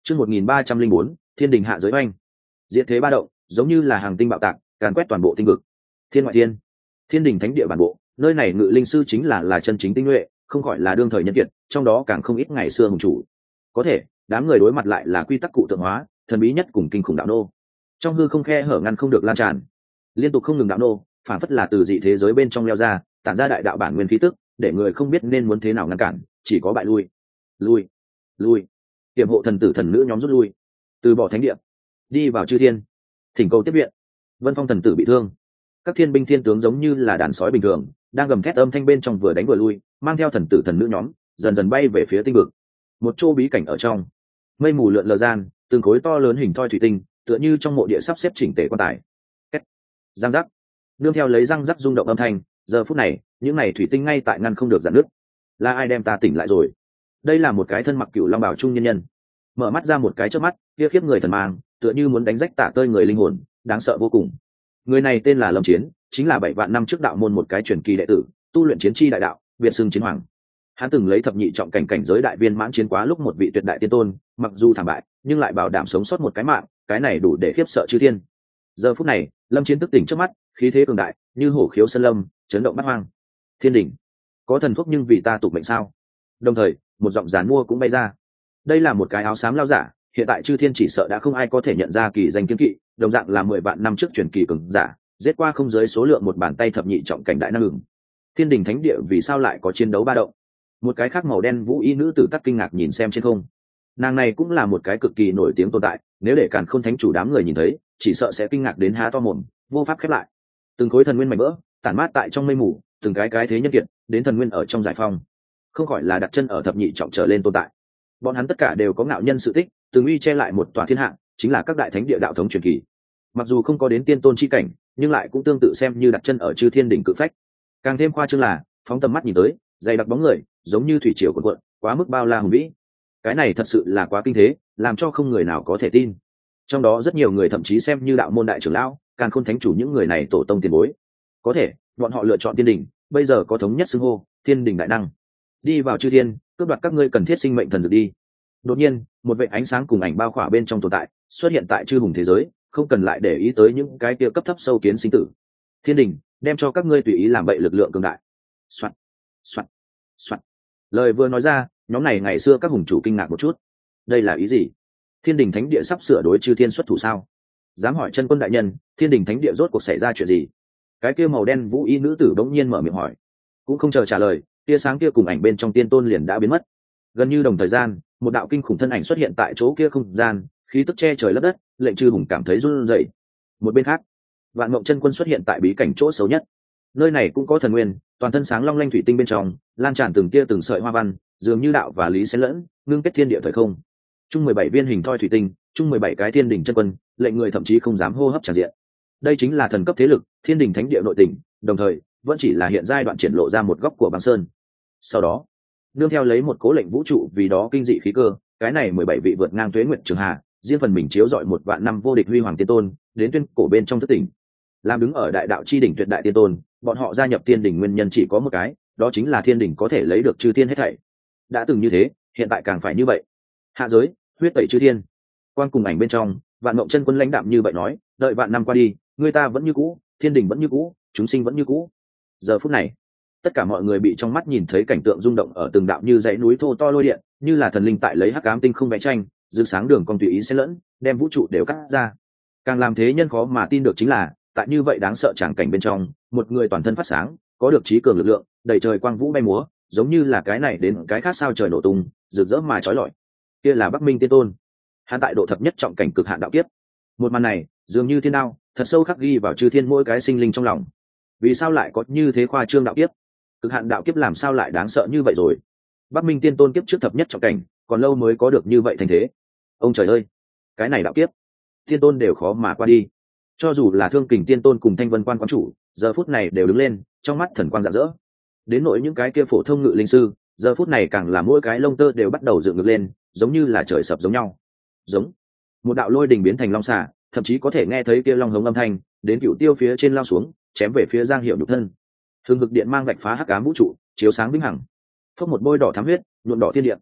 Chương 1304, Thiên đình hạ giới oanh. Diệt thế ba động, giống như là hàng tinh bạo tạc, càn quét toàn bộ tinh vực. Thiên ngoại thiên, Thiên đình thánh địa bản bộ, nơi này ngự linh sư chính là chân chính tinh nhuệ, không gọi là đương thời nhân kiệt, trong đó càng không ít ngày xưa hùng chủ. Có thể, đám người đối mặt lại là quy tắc cụ tượng hóa, thần bí nhất cùng kinh khủng đạo nô. Trong hư không khe hở ngăn không được lan tràn, liên tục không ngừng đạo nô, phản phất là từ dị thế giới bên trong leo ra, tản ra đại đạo bản nguyên khí tức, để người không biết nên muốn thế nào ngăn cản, chỉ có bại lui. Lui. Tiềm hộ thần tử thần nữ nhóm rút lui, từ bỏ thánh địa, đi vào chư thiên, thỉnh cầu tiếp viện. Vân Phong thần tử bị thương, các thiên binh thiên tướng giống như là đàn sói bình thường, đang gầm thét âm thanh bên trong vừa đánh vừa lui, mang theo thần tử thần nữ nhóm dần dần bay về phía tinh vực. Một chỗ bí cảnh ở trong, mây mù lượn lờ gian, từng khối to lớn hình thoi thủy tinh, tựa như trong mộ địa sắp xếp chỉnh tề quan tài. Răng rắc, nương theo lấy răng rắc rung động âm thanh, giờ phút này, những này thủy tinh ngay tại ngăn không được giãn nước. Là ai đem ta tỉnh lại rồi? Đây là một cái thân mặc cựu long bào trung nhân nhân, mở mắt ra một cái chớp mắt, kia khiếp người thần mang, tựa như muốn đánh rách tả tơi người linh hồn, đáng sợ vô cùng. Người này tên là Lâm Chiến, chính là 7 vạn năm trước đạo môn một cái truyền kỳ đệ tử, tu luyện chiến chi đại đạo, biệt xưng chiến hoàng. Hắn từng lấy thập nhị trọng cảnh giới đại viên mãn chiến quá lúc một vị tuyệt đại tiên tôn, mặc dù thảm bại, nhưng lại bảo đảm sống sót một cái mạng, cái này đủ để khiếp sợ chư thiên. Giờ phút này, Lâm Chiến tức tỉnh trước mắt, khí thế cường đại, như hổ khiếu sơn lâm, chấn động bát hoang. Thiên đỉnh, có thần thuốc nhưng vì ta tục mệnh sao? Đồng thời, một giọng giàn mua cũng bay ra. Đây là một cái áo xám lao giả, hiện tại chư thiên chỉ sợ đã không ai có thể nhận ra kỳ danh kiếm kỵ, đồng dạng là 10 vạn năm trước truyền kỳ cường giả, giết qua không dưới số lượng một bàn tay thập nhị trọng cảnh đại năng lượng. Thiên đình thánh địa vì sao lại có chiến đấu ba động? Một cái khác màu đen vũ y nữ tử tắc kinh ngạc nhìn xem trên không. Nàng này cũng là một cái cực kỳ nổi tiếng tồn tại, nếu để Càn Khôn thánh chủ đám người nhìn thấy, chỉ sợ sẽ kinh ngạc đến há to mồm, vô pháp khép lại. Từng khối thần nguyên mảnh vỡ tản mát tại trong mây mù, từng cái thế nhân kiệt đến thần nguyên ở trong giải phong, không khỏi là đặt chân ở thập nhị trọng trở lên tồn tại. Bọn hắn tất cả đều có ngạo nhân sự tích, từng uy che lại một tòa thiên hạ, chính là các đại thánh địa đạo thống truyền kỳ. Mặc dù không có đến tiên tôn chi cảnh, nhưng lại cũng tương tự xem như đặt chân ở chư thiên đỉnh cự phách. Càng thêm khoa trương là, phóng tầm mắt nhìn tới, dày đặc bóng người, giống như thủy triều cuộn cuộn, quá mức bao la hùng vĩ. Cái này thật sự là quá kinh thế, làm cho không người nào có thể tin. Trong đó rất nhiều người thậm chí xem như đạo môn đại trưởng lão, Càn Khôn thánh chủ những người này tổ tông tiền bối. Có thể, bọn họ lựa chọn tiên đỉnh, bây giờ có thống nhất xưng hô, thiên đỉnh đại năng. Đi vào chư thiên, cướp đoạt các ngươi cần thiết sinh mệnh thần dược đi. Đột nhiên, một vệt ánh sáng cùng ảnh bao khỏa bên trong tồn tại xuất hiện tại chư hùng thế giới, không cần lại để ý tới những cái kia cấp thấp sâu kiến sinh tử. Thiên đình đem cho các ngươi tùy ý làm bậy lực lượng cường đại. Soạt, soạt, soạt. Lời vừa nói ra, nhóm này ngày xưa các hùng chủ kinh ngạc một chút. Đây là ý gì? Thiên đình thánh địa sắp sửa đối chư thiên xuất thủ sao? Dám hỏi chân quân đại nhân, thiên đình thánh địa rốt cuộc xảy ra chuyện gì? Cái kia màu đen vũ y nữ tử bỗng nhiên mở miệng hỏi. Cũng không chờ trả lời, tia sáng kia cùng ảnh bên trong tiên tôn liền đã biến mất. Gần như đồng thời gian, một đạo kinh khủng thân ảnh xuất hiện tại chỗ kia không gian, khí tức che trời lấp đất, lệnh chư hùng cảm thấy run rẩy. Một bên khác, Vạn Mộng Chân Quân xuất hiện tại bí cảnh chỗ xấu nhất. Nơi này cũng có thần nguyên, toàn thân sáng long lanh thủy tinh bên trong, lan tràn từng tia từng sợi hoa văn, dường như đạo và lý xen lẫn, ngưng kết thiên địa thời không. Chung 17 viên hình thoi thủy tinh, chung 17 cái thiên đỉnh chân quân, lệnh người thậm chí không dám hô hấp tràn diện. Đây chính là thần cấp thế lực, thiên đỉnh thánh địa nội tình, đồng thời vẫn chỉ là hiện giai đoạn triển lộ ra một góc của băng sơn. Sau đó, nương theo lấy một cố lệnh vũ trụ vì đó kinh dị khí cơ, cái này 17 vị vượt ngang tuế nguyệt trường hà, riêng phần mình chiếu dọi 1 vạn năm vô địch huy hoàng tiên tôn, đến tuyên cổ bên trong thất tỉnh. Làm đứng ở đại đạo chi đỉnh tuyệt đại tiên tôn, bọn họ gia nhập thiên đỉnh nguyên nhân chỉ có một cái, đó chính là thiên đỉnh có thể lấy được chư thiên hết thảy. Đã từng như thế, hiện tại càng phải như vậy. Hạ giới, huyết tẩy chư thiên. Quan cùng ảnh bên trong, Vạn Mộng Chân Quân lãnh đạm như vậy nói, đợi vạn năm qua đi, người ta vẫn như cũ, thiên đỉnh vẫn như cũ, chúng sinh vẫn như cũ. Giờ phút này, tất cả mọi người bị trong mắt nhìn thấy cảnh tượng rung động ở từng đạo như dãy núi thô to lôi điện, như là thần linh tại lấy hắc ám tinh không vẽ tranh, rực sáng đường cong tùy ý xen lẫn, đem vũ trụ đều cắt ra. Càng làm thế nhân khó mà tin được chính là, tại như vậy đáng sợ tràng cảnh bên trong, một người toàn thân phát sáng, có được trí cường lực lượng, đầy trời quang vũ bay múa, giống như là cái này đến cái khác sao trời nổ tung, rực rỡ mà chói lọi. Kia là Bắc Minh Tiên Tôn. Hắn tại độ thập nhất trọng cảnh cực hạn đạo kiếp. Một màn này, dường như thiên đao, thật sâu khắc ghi vào chư thiên mỗi cái sinh linh trong lòng. Vì sao lại có như thế khoa trương đạo kiếp? Cực hạn đạo kiếp làm sao lại đáng sợ như vậy rồi? Bắc Minh Tiên Tôn kiếp trước thập nhất trọng cảnh, còn lâu mới có được như vậy thành thế. Ông trời ơi, cái này đạo kiếp, Tiên Tôn đều khó mà qua đi. Cho dù là Thương Kình Tiên Tôn cùng Thanh Vân Quan quán chủ, giờ phút này đều đứng lên, trong mắt thần quang rạng rỡ. Đến nỗi những cái kia phổ thông ngự linh sư, giờ phút này càng là mỗi cái lông tơ đều bắt đầu dựng ngược lên, giống như là trời sập giống nhau. Giống một đạo lôi đình biến thành long xà, thậm chí có thể nghe thấy kia long hống âm thanh, đến Cửu Tiêu phía trên lao xuống, chém về phía Giang Hiểu nhục thân. Hừng hực điện mang vạch phá hắc ám vũ trụ, chiếu sáng vĩnh hằng. Phốc một bôi đỏ thắm huyết, nhuộm đỏ thiên địa.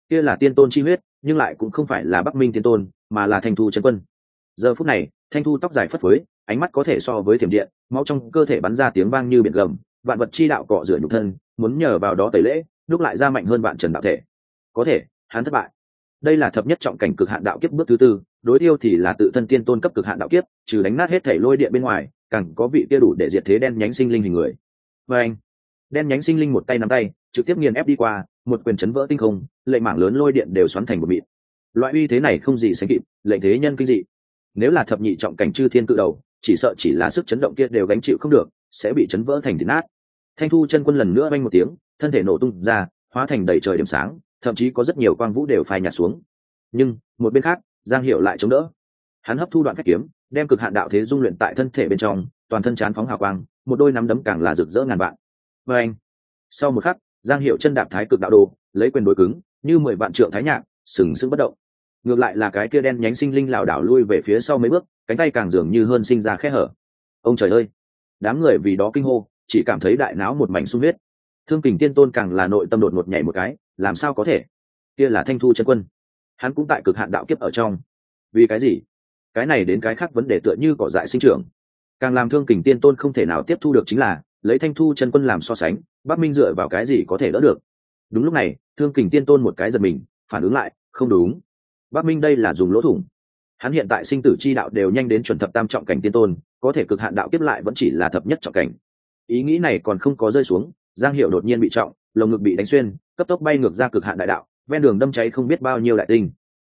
kia là tiên tôn chi huyết, nhưng lại cũng không phải là Bắc Minh tiên tôn, mà là Thanh Thu chân quân. Giờ phút này, Thanh Thu tóc dài phất phới, ánh mắt có thể so với thiểm điện, máu trong cơ thể bắn ra tiếng vang như biển gầm, vạn vật chi đạo cọ rửa nhục thân, muốn nhờ vào đó tẩy lễ, đúc lại ra mạnh hơn vạn trần đạo thể. Có thể, hắn thất bại. Đây là thập nhất trọng cảnh cực hạn đạo kiếp bước thứ tư, đối tiêu thì là tự thân tiên tôn cấp cực hạn đạo kiếp, trừ đánh nát hết thể lôi điện bên ngoài, càng có vị kia đủ để diệt thế đen nhánh sinh linh hình người. Và anh, đen nhánh sinh linh một tay nắm tay, trực tiếp nghiền ép đi qua, một quyền chấn vỡ tinh không, lệnh mảng lớn lôi điện đều xoắn thành một mịn. Loại uy thế này không gì sánh kịp, lệnh thế nhân kinh dị. Nếu là thập nhị trọng cảnh chư thiên cự đầu, chỉ sợ chỉ là sức chấn động kia đều gánh chịu không được, sẽ bị chấn vỡ thành thịt nát. Thanh Thu chân quân lần nữa vang một tiếng, thân thể nổ tung ra, hóa thành đầy trời điểm sáng, thậm chí có rất nhiều quang vũ đều phai nhạt xuống. Nhưng một bên khác, Giang Hiểu lại chống đỡ. Hắn hấp thu đoạn phép kiếm, đem cực hạn đạo thế dung luyện tại thân thể bên trong, toàn thân chán phóng hào quang, một đôi nắm đấm càng là rực rỡ ngàn vạn. Và anh, sau một khắc, Giang Hiểu chân đạp thái cực đạo đồ, lấy quyền đối cứng, như 10 vạn trượng thái nhạc, sừng sững bất động. Ngược lại là cái kia đen nhánh sinh linh lảo đảo lui về phía sau mấy bước, cánh tay càng dường như hơn sinh ra khe hở. Ông trời ơi! Đám người vì đó kinh hô, chỉ cảm thấy đại não một mảnh sung huyết. Thương Kình Tiên Tôn càng là nội tâm đột ngột nhảy một cái, làm sao có thể? Kia là Thanh Thu chân quân, hắn cũng tại cực hạn đạo kiếp ở trong. Vì cái gì? Cái này đến cái khác vấn đề tựa như cỏ dại sinh trưởng. Càng làm Thương Kình Tiên Tôn không thể nào tiếp thu được chính là, lấy Thanh Thu chân quân làm so sánh, Bắc Minh dựa vào cái gì có thể đỡ được? Đúng lúc này, Thương Kình Tiên Tôn một cái giật mình, phản ứng lại, không đúng. Bắc Minh đây là dùng lỗ thủng. Hắn hiện tại sinh tử chi đạo đều nhanh đến chuẩn thập tam trọng cảnh tiên tôn, có thể cực hạn đạo kiếp lại vẫn chỉ là thập nhất trọng cảnh. Ý nghĩ này còn không có rơi xuống, Giang Hiểu đột nhiên bị trọng, lồng ngực bị đánh xuyên, cấp tốc bay ngược ra cực hạn đại đạo, ven đường đâm cháy không biết bao nhiêu đại tinh.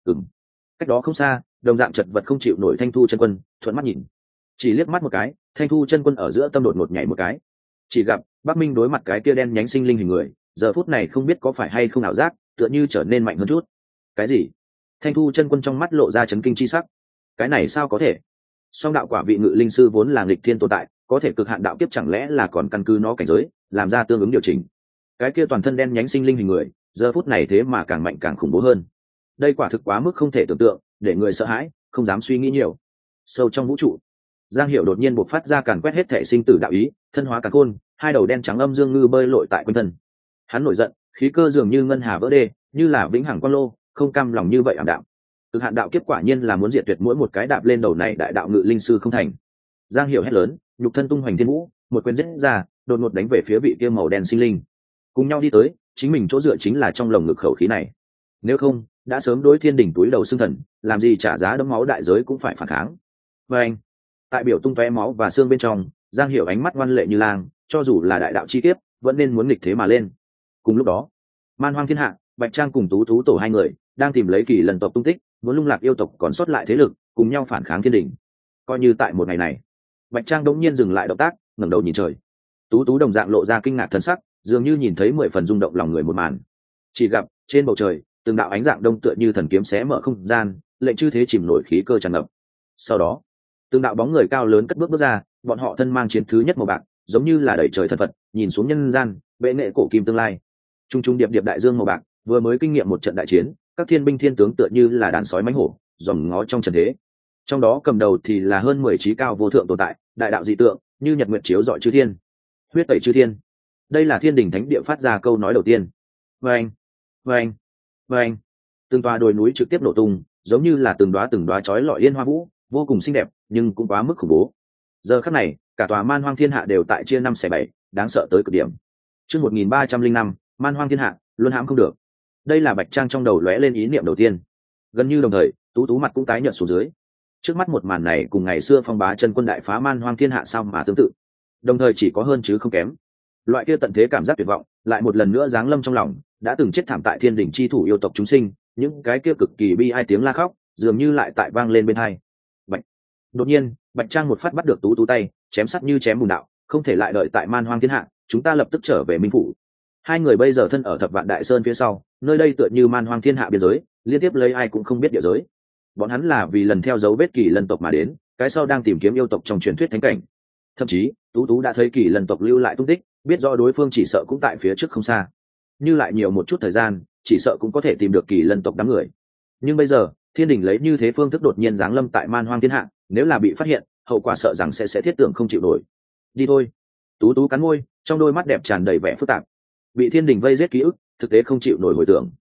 Cách đó không xa, đồng dạng chật vật không chịu nổi Thanh Thu chân quân, thuận mắt nhìn, chỉ liếc mắt một cái, Thanh Thu chân quân ở giữa tâm đột ngột nhảy một cái. Chỉ gặp Bắc Minh đối mặt cái kia đen nhánh sinh linh hình người, giờ phút này không biết có phải hay không ảo giác, tựa như trở nên mạnh hơn chút. Cái gì? Thanh Thu chân quân trong mắt lộ ra chấn kinh chi sắc. Cái này sao có thể? Song đạo quả vị ngự linh sư vốn là nghịch thiên tồn tại, có thể cực hạn đạo kiếp chẳng lẽ là còn căn cứ nó cảnh giới, làm ra tương ứng điều chỉnh. Cái kia toàn thân đen nhánh sinh linh hình người, giờ phút này thế mà càng mạnh càng khủng bố hơn. Đây quả thực quá mức không thể tưởng tượng, để người sợ hãi, không dám suy nghĩ nhiều. Sâu trong vũ trụ, Giang Hiểu đột nhiên bộc phát ra càn quét hết thể sinh tử đạo ý, thân hóa cả khôn, hai đầu đen trắng âm dương ngư bơi lội tại quanh thân. Hắn nổi giận, khí cơ dường như ngân hà vỡ đê, như là vĩnh hằng quang lô, không cam lòng như vậy ảm đạm. Cực hạn đạo kiếp quả nhiên là muốn diệt tuyệt mỗi một cái đạp lên đầu này đại đạo ngự linh sư không thành. Giang Hiểu hét lớn, nhục thân tung hoành thiên vũ, một quyền giết ra, đột ngột đánh về phía vị kia màu đen sinh linh. Cùng nhau đi tới, chính mình chỗ dựa chính là trong lồng ngực khẩu khí này. Nếu không, đã sớm đối thiên đỉnh túi đầu xương thần, làm gì trả giá đẫm máu đại giới cũng phải phản kháng. Và anh, tại biểu tung tóe máu và xương bên trong, Giang Hiểu ánh mắt ngoan lệ như lang, cho dù là đại đạo chi kiếp, vẫn nên muốn nghịch thế mà lên. Cùng lúc đó, Man Hoang Thiên Hạ, Bạch Trang cùng Tú Tú tổ hai người đang tìm lấy Kỳ Lân tộc tung tích, muốn lung lạc yêu tộc còn sót lại thế lực, cùng nhau phản kháng thiên đình. Coi như tại một ngày này, Bạch Trang đống nhiên dừng lại động tác, ngẩng đầu nhìn trời. Tú Tú đồng dạng lộ ra kinh ngạc thần sắc, dường như nhìn thấy 10 phần rung động lòng người một màn. Chỉ gặp trên bầu trời, từng đạo ánh dạng đông tựa như thần kiếm xé mở không gian, lệnh chư thế chìm nổi khí cơ tràn ngập. Sau đó, từng đạo bóng người cao lớn cất bước ra, bọn họ thân mang chiến thứ nhất màu bạc, giống như là đẩy trời thần phật, nhìn xuống nhân gian, bệ nghệ cổ kim tương lai. Trung trung điệp điệp đại dương màu bạc, vừa mới kinh nghiệm một trận đại chiến, các thiên binh thiên tướng tựa như là đàn sói mãnh hổ, dòm ngó trong trần thế. Trong đó cầm đầu thì là hơn 10 trí cao vô thượng tồn tại, đại đạo dị tượng, như nhật nguyệt chiếu rọi chư thiên, huyết tẩy chư thiên. Đây là thiên đình thánh địa phát ra câu nói đầu tiên. Vâng, vâng, vâng. Từng tòa đồi núi trực tiếp nổ tung, giống như là từng đóa chói lọi liên hoa vũ, vô cùng xinh đẹp, nhưng cũng quá mức khủng bố. Giờ khắc này, cả tòa Man Hoang Thiên Hạ đều tại chia 5/7, đáng sợ tới cực điểm. Chương 1305, Man Hoang Thiên Hạ, luân hãm không được. Đây là Bạch Trang trong đầu lóe lên ý niệm đầu tiên. Gần như đồng thời, Tú Tú mặt cũng tái nhợt xuống dưới. Trước mắt một màn này cùng ngày xưa phong bá chân quân đại phá Man Hoang Thiên Hạ sao mà tương tự. Đồng thời chỉ có hơn chứ không kém. Loại kia tận thế cảm giác tuyệt vọng, lại một lần nữa giáng lâm trong lòng, đã từng chết thảm tại thiên đỉnh chi thủ yêu tộc chúng sinh, những cái kia cực kỳ bi ai tiếng la khóc, dường như lại tại vang lên bên tai. Bạch. Đột nhiên, Bạch Trang một phát bắt được Tú Tú tay, chém sắt như chém bùn đạo, không thể lại đợi tại Man Hoang Thiên Hạ, chúng ta lập tức trở về Minh phủ. Hai người bây giờ thân ở Thập Vạn Đại Sơn phía sau, nơi đây tựa như Man Hoang Thiên Hạ biên giới, liên tiếp lấy ai cũng không biết địa giới. Bọn hắn là vì lần theo dấu vết Kỳ Lân tộc mà đến, cái sau đang tìm kiếm yêu tộc trong truyền thuyết thánh cảnh. Thậm chí, Tú Tú đã thấy Kỳ Lân tộc lưu lại tung tích, biết rõ đối phương chỉ sợ cũng tại phía trước không xa. Như lại nhiều một chút thời gian, chỉ sợ cũng có thể tìm được Kỳ Lân tộc đám người. Nhưng bây giờ, thiên đình lấy như thế phương thức đột nhiên giáng lâm tại Man Hoang Thiên Hạ, nếu là bị phát hiện, hậu quả sợ rằng sẽ thiết tưởng không chịu nổi. Đi thôi. Tú Tú cắn môi, trong đôi mắt đẹp tràn đầy vẻ phức tạp. Bị thiên đình vây giết ký ức, thực tế không chịu nổi hồi tưởng.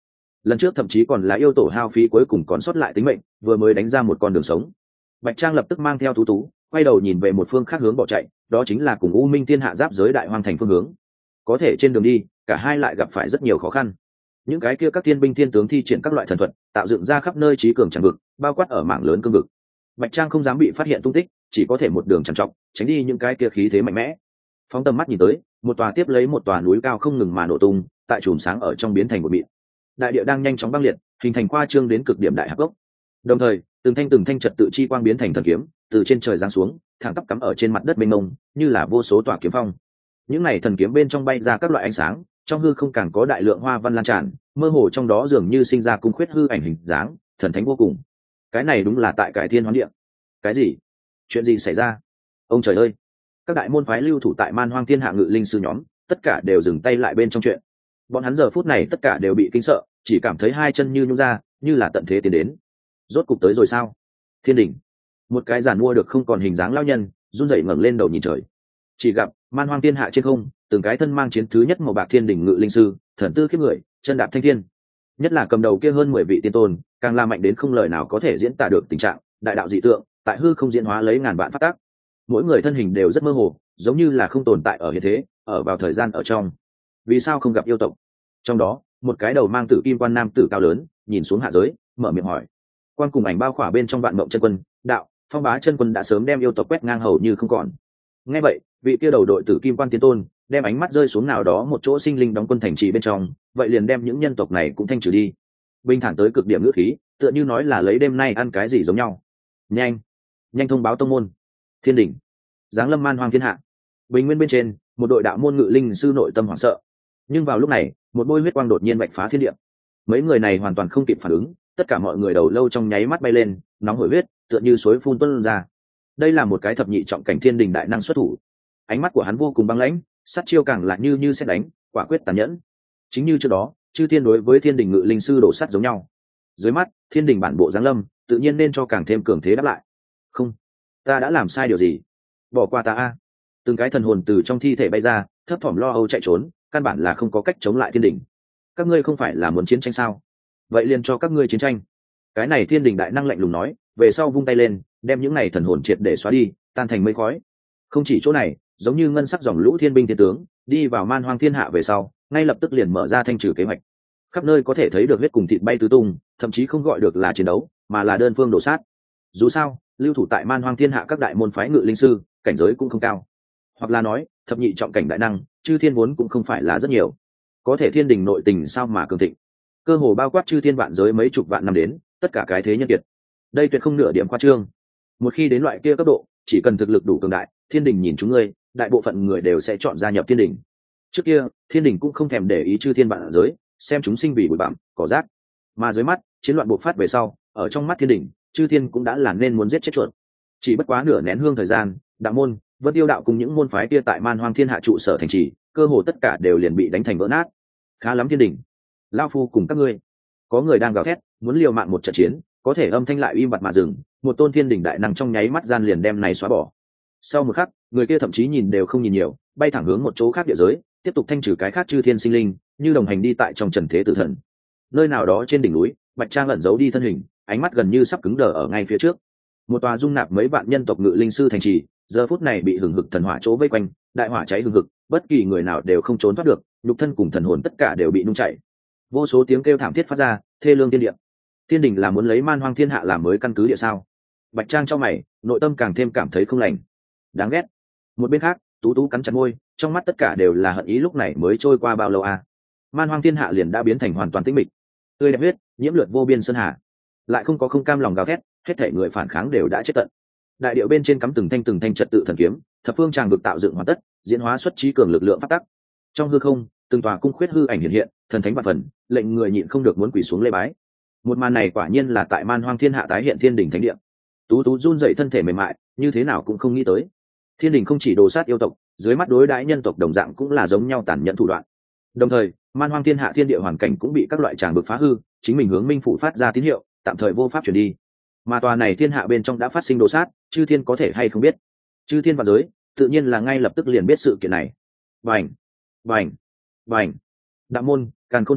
lần trước thậm chí còn là yêu tổ hao phí cuối cùng còn sót lại tính mệnh vừa mới đánh ra một con đường sống. Bạch Trang lập tức mang theo Tú Tú quay đầu nhìn về một phương khác hướng bỏ chạy, đó chính là cùng U Minh Thiên Hạ giáp giới Đại Hoang thành phương hướng. Có thể trên đường đi cả hai lại gặp phải rất nhiều khó khăn. Những cái kia các thiên binh thiên tướng thi triển các loại thần thuật tạo dựng ra khắp nơi trí cường tràn vực, bao quát ở mảng lớn cương vực. Bạch Trang không dám bị phát hiện tung tích, chỉ có thể một đường trằn trọc tránh đi những cái kia khí thế mạnh mẽ. Phóng tầm mắt nhìn tới, một tòa tiếp lấy một tòa núi cao không ngừng mà nổ tung, tại chùm sáng ở trong biến thành một mịn. Đại địa đang nhanh chóng băng liệt, hình thành khoa trương đến cực điểm đại hạp gốc. Đồng thời, từng thanh trật tự chi quang biến thành thần kiếm, từ trên trời giáng xuống, thẳng tắp cắm ở trên mặt đất mênh mông, như là vô số tòa kiếm phong. Những này thần kiếm bên trong bay ra các loại ánh sáng, trong hư không càng có đại lượng hoa văn lan tràn, mơ hồ trong đó dường như sinh ra cung khuyết hư ảnh hình dáng, thần thánh vô cùng. Cái này đúng là tại cải thiên hoán địa. Cái gì? Chuyện gì xảy ra? Ông trời ơi! Các đại môn phái lưu thủ tại Man Hoang Thiên Hạ ngự linh sư nhóm, tất cả đều dừng tay lại bên trong chuyện. Bọn hắn giờ phút này tất cả đều bị kinh sợ, chỉ cảm thấy hai chân như nhũn ra, như là tận thế tiến đến. Rốt cục tới rồi sao? Thiên đỉnh. Một cái giàn mua được không còn hình dáng lão nhân, run rẩy ngẩng lên đầu nhìn trời. Chỉ gặp Man Hoang Thiên Hạ trên không, từng cái thân mang chiến thứ nhất màu bạc thiên đỉnh ngự linh sư, thần tư khiếp người, chân đạp thanh thiên. Nhất là cầm đầu kia hơn 10 vị tiên tôn, càng là mạnh đến không lời nào có thể diễn tả được tình trạng, đại đạo dị tượng, tại hư không diễn hóa lấy ngàn vạn phát tác. Mỗi người thân hình đều rất mơ hồ, giống như là không tồn tại ở hiện thế, ở vào thời gian ở trong. Vì sao không gặp yêu tộc? Trong đó, một cái đầu mang tử kim quan nam tử cao lớn, nhìn xuống hạ giới, mở miệng hỏi. Quan cùng ảnh bao khỏa bên trong vạn mộng chân quân, đạo, Phong Bá chân quân đã sớm đem yêu tộc quét ngang hầu như không còn. Nghe vậy, vị kia đầu đội tử kim quan tiên tôn, đem ánh mắt rơi xuống nào đó một chỗ sinh linh đóng quân thành trì bên trong, vậy liền đem những nhân tộc này cũng thanh trừ đi. Bình thản tới cực điểm ngữ khí, tựa như nói là lấy đêm nay ăn cái gì giống nhau. Nhanh, nhanh thông báo tông môn. Thiên đỉnh, giáng lâm Man Hoang Thiên Hạ. Bình nguyên bên trên, một đội đạo môn ngự linh sư nội tâm hoảng sợ. Nhưng vào lúc này, một bôi huyết quang đột nhiên bạch phá thiên địa. Mấy người này hoàn toàn không kịp phản ứng, tất cả mọi người đầu lâu trong nháy mắt bay lên, nóng hổi huyết, tựa như suối phun tuôn ra. Đây là một cái thập nhị trọng cảnh thiên đình đại năng xuất thủ. Ánh mắt của hắn vô cùng băng lãnh, sát chiêu càng là như sét đánh, quả quyết tàn nhẫn. Chính như trước đó, chư thiên đối với thiên đình ngự linh sư đổ sắt giống nhau. Dưới mắt, thiên đình bản bộ giáng lâm, tự nhiên nên cho càng thêm cường thế đáp lại. Không, ta đã làm sai điều gì? Bỏ qua ta a! Từng cái thần hồn từ trong thi thể bay ra, thấp thỏm lo âu chạy trốn, căn bản là không có cách chống lại thiên đình. Các ngươi không phải là muốn chiến tranh sao? Vậy liền cho các ngươi chiến tranh. Cái này thiên đình đại năng lạnh lùng nói, về sau vung tay lên, đem những này thần hồn triệt để xóa đi, tan thành mây khói. Không chỉ chỗ này, giống như ngân sắc dòng lũ thiên binh thiên tướng đi vào Man Hoang Thiên Hạ về sau, ngay lập tức liền mở ra thanh trừ kế hoạch. Khắp nơi có thể thấy được huyết cùng thịt bay tứ tung, thậm chí không gọi được là chiến đấu, mà là đơn phương đổ sát. Dù sao, lưu thủ tại Man Hoang Thiên Hạ các đại môn phái ngự linh sư, cảnh giới cũng không cao. Hoặc là nói, thập nhị trọng cảnh đại năng, chư thiên vốn cũng không phải là rất nhiều. Có thể thiên đình nội tình sao mà cường thịnh, cơ hồ bao quát chư thiên vạn giới mấy chục vạn năm đến, tất cả cái thế nhân kiệt. Đây tuyệt không nửa điểm khoa trương. Một khi đến loại kia cấp độ, chỉ cần thực lực đủ cường đại, thiên đình nhìn chúng ngươi, đại bộ phận người đều sẽ chọn gia nhập thiên đình. Trước kia, thiên đình cũng không thèm để ý chư thiên vạn giới, xem chúng sinh vì bụi bặm, cỏ rác. Mà dưới mắt, chiến loạn bộc phát về sau, ở trong mắt thiên đình, chư thiên cũng đã là nên muốn giết chết chuột. Chỉ bất quá nửa nén hương thời gian, đạo môn, Vân Tiêu đạo cùng những môn phái kia tại Man Hoang Thiên Hạ trụ sở thành trì, cơ hồ tất cả đều liền bị đánh thành vỡ nát. Khá lắm thiên đình, lao phu cùng các ngươi. Có người đang gào thét, muốn liều mạng một trận chiến, có thể âm thanh lại im bặt mà dừng, một tôn thiên đình đại năng trong nháy mắt gian liền đem này xóa bỏ. Sau một khắc, người kia thậm chí nhìn đều không nhìn nhiều, bay thẳng hướng một chỗ khác địa giới, tiếp tục thanh trừ cái khác chư thiên sinh linh, như đồng hành đi tại trong trần thế tử thần. Nơi nào đó trên đỉnh núi, Bạch Trang ẩn giấu đi thân hình, ánh mắt gần như sắp cứng đờ ở ngay phía trước. Một tòa dung nạp mấy vạn nhân tộc ngự linh sư thành trì, giờ phút này bị hừng hực thần hỏa chỗ vây quanh, đại hỏa cháy hừng hực, bất kỳ người nào đều không trốn thoát được, nhục thân cùng thần hồn tất cả đều bị nung chảy. Vô số tiếng kêu thảm thiết phát ra, thê lương thiên địa. Thiên đình là muốn lấy Man Hoang Thiên Hạ làm mới căn cứ địa sao? Bạch Trang trong mày, nội tâm càng thêm cảm thấy không lành. Đáng ghét. Một bên khác, Tú Tú cắn chặt môi, trong mắt tất cả đều là hận ý. Lúc này mới trôi qua bao lâu à? Man Hoang Thiên Hạ liền đã biến thành hoàn toàn tĩnh mịch. Tươi đẹp huyết, nhiễm lượt vô biên sơn hà. Lại không có không cam lòng gào thét, hết thảy người phản kháng đều đã chết tận. Đại điệu bên trên cắm từng thanh trật tự thần kiếm, thập phương tràng vực tạo dựng hoàn tất, diễn hóa xuất trí cường lực lượng phát tắc. Trong hư không, từng tòa cung khuyết hư ảnh hiện hiện, thần thánh vạn phần, lệnh người nhịn không được muốn quỳ xuống lễ bái. Một màn này quả nhiên là tại Man Hoang Thiên Hạ tái hiện thiên đình thánh địa. Tú Tú run dậy thân thể mềm mại, như thế nào cũng không nghĩ tới, thiên đình không chỉ đồ sát yêu tộc, dưới mắt đối đãi nhân tộc đồng dạng cũng là giống nhau tàn nhẫn thủ đoạn. Đồng thời, Man Hoang Thiên Hạ thiên địa hoàn cảnh cũng bị các loại tràng vực phá hư, chính mình hướng minh phụ phát ra tín hiệu, tạm thời vô pháp chuyển đi. Mà tòa này thiên hạ bên trong đã phát sinh đồ sát, chư thiên có thể hay không biết? Chư thiên và giới, tự nhiên là ngay lập tức liền biết sự kiện này. Bành, bành, bành. Đạo môn, Càn Khôn Thánh Địa,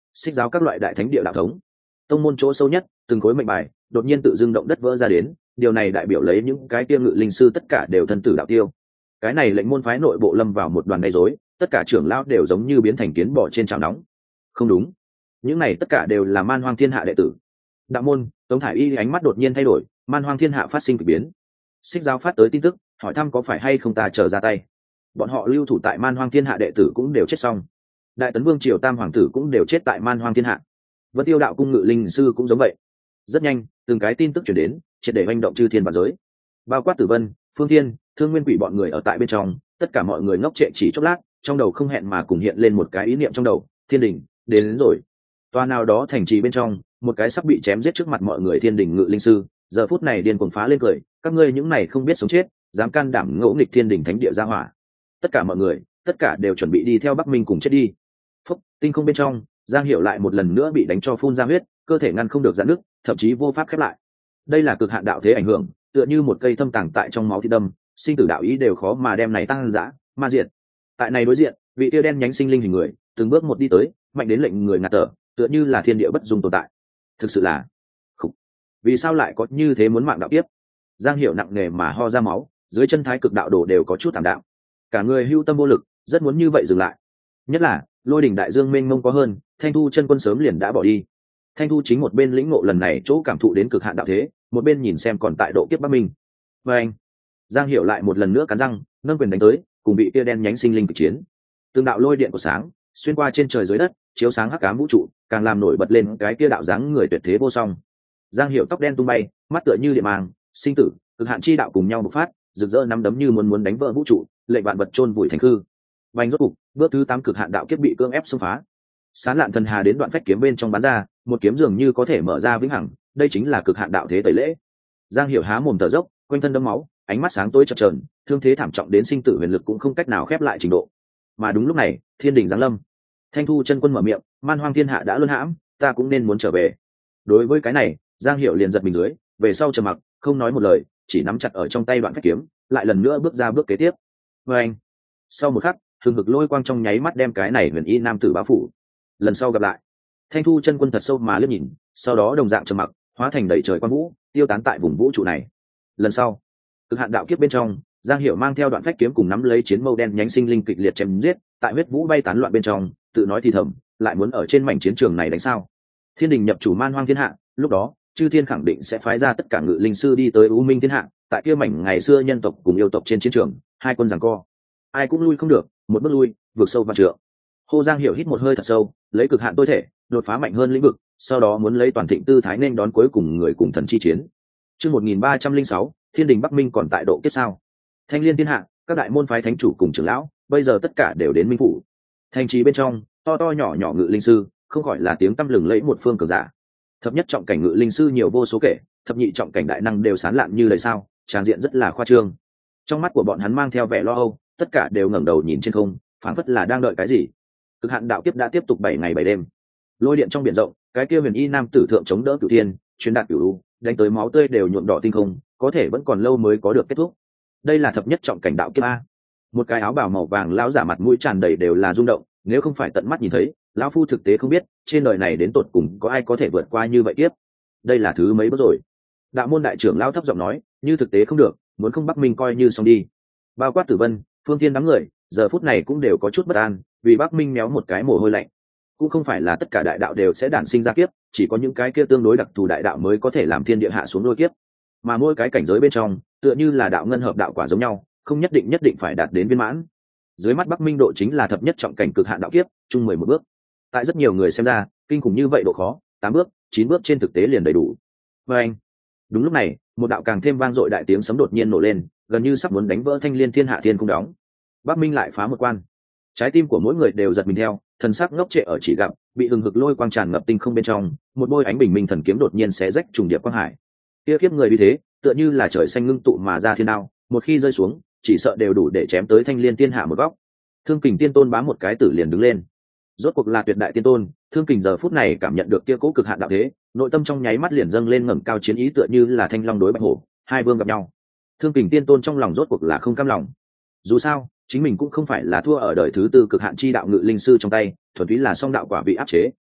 xích giáo các loại đại thánh địa đạo thống. Tông môn chỗ sâu nhất, từng khối mệnh bài đột nhiên tự dưng động đất vỡ ra đến, điều này đại biểu lấy những cái kia ngự linh sư tất cả đều thân tử đạo tiêu. Cái này lệnh môn phái nội bộ lâm vào một đoàn gây rối, tất cả trưởng lão đều giống như biến thành kiến bò trên chảo nóng. Không đúng, những này tất cả đều là Man Hoang Thiên Hạ đệ tử. Đạo môn, Tống Thải Y ánh mắt đột nhiên thay đổi, Man Hoang Thiên Hạ phát sinh kỳ biến. Xích giáo phát tới tin tức, hỏi thăm có phải hay không ta trở ra tay. Bọn họ lưu thủ tại Man Hoang Thiên Hạ đệ tử cũng đều chết xong. Đại Tấn Vương triều tam hoàng tử cũng đều chết tại Man Hoang Thiên Hạ. Vân Tiêu đạo cung ngự linh sư cũng giống vậy. Rất nhanh, từng cái tin tức chuyển đến, triệt để hành động chư thiên vạn giới. Bao quát Tử Vân, Phương Thiên, Thương Nguyên Quỷ bọn người ở tại bên trong, tất cả mọi người ngốc trệ chỉ chốc lát, trong đầu không hẹn mà cùng hiện lên một cái ý niệm trong đầu, Thiên Đình đến rồi. Toa nào đó thành trì bên trong, một cái sắp bị chém giết trước mặt mọi người Thiên Đình ngự linh sư, giờ phút này điên cuồng phá lên cười, các ngươi những này không biết sống chết, dám can đảm ngỗ nghịch Thiên Đình thánh địa gia hỏa. Tất cả mọi người, tất cả đều chuẩn bị đi theo Bắc Minh cùng chết đi. Phúc, tinh không bên trong, Giang Hiểu lại một lần nữa bị đánh cho phun ra huyết, cơ thể ngăn không được giãn nứt, thậm chí vô pháp khép lại. Đây là cực hạn đạo thế ảnh hưởng, tựa như một cây thâm tàng tại trong máu thịt đâm, sinh tử đạo ý đều khó mà đem này tăng dã, ma diệt. Tại này đối diện, vị tia đen nhánh sinh linh hình người, từng bước một đi tới, mạnh đến lệnh người ngạt thở, tựa như là thiên địa bất dung tồn tại. Thực sự là, khủng. Vì sao lại có như thế muốn mạng đạo tiếp? Giang Hiểu nặng nề mà ho ra máu, dưới chân thái cực đạo đồ đều có chút tạm đạo. Cả người hưu tâm vô lực, rất muốn như vậy dừng lại. Nhất là, Lôi đỉnh đại dương mênh mông có hơn, Thanh Thu chân quân sớm liền đã bỏ đi. Thanh Thu chính một bên lĩnh ngộ lần này chỗ cảm thụ đến cực hạn đạo thế, một bên nhìn xem còn tại độ kiếp Bắc Minh. Và anh, Giang Hiểu lại một lần nữa cắn răng, nâng quyền đánh tới, cùng bị tia đen nhánh sinh linh kịch chiến. Từng đạo lôi điện của sáng xuyên qua trên trời dưới đất, chiếu sáng hắc ám vũ trụ, càng làm nổi bật lên cái kia đạo dáng người tuyệt thế vô song. Giang Hiểu tóc đen tung bay, mắt tựa như điện mang, sinh tử, cực hạn chi đạo cùng nhau bộc phát, rực rỡ nắm đấm như muốn đánh vỡ vũ trụ, lệnh vạn vật chôn vùi thành hư. Vành rốt cục, bước thứ 8 cực hạn đạo kiếp bị cưỡng ép xông phá. Sán lạn thần hà đến đoạn phách kiếm bên trong bắn ra, một kiếm dường như có thể mở ra vĩnh hằng, đây chính là cực hạn đạo thế tẩy lễ. Giang Hiểu há mồm thở dốc, quanh thân đẫm máu, ánh mắt sáng tối chập chờn, thương thế thảm trọng đến sinh tử huyền lực cũng không cách nào khép lại trình độ. Mà đúng lúc này, Thiên Đình giáng lâm. Thanh Thu chân quân mở miệng, Man Hoang Thiên Hạ đã luân hãm, ta cũng nên muốn trở về. Đối với cái này, Giang Hiểu liền giật mình dưới, về sau trầm mặc, không nói một lời, chỉ nắm chặt ở trong tay đoạn phách kiếm, lại lần nữa bước ra bước kế tiếp. Và anh, sau một khắc, hừng hực lôi quang trong nháy mắt đem cái này huyền y nam tử bao phủ. Lần sau gặp lại, Thanh Thu chân quân thật sâu mà liếc nhìn, sau đó đồng dạng trầm mặc, hóa thành đầy trời quang vũ, tiêu tán tại vùng vũ trụ này. Lần sau, cực hạn đạo kiếp bên trong, Giang Hiểu mang theo đoạn phách kiếm cùng nắm lấy chiến mâu đen nhánh sinh linh kịch liệt chém giết, tại huyết vũ bay tán loạn bên trong, tự nói thì thầm, lại muốn ở trên mảnh chiến trường này đánh sao? Thiên Đình nhập chủ Man Hoang Thiên Hạ, lúc đó, chư thiên khẳng định sẽ phái ra tất cả ngự linh sư đi tới U Minh Thiên Hạ, tại kia mảnh ngày xưa nhân tộc cùng yêu tộc trên chiến trường, hai quân giằng co, ai cũng lui không được, một bước lui, vượt sâu vạn trượng. Hồ Giang Hiểu hít một hơi thật sâu, lấy cực hạn tôi thể, đột phá mạnh hơn lĩnh vực, sau đó muốn lấy toàn thịnh tư thái nên đón cuối cùng người cùng thần chi chiến. Chương 1306, Thiên Đình Bắc Minh còn tại độ kiếp sao? Thanh Liên Thiên Hạ, các đại môn phái thánh chủ cùng trưởng lão, bây giờ tất cả đều đến minh phủ. Thành trì bên trong, to to nhỏ nhỏ ngự linh sư, không khỏi là tiếng tăm lừng lẫy một phương cường giả. Thập nhất trọng cảnh ngự linh sư nhiều vô số kể, thập nhị trọng cảnh đại năng đều sán lạn như lời sao, tràng diện rất là khoa trương. Trong mắt của bọn hắn mang theo vẻ lo âu, tất cả đều ngẩng đầu nhìn trên không, phảng phất là đang đợi cái gì. Cực hạn đạo kiếp đã tiếp tục 7 ngày 7 đêm. Lôi điện trong biển rộng, cái kia huyền y nam tử thượng chống đỡ cửu thiên, truyền đạt cửu u, đánh tới máu tươi đều nhuộm đỏ tinh không, có thể vẫn còn lâu mới có được kết thúc. Đây là thập nhất trọng cảnh đạo kiếp a. Một cái áo bào màu vàng lão giả mặt mũi tràn đầy đều là rung động, nếu không phải tận mắt nhìn thấy, lão phu thực tế không biết, trên đời này đến tột cùng có ai có thể vượt qua như vậy tiếp. Đây là thứ mấy bước rồi. Đạo môn đại trưởng lão thấp giọng nói, như thực tế không được, muốn không Bắc Minh coi như xong đi. Bao quát Tử Vân, Phương Thiên đám người, giờ phút này cũng đều có chút bất an, vì Bắc Minh méo một cái mồ hôi lạnh. Cũng không phải là tất cả đại đạo đều sẽ đản sinh ra kiếp, chỉ có những cái kia tương đối đặc thù đại đạo mới có thể làm thiên địa hạ xuống lôi kiếp. Mà mỗi cái cảnh giới bên trong, tựa như là đạo ngân hợp đạo quả giống nhau, không nhất định phải đạt đến viên mãn. Dưới mắt Bắc Minh độ chính là thập nhất trọng cảnh cực hạn đạo kiếp, chung 11 bước. Tại rất nhiều người xem ra, kinh khủng như vậy độ khó, 8 bước, 9 bước trên thực tế liền đầy đủ. Và anh, đúng lúc này, một đạo càng thêm vang dội đại tiếng sấm đột nhiên nổ lên, gần như sắp muốn đánh vỡ Thanh Liên Thiên Hạ thiên cung đóng. Bắc Minh lại phá một quan. Trái tim của mỗi người đều giật mình theo, thần sắc ngốc trệ ở chỉ gặp, bị hừng hực lôi quang tràn ngập tinh không bên trong, một bôi ánh bình minh thần kiếm đột nhiên xé rách trùng điệp quang hải. Kia kiếp người như thế, tựa như là trời xanh ngưng tụ mà ra thiên đao, một khi rơi xuống, chỉ sợ đều đủ để chém tới Thanh Liên Thiên Hạ một góc. Thương Kình Tiên Tôn bám một cái tử liền đứng lên. Rốt cuộc là tuyệt đại tiên tôn, Thương Kình giờ phút này cảm nhận được kia cố cực hạn đạo thế, nội tâm trong nháy mắt liền dâng lên ngẩng cao chiến ý, tựa như là thanh long đối bạch hổ, hai vương gặp nhau. Thương Kình Tiên Tôn trong lòng rốt cuộc là không cam lòng. Dù sao, chính mình cũng không phải là thua ở đời thứ tư cực hạn chi đạo ngự linh sư trong tay, thuần túy là song đạo quả bị áp chế.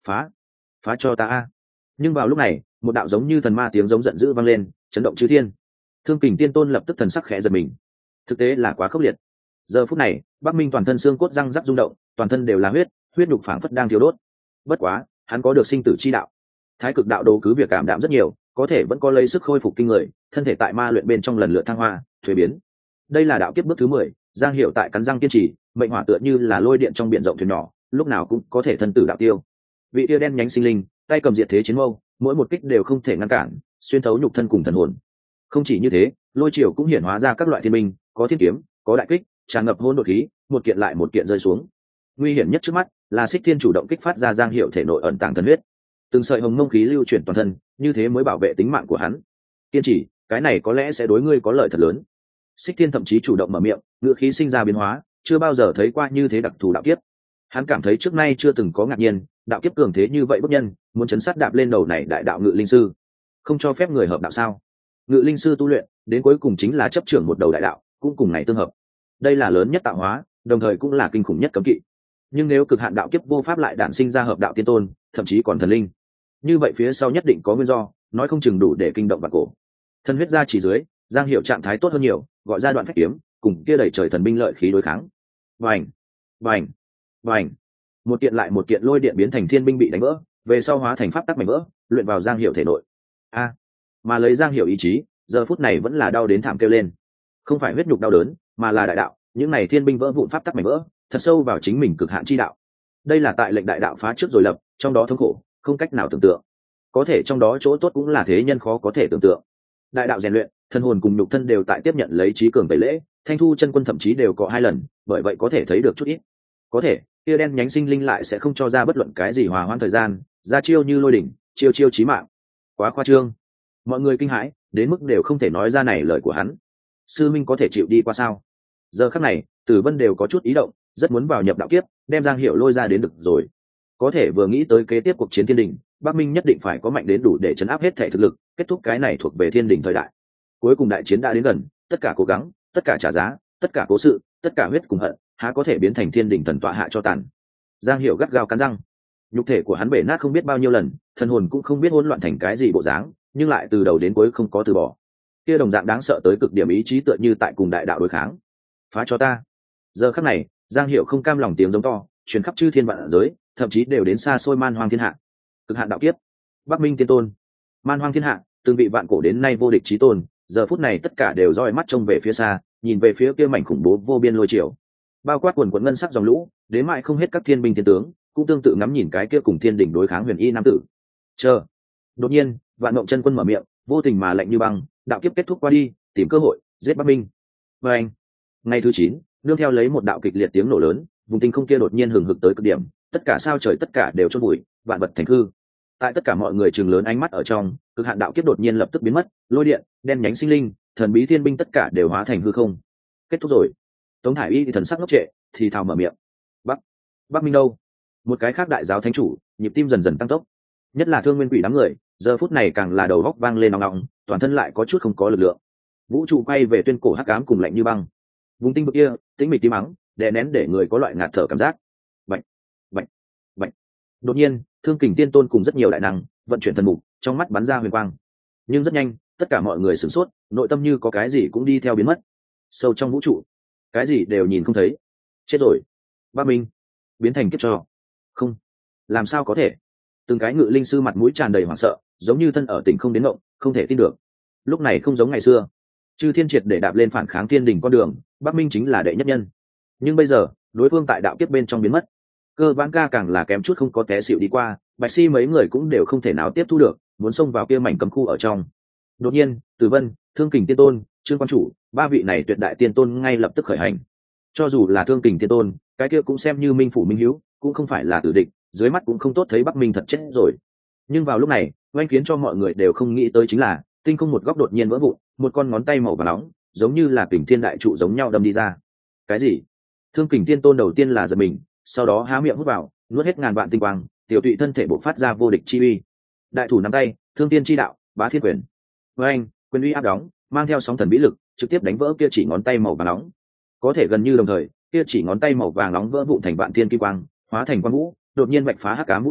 phá phá cho ta a. Nhưng vào lúc này một đạo giống như thần ma tiếng giống giận dữ vang lên, chấn động chư thiên. Thương Kình Tiên Tôn lập tức thần sắc khẽ giật mình, thực tế là quá khốc liệt. Giờ phút này Bắc Minh toàn thân xương cốt răng rắc rung động, toàn thân đều là huyết, huyết nhục phảng phất đang thiêu đốt. Bất quá hắn có được sinh tử chi đạo, thái cực đạo đồ cứ việc cảm đạm rất nhiều, có thể vẫn có lấy sức khôi phục kinh người, thân thể tại ma luyện bên trong lần lượt thăng hoa thuế biến. Đây là đạo kiếp bước thứ 10, Giang Hiểu tại cắn răng kiên trì, mệnh hỏa tựa như là lôi điện trong biển rộng thuyền nhỏ, lúc nào cũng có thể thân tử đạo tiêu. Vị tia đen nhánh sinh linh, tay cầm diệt thế chiến mâu, mỗi một kích đều không thể ngăn cản, xuyên thấu nhục thân cùng thần hồn. Không chỉ như thế, lôi triều cũng hiển hóa ra các loại thiên binh, có thiên kiếm, có đại kích, tràn ngập hỗn độn khí, một kiện lại một kiện rơi xuống. Nguy hiểm nhất trước mắt là Xích Thiên chủ động kích phát ra Giang Hiểu thể nội ẩn tàng thần huyết, từng sợi hồng mông khí lưu chuyển toàn thân, như thế mới bảo vệ tính mạng của hắn. Kiên trì, cái này có lẽ sẽ đối ngươi có lợi thật lớn. Xích Thiên thậm chí chủ động mở miệng, ngựa khí sinh ra biến hóa, chưa bao giờ thấy qua như thế đặc thù đạo kiếp. Hắn cảm thấy trước nay chưa từng có ngạc nhiên, đạo kiếp cường thế như vậy bất nhân, muốn chấn sát đạp lên đầu này đại đạo ngự linh sư, không cho phép người hợp đạo sao? Ngự linh sư tu luyện đến cuối cùng chính là chấp trưởng một đầu đại đạo, cũng cùng này tương hợp. Đây là lớn nhất tạo hóa, đồng thời cũng là kinh khủng nhất cấm kỵ. Nhưng nếu cực hạn đạo kiếp vô pháp lại đản sinh ra hợp đạo tiên tôn, thậm chí còn thần linh, như vậy phía sau nhất định có nguyên do, nói không chừng đủ để kinh động vạn cổ. Thân huyết ra chỉ dưới, Giang Hiểu trạng thái tốt hơn nhiều, gọi ra đoạn phách kiếm, cùng kia đẩy trời thần binh lợi khí đối kháng. Vành, vành, vành, một kiện lại một kiện lôi điện biến thành thiên binh bị đánh vỡ, về sau hóa thành pháp tắc mảnh vỡ, luyện vào Giang Hiểu thể nội. Mà lấy Giang Hiểu ý chí, giờ phút này vẫn là đau đến thảm kêu lên. Không phải huyết nhục đau đớn, mà là đại đạo, những này thiên binh vỡ vụn pháp tắc mảnh vỡ, thật sâu vào chính mình cực hạn chi đạo. Đây là tại lệnh đại đạo phá trước rồi lập, trong đó thống khổ, không cách nào tưởng tượng. Có thể trong đó chỗ tốt cũng là thế nhân khó có thể tưởng tượng. Đại đạo rèn luyện, thân hồn cùng nhục thân đều tại tiếp nhận lấy trí cường tẩy lễ, Thanh Thu chân quân thậm chí đều có 2 lần, bởi vậy có thể thấy được chút ít. Có thể, kia đen nhánh sinh linh lại sẽ không cho ra bất luận cái gì hòa hoãn thời gian, ra chiêu như lôi đỉnh, chiêu chiêu chí mạng. Quá khoa trương. Mọi người kinh hãi, đến mức đều không thể nói ra này lời của hắn. Sư minh có thể chịu đi qua sao? Giờ khắc này, Tử Vân đều có chút ý động, rất muốn vào nhập đạo kiếp, đem Giang Hiểu lôi ra đến được rồi. Có thể vừa nghĩ tới kế tiếp cuộc chiến thiên đình, Bắc Minh nhất định phải có mạnh đến đủ để chấn áp hết thể thực lực, kết thúc cái này thuộc về thiên đình thời đại. Cuối cùng đại chiến đã đến gần, tất cả cố gắng, tất cả trả giá, tất cả cố sự, tất cả huyết cùng hận, há có thể biến thành thiên đình thần tọa hạ cho tàn. Giang Hiểu gắt gao cắn răng, nhục thể của hắn bể nát không biết bao nhiêu lần, thần hồn cũng không biết hỗn loạn thành cái gì bộ dáng, nhưng lại từ đầu đến cuối không có từ bỏ. Kia đồng dạng đáng sợ tới cực điểm ý chí tựa như tại cùng đại đạo đối kháng. Phá cho ta. Giờ khắc này, Giang Hiểu không cam lòng tiếng giống to, truyền khắp chư thiên vạn giới, thậm chí đều đến xa xôi man hoang thiên hạ. Cực hạn đạo kiếp, Bắc Minh tiên tôn, man hoang thiên hạ, từng vị vạn cổ đến nay vô địch chí tôn, giờ phút này tất cả đều dõi mắt trông về phía xa, nhìn về phía kia mảnh khủng bố vô biên lôi triều. Bao quát quần quần ngân sắc dòng lũ, đến mãi không hết các thiên binh thiên tướng, cũng tương tự ngắm nhìn cái kia cùng thiên đỉnh đối kháng huyền y nam tử. Chờ. Đột nhiên, Vạn Mộng Chân Quân mở miệng, vô tình mà lạnh như băng, đạo kiếp kết thúc qua đi, tìm cơ hội giết Bắc Minh. Và anh. Ngày thứ 9, nương theo lấy một đạo kịch liệt tiếng nổ lớn, vùng tinh không kia đột nhiên hừng hực tới cực điểm, tất cả sao trời tất cả đều chôn bụi, vạn vật thành hư. Tại tất cả mọi người trừng lớn ánh mắt ở trong, cực hạn đạo kiếp đột nhiên lập tức biến mất, lôi điện, đen nhánh sinh linh, thần bí thiên binh tất cả đều hóa thành hư không. Kết thúc rồi. Tống Hải Y thì thần sắc ngốc trệ, thì thào mở miệng. Bắc Minh đâu? Một cái khác đại giáo thánh chủ, nhịp tim dần dần tăng tốc. Nhất là Thương Nguyên Quỷ đám người, giờ phút này càng là đầu góc vang lên nòng nòng, toàn thân lại có chút không có lực lượng. Vũ trụ quay về tuyên cổ hắc ám cùng lạnh như băng. Vùng tinh vực kia, tĩnh mịch tím mắng, đè nén để người có loại ngạt thở cảm giác. Bạch, bạch, bạch. Đột nhiên, Thương Kình Tiên Tôn cùng rất nhiều đại năng vận chuyển thần mục, trong mắt bắn ra huyền quang. Nhưng rất nhanh, tất cả mọi người sửng sốt, nội tâm như có cái gì cũng đi theo biến mất. Sâu trong vũ trụ, cái gì đều nhìn không thấy. Chết rồi. Ba Minh biến thành kiếp cho. Không, làm sao có thể? Từng cái ngự linh sư mặt mũi tràn đầy hoảng sợ, giống như thân ở tỉnh không đến ngộng, không thể tin được. Lúc này không giống ngày xưa, chư thiên triệt để đạp lên phản kháng thiên đình con đường, Bắc Minh chính là đệ nhất nhân. Nhưng bây giờ, đối phương tại đạo kiếp bên trong biến mất, Cơ Vãn Ca càng là kém chút không có té xỉu đi qua, Bạch Si mấy người cũng đều không thể nào tiếp thu được, muốn xông vào kia mảnh cấm khu ở trong. Đột nhiên, Tử Vân, Thương Kình Tiên Tôn, Trương Quan Chủ, 3 vị này tuyệt đại tiên tôn ngay lập tức khởi hành. Cho dù là Thương Kình Tiên Tôn, cái kia cũng xem như minh phủ minh hữu, cũng không phải là tử địch, dưới mắt cũng không tốt thấy Bắc Minh thật chết rồi. Nhưng vào lúc này, oanh khiến cho mọi người đều không nghĩ tới chính là, tinh không một góc đột nhiên vỡ vụn, một con ngón tay màu vàng nóng, giống như là kình thiên đại trụ giống nhau đâm đi ra. Cái gì? Thương Kình Tiên Tôn đầu tiên là giật mình, sau đó há miệng hút vào, nuốt hết ngàn vạn tinh quang, tiểu tụy thân thể bộc phát ra vô địch chi uy. Đại thủ nắm tay, Thương Tiên chi đạo, Bá Thiên quyền. Với anh, quyền uy áp đóng, mang theo sóng thần vĩ lực, trực tiếp đánh vỡ kia chỉ ngón tay màu vàng nóng. Có thể gần như đồng thời, kia chỉ ngón tay màu vàng nóng vỡ vụn thành vạn thiên kim quang, hóa thành quang vũ, đột nhiên vạch phá hắc ám vũ trụ,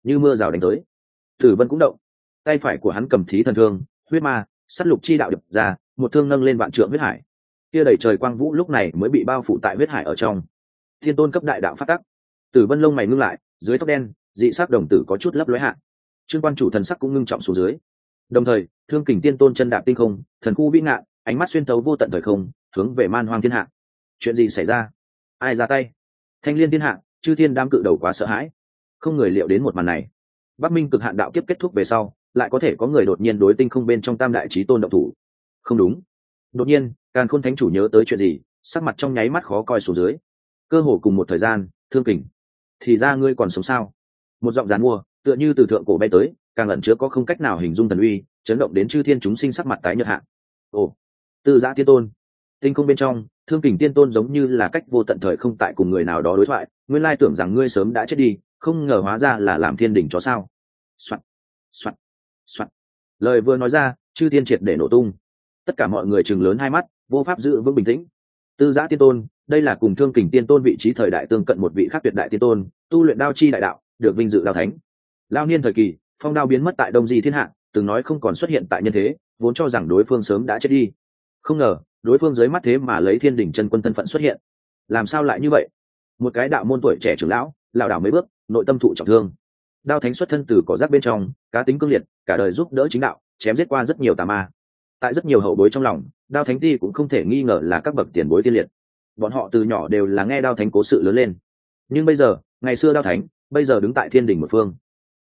như mưa rào đánh tới. Tử Vân cũng động, tay phải của hắn cầm thí thần thương, huyết ma sát lục chi đạo đập ra, một thương nâng lên vạn trượng huyết hải. Kia đầy trời quang vũ lúc này mới bị bao phủ tại huyết hải ở trong. Thiên tôn cấp đại đạo phát tắc. Tử Vân lông mày ngưng lại, dưới tóc đen dị sắc đồng tử có chút lấp lóe hạ. Trương quan chủ thần sắc cũng ngưng trọng xuống dưới. Đồng thời thương kình tiên tôn chân đạp tinh không, thần khu vĩ ngạn, ánh mắt xuyên tấu vô tận thời không, hướng về man hoang thiên hạ. Chuyện gì xảy ra? Ai ra tay? Thanh liên thiên hạ, chư thiên đám cự đầu quá sợ hãi, không người liệu đến một màn này. Bắc Minh cực hạn đạo kiếp kết thúc về sau, lại có thể có người đột nhiên đối tinh không bên trong tam đại chí tôn động thủ. Không đúng. Đột nhiên, Càn Khôn Thánh chủ nhớ tới chuyện gì, sắc mặt trong nháy mắt khó coi xuống dưới. Cơ hồ cùng một thời gian, Thương Kình, thì ra ngươi còn sống sao? Một giọng giàn mua, tựa như từ thượng cổ bay tới, càng ẩn chứa có không cách nào hình dung thần uy, chấn động đến chư thiên chúng sinh sắc mặt tái nhợt hạ. Ồ, Tư Giã Tiên Tôn. Tinh không bên trong, Thương Kình Tiên Tôn giống như là cách vô tận thời không tại cùng người nào đó đối thoại, nguyên lai tưởng rằng ngươi sớm đã chết đi, không ngờ hóa ra là làm thiên đỉnh chó sao. Soạt, soạt, soạt. Lời vừa nói ra, chư thiên triệt để nổ tung. Tất cả mọi người trừng lớn hai mắt, vô pháp giữ vững bình tĩnh. Tư Giã Tiên Tôn, đây là cùng Thương Kình Tiên Tôn vị trí thời đại tương cận một vị khác tuyệt đại tiên tôn, tu luyện đao chi đại đạo, được vinh dự đao thánh. Lao niên thời kỳ, phong đao biến mất tại Đông Di thiên hạ, từng nói không còn xuất hiện tại nhân thế, vốn cho rằng đối phương sớm đã chết đi. Không ngờ, đối phương dưới mắt thế mà lấy Thiên Đỉnh chân quân thân phận xuất hiện. Làm sao lại như vậy? Một cái đạo môn tuổi trẻ trưởng lão, lảo đảo mấy bước, nội tâm thụ trọng thương. Đao thánh xuất thân từ cỏ rác bên trong, cá tính cương liệt, cả đời giúp đỡ chính đạo, chém giết qua rất nhiều tà ma. Tại rất nhiều hậu bối trong lòng, Đao thánh ti cũng không thể nghi ngờ là các bậc tiền bối tiên liệt. Bọn họ từ nhỏ đều là nghe Đao thánh cố sự lớn lên. Nhưng bây giờ, ngày xưa Đao thánh, bây giờ đứng tại Thiên Đỉnh một phương.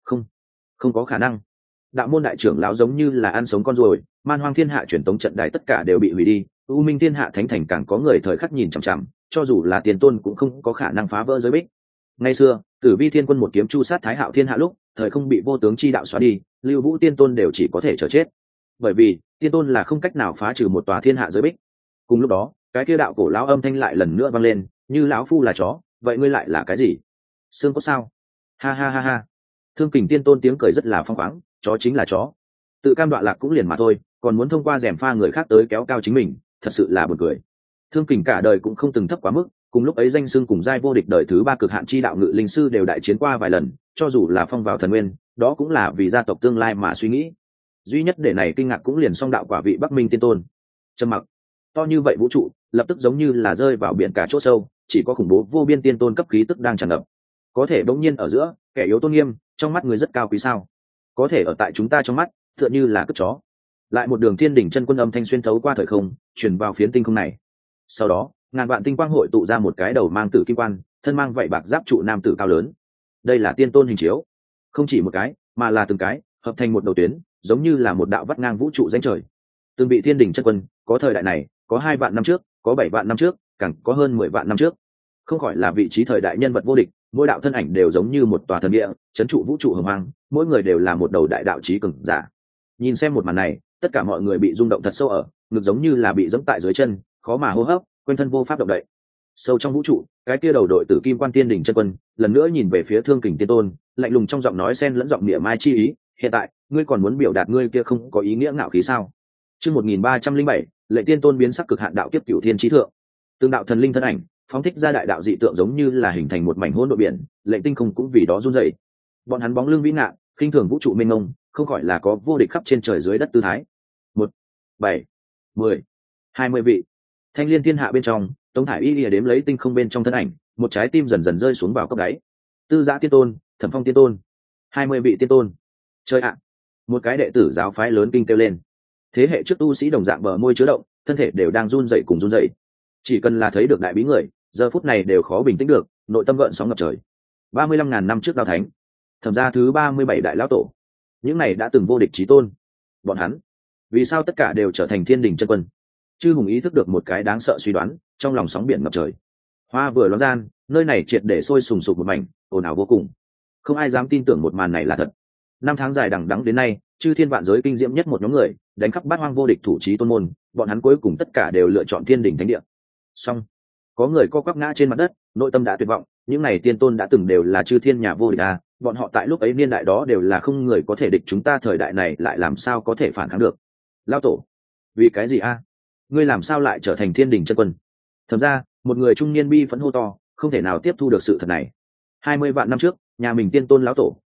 Không có khả năng. Đạo môn đại trưởng lão giống như là ăn sống con ruồi, man hoang thiên hạ truyền tống trận đài tất cả đều bị hủy đi, u minh thiên hạ thánh thành càng có người thời khắc nhìn chằm chằm, cho dù là tiền tôn cũng không có khả năng phá vỡ giới bích. Ngày xưa, Tử Vi Thiên Quân một kiếm chu sát Thái Hạo thiên hạ lúc, thời không bị vô tướng chi đạo xóa đi, Lưu Vũ tiên tôn đều chỉ có thể chờ chết. Bởi vì, tiên tôn là không cách nào phá trừ một tòa thiên hạ giới bích. Cùng lúc đó, cái kia đạo cổ lão âm thanh lại lần nữa vang lên, như lão phu là chó, vậy ngươi lại là cái gì? Xương có sao? Ha ha ha ha. Thương Kình Tiên Tôn tiếng cười rất là phong khoáng, chó chính là chó, tự cam đoạ lạc cũng liền mà thôi, còn muốn thông qua rèm pha người khác tới kéo cao chính mình, thật sự là buồn cười. Thương Kình cả đời cũng không từng thấp quá mức, cùng lúc ấy danh xưng cùng giai vô địch đời thứ 3 cực hạn chi đạo ngự linh sư đều đại chiến qua vài lần, cho dù là phong vào thần nguyên, đó cũng là vì gia tộc tương lai mà suy nghĩ. Duy nhất để này kinh ngạc cũng liền song đạo quả vị Bắc Minh Tiên Tôn. Trầm mặc, to như vậy vũ trụ, lập tức giống như là rơi vào biển cả chỗ sâu, chỉ có khủng bố vô biên tiên tôn cấp khí tức đang tràn ngập. Có thể bỗng nhiên ở giữa, kẻ yếu tôn nghiêm, trong mắt người rất cao quý sao? Có thể ở tại chúng ta trong mắt, tựa như là cất chó. Lại một đường Thiên Đỉnh chân quân âm thanh xuyên thấu qua thời không, truyền vào phiến tinh không này. Sau đó, ngàn vạn tinh quang hội tụ ra một cái đầu mang tử kim quan, thân mang vậy bạc giáp trụ nam tử cao lớn. Đây là tiên tôn hình chiếu, không chỉ một cái, mà là từng cái, hợp thành một đầu tuyến, giống như là một đạo vắt ngang vũ trụ danh trời. Từng vị Thiên Đỉnh chân quân, có thời đại này, có 2 vạn năm trước, có 7 vạn năm trước, càng có hơn 10 vạn năm trước. Không khỏi là vị trí thời đại nhân vật vô địch, mỗi đạo thân ảnh đều giống như một tòa thần địa, trấn trụ vũ trụ hồng hoang, mỗi người đều là một đầu đại đạo chí cường giả. Nhìn xem một màn này, tất cả mọi người bị rung động thật sâu ở, ngực giống như là bị giẫm tại dưới chân, khó mà hô hấp, quanh thân vô pháp động đậy. Sâu trong vũ trụ, cái kia đầu đội tử kim quan Thiên Đỉnh chân quân, lần nữa nhìn về phía Thương Kình Tiên Tôn, lạnh lùng trong giọng nói xen lẫn giọng mỉa mai chi ý, hiện tại, ngươi còn muốn biểu đạt ngươi kia không có ý nghĩa ngạo khí sao? Chương 1307, Lệnh Tiên Tôn biến sắc cực hạn đạo kiếp cửu thiên chí thượng. Tương đạo thần linh thân ảnh, phóng thích ra đại đạo dị tượng giống như là hình thành một mảnh hỗn độn biển, Lệnh tinh không cũng vì đó run rẩy. Bọn hắn bóng lưng vĩ ngạn, khinh thường vũ trụ mênh mông, không khỏi là có vô địch khắp trên trời dưới đất tư thái. 1, 7, 10, 20 vị. Thanh liên thiên hạ bên trong, Tống Thải Y lìa đếm lấy tinh không bên trong thân ảnh, một trái tim dần dần rơi xuống vào cốc đáy. Tư Giã Tiên Tôn, Thẩm Phong Tiên Tôn, 20 vị tiên tôn. Chơi ạ. Một cái đệ tử giáo phái lớn kinh kêu lên. Thế hệ trước tu sĩ đồng dạng bờ môi chứa động, thân thể đều đang run rẩy cùng run rẩy. Chỉ cần là thấy được đại bí người, giờ phút này đều khó bình tĩnh được, nội tâm gợn sóng ngập trời. 35.000 năm trước Đao Thánh, Thẩm gia thứ 37 đại lão tổ, những này đã từng vô địch chí tôn, bọn hắn vì sao tất cả đều trở thành Thiên Đỉnh chân quân? Chư hùng ý thức được một cái đáng sợ suy đoán, trong lòng sóng biển ngập trời. Hoa vừa loáng gian, nơi này triệt để sôi sùng sục một mảnh, ồn ào vô cùng. Không ai dám tin tưởng một màn này là thật. 5 tháng dài đằng đẵng đến nay, chư thiên vạn giới kinh diễm nhất một nhóm người, đánh khắp bát hoang vô địch thủ chí tôn môn, bọn hắn cuối cùng tất cả đều lựa chọn Thiên Đỉnh thánh địa. Song, có người co quắp ngã trên mặt đất, nội tâm đã tuyệt vọng, những này tiên tôn đã từng đều là chư thiên nhà vô địch à, bọn họ tại lúc ấy niên đại đó đều là không người có thể địch, chúng ta thời đại này lại làm sao có thể phản kháng được? Lão tổ, vì cái gì a? Ngươi làm sao lại trở thành Thiên Đỉnh chân quân? Thẩm ra, một người trung niên bi phẫn hô to, không thể nào tiếp thu được sự thật này. 20 vạn năm trước, nhà mình tiên tôn lão tổ,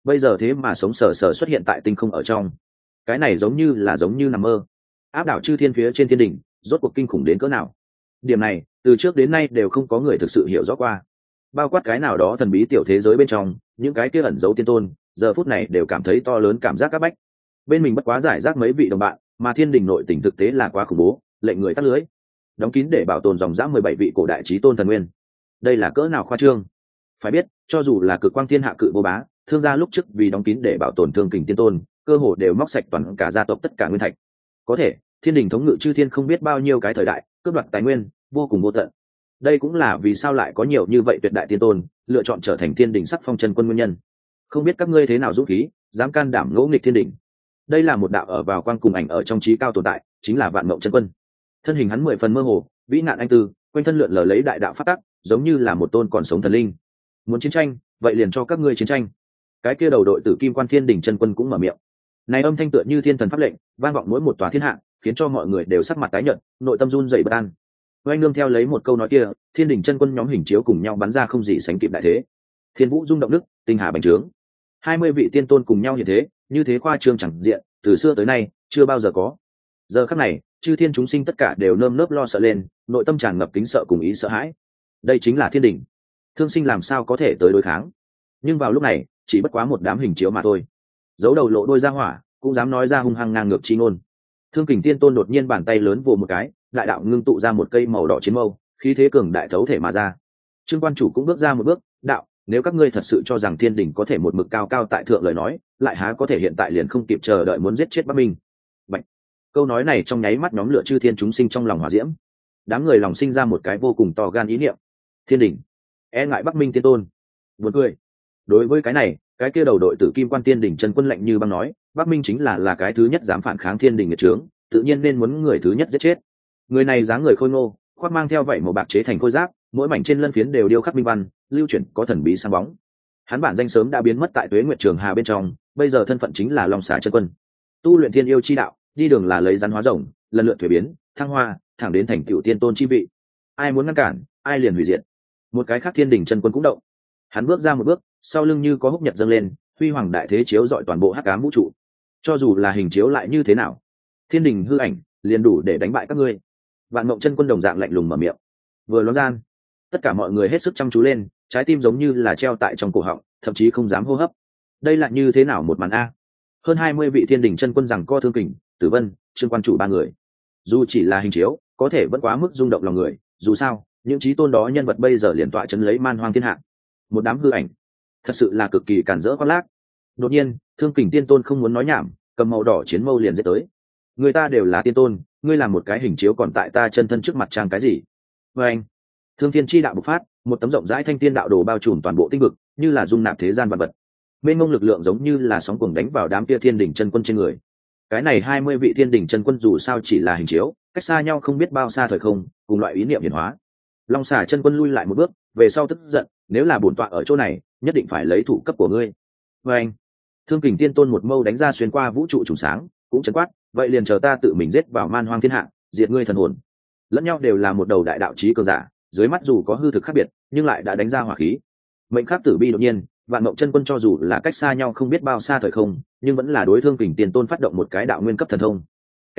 bây giờ thế mà sống sờ sờ xuất hiện tại tinh không ở trong. Cái này giống như nằm mơ. Áp đảo chư thiên phía trên thiên đỉnh, rốt cuộc kinh khủng đến cỡ nào. Điểm này từ trước đến nay đều không có người thực sự hiểu rõ qua. Bao quát cái nào đó thần bí tiểu thế giới bên trong, những cái kia ẩn giấu tiên tôn giờ phút này đều cảm thấy to lớn cảm giác áp bách. Bên mình bất quá giải rác mấy vị đồng bạn, mà thiên đình nội tình thực tế là quá khủng bố, lệnh người tắt lưới. Đóng kín để bảo tồn dòng dã 17 vị cổ đại chí tôn thần nguyên. Đây là cỡ nào khoa trương. Phải biết, cho dù là cực quang thiên hạ cự vô bá, thương gia lúc trước vì đóng kín để bảo tồn thương kình tiên tôn, cơ hồ đều móc sạch toàn cả gia tộc tất cả nguyên thạch. Có thể, thiên đình thống ngự chư thiên không biết bao nhiêu cái thời đại, cướp đoạt tài nguyên vô cùng vô tận. Đây cũng là vì sao lại có nhiều như vậy tuyệt đại tiên tôn lựa chọn trở thành thiên đình sắc phong chân quân nguyên nhân. Không biết các ngươi thế nào dũng khí, dám can đảm ngỗ nghịch thiên đình. Đây là một đạo ở vào quang cùng ảnh ở trong trí cao tồn tại, chính là Vạn Mộng chân quân. Thân hình hắn 10 phần mơ hồ, vĩ nạn anh tư, quanh thân lượn lờ lấy đại đạo phát tắc, giống như là một tôn còn sống thần linh. Muốn chiến tranh, vậy liền cho các ngươi chiến tranh. Cái kia đầu đội tử kim quan thiên đình chân quân cũng mở miệng. Này âm thanh tựa như thiên thần pháp lệnh, vang vọng mỗi một tòa thiên hạ, khiến cho mọi người đều sắc mặt tái nhợt, nội tâm run rẩy bất an. Oanh nương theo lấy một câu nói kia, thiên đình chân quân nhóm hình chiếu cùng nhau bắn ra không gì sánh kịp đại thế. Thiên vũ rung động đức, tinh hà bành trướng. 20 vị tiên tôn cùng nhau như thế khoa trương chẳng diện, từ xưa tới nay chưa bao giờ có. Giờ khắc này, chư thiên chúng sinh tất cả đều nơm nớp lo sợ lên, nội tâm tràn ngập kính sợ cùng ý sợ hãi. Đây chính là thiên đình. Thương sinh làm sao có thể tới đối kháng. Nhưng vào lúc này, chỉ bất quá một đám hình chiếu mà thôi. Giấu đầu lộ đôi ra hỏa, cũng dám nói ra hung hăng ngang ngược chi ngôn. Thương kình tiên tôn đột nhiên bàn tay lớn vồ một cái, đại đạo ngưng tụ ra một cây màu đỏ chiến mâu, khí thế cường đại thấu thể mà ra. Trương quan chủ cũng bước ra một bước, đạo, nếu các ngươi thật sự cho rằng thiên đình có thể một mực cao cao tại thượng lời nói, lại há có thể hiện tại liền không kịp chờ đợi muốn giết chết Bắc Minh. Bạch. Câu nói này trong nháy mắt nhóm lửa chư thiên chúng sinh trong lòng hỏa diễm. Đám người lòng sinh ra một cái vô cùng to gan ý niệm. Thiên đình e ngại Bắc Minh tiên tôn. Buồn cười. Đối với cái này, cái kia đầu đội tử kim quan thiên đình chân quân lạnh như băng nói, Bắc Minh chính là cái thứ nhất dám phản kháng thiên đình nghiệt trướng, tự nhiên nên muốn người thứ nhất giết chết. Người này dáng người khôi ngô, khoác mang theo vảy màu bạc chế thành khôi giáp, mỗi mảnh trên lân phiến đều điêu khắc minh văn, lưu chuyển có thần bí sáng bóng. Hắn bản danh sớm đã biến mất tại Tuế Nguyệt Trường Hà bên trong, bây giờ thân phận chính là Long Xà chân quân. Tu luyện thiên yêu chi đạo, đi đường là lấy rắn hóa rồng, lần lượt thuế biến, thăng hoa, thẳng đến thành tựu tiên tôn chi vị. Ai muốn ngăn cản, ai liền hủy diệt. Một cái khác thiên đình chân quân cũng động. Hắn bước ra một bước, sau lưng như có húc nhật dâng lên, huy hoàng đại thế chiếu rọi toàn bộ hắc ám vũ trụ. Cho dù là hình chiếu lại như thế nào, thiên đình hư ảnh liền đủ để đánh bại các ngươi. Vạn Mộng chân quân đồng dạng lạnh lùng mở miệng. Vừa nói gian, tất cả mọi người hết sức chăm chú lên, trái tim giống như là treo tại trong cổ họng, thậm chí không dám hô hấp. Đây là như thế nào một màn a? Hơn 20 vị thiên đình chân quân rằng co Thương Kình, Tử Vân, Trương quan chủ ba người. Dù chỉ là hình chiếu, có thể vẫn quá mức rung động lòng người, dù sao, những chí tôn đó nhân vật bây giờ liền tọa chấn lấy man hoang thiên hạ. Một đám hư ảnh, thật sự là cực kỳ cản rỡ khoác lác. Đột nhiên, Thương Kình tiên tôn không muốn nói nhảm, cầm màu đỏ chiến mâu liền giết tới. Người ta đều là tiên tôn, ngươi làm một cái hình chiếu còn tại ta chân thân trước mặt trang cái gì? Và anh, Thương Thiên chi đạo bộc phát, một tấm rộng rãi thanh tiên đạo đồ bao trùm toàn bộ tinh vực, như là dung nạp thế gian vật vật. Mênh mông lực lượng giống như là sóng cuồng đánh vào đám kia thiên đỉnh chân quân trên người. Cái này 20 vị thiên đỉnh chân quân dù sao chỉ là hình chiếu, cách xa nhau không biết bao xa thời không, cùng loại ý niệm hiển hóa. Long Xà chân quân lui lại một bước, về sau tức giận, nếu là bổn tọa ở chỗ này, nhất định phải lấy thủ cấp của ngươi. Và anh, Thương Kình tiên tôn một mâu đánh ra xuyên qua vũ trụ trùng sáng, cũng chấn quát, vậy liền chờ ta tự mình giết vào man hoang thiên hạ, diệt ngươi thần hồn. Lẫn nhau đều là một đầu đại đạo chí cường giả, dưới mắt dù có hư thực khác biệt, nhưng lại đã đánh ra hỏa khí. Mệnh khắc tử bi đột nhiên, Vạn Mộng chân quân cho dù là cách xa nhau không biết bao xa thời không, nhưng vẫn là đối Thương Kình tiên tôn phát động một cái đạo nguyên cấp thần thông.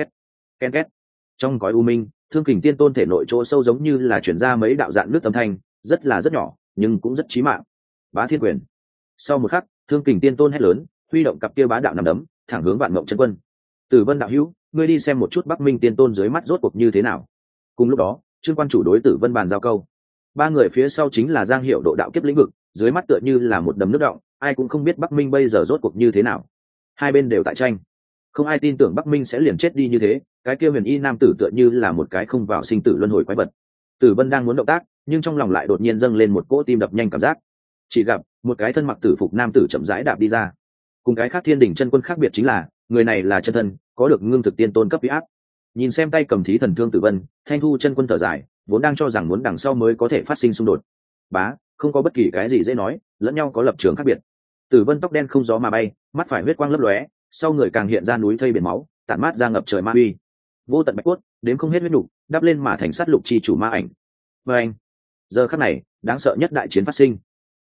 Ken két. Trong cõi u minh, Thương Kình tiên tôn thể nội chỗ sâu giống như là chuyển ra mấy đạo dạng nước âm thanh, rất nhỏ, nhưng cũng rất chí mạng. Bá Thiên Quyền. Sau một khắc, Thương Kình tiên tôn hét lớn, huy động cặp kia bá đạo nằm đấm, thẳng hướng Vạn Mộng chân quân. Tử Vân đạo hữu, ngươi đi xem một chút Bắc Minh tiên tôn dưới mắt rốt cuộc như thế nào. Cùng lúc đó, Trương quan chủ đối Tử Vân bàn giao câu. Ba người phía sau chính là Giang Hiệu độ đạo kiếp lĩnh vực, dưới mắt tựa như là một đầm nước động, ai cũng không biết Bắc Minh bây giờ rốt cuộc như thế nào. Hai bên đều tại tranh, không ai tin tưởng Bắc Minh sẽ liền chết đi như thế. Cái kia huyền y nam tử tựa như là một cái không vào sinh tử luân hồi quái vật. Tử Vân đang muốn động tác, nhưng trong lòng lại đột nhiên dâng lên một cỗ tim đập nhanh cảm giác. Chỉ gặp một cái thân mặc tử phục nam tử chậm rãi đạp đi ra. Cùng cái khác thiên đỉnh chân quân khác biệt chính là, người này là chân thân, có được ngưng thực tiên tôn cấp uy áp. Nhìn xem tay cầm thí thần thương Tử Vân, Thanh Thu chân quân thở dài, vốn đang cho rằng muốn đằng sau mới có thể phát sinh xung đột. Bá, không có bất kỳ cái gì dễ nói, lẫn nhau có lập trường khác biệt. Tử Vân tóc đen không gió mà bay, mắt phải huyết quang lấp lóe, sau người càng hiện ra núi thây biển máu, tản mát ra ngập trời ma uy. Vô tận bạch cốt, đến không hết huyết nục, đắp lên mà thành sát lục chi chủ ma ảnh. Và anh, giờ khắc này, đáng sợ nhất đại chiến phát sinh.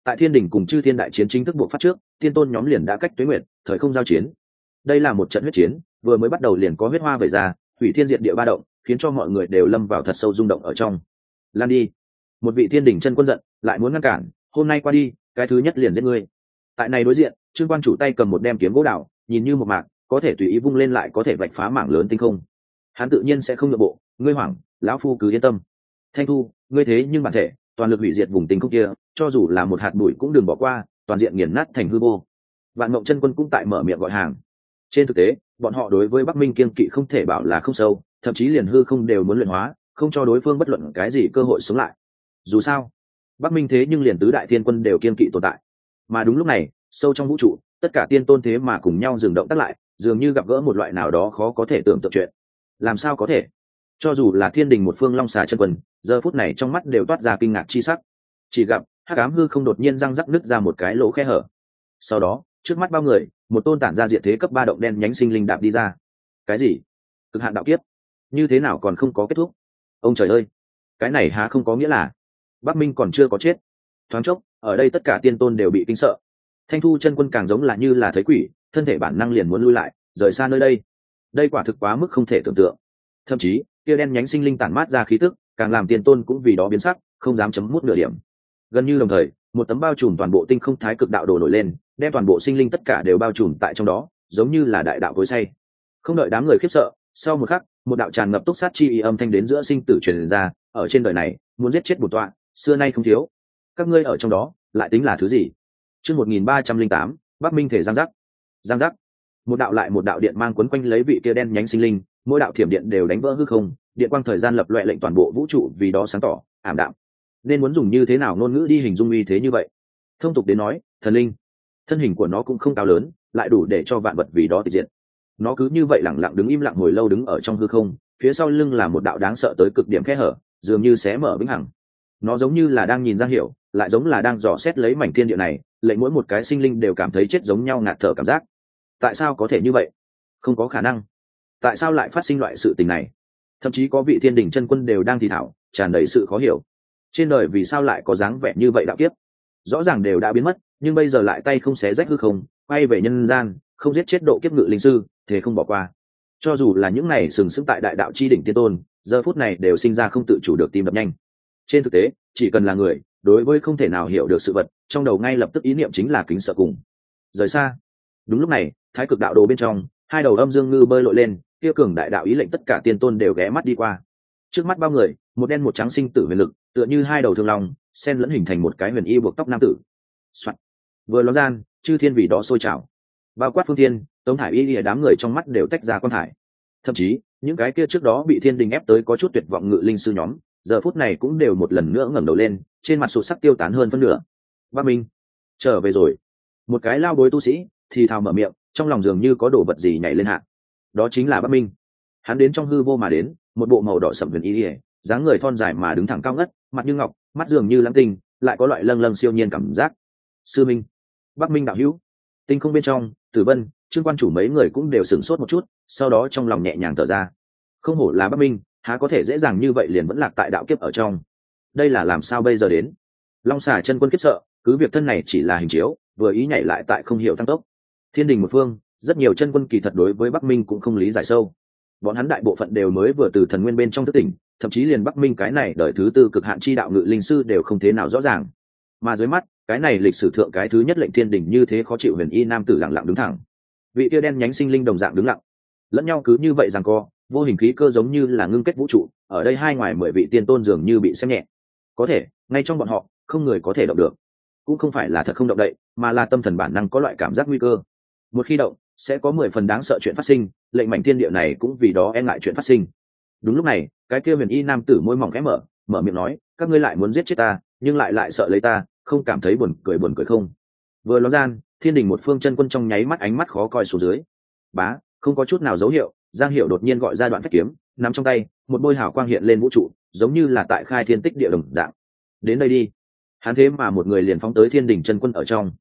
Tại thiên đình cùng chư thiên đại chiến chính thức buộc phát trước, tiên tôn nhóm liền đã cách tuế nguyệt, thời không giao chiến. Đây là một trận huyết chiến, vừa mới bắt đầu liền có huyết hoa vẩy ra, hủy thiên diệt địa ba động, khiến cho mọi người đều lâm vào thật sâu rung động ở trong. Lan đi! Một vị thiên đình chân quân giận, lại muốn ngăn cản, hôm nay qua đi, cái thứ nhất liền giết ngươi. Tại này đối diện, Trương Quan chủ tay cầm một đem kiếm gỗ đào, nhìn như một mạc, có thể tùy ý vung lên lại có thể vạch phá mảng lớn tinh không. Hắn tự nhiên sẽ không nhượng bộ, ngươi hoảng, lão phu cứ yên tâm. Thanh Thu, ngươi thế nhưng bản thể, toàn lực hủy diệt vùng tinh không kia, cho dù là một hạt bụi cũng đừng bỏ qua, toàn diện nghiền nát thành hư vô. Vạn Mộng Chân Quân cũng tại mở miệng gọi hàng. Trên thực tế, bọn họ đối với Bắc Minh kiên kỵ không thể bảo là không sâu, thậm chí liền hư không đều muốn luyện hóa, không cho đối phương bất luận cái gì cơ hội sống lại. Dù sao, Bắc Minh thế nhưng liền tứ đại thiên quân đều kiên kỵ tồn tại. Mà đúng lúc này, sâu trong vũ trụ, tất cả tiên tôn thế mà cùng nhau dừng động tác lại, dường như gặp gỡ một loại nào đó khó có thể tưởng tượng chuyện. Làm sao có thể? Cho dù là thiên đình một phương long xà chân quân, giờ phút này trong mắt đều toát ra kinh ngạc chi sắc. Chỉ gặp hắc ám hư không đột nhiên răng rắc nứt ra một cái lỗ khe hở. Sau đó, trước mắt bao người, một tôn tản ra diện thế cấp 3 động đen nhánh sinh linh đạp đi ra. Cái gì? Cực hạn đạo kiếp? Như thế nào còn không có kết thúc? Ông trời ơi, cái này há không có nghĩa là Bắc Minh còn chưa có chết? Thoáng chốc, ở đây tất cả tiên tôn đều bị kinh sợ. Thanh Thu chân quân càng giống là như là thấy quỷ, thân thể bản năng liền muốn lui lại, rời xa nơi đây. Đây quả thực quá mức không thể tưởng tượng. Thậm chí, kia đen nhánh sinh linh tản mát ra khí tức, càng làm tiên tôn cũng vì đó biến sắc, không dám chấm mút nửa điểm. Gần như đồng thời, một tấm bao trùm toàn bộ tinh không thái cực đạo đồ nổi lên, đem toàn bộ sinh linh tất cả đều bao trùm tại trong đó, giống như là đại đạo cối xay. Không đợi đám người khiếp sợ, sau một khắc, một đạo tràn ngập túc sát chi ý âm thanh đến giữa sinh tử truyền ra, ở trên đời này, muốn giết chết bổn tọa, xưa nay không thiếu. Các ngươi ở trong đó, lại tính là thứ gì? Chương 1308, Bắc Minh thể giang giác. Giang giác. Một đạo lại một đạo điện mang quấn quanh lấy vị kia đen nhánh sinh linh, mỗi đạo thiểm điện đều đánh vỡ hư không, điện quang thời gian lập loè lệnh toàn bộ vũ trụ vì đó sáng tỏ, ảm đạm. Nên muốn dùng như thế nào ngôn ngữ đi hình dung uy thế như vậy? Thông tục đến nói, thần linh. Thân hình của nó cũng không cao lớn, lại đủ để cho vạn vật vì đó tịch diệt. Nó cứ như vậy lặng lặng đứng im lặng hồi lâu đứng ở trong hư không, phía sau lưng là một đạo đáng sợ tới cực điểm khe hở, dường như xé mở vĩnh hằng. Nó giống như là đang nhìn Giang Hiểu, lại giống là đang dò xét lấy mảnh thiên địa này, lệnh mỗi một cái sinh linh đều cảm thấy chết giống nhau ngạt thở cảm giác. Tại sao có thể như vậy? Không có khả năng. Tại sao lại phát sinh loại sự tình này? Thậm chí có vị thiên đình chân quân đều đang thì thảo, tràn đầy sự khó hiểu. Trên đời vì sao lại có dáng vẻ như vậy đạo kiếp? Rõ ràng đều đã biến mất, nhưng bây giờ lại tay không xé rách hư không, quay về nhân gian, không giết chết độ kiếp ngự linh sư, thế không bỏ qua. Cho dù là những này sừng sững tại đại đạo chi đỉnh tiên tôn, giờ phút này đều sinh ra không tự chủ được tim đập nhanh. Trên thực tế, chỉ cần là người, đối với không thể nào hiểu được sự vật, trong đầu ngay lập tức ý niệm chính là kính sợ cùng rời xa. Đúng lúc này, thái cực đạo đồ bên trong, hai đầu âm dương ngư bơi lội lên, kia cường đại đạo ý lệnh tất cả tiên tôn đều ghé mắt đi qua. Trước mắt bao người, một đen một trắng sinh tử huyền lực, tựa như hai đầu thương long, xen lẫn hình thành một cái huyền y buộc tóc nam tử. Soạn. Vừa ló gian, chư thiên vì đó sôi trào. Bao quát phương thiên, Tống Thải Y lìa đám người trong mắt đều tách ra quan thải. Thậm chí, những cái kia trước đó bị thiên đình ép tới có chút tuyệt vọng ngự linh sư nhóm, giờ phút này cũng đều một lần nữa ngẩng đầu lên, trên mặt sụt sắc tiêu tán hơn phân nửa. Bắc Minh, trở về rồi. Một cái lao bối tu sĩ thì thào mở miệng, trong lòng dường như có đồ vật gì nhảy lên hạ. Đó chính là Bắc Minh. Hắn đến trong hư vô mà đến, một bộ màu đỏ sẫm huyền y, dáng người thon dài mà đứng thẳng cao ngất, mặt như ngọc, mắt dường như lãng tinh, lại có loại lâng lâng siêu nhiên cảm giác. Sư Minh, Bắc Minh đạo hữu. Tinh không bên trong, Tử Vân, Trương Quan chủ mấy người cũng đều sửng sốt một chút, sau đó trong lòng nhẹ nhàng thở ra. Không hổ là Bắc Minh, há có thể dễ dàng như vậy liền vẫn lạc tại đạo kiếp ở trong. Đây là làm sao bây giờ đến? Long xà chân quân kiếp sợ, cứ việc thân này chỉ là hình chiếu, vừa ý nhảy lại tại không hiểu tăng tốc. Thiên đình một phương, rất nhiều chân quân kỳ thật đối với Bắc Minh cũng không lý giải sâu. Bọn hắn đại bộ phận đều mới vừa từ thần nguyên bên trong thức tỉnh, thậm chí liền Bắc Minh cái này đời thứ tư cực hạn chi đạo ngự linh sư đều không thế nào rõ ràng. Mà dưới mắt, cái này lịch sử thượng cái thứ nhất lệnh thiên đình như thế khó chịu huyền y nam tử lặng lặng đứng thẳng. Vị kia đen nhánh sinh linh đồng dạng đứng lặng. Lẫn nhau cứ như vậy giằng co, vô hình khí cơ giống như là ngưng kết vũ trụ, ở đây hai ngoài 10 vị tiên tôn dường như bị xem nhẹ. Có thể, ngay trong bọn họ, không người có thể động được. Cũng không phải là thật không động đậy, mà là tâm thần bản năng có loại cảm giác nguy cơ. Một khi động, sẽ có 10 phần đáng sợ chuyện phát sinh, lệnh mảnh thiên địa này cũng vì đó e ngại chuyện phát sinh. Đúng lúc này, cái kia huyền y nam tử môi mỏng khẽ mở miệng nói, các ngươi lại muốn giết chết ta, nhưng lại sợ lấy ta, không cảm thấy buồn cười không? Vừa ló gian, thiên đình một phương chân quân trong nháy mắt ánh mắt khó coi xuống dưới. Bá, không có chút nào dấu hiệu, Giang Hiểu đột nhiên gọi ra đoạn phách kiếm, nắm trong tay, một bôi hào quang hiện lên vũ trụ, giống như là tại khai thiên tích địa đồng dạng. Đến đây đi. Hắn thế mà một người liền phóng tới thiên đình chân quân ở trong.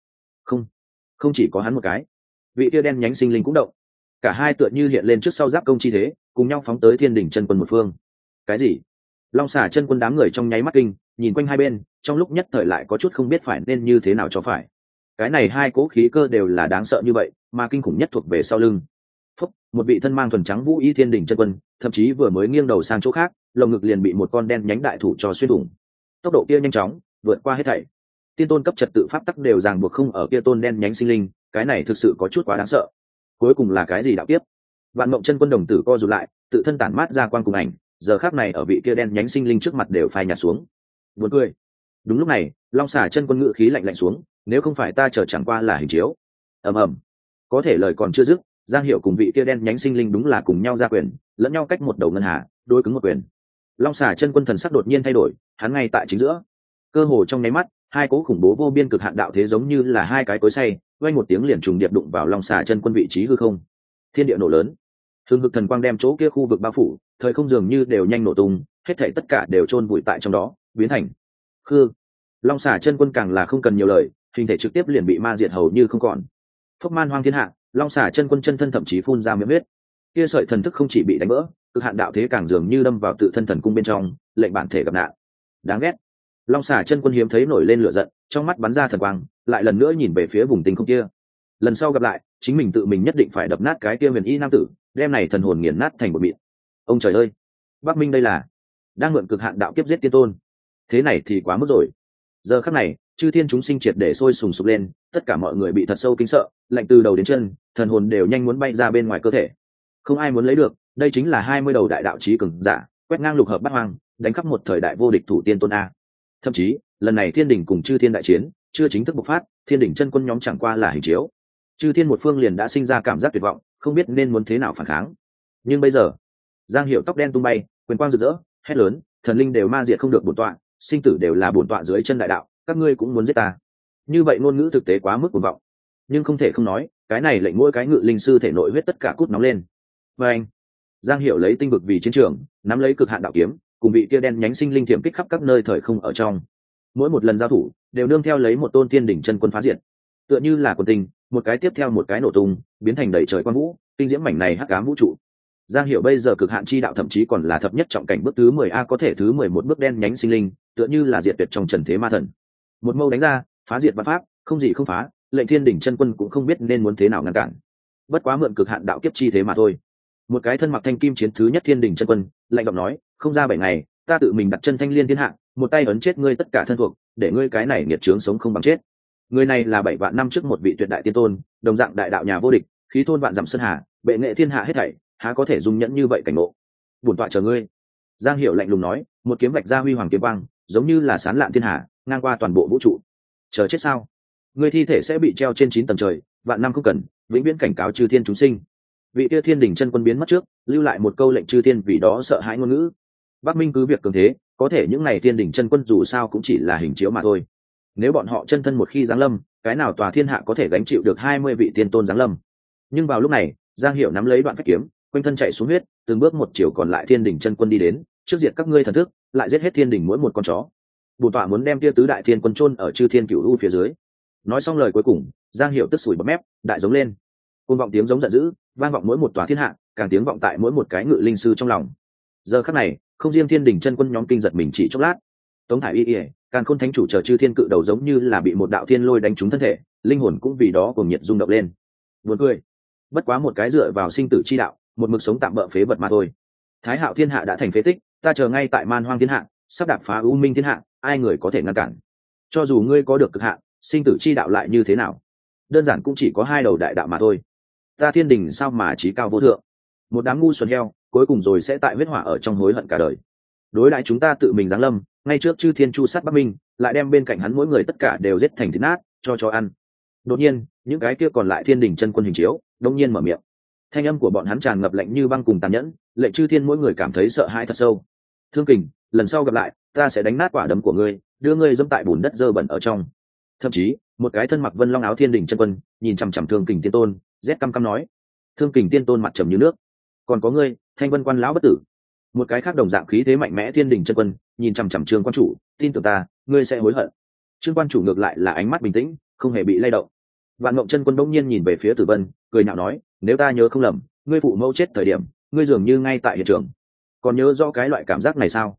Không chỉ có hắn một cái. Vị kia đen nhánh sinh linh cũng động. Cả hai tựa như hiện lên trước sau giáp công chi thế, cùng nhau phóng tới thiên đình chân quân một phương. Cái gì? Long xà chân quân đám người trong nháy mắt kinh, nhìn quanh hai bên, trong lúc nhất thời lại có chút không biết phải nên như thế nào cho phải. Cái này hai cỗ khí cơ đều là đáng sợ như vậy, mà kinh khủng nhất thuộc về sau lưng. Phúc, một vị thân mang thuần trắng vũ y thiên đỉnh chân quân, thậm chí vừa mới nghiêng đầu sang chỗ khác, lồng ngực liền bị một con đen nhánh đại thủ cho xuyên thủng. Tốc độ kia nhanh chóng, vượt qua hết thảy. Tiên tôn cấp trật tự pháp tắc đều ràng buộc không ở kia tôn đen nhánh sinh linh, cái này thực sự có chút quá đáng sợ. Cuối cùng là cái gì đạo tiếp? Vạn Mộng chân quân đồng tử co rụt lại, tự thân tản mát ra quang cùng ảnh, giờ khắc này ở vị kia đen nhánh sinh linh trước mặt đều phai nhạt xuống. Buồn cười. Đúng lúc này, Long xà chân quân ngự khí lạnh lạnh xuống, nếu không phải ta chờ chẳng qua là hình chiếu. Ầm ầm. Có thể lời còn chưa dứt, Giang Hiểu cùng vị kia đen nhánh sinh linh đúng là cùng nhau ra quyền, lẫn nhau cách một đầu ngân hà, đối cứng một quyền. Long xà chân quân thần sắc đột nhiên thay đổi, hắn ngay tại chính giữa. Cơ hồ trong nháy mắt, hai cỗ khủng bố vô biên cực hạn đạo thế giống như là hai cái cối xay, vang một tiếng liền trùng điệp đụng vào Long xà chân quân vị trí hư không. Thiên địa nổ lớn, hừng hực thần quang đem chỗ kia khu vực bao phủ, thời không dường như đều nhanh nổ tung, hết thảy tất cả đều chôn vùi tại trong đó, biến thành khư. Long xà chân quân càng là không cần nhiều lời, hình thể trực tiếp liền bị ma diệt hầu như không còn. Phốc man hoang thiên hạ, Long xà chân quân chân thân thậm chí phun ra miệng huyết. Kia sợi thần thức không chỉ bị đánh vỡ, cực hạn đạo thế càng dường như đâm vào tự thân thần cung bên trong, lệnh bản thể gặp nạn. Đáng ghét. Long xà chân quân hiếm thấy nổi lên lửa giận, trong mắt bắn ra thần quang, lại lần nữa nhìn về phía vùng tinh không kia. Lần sau gặp lại, chính mình tự mình nhất định phải đập nát cái kia huyền y nam tử, đem này thần hồn nghiền nát thành một mịn. Ông trời ơi, Bắc Minh đây là đang mượn cực hạn đạo kiếp giết tiên tôn, thế này thì quá mức rồi. Giờ khắc này, chư thiên chúng sinh triệt để sôi sùng sục lên, tất cả mọi người bị thật sâu kinh sợ, lạnh từ đầu đến chân, thần hồn đều nhanh muốn bay ra bên ngoài cơ thể. Không ai muốn lấy được, đây chính là 20 đầu đại đạo chí cường giả, quét ngang lục hợp bát hoang, đánh khắp một thời đại vô địch thủ tiên tôn a. Thậm chí, lần này thiên đỉnh cùng chư thiên đại chiến, chưa chính thức bộc phát, thiên đỉnh chân quân nhóm chẳng qua là hình chiếu. Chư thiên một phương liền đã sinh ra cảm giác tuyệt vọng, không biết nên muốn thế nào phản kháng. Nhưng bây giờ, Giang Hiểu tóc đen tung bay, quyền quang rực rỡ, hét lớn, thần linh đều ma diệt không được bổn tọa, sinh tử đều là bổn tọa dưới chân đại đạo, các ngươi cũng muốn giết ta. Như vậy ngôn ngữ thực tế quá mức cuồng vọng, nhưng không thể không nói, cái này lệnh mỗi cái ngự linh sư thể nội huyết tất cả cút nóng lên. Và anh, Giang Hiểu lấy tinh vực vì chiến trường, nắm lấy cực hạn đạo kiếm, cùng vị kia đen nhánh sinh linh thiểm kích khắp các nơi thời không ở trong. Mỗi một lần giao thủ, đều nương theo lấy một tôn thiên đỉnh chân quân phá diệt. Tựa như là quần tình, một cái tiếp theo một cái nổ tung, biến thành đầy trời quang vũ, kinh diễm mảnh này hắc ám vũ trụ. Giang Hiểu bây giờ cực hạn chi đạo thậm chí còn là thập nhất trọng cảnh bước thứ 10A, có thể thứ 11 bước đen nhánh sinh linh, tựa như là diệt tuyệt trong trần thế ma thần. Một mâu đánh ra, phá diệt vạn pháp, không gì không phá, lệnh thiên đỉnh chân quân cũng không biết nên muốn thế nào ngăn cản. Bất quá mượn cực hạn đạo kiếp chi thế mà thôi. Một cái thân mặc thanh kim chiến thứ nhất thiên đỉnh chân quân, lạnh giọng nói, không ra 7 ngày, ta tự mình đặt chân thanh liên thiên hạ, một tay ấn chết ngươi tất cả thân thuộc, để ngươi cái này nghiệt chướng sống không bằng chết. Người này là 7 vạn năm trước một vị tuyệt đại tiên tôn, đồng dạng đại đạo nhà vô địch, khí thôn vạn dặm sơn hà, bệ nghệ thiên hạ hết thảy, há có thể dung nhẫn như vậy cảnh ngộ. Bổn tọa chờ ngươi. Giang Hiểu lạnh lùng nói, một kiếm vạch ra huy hoàng kiếm quang, giống như là sán lạn thiên hà, ngang qua toàn bộ vũ trụ. Chờ chết sao? Ngươi thi thể sẽ bị treo trên 9 tầng trời, vạn năm không cần, vĩnh viễn cảnh cáo chư thiên chúng sinh. Vị kia thiên đỉnh chân quân biến mất trước, lưu lại một câu lệnh chư thiên vì đó sợ hãi ngôn ngữ. Bắc Minh cứ việc cường thế, có thể những này thiên đỉnh chân quân dù sao cũng chỉ là hình chiếu mà thôi. Nếu bọn họ chân thân một khi giáng lâm, cái nào tòa thiên hạ có thể gánh chịu được 20 vị tiên tôn giáng lâm? Nhưng vào lúc này, Giang Hiểu nắm lấy đoạn phách kiếm, quanh thân chạy xuống huyết, từng bước một chiều còn lại thiên đỉnh chân quân đi đến, trước diệt các ngươi thần thức, lại giết hết thiên đỉnh mỗi một con chó. Bổn tọa muốn đem kia tứ đại thiên quân chôn ở chư thiên cửu u phía dưới. Nói xong lời cuối cùng, Giang Hiểu tức sủi bọt mép, đại giống lên. Côn vọng tiếng giống giận dữ, vang vọng mỗi một tòa thiên hạ, càng tiếng vọng tại mỗi một cái ngự linh sư trong lòng. Giờ khắc này, không riêng thiên đỉnh chân quân nhóm kinh giật mình chỉ chốc lát. Tống Thải Y, Càn Khôn Thánh chủ chờ chư thiên cự đầu giống như là bị một đạo thiên lôi đánh trúng thân thể, linh hồn cũng vì đó cùng nhiệt rung động lên. Buồn cười, bất quá một cái dựa vào sinh tử chi đạo, một mực sống tạm bợ phế vật mà thôi. Thái Hạo thiên hạ đã thành phế tích, ta chờ ngay tại man hoang thiên hạ, sắp đạp phá u minh thiên hạ, ai người có thể ngăn cản? Cho dù ngươi có được cực hạn, sinh tử chi đạo lại như thế nào? Đơn giản cũng chỉ có hai đầu đại đạo mà thôi. Ta thiên đình sao mà trí cao vô thượng? Một đám ngu xuẩn heo, cuối cùng rồi sẽ tại huyết hỏa ở trong hối hận cả đời. Đối đãi chúng ta tự mình giáng lâm, ngay trước chư thiên chu sát Bắc Minh, lại đem bên cạnh hắn mỗi người tất cả đều giết thành thịt nát, cho ăn. Đột nhiên, những cái kia còn lại thiên đình chân quân hình chiếu, đông nhiên mở miệng. Thanh âm của bọn hắn tràn ngập lạnh như băng cùng tàn nhẫn, lệnh chư thiên mỗi người cảm thấy sợ hãi thật sâu. Thương Kình, lần sau gặp lại, ta sẽ đánh nát quả đấm của ngươi, đưa ngươi dẫm tại bùn đất dơ bẩn ở trong. Thậm chí, một cái thân mặc vân long áo thiên đình chân quân, nhìn chằm chằm Thương Kình tiên tôn, rét căm căm nói. Thương Kình tiên tôn mặt trầm như nước. Còn có ngươi, Thanh Vân quan lão bất tử. Một cái khác đồng dạng khí thế mạnh mẽ thiên đình chân quân, nhìn chằm chằm Trương quan chủ, tin tưởng ta, ngươi sẽ hối hận. Trương quan chủ ngược lại là ánh mắt bình tĩnh, không hề bị lay động. Vạn Mộng chân quân bỗng nhiên nhìn về phía Tử Vân, cười nhạo nói, nếu ta nhớ không lầm, ngươi phụ mẫu chết thời điểm, ngươi dường như ngay tại hiện trường. Còn nhớ rõ cái loại cảm giác này sao?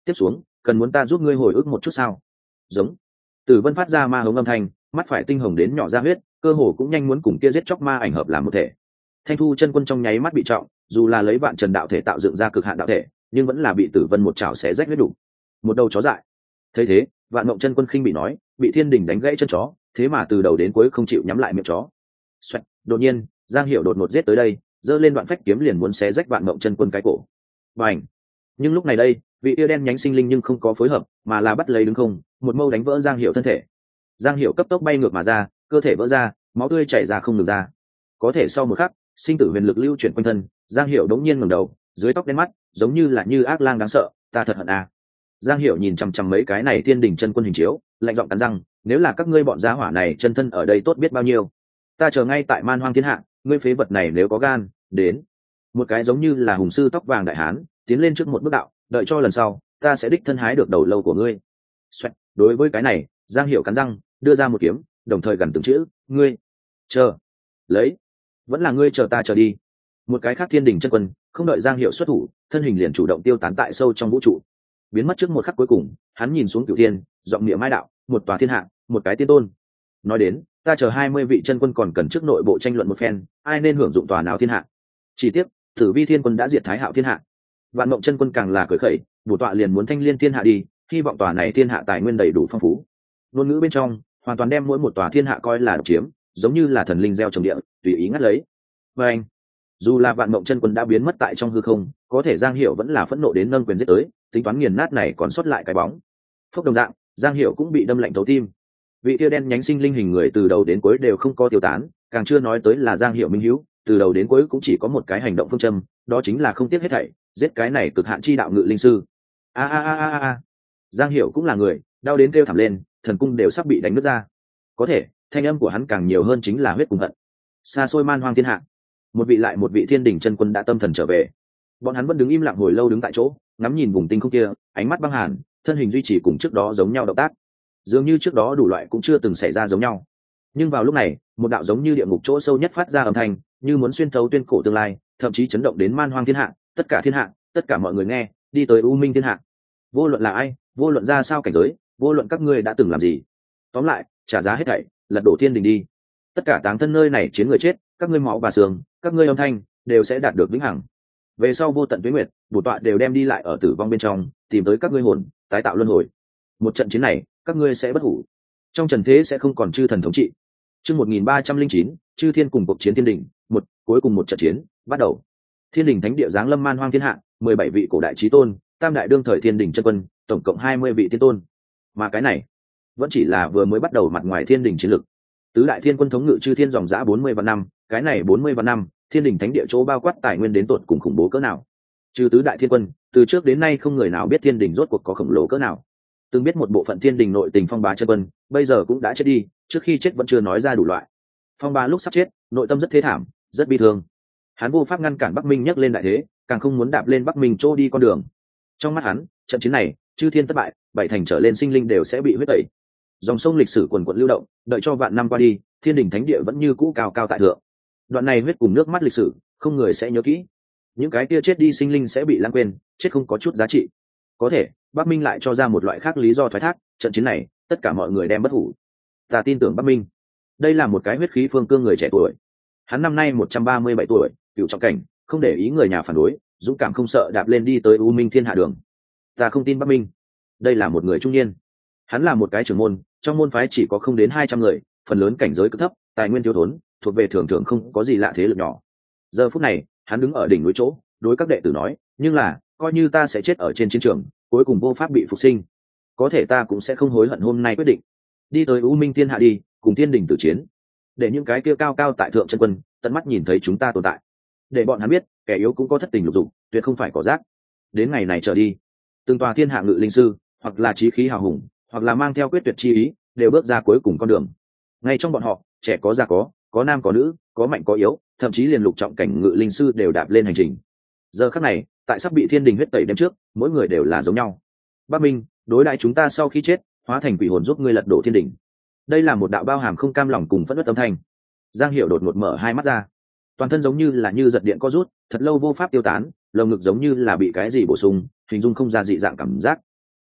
tiếp xuống cần muốn ta giúp ngươi hồi ức một chút sao? Giống. Tử Vân phát ra ma hống âm thanh, mắt phải tinh hồng đến nhỏ ra huyết, cơ hồ cũng nhanh muốn cùng kia giết chóc ma ảnh hợp làm một thể. Thanh Thu chân quân trong nháy mắt bị trọng, dù là lấy vạn trần đạo thể tạo dựng ra cực hạn đạo thể, nhưng vẫn là bị Tử Vân một chảo xé rách huyết đủ. Một đầu chó dại. Thấy thế, Vạn Mộng chân quân khinh bị nói, bị Thiên Đình đánh gãy chân chó, thế mà từ đầu đến cuối không chịu nhắm lại miệng chó. Xoẹt, đột nhiên, Giang Hiểu đột ngột giết tới đây, giơ lên đoạn phách kiếm liền muốn xé rách Vạn Mộng chân quân cái cổ. Bành! Nhưng lúc này đây, vị tia đen nhánh sinh linh nhưng không có phối hợp, mà là bắt lấy đứng không, một mâu đánh vỡ Giang Hiểu thân thể. Giang Hiểu cấp tốc bay ngược mà ra, cơ thể vỡ ra, máu tươi chảy ra không ngừng ra. Có thể sau một khắc, sinh tử huyền lực lưu chuyển quanh thân, Giang Hiểu đống nhiên ngẩng đầu, dưới tóc đen mắt, giống như là như ác lang đáng sợ, ta thật hận à. Giang Hiểu nhìn chằm chằm mấy cái này Thiên Đình chân quân hình chiếu, lạnh giọng cắn răng, nếu là các ngươi bọn gia hỏa này chân thân ở đây tốt biết bao nhiêu. Ta chờ ngay tại Man Hoang Thiên Hạ, ngươi phế vật này nếu có gan, đến. Một cái giống như là hùng sư tóc vàng đại hán, tiến lên trước một bước đạo, đợi cho lần sau, ta sẽ đích thân hái được đầu lâu của ngươi. Xoẹt, đối với cái này, Giang Hiểu cắn răng, đưa ra một kiếm, đồng thời gần từng chữ, ngươi chờ, lấy, vẫn là ngươi chờ ta chờ đi. Một cái khác Thiên Đình chân quân, không đợi Giang Hiểu xuất thủ, thân hình liền chủ động tiêu tán tại sâu trong vũ trụ, biến mất trước một khắc cuối cùng. Hắn nhìn xuống cửu thiên, giọng miệng mai đạo, một tòa thiên hạ, một cái tiên tôn. Nói đến, ta chờ 20 vị chân quân còn cần trước nội bộ tranh luận một phen, ai nên hưởng dụng tòa nào thiên hạ. Chỉ tiếc, Tử Vi Thiên Quân đã diệt Thái Hạo thiên hạ. Vạn Mộng chân quân càng là cười khẩy, bổ tọa liền muốn thanh liên thiên hạ đi, hy vọng tòa này thiên hạ tài nguyên đầy đủ phong phú. Ngôn ngữ bên trong, hoàn toàn đem mỗi một tòa thiên hạ coi là độc chiếm, giống như là thần linh gieo trồng địa, tùy ý ngắt lấy. Và anh, dù là Vạn Mộng chân quân đã biến mất tại trong hư không, có thể Giang Hiểu vẫn là phẫn nộ đến nâng quyền giết tới, tính toán nghiền nát này còn sót lại cái bóng. Phốc đồng dạng, Giang Hiểu cũng bị đâm lạnh thấu tim. Vị kia đen nhánh sinh linh hình người từ đầu đến cuối đều không có tiêu tán, càng chưa nói tới là Giang Hiểu minh hữu, từ đầu đến cuối cũng chỉ có một cái hành động phương châm, đó chính là không tiếc hết thảy, giết cái này cực hạn chi đạo ngự linh sư. A a a a a. Giang Hiểu cũng là người, đau đến kêu thảm lên, thần cung đều sắp bị đánh nứt ra. Có thể, thanh âm của hắn càng nhiều hơn chính là huyết cùng hận. Xa xôi Man Hoang thiên hạ, một vị lại một vị Thiên Đình chân quân đã tâm thần trở về. Bọn hắn vẫn đứng im lặng hồi lâu đứng tại chỗ, ngắm nhìn vùng tinh không kia, ánh mắt băng hàn, thân hình duy trì cùng trước đó giống nhau động tác, dường như trước đó đủ loại cũng chưa từng xảy ra giống nhau. Nhưng vào lúc này, một đạo giống như địa ngục chỗ sâu nhất phát ra âm thanh, như muốn xuyên thấu tuyên cổ tương lai, thậm chí chấn động đến Man Hoang thiên hạ, tất cả thiên hạ, tất cả mọi người nghe, đi tới U Minh thiên hạ. Vô luận là ai, vô luận ra sao cảnh giới, vô luận các ngươi đã từng làm gì, tóm lại, trả giá hết thảy, lật đổ Thiên Đình đi. Tất cả táng thân nơi này chiến người chết, các ngươi máu và xương, các ngươi âm thanh đều sẽ đạt được vĩnh hằng. Về sau vô tận tuế nguyệt, bổn tọa đều đem đi lại ở tử vong bên trong, tìm tới các ngươi hồn, tái tạo luân hồi. Một trận chiến này, các ngươi sẽ bất hủ. Trong trần thế sẽ không còn chư thần thống trị. Chương 1309, chư thiên cùng cuộc chiến Thiên Đình, một cuối cùng một trận chiến, bắt đầu. Thiên Đình thánh địa giáng lâm Man Hoang thiên hạ, 17 vị cổ đại chí tôn, tam đại đương thời Thiên Đình chân quân, tổng cộng 20 vị tiên tôn. Mà cái này, vẫn chỉ là vừa mới bắt đầu mặt ngoài Thiên Đình chiến lực. Tứ đại thiên quân thống ngự chư thiên dòng dã 40 vạn năm, cái này 40 vạn năm, Thiên Đình thánh địa chỗ bao quát tài nguyên đến tột cùng khủng bố cỡ nào. Trừ tứ đại thiên quân, từ trước đến nay không người nào biết Thiên Đình rốt cuộc có khổng lồ cỡ nào. Từng biết một bộ phận Thiên Đình nội tình Phong Bá chân quân, bây giờ cũng đã chết đi, trước khi chết vẫn chưa nói ra đủ loại. Phong Bá lúc sắp chết, nội tâm rất thế thảm, rất bi thương. Hắn vô pháp ngăn cản Bắc Minh nhấc lên đại thế, càng không muốn đạp lên Bắc Minh trô đi con đường. Trong mắt hắn, trận chiến này, chư thiên thất bại, bảy thành trở lên sinh linh đều sẽ bị huyết tẩy. Dòng sông lịch sử quần quận lưu động, đợi cho vạn năm qua đi, Thiên Đình thánh địa vẫn như cũ cao cao tại thượng. Đoạn này huyết cùng nước mắt lịch sử, không người sẽ nhớ kỹ. Những cái kia chết đi sinh linh sẽ bị lãng quên, chết không có chút giá trị. Có thể, Bắc Minh lại cho ra một loại khác lý do thoái thác, trận chiến này, tất cả mọi người đem bất hủ. Ta tin tưởng Bắc Minh. Đây là một cái huyết khí phương cương người trẻ tuổi. Hắn năm nay 137 tuổi, cựu trọng cảnh, không để ý người nhà phản đối, dũng cảm không sợ đạp lên đi tới U Minh thiên hạ đường. Ta không tin Bắc Minh. Đây là một người trung niên. Hắn là một cái trưởng môn, trong môn phái chỉ có không đến 200 người, phần lớn cảnh giới cực thấp, tài nguyên thiếu thốn, thuộc về thường thường không có gì lạ thế lực nhỏ. Giờ phút này, hắn đứng ở đỉnh núi chỗ, đối các đệ tử nói, nhưng là, coi như ta sẽ chết ở trên chiến trường, cuối cùng vô pháp bị phục sinh, có thể ta cũng sẽ không hối hận hôm nay quyết định đi tới U Minh thiên hạ đi, cùng Thiên Đình tử chiến, để những cái kia cao cao tại thượng chân quân tận mắt nhìn thấy chúng ta tồn tại, để bọn hắn biết kẻ yếu cũng có thất tình lục dục, tuyệt không phải có rác. Đến ngày này trở đi, từng tòa thiên hạ ngự linh sư, hoặc là chí khí hào hùng, hoặc là mang theo quyết tuyệt chi ý, đều bước ra cuối cùng con đường. Ngay trong bọn họ, trẻ có già có nam có nữ, có mạnh có yếu, thậm chí liền lục trọng cảnh ngự linh sư đều đạp lên hành trình. Giờ khắc này, tại sắp bị Thiên Đình huyết tẩy đêm trước, mỗi người đều là giống nhau. Bắc Minh, đối đãi chúng ta sau khi chết, hóa thành quỷ hồn giúp ngươi lật đổ Thiên Đình. Đây là một đạo bao hàm không cam lòng cùng phẫn nộ âm thanh. Giang Hiểu đột ngột mở hai mắt ra, toàn thân giống như là như giật điện co rút, thật lâu vô pháp tiêu tán, lồng ngực giống như là bị cái gì bổ sung, hình dung không ra dị dạng cảm giác,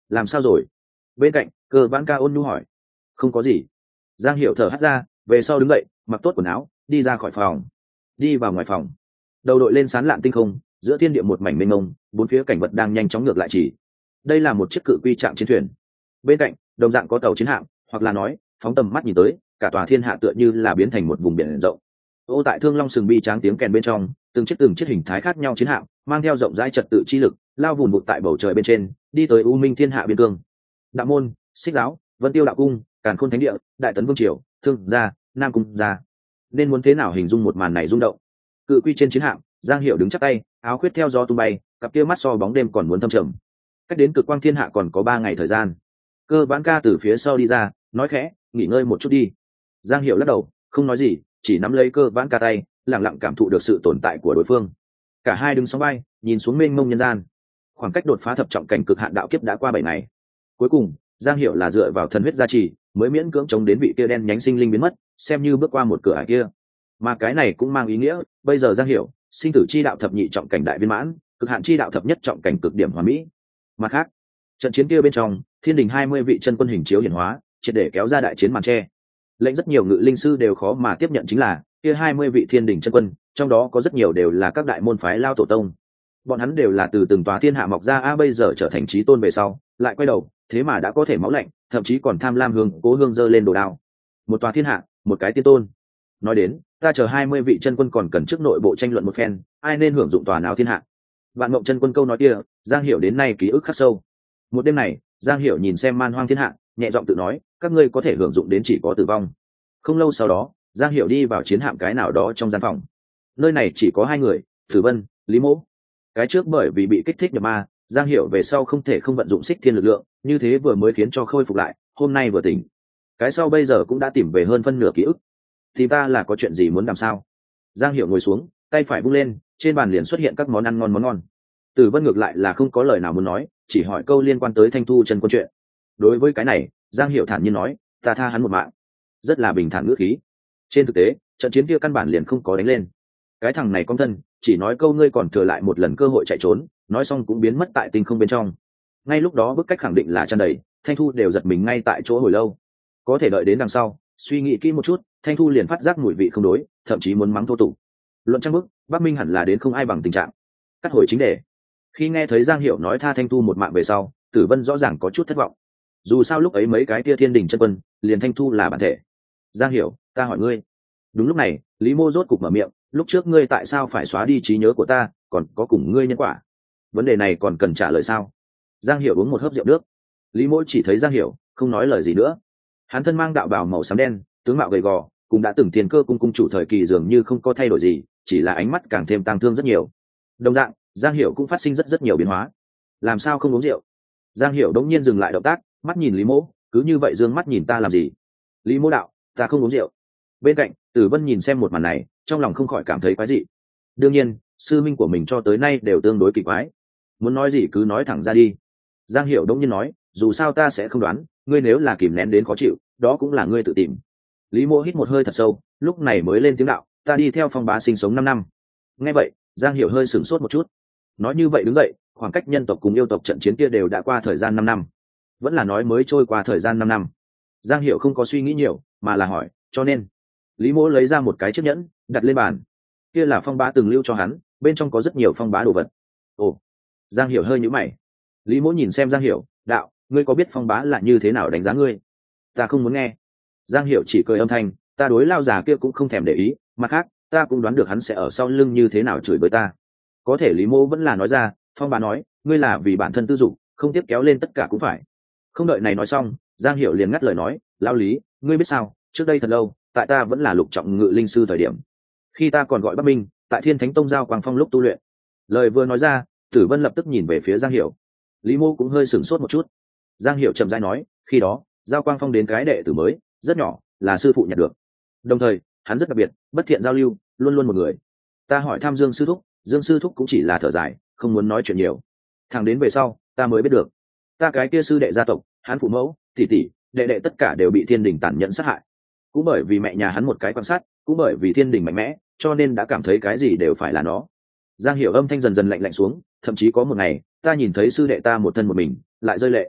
làm sao rồi? Bên cạnh Cơ Vãn Ca ôn nhu hỏi. Không có gì. Giang Hiểu thở hắt ra, về sau đứng dậy, mặc tốt quần áo, đi ra khỏi phòng. Đi vào ngoài phòng, đầu đội lên sán lạn tinh không, giữa thiên địa một mảnh mênh mông, bốn phía cảnh vật đang nhanh chóng ngược lại chỉ. Đây là một chiếc cự quy trạng chiến thuyền. Bên cạnh đồng dạng có tàu chiến hạm, hoặc là nói phóng tầm mắt nhìn tới, cả tòa thiên hạ tựa như là biến thành một vùng biển rộng. Ô tại Thương Long sừng bi tráng tiếng kèn bên trong, từng chiếc hình thái khác nhau chiến hạm mang theo rộng rãi trật tự chi lực, lao vùn vụt tại bầu trời bên trên, đi tới u minh thiên hạ biên cương. Đạo môn, Xích giáo, Vân Tiêu đạo cung, Càn Khôn thánh địa, Đại Tấn vương triều, Thương gia, Nam cung gia. Nên muốn thế nào hình dung một màn này rung động? Cự quy trên chiến hạm, Giang Hiểu đứng chắp tay, áo khuyết theo gió tung bay, cặp kia mắt so bóng đêm còn muốn thâm trầm. Cách đến cực quang thiên hạ còn có 3 ngày thời gian. Cơ Vãn Ca từ phía sau đi ra, nói khẽ, nghỉ ngơi một chút đi. Giang Hiểu lắc đầu, không nói gì, chỉ nắm lấy Cơ Vãn Ca tay, lặng lặng cảm thụ được sự tồn tại của đối phương. Cả hai đứng sóng bay, nhìn xuống mênh mông nhân gian. Khoảng cách đột phá thập trọng cảnh cực hạn đạo kiếp đã qua 7 ngày. Cuối cùng, Giang Hiểu là dựa vào thần huyết gia trì, mới miễn cưỡng chống đến vị kia đen nhánh sinh linh biến mất, xem như bước qua một cửa ải kia. Mà cái này cũng mang ý nghĩa, bây giờ Giang Hiểu, sinh tử chi đạo thập nhị trọng cảnh đại viên mãn, cực hạn chi đạo thập nhất trọng cảnh cực điểm hoàn mỹ. Mặt khác, trận chiến kia bên trong, thiên đình 20 vị chân quân hình chiếu hiển hóa, triệt để kéo ra đại chiến màn che. Lệnh rất nhiều ngự linh sư đều khó mà tiếp nhận chính là, kia 20 vị thiên đình chân quân, trong đó có rất nhiều đều là các đại môn phái lao tổ tông. Bọn hắn đều là từ từng tòa thiên hạ mọc ra, bây giờ trở thành chí tôn về sau, lại quay đầu, thế mà đã có thể máu lạnh, thậm chí còn tham lam hướng cố hương giơ lên đồ đao. Một tòa thiên hạ, một cái tiên tôn. Nói đến, ta chờ 20 vị chân quân còn cần trước nội bộ tranh luận một phen, ai nên hưởng dụng tòa nào thiên hạ. Vạn Mộng chân quân câu nói kia, Giang Hiểu đến nay ký ức khắc sâu. Một đêm này, Giang Hiểu nhìn xem man hoang thiên hạ, nhẹ giọng tự nói, các ngươi có thể hưởng dụng đến chỉ có tử vong. Không lâu sau đó, Giang Hiểu đi vào chiến hạm cái nào đó trong gian phòng. Nơi này chỉ có 2 người, Tử Vân, Lý Mỗ. Cái trước bởi vì bị kích thích nhập ma, Giang Hiểu về sau không thể không vận dụng xích thiên lực lượng, như thế vừa mới khiến cho khôi phục lại, hôm nay vừa tỉnh. Cái sau bây giờ cũng đã tìm về hơn phân nửa ký ức. Thì ta là có chuyện gì muốn làm sao? Giang Hiểu ngồi xuống, tay phải vung lên, trên bàn liền xuất hiện các món ăn ngon món ngon. Tử Vân ngược lại là không có lời nào muốn nói, chỉ hỏi câu liên quan tới Thanh Thu chân quân chuyện. Đối với cái này, Giang Hiểu thản nhiên nói, ta tha hắn một mạng. Rất là bình thản ngữ khí. Trên thực tế, trận chiến kia căn bản liền không có đánh lên. Cái thằng này con thân, chỉ nói câu ngươi còn thừa lại một lần cơ hội chạy trốn, nói xong cũng biến mất tại tinh không bên trong. Ngay lúc đó bức cách khẳng định là tràn đầy, Thanh Thu đều giật mình ngay tại chỗ hồi lâu. Có thể đợi đến đằng sau, suy nghĩ kỹ một chút, Thanh Thu liền phát giác mùi vị không đối, thậm chí muốn mắng thô tục. Luận trang bức, Bắc Minh hẳn là đến không ai bằng tình trạng. Cắt hồi chính đề. Khi nghe thấy Giang Hiểu nói tha Thanh Thu một mạng về sau, Tử Vân rõ ràng có chút thất vọng. Dù sao lúc ấy mấy cái tia thiên đình chân quân, liền Thanh Thu là bản thể. Giang Hiểu, ta hỏi ngươi. Đúng lúc này, Lý Mô rốt cục mở miệng, lúc trước ngươi tại sao phải xóa đi trí nhớ của ta, còn có cùng ngươi nhân quả? Vấn đề này còn cần trả lời sao? Giang Hiểu uống một hớp rượu nước. Lý Mô chỉ thấy Giang Hiểu, không nói lời gì nữa. Hắn thân mang đạo bào màu xám đen, tướng mạo gầy gò, cũng đã từng tiền cơ cung chủ thời kỳ dường như không có thay đổi gì, chỉ là ánh mắt càng thêm tang thương rất nhiều. Đồng dạng, Giang Hiểu cũng phát sinh rất nhiều biến hóa. Làm sao không uống rượu? Giang Hiểu đống nhiên dừng lại động tác, mắt nhìn Lý Mỗ, cứ như vậy dương mắt nhìn ta làm gì? Lý Mỗ đạo, ta không uống rượu. Bên cạnh, Tử Vân nhìn xem một màn này, trong lòng không khỏi cảm thấy quái dị. Đương nhiên, sư minh của mình cho tới nay đều tương đối kỳ quái. Muốn nói gì cứ nói thẳng ra đi. Giang Hiểu đống nhiên nói, dù sao ta sẽ không đoán, ngươi nếu là kìm nén đến khó chịu, đó cũng là ngươi tự tìm. Lý Mỗ hít một hơi thật sâu, lúc này mới lên tiếng đạo, ta đi theo Phong Bá sinh sống 5 năm. Nghe vậy, Giang Hiểu hơi sửng sốt một chút. Nói như vậy đứng dậy, khoảng cách nhân tộc cùng yêu tộc trận chiến kia đều đã qua thời gian 5 năm. Vẫn là nói mới trôi qua thời gian 5 năm. Giang Hiểu không có suy nghĩ nhiều, mà là hỏi, cho nên. Lý Mỗ lấy ra một cái chiếc nhẫn, đặt lên bàn. Kia là Phong Bá từng lưu cho hắn, bên trong có rất nhiều Phong Bá đồ vật. Ồ. Giang Hiểu hơi nhíu mày. Lý Mỗ nhìn xem Giang Hiểu, đạo, ngươi có biết Phong Bá là như thế nào đánh giá ngươi? Ta không muốn nghe. Giang Hiểu chỉ cười âm thanh, ta đối lao già kia cũng không thèm để ý, mặt khác, ta cũng đoán được hắn sẽ ở sau lưng như thế nào chửi bới ta. Có thể Lý Mỗ vẫn là nói ra, Phong Bá nói, ngươi là vì bản thân tư dục, không tiếp kéo lên tất cả cũng phải. Không đợi này nói xong, Giang Hiểu liền ngắt lời nói, lao Lý, ngươi biết sao, trước đây thật lâu, tại ta vẫn là lục trọng ngự linh sư thời điểm. Khi ta còn gọi Bắc Minh, tại Thiên Thánh Tông giao quang phong lúc tu luyện. Lời vừa nói ra, Tử Vân lập tức nhìn về phía Giang Hiểu. Lý Mô cũng hơi sửng sốt một chút. Giang Hiểu chậm rãi nói, khi đó, giao quang phong đến cái đệ tử mới, rất nhỏ, là sư phụ nhận được. Đồng thời, hắn rất đặc biệt, bất thiện giao lưu, luôn luôn một người. Ta hỏi thăm Dương sư thúc, Dương sư thúc cũng chỉ là thở dài, không muốn nói chuyện nhiều. Thằng đến về sau, ta mới biết được, ta cái kia sư đệ gia tộc, hắn phụ mẫu, tỷ tỷ, đệ đệ tất cả đều bị Thiên Đình tàn nhẫn sát hại. Cũng bởi vì mẹ nhà hắn một cái quan sát, cũng bởi vì Thiên Đình mạnh mẽ, cho nên đã cảm thấy cái gì đều phải là nó. Giang Hiểu âm thanh dần dần lạnh lạnh xuống, thậm chí có một ngày, ta nhìn thấy sư đệ ta một thân một mình, lại rơi lệ.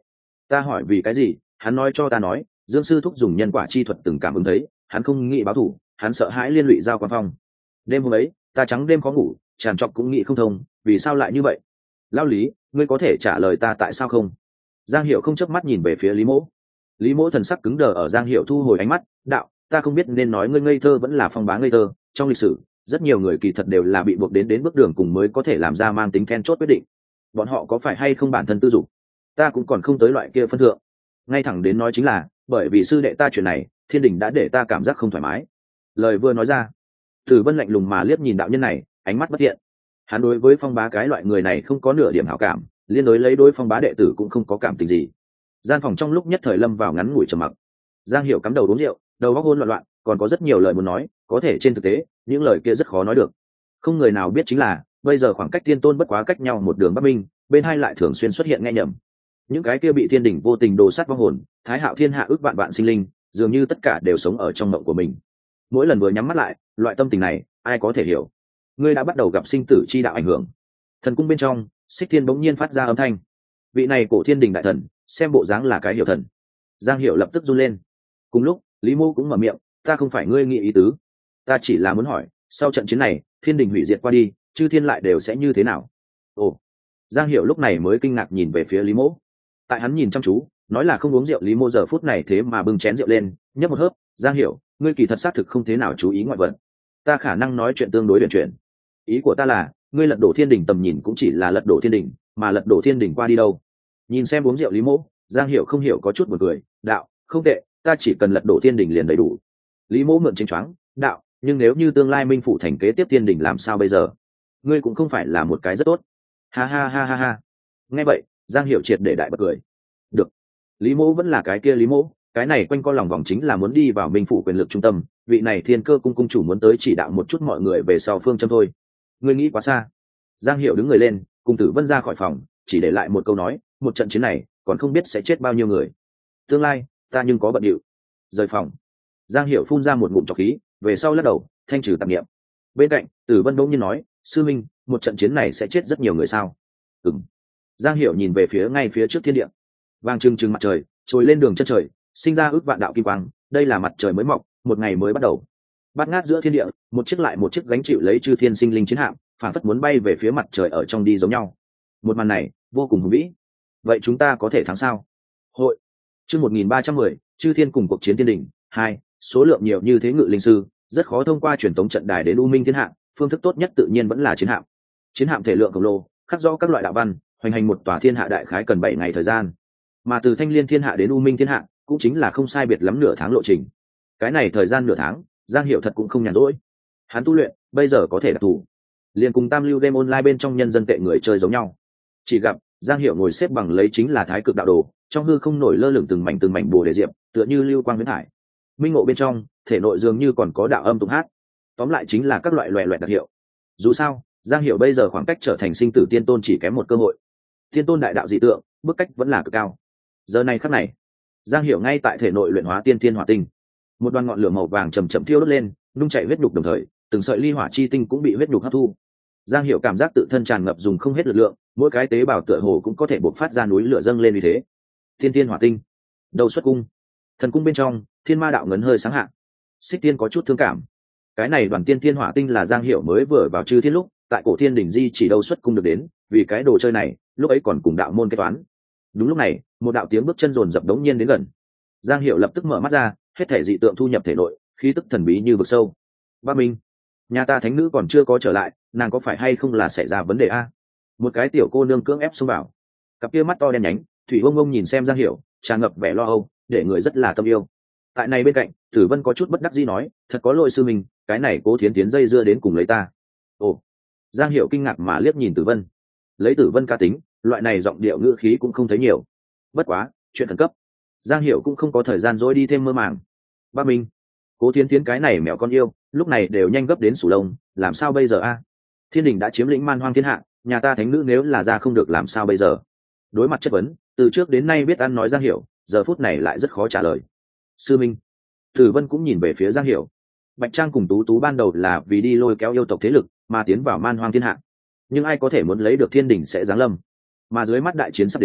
Ta hỏi vì cái gì, hắn nói cho ta nói Dương sư thúc dùng nhân quả chi thuật từng cảm ứng thấy, hắn không nghĩ báo thù, hắn sợ hãi liên lụy Giao Quan Phong. Đêm hôm ấy ta trắng đêm khó ngủ, tràn trọc cũng nghĩ không thông vì sao lại như vậy. Lao Lý, ngươi có thể trả lời ta tại sao không? Giang Hiểu không chớp mắt nhìn về phía Lý Mỗ. Lý Mỗ thần sắc cứng đờ, ở Giang Hiểu thu hồi ánh mắt, đạo, ta không biết nên nói ngươi ngây thơ vẫn là Phong Bá ngây thơ. Trong lịch sử rất nhiều người kỳ thật đều là bị buộc đến bước đường cùng mới có thể làm ra mang tính then chốt quyết định. Bọn họ có phải hay không bản thân tư dục, ta cũng còn không tới loại kia phân thượng. Ngay thẳng đến nói chính là bởi vì sư đệ ta chuyện này, thiên đình đã để ta cảm giác không thoải mái. Lời vừa nói ra, Tử Vân lạnh lùng mà liếc nhìn đạo nhân này, ánh mắt bất thiện. Hắn đối với Phong Bá cái loại người này không có nửa điểm hảo cảm, liên đối lấy đối Phong Bá đệ tử cũng không có cảm tình gì. Gian phòng trong lúc nhất thời lâm vào ngắn ngủi trầm mặc. Giang Hiểu cắm đầu uống rượu, đầu óc hỗn loạn loạn, còn có rất nhiều lời muốn nói, có thể trên thực tế những lời kia rất khó nói được. Không người nào biết chính là bây giờ khoảng cách Tiên Tôn bất quá cách nhau một đường bắc minh, bên hai lại thường xuyên xuất hiện nghe nhầm. Những cái kia bị thiên đình vô tình đồ sát vong hồn, Thái Hạo thiên hạ ước vạn vạn sinh linh, dường như tất cả đều sống ở trong mộng của mình. Mỗi lần vừa nhắm mắt lại, loại tâm tình này ai có thể hiểu. Ngươi đã bắt đầu gặp sinh tử chi đạo ảnh hưởng. Thần cung bên trong, Xích Thiên bỗng nhiên phát ra âm thanh. Vị này cổ thiên đình đại thần, xem bộ dáng là cái hiểu thần. Giang Hiểu lập tức run lên. Cùng lúc Lý Mô cũng mở miệng, ta không phải ngươi nghĩ ý tứ, ta chỉ là muốn hỏi, sau trận chiến này thiên đình hủy diệt qua đi, chư thiên lại đều sẽ như thế nào? Ồ. Giang Hiểu lúc này mới kinh ngạc nhìn về phía Lý Mô. Tại hắn nhìn chăm chú, nói là không uống rượu Lý Mô giờ phút này thế mà bưng chén rượu lên, nhấp một hớp. Giang Hiểu, ngươi kỳ thật xác thực không thế nào chú ý ngoại vật, ta khả năng nói chuyện tương đối huyền chuyển. Ý của ta là ngươi lật đổ thiên đình tầm nhìn cũng chỉ là lật đổ thiên đình, mà lật đổ thiên đình qua đi đâu? Nhìn xem uống rượu Lý Mô, Giang Hiểu không hiểu có chút buồn cười, đạo, không tệ, ta chỉ cần lật đổ thiên đình liền đầy đủ. Lý Mô mượn chính choáng, đạo, nhưng nếu như tương lai minh phụ thành kế tiếp thiên đình làm sao bây giờ? Ngươi cũng không phải là một cái rất tốt. Ha ha ha ha ha. Nghe vậy Giang Hiểu triệt để đại bật cười. Được, Lý Mô vẫn là cái kia Lý Mô, cái này quanh co lòng vòng chính là muốn đi vào minh phủ quyền lực trung tâm, vị này thiên cơ cung cung chủ muốn tới chỉ đạo một chút mọi người về sau phương châm thôi. Ngươi nghĩ quá xa. Giang Hiểu đứng người lên, cùng Tử Vân ra khỏi phòng, chỉ để lại một câu nói, một trận chiến này còn không biết sẽ chết bao nhiêu người. Tương lai ta nhưng có bận điệu. Rời phòng, Giang Hiểu phun ra một ngụm trọc khí, về sau lắc đầu thanh trừ tạp niệm. Bên cạnh Tử Vân bỗng nhiên nói, sư minh, một trận chiến này sẽ chết rất nhiều người sao? Ừm. Giang Hiểu nhìn về phía ngay phía trước thiên địa, vàng trừng trừng mặt trời trồi lên đường chân trời, sinh ra ước vạn đạo kim quang, đây là mặt trời mới mọc, một ngày mới bắt đầu. Bát ngát giữa thiên địa, một chiếc lại một chiếc gánh chịu lấy chư thiên sinh linh chiến hạm, phản phất muốn bay về phía mặt trời ở trong đi giống nhau. Một màn này vô cùng hùng vĩ. Vậy chúng ta có thể thắng sao? Hội chương 1310, chư thiên cùng cuộc chiến thiên đình 2, số lượng nhiều như thế ngự linh sư, rất khó thông qua truyền tống trận đài đến U Minh thiên hạm, phương thức tốt nhất tự nhiên vẫn là chiến hạm. Chiến hạm thể lượng khổng lồ, khắc rõ các loại đạo văn, hoành hành một tòa thiên hạ đại khái cần 7 ngày thời gian. Mà từ Thanh Liên thiên hạ đến U Minh thiên hạ, cũng chính là không sai biệt lắm nửa tháng lộ trình. Cái này thời gian nửa tháng, Giang Hiểu thật cũng không nhàn rỗi. Hắn tu luyện bây giờ có thể đặc thù, liền cùng Tam Lưu Game Online bên trong nhân dân tệ người chơi giống nhau. Chỉ gặp Giang Hiểu ngồi xếp bằng lấy chính là Thái Cực đạo đồ, trong hư không nổi lơ lửng từng mảnh bồ đề diệp, tựa như lưu quang huyễn hải. Minh ngộ bên trong, thể nội dường như còn có đạo âm tụng hát. Tóm lại chính là các loại loè loẹt đặc hiệu. Dù sao, Giang Hiểu bây giờ khoảng cách trở thành sinh tử tiên tôn chỉ kém một cơ hội. Tiên tôn đại đạo dị tượng, bước cách vẫn là cực cao. Giờ này khắc này, Giang Hiểu ngay tại thể nội luyện hóa tiên thiên hỏa tinh. Một đoàn ngọn lửa màu vàng chậm chậm thiêu đốt lên, nung chảy huyết nhục đồng thời, từng sợi ly hỏa chi tinh cũng bị huyết nhục hấp thu. Giang Hiểu cảm giác tự thân tràn ngập dùng không hết lực lượng, mỗi cái tế bào tựa hồ cũng có thể bộc phát ra núi lửa dâng lên như thế. Tiên thiên hỏa tinh, đầu xuất cung. Thần cung bên trong, Thiên Ma đạo ngấn hơi sáng hạ. Xích Tiên có chút thương cảm. Cái này đoàn tiên thiên hỏa tinh là Giang Hiểu mới vừa vào chư thiên lúc, tại cổ thiên đỉnh di chỉ đâu xuất cung được đến, vì cái đồ chơi này, lúc ấy còn cùng đạo môn kế toán. Đúng lúc này, một đạo tiếng bước chân rồn rập đống nhiên đến gần. Giang Hiểu lập tức mở mắt ra, hết thể dị tượng thu nhập thể nội, khí tức thần bí như vực sâu. Ba Minh, nhà ta thánh nữ còn chưa có trở lại, nàng có phải hay không là xảy ra vấn đề a? Một cái tiểu cô nương cưỡng ép xông vào, cặp kia mắt to đen nhánh, thủy ông ông nhìn xem Giang Hiểu, tràn ngập vẻ lo âu, để người rất là tâm yêu. Tại này bên cạnh, Tử Vân có chút bất đắc dĩ nói, thật có lỗi sư mình, cái này Cố Thiến Tiến dây dưa đến cùng lấy ta. Ồ. Giang Hiểu kinh ngạc mà liếc nhìn Tử Vân. Lấy Tử Vân ca tính, loại này giọng điệu ngữ khí cũng không thấy nhiều. Bất quá, chuyện khẩn cấp. Giang Hiểu cũng không có thời gian dối đi thêm mơ màng. Ba Minh, Cố Thiến Tiến cái này mẹo con yêu, lúc này đều nhanh gấp đến sủ lông, làm sao bây giờ a? Thiên đình đã chiếm lĩnh man hoang thiên hạ, nhà ta thánh nữ nếu là ra không được làm sao bây giờ? Đối mặt chất vấn, từ trước đến nay biết ăn nói Giang Hiểu, giờ phút này lại rất khó trả lời. Sư Minh, Tử Vân cũng nhìn về phía Giang Hiểu. Bạch Trang cùng Tú Tú ban đầu là vì đi lôi kéo yêu tộc thế lực mà tiến vào man hoang thiên hạ, nhưng ai có thể muốn lấy được thiên đình sẽ giáng lâm, mà dưới mắt đại chiến sắp đến,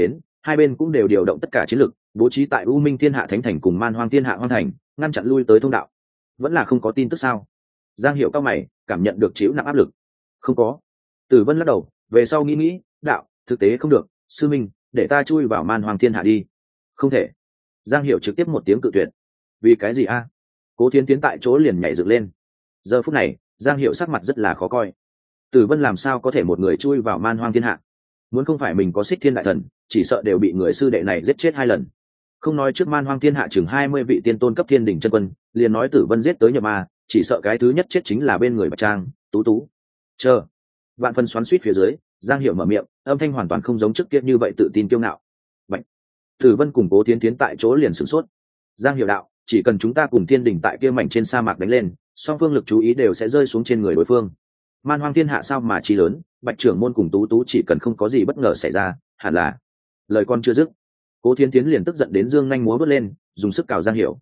hai bên cũng đều điều động tất cả chiến lực bố trí tại u minh thiên hạ thánh thành cùng man hoang thiên hạ hoang thành, ngăn chặn lui tới thông đạo. Vẫn là không có tin tức sao? Giang Hiểu cao mày, cảm nhận được chịu nặng áp lực. Không có. Tử Vân lắc đầu, về sau nghĩ, đạo, thực tế không được, sư minh, để ta chui vào man hoang thiên hạ đi. Không thể. Giang Hiểu trực tiếp một tiếng cự tuyệt. Vì cái gì a? Cố Thiến Tiến tại chỗ liền nhảy dựng lên. Giờ phút này, Giang Hiểu sắc mặt rất là khó coi. Tử Vân làm sao có thể một người chui vào man hoang thiên hạ? Muốn không phải mình có Xích Thiên đại thần, chỉ sợ đều bị người sư đệ này giết chết 2 lần. Không nói trước man hoang thiên hạ chừng 20 vị tiên tôn cấp thiên đỉnh chân quân, liền nói Tử Vân giết tới nhập ma, chỉ sợ cái thứ nhất chết chính là bên người Bạch Trang, Tú Tú. Chờ. Vạn phân xoắn xuýt phía dưới, Giang Hiểu mở miệng, âm thanh hoàn toàn không giống trước kia như vậy tự tin kiêu ngạo. Bạch. Tử Vân cùng Cố Thiến Tiến tại chỗ liền sửng sốt. Giang Hiểu đạo, chỉ cần chúng ta cùng thiên đỉnh tại kia mảnh trên sa mạc đánh lên, song phương lực chú ý đều sẽ rơi xuống trên người đối phương. Man hoang thiên hạ sao mà chi lớn, Bạch trưởng môn cùng Tú Tú chỉ cần không có gì bất ngờ xảy ra, hẳn là. Lời con chưa dứt, Cố Thiên Tiến liền tức giận đến dương nhanh múa vớt lên, dùng sức cào Giang Hiểu,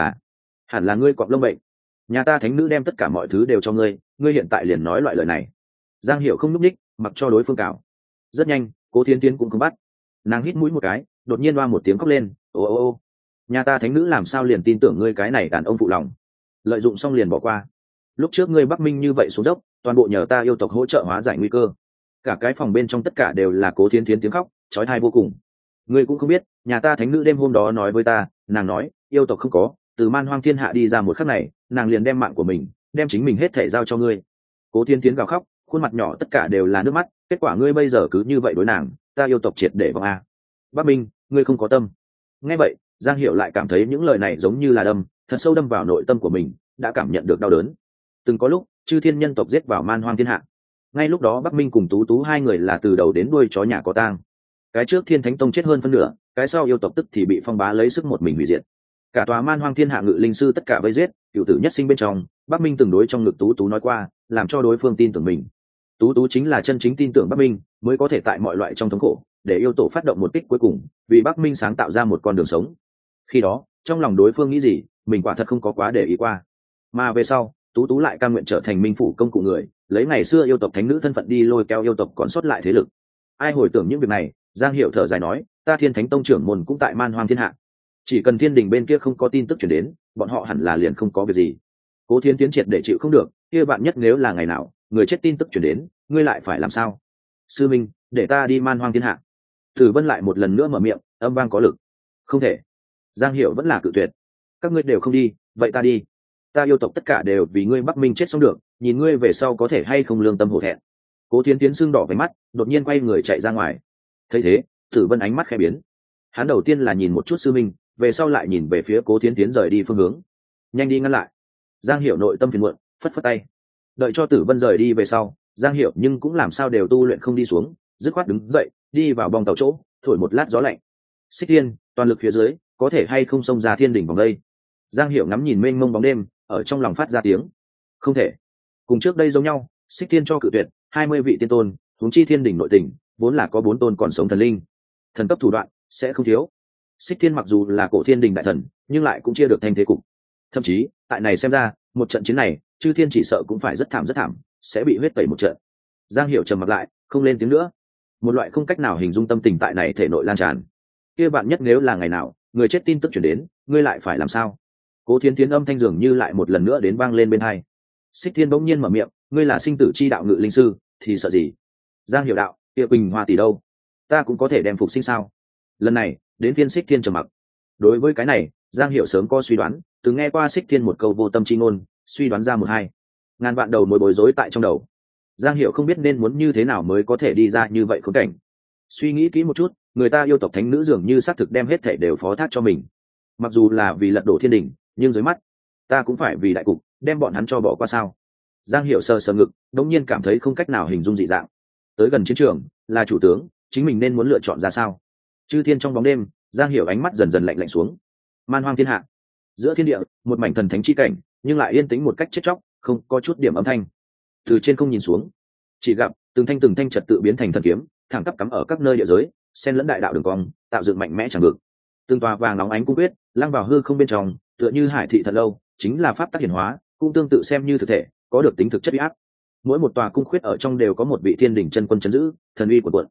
hẳn là ngươi cọp lông bệnh. Nhà ta thánh nữ đem tất cả mọi thứ đều cho ngươi, ngươi hiện tại liền nói loại lời này. Giang Hiểu không nhúc nhích, mặc cho đối phương cào. Rất nhanh, Cố Thiên Tiến cũng không bắt. Nàng hít mũi một cái, đột nhiên oa một tiếng khóc lên, ô ô ô. Nhà ta thánh nữ làm sao liền tin tưởng ngươi cái này đàn ông phụ lòng. Lợi dụng xong liền bỏ qua. Lúc trước ngươi Bắc Minh như vậy xuống dốc, toàn bộ nhờ ta yêu tộc hỗ trợ hóa giải nguy cơ. Cả cái phòng bên trong tất cả đều là Cố Thiên Tiến tiếng khóc, chói tai vô cùng. Ngươi cũng không biết, nhà ta thánh nữ đêm hôm đó nói với ta, nàng nói, yêu tộc không có, từ man hoang thiên hạ đi ra một khắc này, nàng liền đem mạng của mình, đem chính mình hết thể giao cho ngươi. Cố Thiên Tiến gào khóc, khuôn mặt nhỏ tất cả đều là nước mắt, kết quả ngươi bây giờ cứ như vậy đối nàng, ta yêu tộc triệt để vong a. Bắc Minh, ngươi không có tâm. Nghe vậy, Giang Hiểu lại cảm thấy những lời này giống như là đâm, thật sâu đâm vào nội tâm của mình, đã cảm nhận được đau đớn. Từng có lúc, chư thiên nhân tộc giết vào man hoang thiên hạ. Ngay lúc đó Bắc Minh cùng Tú Tú hai người là từ đầu đến đuôi chó nhà có tang. Cái trước Thiên Thánh Tông chết hơn phân nửa, cái sau yêu tộc tức thì bị Phong Bá lấy sức một mình hủy diệt. Cả tòa man hoang thiên hạ ngự linh sư tất cả vây giết, cựu tử nhất sinh bên trong, Bắc Minh từng đối trong ngực Tú Tú nói qua, làm cho đối phương tin tưởng mình. Tú Tú chính là chân chính tin tưởng Bắc Minh, mới có thể tại mọi loại trong thống khổ, để yêu tổ phát động một kích cuối cùng, vì Bắc Minh sáng tạo ra một con đường sống. Khi đó, trong lòng đối phương nghĩ gì, mình quả thật không có quá để ý qua. Mà về sau, Tú Tú lại cam nguyện trở thành minh phủ công cụ người, lấy ngày xưa yêu tộc thánh nữ thân phận đi lôi kéo yêu tộc còn sót lại thế lực. Ai hồi tưởng những việc này, Giang Hiểu thở dài nói, ta Thiên Thánh Tông trưởng môn cũng tại man hoang thiên hạ, chỉ cần thiên đình bên kia không có tin tức chuyển đến, bọn họ hẳn là liền không có việc gì. Cố Thiên Tiến triệt để chịu không được, kia bạn nhất nếu là ngày nào người chết tin tức chuyển đến, ngươi lại phải làm sao? Sư minh, để ta đi man hoang thiên hạ. Tử Vân lại một lần nữa mở miệng, âm vang có lực. Không thể. Giang Hiểu vẫn là cự tuyệt. Các ngươi đều không đi, vậy ta đi. Ta yêu tộc tất cả đều vì ngươi Bắc Minh chết xong được, nhìn ngươi về sau có thể hay không lương tâm hổ thẹn. Cố Thiên Tiến sưng đỏ váy mắt, đột nhiên quay người chạy ra ngoài. Thấy thế, Tử Vân ánh mắt khẽ biến. Hắn đầu tiên là nhìn một chút sư minh, về sau lại nhìn về phía Cố Thiên Tiến rời đi phương hướng. Nhanh đi ngăn lại. Giang Hiểu nội tâm phiền muộn, phất phất tay. Đợi cho Tử Vân rời đi về sau, Giang Hiểu nhưng cũng làm sao đều tu luyện không đi xuống, dứt khoát đứng dậy, đi vào bong tàu chỗ, thổi một lát gió lạnh. Xích Thiên, toàn lực phía dưới, có thể hay không xông ra thiên đỉnh vòng đây? Giang Hiểu ngắm nhìn mênh mông bóng đêm, ở trong lòng phát ra tiếng. Không thể. Cùng trước đây giống nhau, Xích Thiên cho cự tuyệt, 20 vị tiên tôn, huống chi thiên đỉnh nội tình, vốn là có 4 tôn còn sống thần linh. Thần cấp thủ đoạn sẽ không thiếu. Xích Thiên mặc dù là cổ thiên đình đại thần, nhưng lại cũng chia được thành thế cục. Thậm chí, tại này xem ra, một trận chiến này, chư thiên chỉ sợ cũng phải rất thảm, sẽ bị huyết tẩy một trận. Giang Hiểu trầm mặc lại, không lên tiếng nữa. Một loại không cách nào hình dung tâm tình tại này thể nội lan tràn. Kia bạn nhất nếu là ngày nào, người chết tin tức chuyển đến, ngươi lại phải làm sao? Cố Thiên Tiến âm thanh dường như lại một lần nữa đến vang lên bên hai. Xích Thiên bỗng nhiên mở miệng, ngươi là sinh tử chi đạo ngự linh sư, thì sợ gì? Giang Hiểu đạo, kia Quỳnh Hoa tỷ đâu? Ta cũng có thể đem phục sinh sao? Lần này, đến phiên Xích Thiên trầm mặc. Đối với cái này, Giang Hiểu sớm có suy đoán, từng nghe qua Xích Thiên một câu vô tâm chi ngôn, suy đoán ra một hai. Ngàn vạn đầu mối bối rối tại trong đầu. Giang Hiểu không biết nên muốn như thế nào mới có thể đi ra như vậy khốn cảnh. Suy nghĩ kỹ một chút, người ta yêu tộc thánh nữ dường như xác thực đem hết thể đều phó thác cho mình. Mặc dù là vì lật đổ thiên đình, nhưng dưới mắt, ta cũng phải vì đại cục, đem bọn hắn cho bỏ qua sao? Giang Hiểu sờ sờ ngực, đống nhiên cảm thấy không cách nào hình dung dị dạng. Tới gần chiến trường, là chủ tướng, chính mình nên muốn lựa chọn ra sao? Chư thiên trong bóng đêm, Giang Hiểu ánh mắt dần dần lạnh lạnh xuống. Man hoang thiên hạ, giữa thiên địa, một mảnh thần thánh chi cảnh, nhưng lại yên tĩnh một cách chết chóc, không có chút điểm âm thanh. Từ trên không nhìn xuống, chỉ gặp từng thanh trật tự biến thành thần kiếm, thẳng tắp cắm ở các nơi địa giới, xen lẫn đại đạo đường cong, tạo dựng mạnh mẽ chẳng ngược. Từng tòa vàng nóng ánh cung quyết, lăng vào hư không bên trong, tựa như hải thị thật lâu, chính là pháp tắc hiển hóa, cũng tương tự xem như thực thể, có được tính thực chất uy áp. Mỗi một tòa cung khuyết ở trong đều có một vị thiên đỉnh chân quân trấn giữ, thần uy của quận.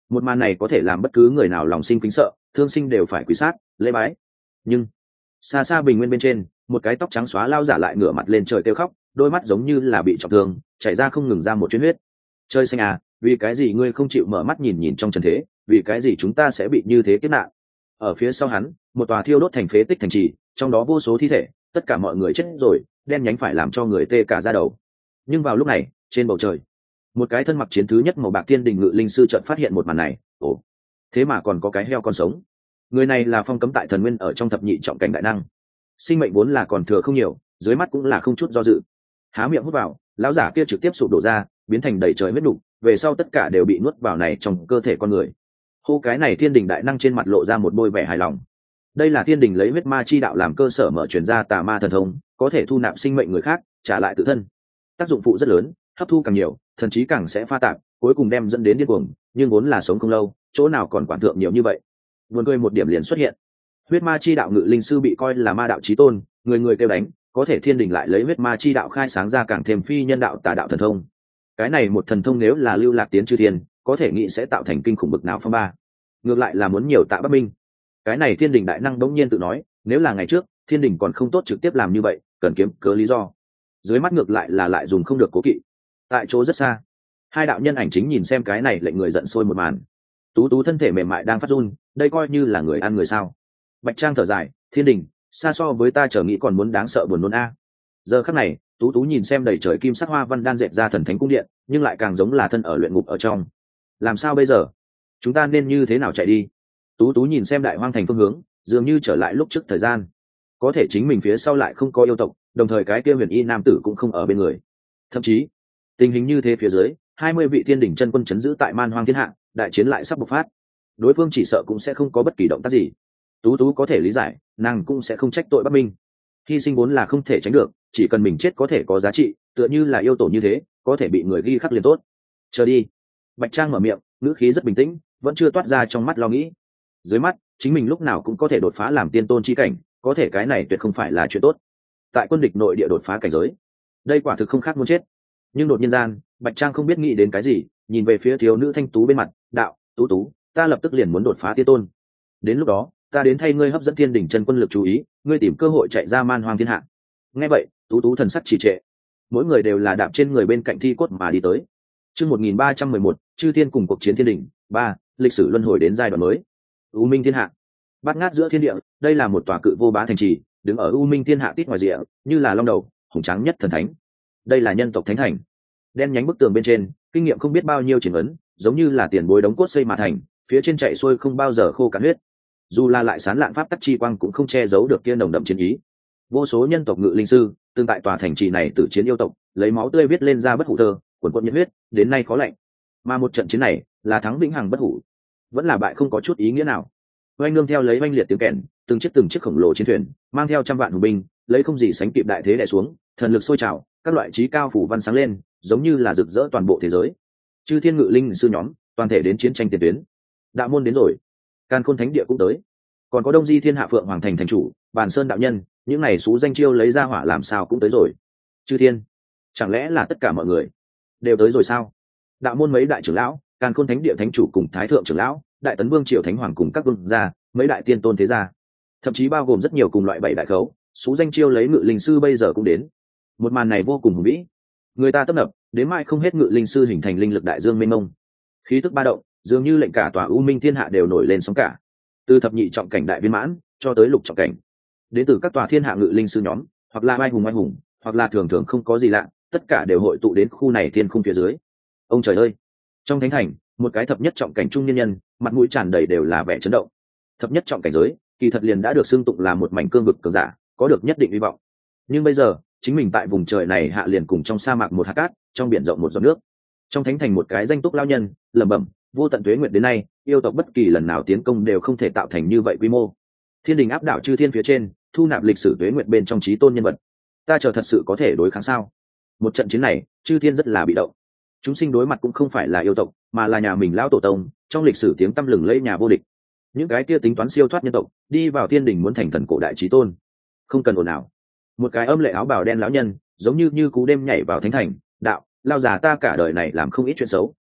Một màn này có thể làm bất cứ người nào lòng sinh kính sợ, thương sinh đều phải quý sát lễ bái. Nhưng xa xa bình nguyên bên trên, một cái tóc trắng xóa lao giả lại ngửa mặt lên trời kêu khóc, đôi mắt giống như là bị trọng thương, chảy ra không ngừng ra một chuyến huyết. Chơi xanh à, vì cái gì ngươi không chịu mở mắt nhìn nhìn trong trần thế, vì cái gì chúng ta sẽ bị như thế kiếp nạn? Ở phía sau hắn, một tòa thiêu đốt thành phế tích thành trì, trong đó vô số thi thể, tất cả mọi người chết rồi, đen nhánh phải làm cho người tê cả da đầu. Nhưng vào lúc này, trên bầu trời, một cái thân mặc chiến thứ nhất màu bạc thiên đình ngự linh sư chợt phát hiện một màn này. Ồ, thế mà còn có cái heo con sống. Người này là phong cấm tại thần nguyên ở trong thập nhị trọng cảnh đại năng, sinh mệnh vốn là còn thừa không nhiều, dưới mắt cũng là không chút do dự, há miệng hút vào, lão giả kia trực tiếp sụp đổ ra, biến thành đầy trời huyết nục, về sau tất cả đều bị nuốt vào này trong cơ thể con người. Hô, cái này thiên đình đại năng trên mặt lộ ra một bôi vẻ hài lòng. Đây là thiên đình lấy huyết ma chi đạo làm cơ sở mở truyền ra tà ma thần thông, có thể thu nạp sinh mệnh người khác, trả lại tự thân. Tác dụng phụ rất lớn, hấp thu càng nhiều, thần trí càng sẽ pha tạp, cuối cùng đem dẫn đến điên cuồng, nhưng vốn là sống không lâu, chỗ nào còn quản thượng nhiều như vậy. Buồn cười một điểm liền xuất hiện. Huyết ma chi đạo ngự linh sư bị coi là ma đạo chí tôn, người người kêu đánh, có thể thiên đình lại lấy huyết ma chi đạo khai sáng ra càng thêm phi nhân đạo tà đạo thần thông. Cái này một thần thông nếu là lưu lạc tiến chư thiên, có thể nghĩ sẽ tạo thành kinh khủng bực nào phong ba. Ngược lại là muốn nhiều tạ Bắc Minh. Cái này thiên đình đại năng đống nhiên tự nói, nếu là ngày trước, thiên đình còn không tốt trực tiếp làm như vậy, cần kiếm cớ lý do. Dưới mắt ngược lại là lại dùng không được cố kỵ. Tại chỗ rất xa, hai đạo nhân ảnh chính nhìn xem cái này lệnh người giận sôi một màn. Tú Tú thân thể mềm mại đang phát run, đây coi như là người ăn người sao? Bạch Trang thở dài, thiên đình, xa so với ta trở nghĩ còn muốn đáng sợ buồn nôn a. Giờ khắc này, Tú Tú nhìn xem đầy trời kim sắc hoa văn đan dệt ra thần thánh cung điện, nhưng lại càng giống là thân ở luyện ngục ở trong. Làm sao bây giờ? Chúng ta nên như thế nào chạy đi? Tú Tú nhìn xem đại hoang thành phương hướng, dường như trở lại lúc trước thời gian. Có thể chính mình phía sau lại không có yêu tộc, đồng thời cái kia huyền y nam tử cũng không ở bên người. Thậm chí, tình hình như thế phía dưới, 20 vị thiên đỉnh chân quân chấn giữ tại man hoang thiên hạ, đại chiến lại sắp bộc phát. Đối phương chỉ sợ cũng sẽ không có bất kỳ động tác gì. Tú Tú có thể lý giải, nàng cũng sẽ không trách tội Bắc Minh. Hy sinh vốn là không thể tránh được, chỉ cần mình chết có thể có giá trị, tựa như là yêu tổ như thế, có thể bị người ghi khắc liền tốt. Chờ đi. Bạch Trang mở miệng, ngữ khí rất bình tĩnh, vẫn chưa toát ra trong mắt lo nghĩ. Dưới mắt, chính mình lúc nào cũng có thể đột phá làm tiên tôn chi cảnh, có thể cái này tuyệt không phải là chuyện tốt. Tại quân địch nội địa đột phá cảnh giới, đây quả thực không khác muốn chết. Nhưng đột nhiên gian, Bạch Trang không biết nghĩ đến cái gì, nhìn về phía thiếu nữ thanh tú bên mặt, đạo, Tú Tú, ta lập tức liền muốn đột phá tiên tôn. Đến lúc đó, ta đến thay ngươi hấp dẫn thiên đỉnh chân quân lực chú ý, ngươi tìm cơ hội chạy ra man hoang thiên hạ. Nghe vậy, Tú Tú thần sắc trì trệ. Mỗi người đều là đạp trên người bên cạnh thi cốt mà đi tới. Chương 1311, chư thiên cùng cuộc chiến thiên đỉnh, 3, lịch sử luân hồi đến giai đoạn mới. U Minh thiên hạ. Bát ngát giữa thiên địa, đây là một tòa cự vô bá thành trì, đứng ở U Minh thiên hạ tít ngoài rìa, như là long đầu, hùng tráng nhất thần thánh. Đây là nhân tộc thánh thành. Đen nhánh bức tường bên trên, kinh nghiệm không biết bao nhiêu triển ấn, giống như là tiền bối đống cốt xây mà thành, phía trên chạy xuôi không bao giờ khô cạn huyết. Dù là lại sán lạn pháp tắc chi quang cũng không che giấu được kia nồng đậm chiến ý. Vô số nhân tộc ngự linh sư, tương tại tòa thành trì này tử chiến yêu tộc, lấy máu tươi viết lên ra bất hủ thơ, quần quận nhiệt huyết, đến nay khó lạnh. Mà một trận chiến này, là thắng vĩnh hằng bất hủ, vẫn là bại không có chút ý nghĩa nào. Oanh nương theo lấy oanh liệt tiếng kèn, từng chiếc khổng lồ chiến thuyền, mang theo trăm vạn hùng binh, lấy không gì sánh kịp đại thế đè xuống, thần lực sôi trào, các loại trí cao phủ văn sáng lên, giống như là rực rỡ toàn bộ thế giới. Chư thiên ngự linh sư nhóm, toàn thể đến chiến tranh tiền tuyến. Đạo môn đến rồi, Càn Khôn Thánh Địa cũng tới, còn có Đông Di Thiên Hạ Phượng Hoàng Thành thành chủ, Bàn Sơn đạo nhân, những này xú danh chiêu lấy ra hỏa làm sao cũng tới rồi. Chư thiên, chẳng lẽ là tất cả mọi người đều tới rồi sao? Đạo môn mấy đại trưởng lão, Càn Khôn Thánh Địa thánh chủ cùng thái thượng trưởng lão, Đại Tấn Vương Triều Thánh Hoàng cùng các vương gia, mấy đại tiên tôn thế gia, thậm chí bao gồm rất nhiều cùng loại bảy đại khấu, xú danh chiêu lấy ngự linh sư bây giờ cũng đến. Một màn này vô cùng hùng vĩ, người ta tấp nập, đến mai không hết ngự linh sư hình thành linh lực đại dương mênh mông, khí tức ba động, dường như lệnh cả tòa U Minh thiên hạ đều nổi lên sóng cả. Từ thập nhị trọng cảnh đại viên mãn cho tới lục trọng cảnh, đến từ các tòa thiên hạ ngự linh sư nhóm, hoặc là oai hùng, hoặc là thường thường không có gì lạ, tất cả đều hội tụ đến khu này thiên khung phía dưới. Ông trời ơi! Trong thánh thành, một cái thập nhất trọng cảnh trung nhân nhân, mặt mũi tràn đầy đều là vẻ chấn động. Thập nhất trọng cảnh giới, kỳ thật liền đã được xưng tụng là một mảnh cương vực cường giả, có được nhất định hy vọng. Nhưng bây giờ, chính mình tại vùng trời này hạ liền cùng trong sa mạc một hạt cát, trong biển rộng một giọt nước. Trong thánh thành một cái danh túc lão nhân, lẩm bẩm, vô tận tuế nguyệt đến nay, yêu tộc bất kỳ lần nào tiến công đều không thể tạo thành như vậy quy mô. Thiên đình áp đảo chư thiên phía trên, thu nạp lịch sử tuế nguyệt bên trong trí tôn nhân vật. Ta chờ thật sự có thể đối kháng sao? Một trận chiến này, chư thiên rất là bị động. Chúng sinh đối mặt cũng không phải là yêu tộc, mà là nhà mình lão tổ tông, trong lịch sử tiếng tăm lừng lẫy nhà vô địch. Những cái kia tính toán siêu thoát nhân tộc, đi vào thiên đình muốn thành thần cổ đại trí tôn. Không cần ồn ào. Một cái âm lệ áo bào đen lão nhân, giống như cú đêm nhảy vào thánh thành, đạo, lao già ta cả đời này làm không ít chuyện xấu,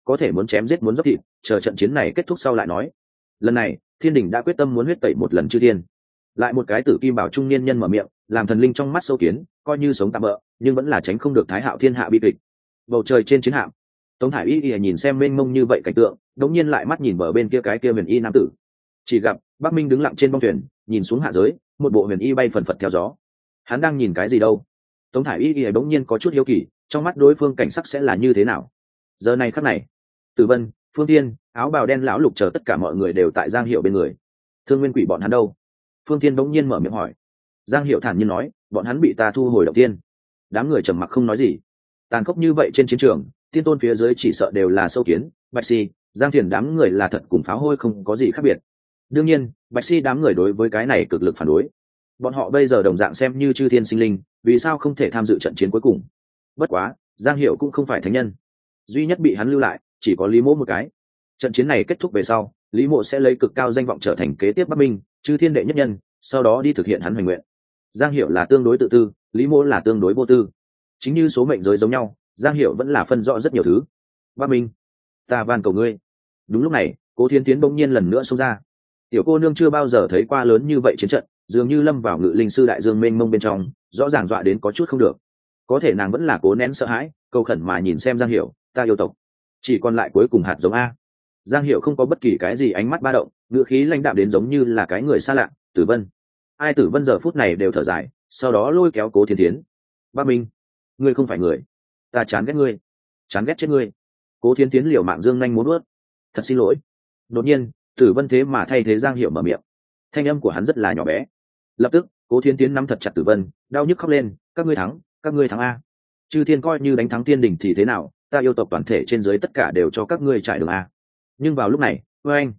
có thể muốn chém giết muốn dốc thịt, chờ trận chiến này kết thúc sau lại nói. Lần này thiên đình đã quyết tâm muốn huyết tẩy một lần chư thiên. Lại một cái tử kim bảo trung niên nhân mở miệng, làm thần linh trong mắt sâu kiến, coi như sống tạm bỡ nhưng vẫn là tránh không được thái hạo thiên hạ bi kịch. Bầu trời trên chiến hạm, Tống Thải Y nhìn xem mênh mông như vậy cảnh tượng, đống nhiên lại mắt nhìn bờ bên kia cái kia huyền y nam tử. Chỉ gặp Bắc Minh đứng lặng trên bong thuyền, nhìn xuống hạ giới, một bộ huyền y bay phần phật theo gió. Hắn đang nhìn cái gì đâu? Tống Thải Y đống nhiên có chút hiếu kỳ, trong mắt đối phương cảnh sắc sẽ là như thế nào? Giờ này khắc này, Tử Vân, Phương Thiên, áo bào đen lão lục chờ tất cả mọi người đều tại Giang Hiểu bên người. Thương Nguyên Quỷ bọn hắn đâu? Phương Thiên bỗng nhiên mở miệng hỏi. Giang Hiểu thản nhiên nói, bọn hắn bị ta thu hồi đầu tiên. Đám người trầm mặc không nói gì. Tàn khốc như vậy trên chiến trường, tiên tôn phía dưới chỉ sợ đều là sâu kiến, Bạch Si, Giang Thiền đám người là thật cùng pháo hôi không có gì khác biệt. Đương nhiên, Bạch Si đám người đối với cái này cực lực phản đối. Bọn họ bây giờ đồng dạng xem như chư thiên sinh linh, vì sao không thể tham dự trận chiến cuối cùng? Bất quá, Giang Hiểu cũng không phải thánh nhân, duy nhất bị hắn lưu lại chỉ có Lý Mộ một cái. Trận chiến này kết thúc về sau, Lý Mộ sẽ lấy cực cao danh vọng trở thành kế tiếp Bắc Minh chư thiên đệ nhất nhân, sau đó đi thực hiện hắn hoành nguyện. Giang Hiểu là tương đối tự tư, Lý Mộ là tương đối vô tư. Chính như số mệnh giới giống nhau, Giang Hiểu vẫn là phân rõ rất nhiều thứ. Bắc Minh, ta van cầu ngươi. Đúng lúc này, Cố Thiên Tiến bỗng nhiên lần nữa xông ra. Tiểu cô nương chưa bao giờ thấy qua lớn như vậy chiến trận, dường như lâm vào ngự linh sư đại dương mênh mông bên trong, rõ ràng dọa đến có chút không được. Có thể nàng vẫn là cố nén sợ hãi, cầu khẩn mà nhìn xem Giang Hiểu, ta yêu tộc, chỉ còn lại cuối cùng hạt giống a. Giang Hiểu không có bất kỳ cái gì ánh mắt ba động, ngữ khí lãnh đạm đến giống như là cái người xa lạ. Tử Vân, ai Tử Vân giờ phút này đều thở dài, sau đó lôi kéo Cố Thiên Tiến. Bắc Minh, ngươi không phải người, ta chán ghét ngươi, chán ghét chết ngươi. Cố Thiên Tiến liều mạng dương nhanh muốn nuốt. Thật xin lỗi. Đột nhiên, Tử Vân thế mà thay thế Giang Hiểu mở miệng. Thanh âm của hắn rất là nhỏ bé. Lập tức, Cố Thiên Tiến nắm thật chặt Tử Vân, đau nhức khóc lên, các ngươi thắng, các ngươi thắng a. Chư thiên coi như đánh thắng thiên đình thì thế nào, ta yêu tộc toàn thể trên dưới tất cả đều cho các ngươi trải đường a. Nhưng vào lúc này,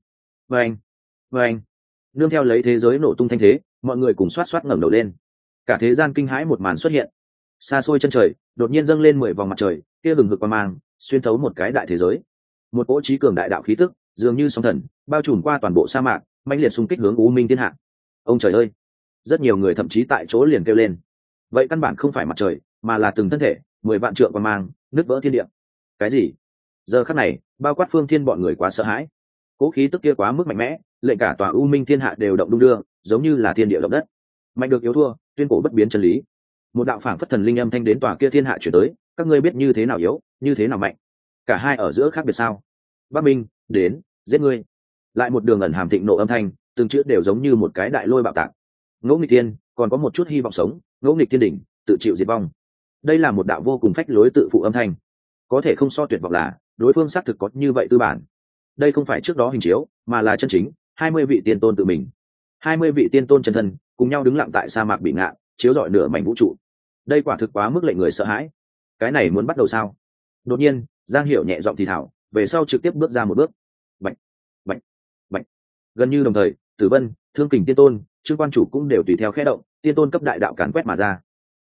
vâng, nương theo lấy thế giới nổ tung thanh thế, mọi người cùng xoát xoát ngẩng đầu lên. Cả thế gian kinh hãi một màn xuất hiện. Xa xôi chân trời, đột nhiên dâng lên 10 vòng mặt trời, kia hừng hực quang mang, xuyên thấu một cái đại thế giới. Một cỗ trí cường đại đạo khí tức, dường như sóng thần, bao trùm qua toàn bộ sa mạc, mãnh liệt xung kích hướng U Minh thiên hạ. Ông trời ơi! Rất nhiều người thậm chí tại chỗ liền kêu lên. Vậy căn bản không phải mặt trời, mà là từng thân thể, 10 vạn trượng quang mang, nứt vỡ thiên địa. Cái gì? Giờ khắc này, bao quát Phương Thiên bọn người quá sợ hãi. Cỗ khí tức kia quá mức mạnh mẽ, lệnh cả tòa U Minh thiên hạ đều động đung đưa, giống như là thiên địa động đất. Mạnh được yếu thua, tuyên cổ bất biến chân lý. Một đạo phảng phất thần linh âm thanh đến tòa kia thiên hạ chuyển tới, các ngươi biết như thế nào yếu, như thế nào mạnh. Cả hai ở giữa khác biệt sao? Bắc Minh, đến, giết ngươi. Lại một đường ẩn hàm thịnh nộ âm thanh, từng chữ đều giống như một cái đại lôi bạo tạc. Ngỗ nghịch thiên, còn có một chút hy vọng sống, ngỗ nghịch thiên đỉnh, tự chịu diệt vong. Đây là một đạo vô cùng phách lối tự phụ âm thanh. Có thể không so tuyệt vọng là, đối phương xác thực có như vậy tư bản. Đây không phải trước đó hình chiếu, mà là chân chính, 20 vị tiên tôn tự mình. 20 vị tiên tôn chân thân, cùng nhau đứng lặng tại sa mạc bị ngạ, chiếu rọi nửa mảnh vũ trụ. Đây quả thực quá mức lệnh người sợ hãi. Cái này muốn bắt đầu sao? Đột nhiên, Giang Hiểu nhẹ giọng thì thảo, về sau trực tiếp bước ra một bước. Bạch, bạch, bạch. Gần như đồng thời, Tử Vân, Thương Kình tiên tôn, Trương Quan Chủ cũng đều tùy theo khẽ động, tiên tôn cấp đại đạo càn quét mà ra.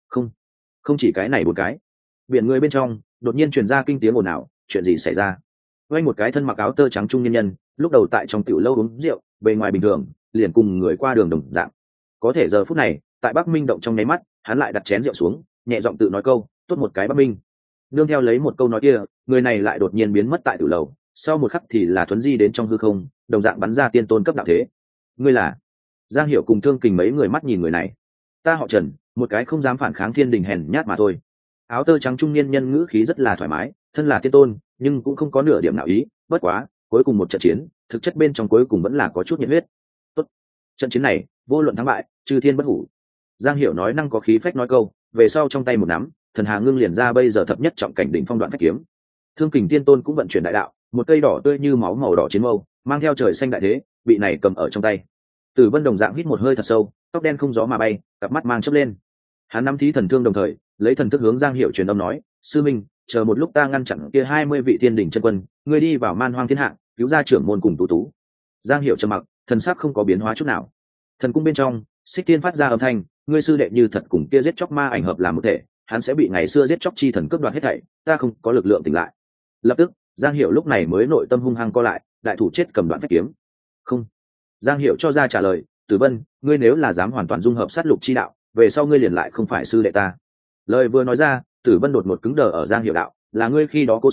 Không chỉ cái này một cái. Biển người bên trong, đột nhiên truyền ra kinh tiếng ồn ào, chuyện gì xảy ra? Vang một cái thân mặc áo tơ trắng trung nhân nhân, lúc đầu tại trong tiểu lâu uống rượu, bề ngoài bình thường, liền cùng người qua đường đồng dạng. Có thể giờ phút này, tại Bắc Minh động trong nháy mắt, hắn lại đặt chén rượu xuống, nhẹ giọng tự nói câu, tốt một cái Bắc Minh. Nương theo lấy một câu nói kia, người này lại đột nhiên biến mất tại tiểu lầu, sau một khắc thì là thuấn di đến trong hư không, đồng dạng bắn ra tiên tôn cấp đạo thế. Ngươi là? Giang Hiểu cùng Thương Kình mấy người mắt nhìn người này. Ta họ Trần, một cái không dám phản kháng thiên đình hèn nhát mà thôi. Áo tơ trắng trung niên nhân ngữ khí rất là thoải mái, thân là tiên tôn, nhưng cũng không có nửa điểm nào ý, bất quá, cuối cùng một trận chiến, thực chất bên trong cuối cùng vẫn là có chút nhiệt huyết. Tốt. Trận chiến này, vô luận thắng bại, chư thiên bất hủ. Giang Hiểu nói năng có khí phách nói câu, về sau trong tay một nắm, thần hà ngưng liền ra bây giờ thập nhất trọng cảnh đỉnh phong đoạn phách kiếm. Thương Kình tiên tôn cũng vận chuyển đại đạo, một cây đỏ tươi như máu màu đỏ chiến mâu, mang theo trời xanh đại thế, bị này cầm ở trong tay. Tử Vân đồng dạng hít một hơi thật sâu, tóc đen không gió mà bay, cặp mắt mang chớp lên. Hắn nắm thí thần thương đồng thời, lấy thần thức hướng Giang Hiểu truyền âm nói, sư minh, chờ một lúc ta ngăn chặn kia 20 vị thiên đỉnh chân quân, ngươi đi vào Man Hoang thiên hạ, cứu ra trưởng môn cùng Tú Tú. Giang Hiểu trầm mặc, thần sắc không có biến hóa chút nào. Thần cung bên trong, Xích Tiên phát ra âm thanh, ngươi sư đệ như thật cùng kia giết chóc ma ảnh hợp làm một thể, hắn sẽ bị ngày xưa giết chóc chi thần cướp đoạt hết thảy, ta không có lực lượng tỉnh lại. Lập tức, Giang Hiểu lúc này mới nội tâm hung hăng co lại, đại thủ chết cầm đoạn phách kiếm. Không. Giang Hiểu cho ra trả lời, Tử Vân, ngươi nếu là dám hoàn toàn dung hợp sát lục chi đạo, về sau ngươi liền lại không phải sư đệ ta. Lời vừa nói ra, Tử Vân đột ngột cứng đờ ở Giang Hiểu đạo, là ngươi khi đó cố sự,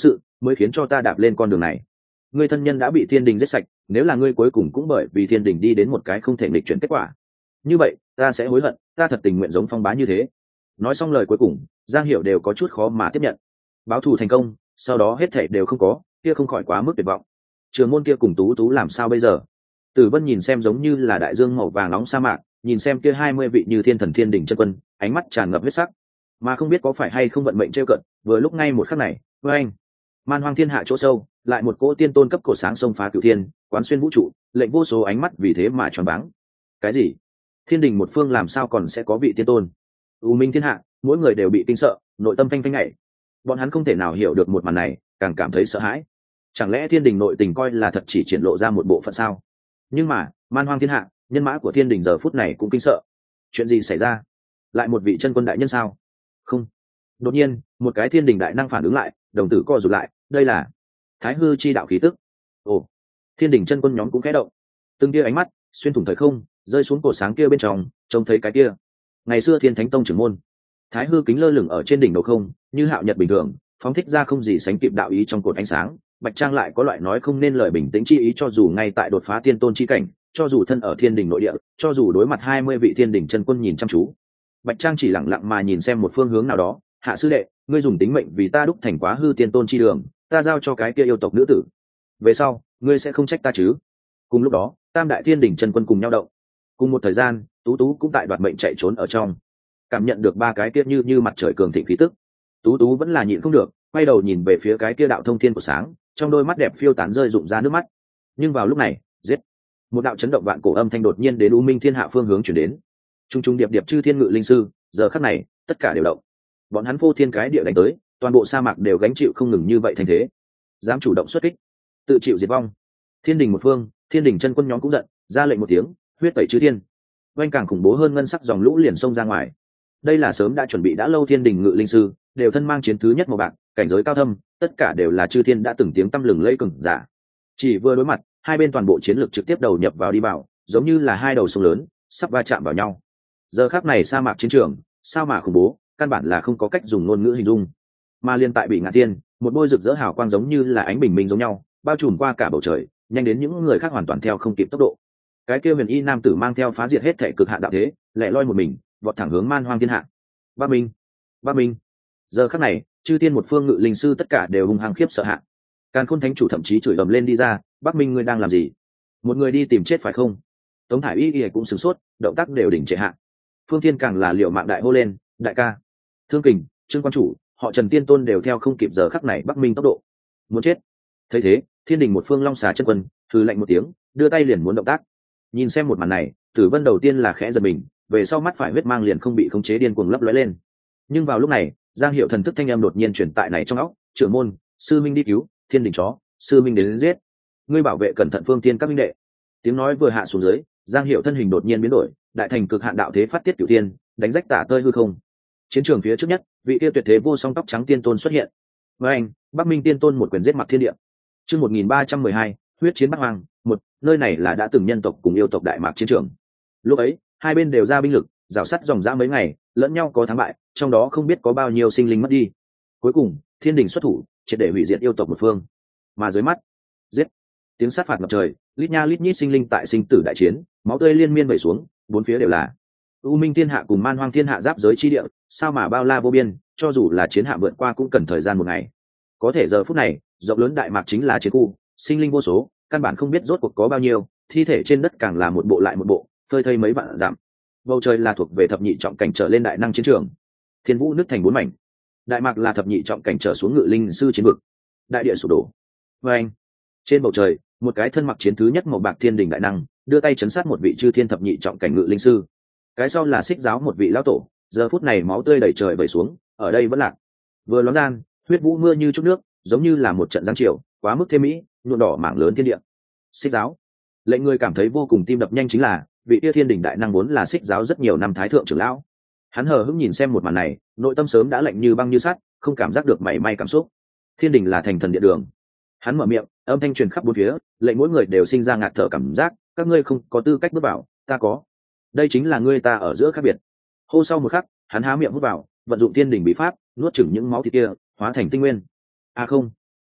mới khiến cho ta đạp lên con đường này. Ngươi thân nhân đã bị thiên đình giết sạch, nếu là ngươi cuối cùng cũng bởi vì thiên đình đi đến một cái không thể nghịch chuyển kết quả, như vậy ta sẽ hối hận, ta thật tình nguyện giống Phong Bá như thế. Nói xong lời cuối cùng, Giang Hiểu đều có chút khó mà tiếp nhận. Báo thù thành công, sau đó hết thảy đều không có, kia không khỏi quá mức tuyệt vọng. Trường môn kia cùng Tú Tú làm sao bây giờ? Tử Vân nhìn xem giống như là đại dương màu vàng nóng sa mạc, nhìn xem kia 20 vị như thiên thần thiên đỉnh chân quân, ánh mắt tràn ngập huyết sắc, mà không biết có phải hay không vận mệnh trêu cận. Vừa lúc ngay một khắc này, với anh, man hoang thiên hạ chỗ sâu, lại một cỗ tiên tôn cấp cổ sáng xông phá cửu thiên, quán xuyên vũ trụ, lệnh vô số ánh mắt vì thế mà tròn váng. Cái gì? Thiên đình một phương làm sao còn sẽ có vị tiên tôn? U minh thiên hạ, mỗi người đều bị kinh sợ, nội tâm phanh phanh nhảy. Bọn hắn không thể nào hiểu được một màn này, càng cảm thấy sợ hãi. Chẳng lẽ thiên đình nội tình coi là thật chỉ triển lộ ra một bộ phận sao? Nhưng mà man hoang thiên hạ, nhân mã của thiên đình giờ phút này cũng kinh sợ. Chuyện gì xảy ra? Lại một vị chân quân đại nhân sao? Không. Đột nhiên một cái thiên đình đại năng phản ứng lại, đồng tử co rụt lại. Đây là thái hư chi đạo khí tức. Ồ, thiên đình chân quân nhóm cũng khẽ động, từng tia ánh mắt xuyên thủng thời không, rơi xuống cổ sáng kia bên trong, trông thấy cái kia ngày xưa thiên thánh tông trưởng môn thái hư kính lơ lửng ở trên đỉnh đầu không, như hạo nhật bình thường, phóng thích ra không gì sánh kịp đạo ý trong cột ánh sáng. Bạch Trang lại có loại nói không nên lời bình tĩnh chi ý, cho dù ngay tại đột phá tiên tôn chi cảnh, cho dù thân ở thiên đình nội địa, cho dù đối mặt 20 vị thiên đình chân quân nhìn chăm chú, Bạch Trang chỉ lặng lặng mà nhìn xem một phương hướng nào đó. Hạ sư đệ, ngươi dùng tính mệnh vì ta đúc thành quá hư tiên tôn chi đường, ta giao cho cái kia yêu tộc nữ tử, về sau ngươi sẽ không trách ta chứ? Cùng lúc đó tam đại thiên đình chân quân cùng nhau động. Cùng một thời gian, Tú Tú cũng tại đoạt mệnh chạy trốn ở trong, cảm nhận được ba cái kia như mặt trời cường thịnh khí tức. Tú Tú vẫn là nhịn không được, quay đầu nhìn về phía cái kia đạo thông thiên của sáng, trong đôi mắt đẹp phiêu tán rơi rụng ra nước mắt. Nhưng vào lúc này, giết, một đạo chấn động vạn cổ âm thanh đột nhiên đến U Minh thiên hạ phương hướng chuyển đến. Trung trung điệp điệp chư thiên ngự linh sư, giờ khắc này tất cả đều động. Bọn hắn phô thiên cái địa đánh tới, toàn bộ sa mạc đều gánh chịu không ngừng như vậy thành thế, dám chủ động xuất kích, tự chịu diệt vong. Thiên đình một phương, thiên đình chân quân nhóm cũng giận, ra lệnh một tiếng, huyết tẩy chư thiên. Oanh càng khủng bố hơn ngân sắc dòng lũ liền xông ra ngoài. Đây là sớm đã chuẩn bị đã lâu thiên đình ngự linh sư, đều thân mang chiến thứ nhất màu bạc, cảnh giới cao thâm, tất cả đều là chư thiên đã từng tiếng tăm lừng lẫy cường giả. Chỉ vừa đối mặt, hai bên toàn bộ chiến lược trực tiếp đầu nhập vào đi vào, giống như là hai đầu sông lớn sắp va chạm vào nhau. Giờ khắc này sa mạc chiến trường, sao mà khủng bố, căn bản là không có cách dùng ngôn ngữ hình dung. Mà liên tại bị ngạn tiên, một bôi rực rỡ hào quang giống như là ánh bình minh giống nhau, bao trùm qua cả bầu trời, nhanh đến những người khác hoàn toàn theo không kịp tốc độ. Cái kia huyền y nam tử mang theo phá diệt hết thể cực hạn đạo thế, lẻ loi một mình vọt thẳng hướng man hoang thiên hạ. Bắc minh, Bắc minh. Giờ khắc này, chư tiên một phương ngự linh sư tất cả đều hung hăng khiếp sợ hạ. Càn Khôn thánh chủ thậm chí chửi ầm lên đi ra, Bắc minh ngươi đang làm gì? Một người đi tìm chết phải không? Tống Thải Y cũng sửng sốt, động tác đều đỉnh trệ hạ. Phương Thiên càng là liệu mạng đại hô lên, đại ca. Thương Kình, Trương quan chủ, họ Trần tiên tôn đều theo không kịp giờ khắc này Bắc minh tốc độ. Muốn chết. Thấy thế, thiên đình một phương long xà chân quân hừ lạnh một tiếng, đưa tay liền muốn động tác. Nhìn xem một màn này, Tử Vân đầu tiên là khẽ giật mình, về sau mắt phải huyết mang liền không bị khống chế điên cuồng lấp lóe lên. Nhưng vào lúc này, Giang Hiệu thần thức thanh âm đột nhiên truyền tại này trong óc, trưởng môn, sư minh đi cứu, thiên đình chó, sư minh đến giết. Ngươi bảo vệ cẩn thận Phương Thiên các minh đệ. Tiếng nói vừa hạ xuống dưới, Giang Hiệu thân hình đột nhiên biến đổi, đại thành cực hạn đạo thế phát tiết cửu thiên, đánh rách tả tơi hư không. Chiến trường phía trước nhất, vị kia tuyệt thế vô song tóc trắng tiên tôn xuất hiện. Với anh, Bắc Minh tiên tôn một quyền giết mặc thiên địa. Chương 1312, huyết chiến Bắc Hoang, một, nơi này là đã từng nhân tộc cùng yêu tộc đại mạc chiến trường. Lúc ấy, hai bên đều ra binh lực, rào sắt dòng dã mấy ngày, lẫn nhau có thắng bại, trong đó không biết có bao nhiêu sinh linh mất đi. Cuối cùng, thiên đình xuất thủ, triệt để hủy diệt yêu tộc một phương. Mà dưới mắt, giết, tiếng sát phạt ngập trời, lít nha lít nhít sinh linh tại sinh tử đại chiến, máu tươi liên miên vẩy xuống, bốn phía đều là. U Minh thiên hạ cùng man hoang thiên hạ giáp giới chi địa, sao mà bao la vô biên, cho dù là chiến hạ vượt qua cũng cần thời gian một ngày. Có thể giờ phút này, rộng lớn đại mạc chính là chiến khu, sinh linh vô số, căn bản không biết rốt cuộc có bao nhiêu, thi thể trên đất càng là một bộ lại một bộ, phơi thây mấy vạn dặm. Bầu trời là thuộc về thập nhị trọng cảnh trở lên đại năng chiến trường, thiên vũ nứt thành bốn mảnh. Đại mạc là thập nhị trọng cảnh trở xuống ngự linh sư chiến vực, đại địa sụp đổ. Và anh, trên bầu trời, một cái thân mặc chiến thứ nhất màu bạc thiên đình đại năng, đưa tay chấn sát một vị chư thiên thập nhị trọng cảnh ngự linh sư. Cái sau là Xích Giáo một vị lão tổ, giờ phút này máu tươi đầy trời vẩy xuống, ở đây vẫn lạc. Vừa lóe gian, huyết vũ mưa như chút nước, giống như là một trận giáng triều, quá mức thêm mỹ, nhuộm đỏ mảng lớn thiên địa. Xích Giáo, lệnh người cảm thấy vô cùng tim đập nhanh chính là vị tia thiên đình đại năng vốn là Xích Giáo rất nhiều năm thái thượng trưởng lão. Hắn hờ hững nhìn xem một màn này, nội tâm sớm đã lạnh như băng như sắt, không cảm giác được mảy may cảm xúc. Thiên đình là thành thần điện đường. Hắn mở miệng, âm thanh truyền khắp bốn phía, lệnh mỗi người đều sinh ra ngạt thở cảm giác, các ngươi không có tư cách bước vào, ta có. Đây chính là ngươi ta ở giữa khác biệt. Hô sau một khắc, hắn há miệng hút vào, vận dụng thiên đình bí pháp, nuốt chửng những máu thịt kia, hóa thành tinh nguyên. À không,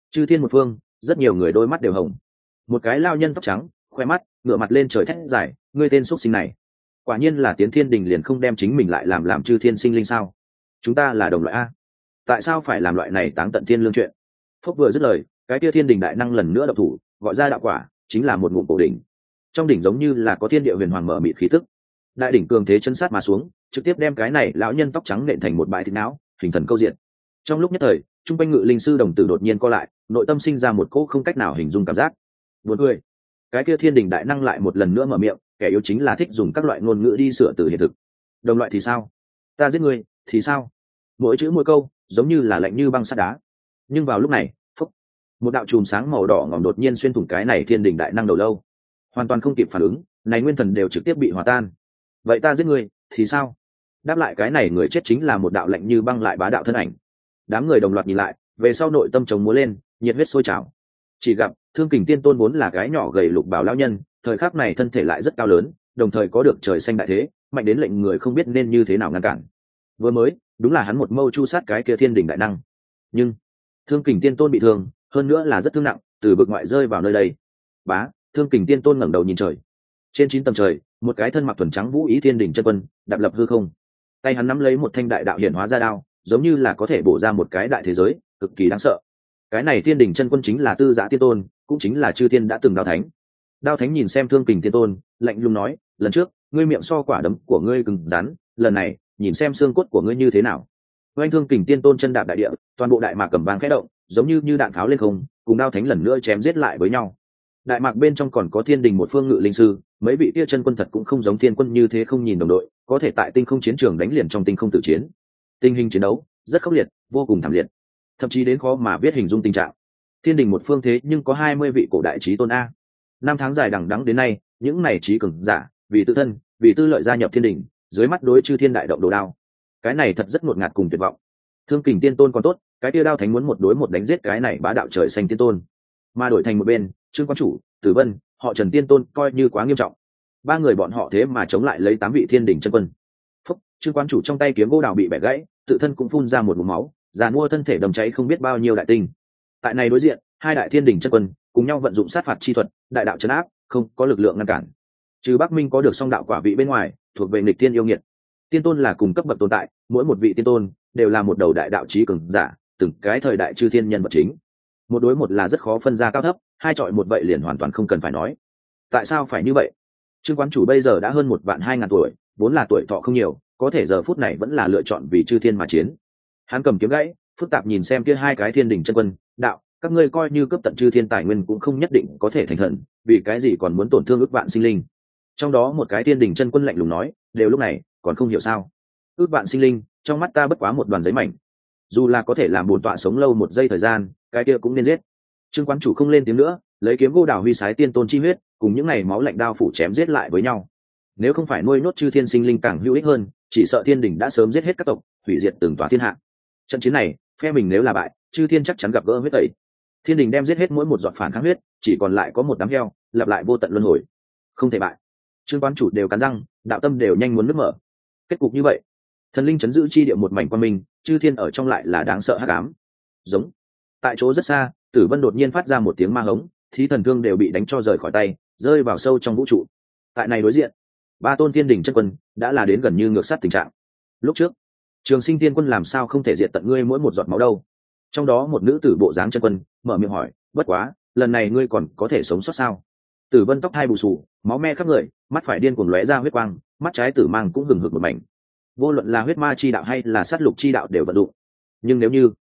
Chư thiên một phương, rất nhiều người đôi mắt đều hồng. Một cái lao nhân tóc trắng, khoe mắt ngửa mặt lên trời thét dài, ngươi tên xuất sinh này, quả nhiên là tiến thiên đình liền không đem chính mình lại làm chư thiên sinh linh sao? Chúng ta là đồng loại a, tại sao phải làm loại này táng tận thiên lương chuyện? Phúc vừa dứt lời, cái kia thiên đình đại năng lần nữa độc thủ, gọi ra đạo quả, chính là một ngụm cổ đỉnh. Trong đỉnh giống như là có thiên địa huyền hoàng mở mịt khí tức. Đại đỉnh cường thế chân sát mà xuống, trực tiếp đem cái này lão nhân tóc trắng nện thành một bãi thịt não, hình thần câu diện. Trong lúc nhất thời, trung quanh ngự linh sư đồng tử đột nhiên co lại, nội tâm sinh ra một cỗ không cách nào hình dung cảm giác. Buồn cười. Cái kia thiên đình đại năng lại một lần nữa mở miệng, kẻ yếu chính là thích dùng các loại ngôn ngữ đi sửa từ hiện thực. Đồng loại thì sao? Ta giết ngươi thì sao? Mỗi chữ mỗi câu giống như là lạnh như băng sắt đá. Nhưng vào lúc này, phúc, một đạo chùm sáng màu đỏ ngòm đột nhiên xuyên thủng cái này thiên đình đại năng đầu lâu. Hoàn toàn không kịp phản ứng, này nguyên thần đều trực tiếp bị hòa tan. Vậy ta giết ngươi thì sao? Đáp lại cái này người chết chính là một đạo lạnh như băng lại bá đạo thân ảnh. Đám người đồng loạt nhìn lại, về sau nội tâm chống múa lên, nhiệt huyết sôi trào. Chỉ gặp Thương Kình Tiên Tôn vốn là cái nhỏ gầy lục bảo lão nhân, thời khắc này thân thể lại rất cao lớn, đồng thời có được trời xanh đại thế, mạnh đến lệnh người không biết nên như thế nào ngăn cản. Vừa mới, đúng là hắn một mâu chu sát cái kia thiên đình đại năng. Nhưng Thương Kình Tiên Tôn bị thương, hơn nữa là rất thương nặng, từ vực ngoại rơi vào nơi đây. Bá, Thương Kình Tiên Tôn ngẩng đầu nhìn trời. Trên 9 tầng trời, một cái thân mặc thuần trắng vũ ý thiên đình chân quân, đạp lập hư không. Tay hắn nắm lấy một thanh đại đạo hiển hóa ra đao, giống như là có thể bổ ra một cái đại thế giới, cực kỳ đáng sợ. Cái này thiên đình chân quân chính là Tư Giã Tiên Tôn, cũng chính là chư thiên đã từng đao thánh. Đao thánh nhìn xem Thương Kình Tiên Tôn, lạnh lùng nói, lần trước ngươi miệng so quả đấm của ngươi cứng rắn, lần này nhìn xem xương cốt của ngươi như thế nào. Oanh Thương Kình Tiên Tôn chân đạp đại địa, toàn bộ đại mạc cầm vang khẽ động, giống như đạn pháo lên không, cùng đao thánh lần nữa chém giết lại với nhau. Đại mạc bên trong còn có thiên đình một phương ngự linh sư, mấy vị kia chân quân thật cũng không giống thiên quân như thế không nhìn đồng đội, có thể tại tinh không chiến trường đánh liền trong tinh không tự chiến. Tình hình chiến đấu rất khốc liệt, vô cùng thảm liệt, thậm chí đến khó mà biết hình dung tình trạng. Thiên đình một phương thế nhưng có 20 vị cổ đại chí tôn a. Năm tháng dài đằng đẵng đến nay, những này chí cường giả, vì tự thân, vì tư lợi gia nhập thiên đình, dưới mắt đối chư thiên đại động đồ đao. Cái này thật rất ngột ngạt cùng tuyệt vọng. Thương Kình Tiên Tôn còn tốt, cái kia đao thánh muốn một đối một đánh giết cái này bá đạo trời xanh tiên tôn. Mà đổi thành một bên, Trương Quan Chủ, Tử Vân, họ Trần Tiên Tôn coi như quá nghiêm trọng. Ba người bọn họ thế mà chống lại lấy 8 vị thiên đình chân quân. Phúc, Trương Quan Chủ trong tay kiếm gỗ đào bị bẻ gãy, tự thân cũng phun ra một ngụm máu, giàn mua thân thể đầm cháy không biết bao nhiêu đại tinh. Tại này đối diện, hai đại thiên đình chân quân cùng nhau vận dụng sát phạt chi thuật, đại đạo trấn áp, không có lực lượng ngăn cản. Trừ Bắc Minh có được song đạo quả vị bên ngoài, thuộc về nghịch thiên yêu nghiệt. Tiên tôn là cùng cấp bậc tồn tại, mỗi một vị tiên tôn đều là một đầu đại đạo chí cường giả, từng cái thời đại chư thiên nhân vật chính. Một đối một là rất khó phân ra cao thấp, hai chọi một vậy liền hoàn toàn không cần phải nói. Tại sao phải như vậy? Trương Quán Chủ bây giờ đã hơn 1.200.000 tuổi, vốn là tuổi thọ không nhiều, có thể giờ phút này vẫn là lựa chọn vì chư thiên mà chiến. Hắn cầm kiếm gãy, phức tạp nhìn xem kia hai cái thiên đình chân quân, đạo, các ngươi coi như cướp tận chư thiên tài nguyên cũng không nhất định có thể thành thần, vì cái gì còn muốn tổn thương ước vạn sinh linh? Trong đó một cái thiên đình chân quân lạnh lùng nói, đều lúc này còn không hiểu sao? Ước vạn sinh linh, trong mắt ta bất quá một đoàn giấy mảnh. Dù là có thể làm bổn tọa sống lâu một giây thời gian, cái kia cũng nên giết. Trương Quán Chủ không lên tiếng nữa, lấy kiếm gỗ đào huy sái tiên tôn chi huyết, cùng những này máu lạnh đao phủ chém giết lại với nhau. Nếu không phải nuôi nhốt chư thiên sinh linh càng hữu ích hơn, chỉ sợ thiên đình đã sớm giết hết các tộc, hủy diệt từng tòa thiên hạ. Trận chiến này, phe mình nếu là bại, chư thiên chắc chắn gặp gỡ huyết tẩy. Thiên đình đem giết hết mỗi một giọt phản kháng huyết, chỉ còn lại có một đám heo, lặp lại vô tận luân hồi. Không thể bại. Trương Quán Chủ đều cắn răng, đạo tâm đều nhanh muốn nứt mở. Kết cục như vậy, thần linh chấn giữ chi địa một mảnh quan minh, chư thiên ở trong lại là đáng sợ hắc ám. Giống. Tại chỗ rất xa, Tử Vân đột nhiên phát ra một tiếng ma hống, thí thần thương đều bị đánh cho rời khỏi tay, rơi vào sâu trong vũ trụ. Tại này đối diện, ba tôn thiên đình chân quân đã là đến gần như ngược sát tình trạng. Lúc trước, Trường Sinh Tiên Quân làm sao không thể diệt tận ngươi mỗi một giọt máu đâu? Trong đó một nữ tử bộ dáng chân quân mở miệng hỏi, bất quá, lần này ngươi còn có thể sống sót sao? Tử Vân tóc hai bù xù, máu me khắp người, mắt phải điên cuồng lóe ra huyết quang, mắt trái tử mang cũng hừng hực một mảnh. Vô luận là huyết ma chi đạo hay là sát lục chi đạo đều vận dụng. Nhưng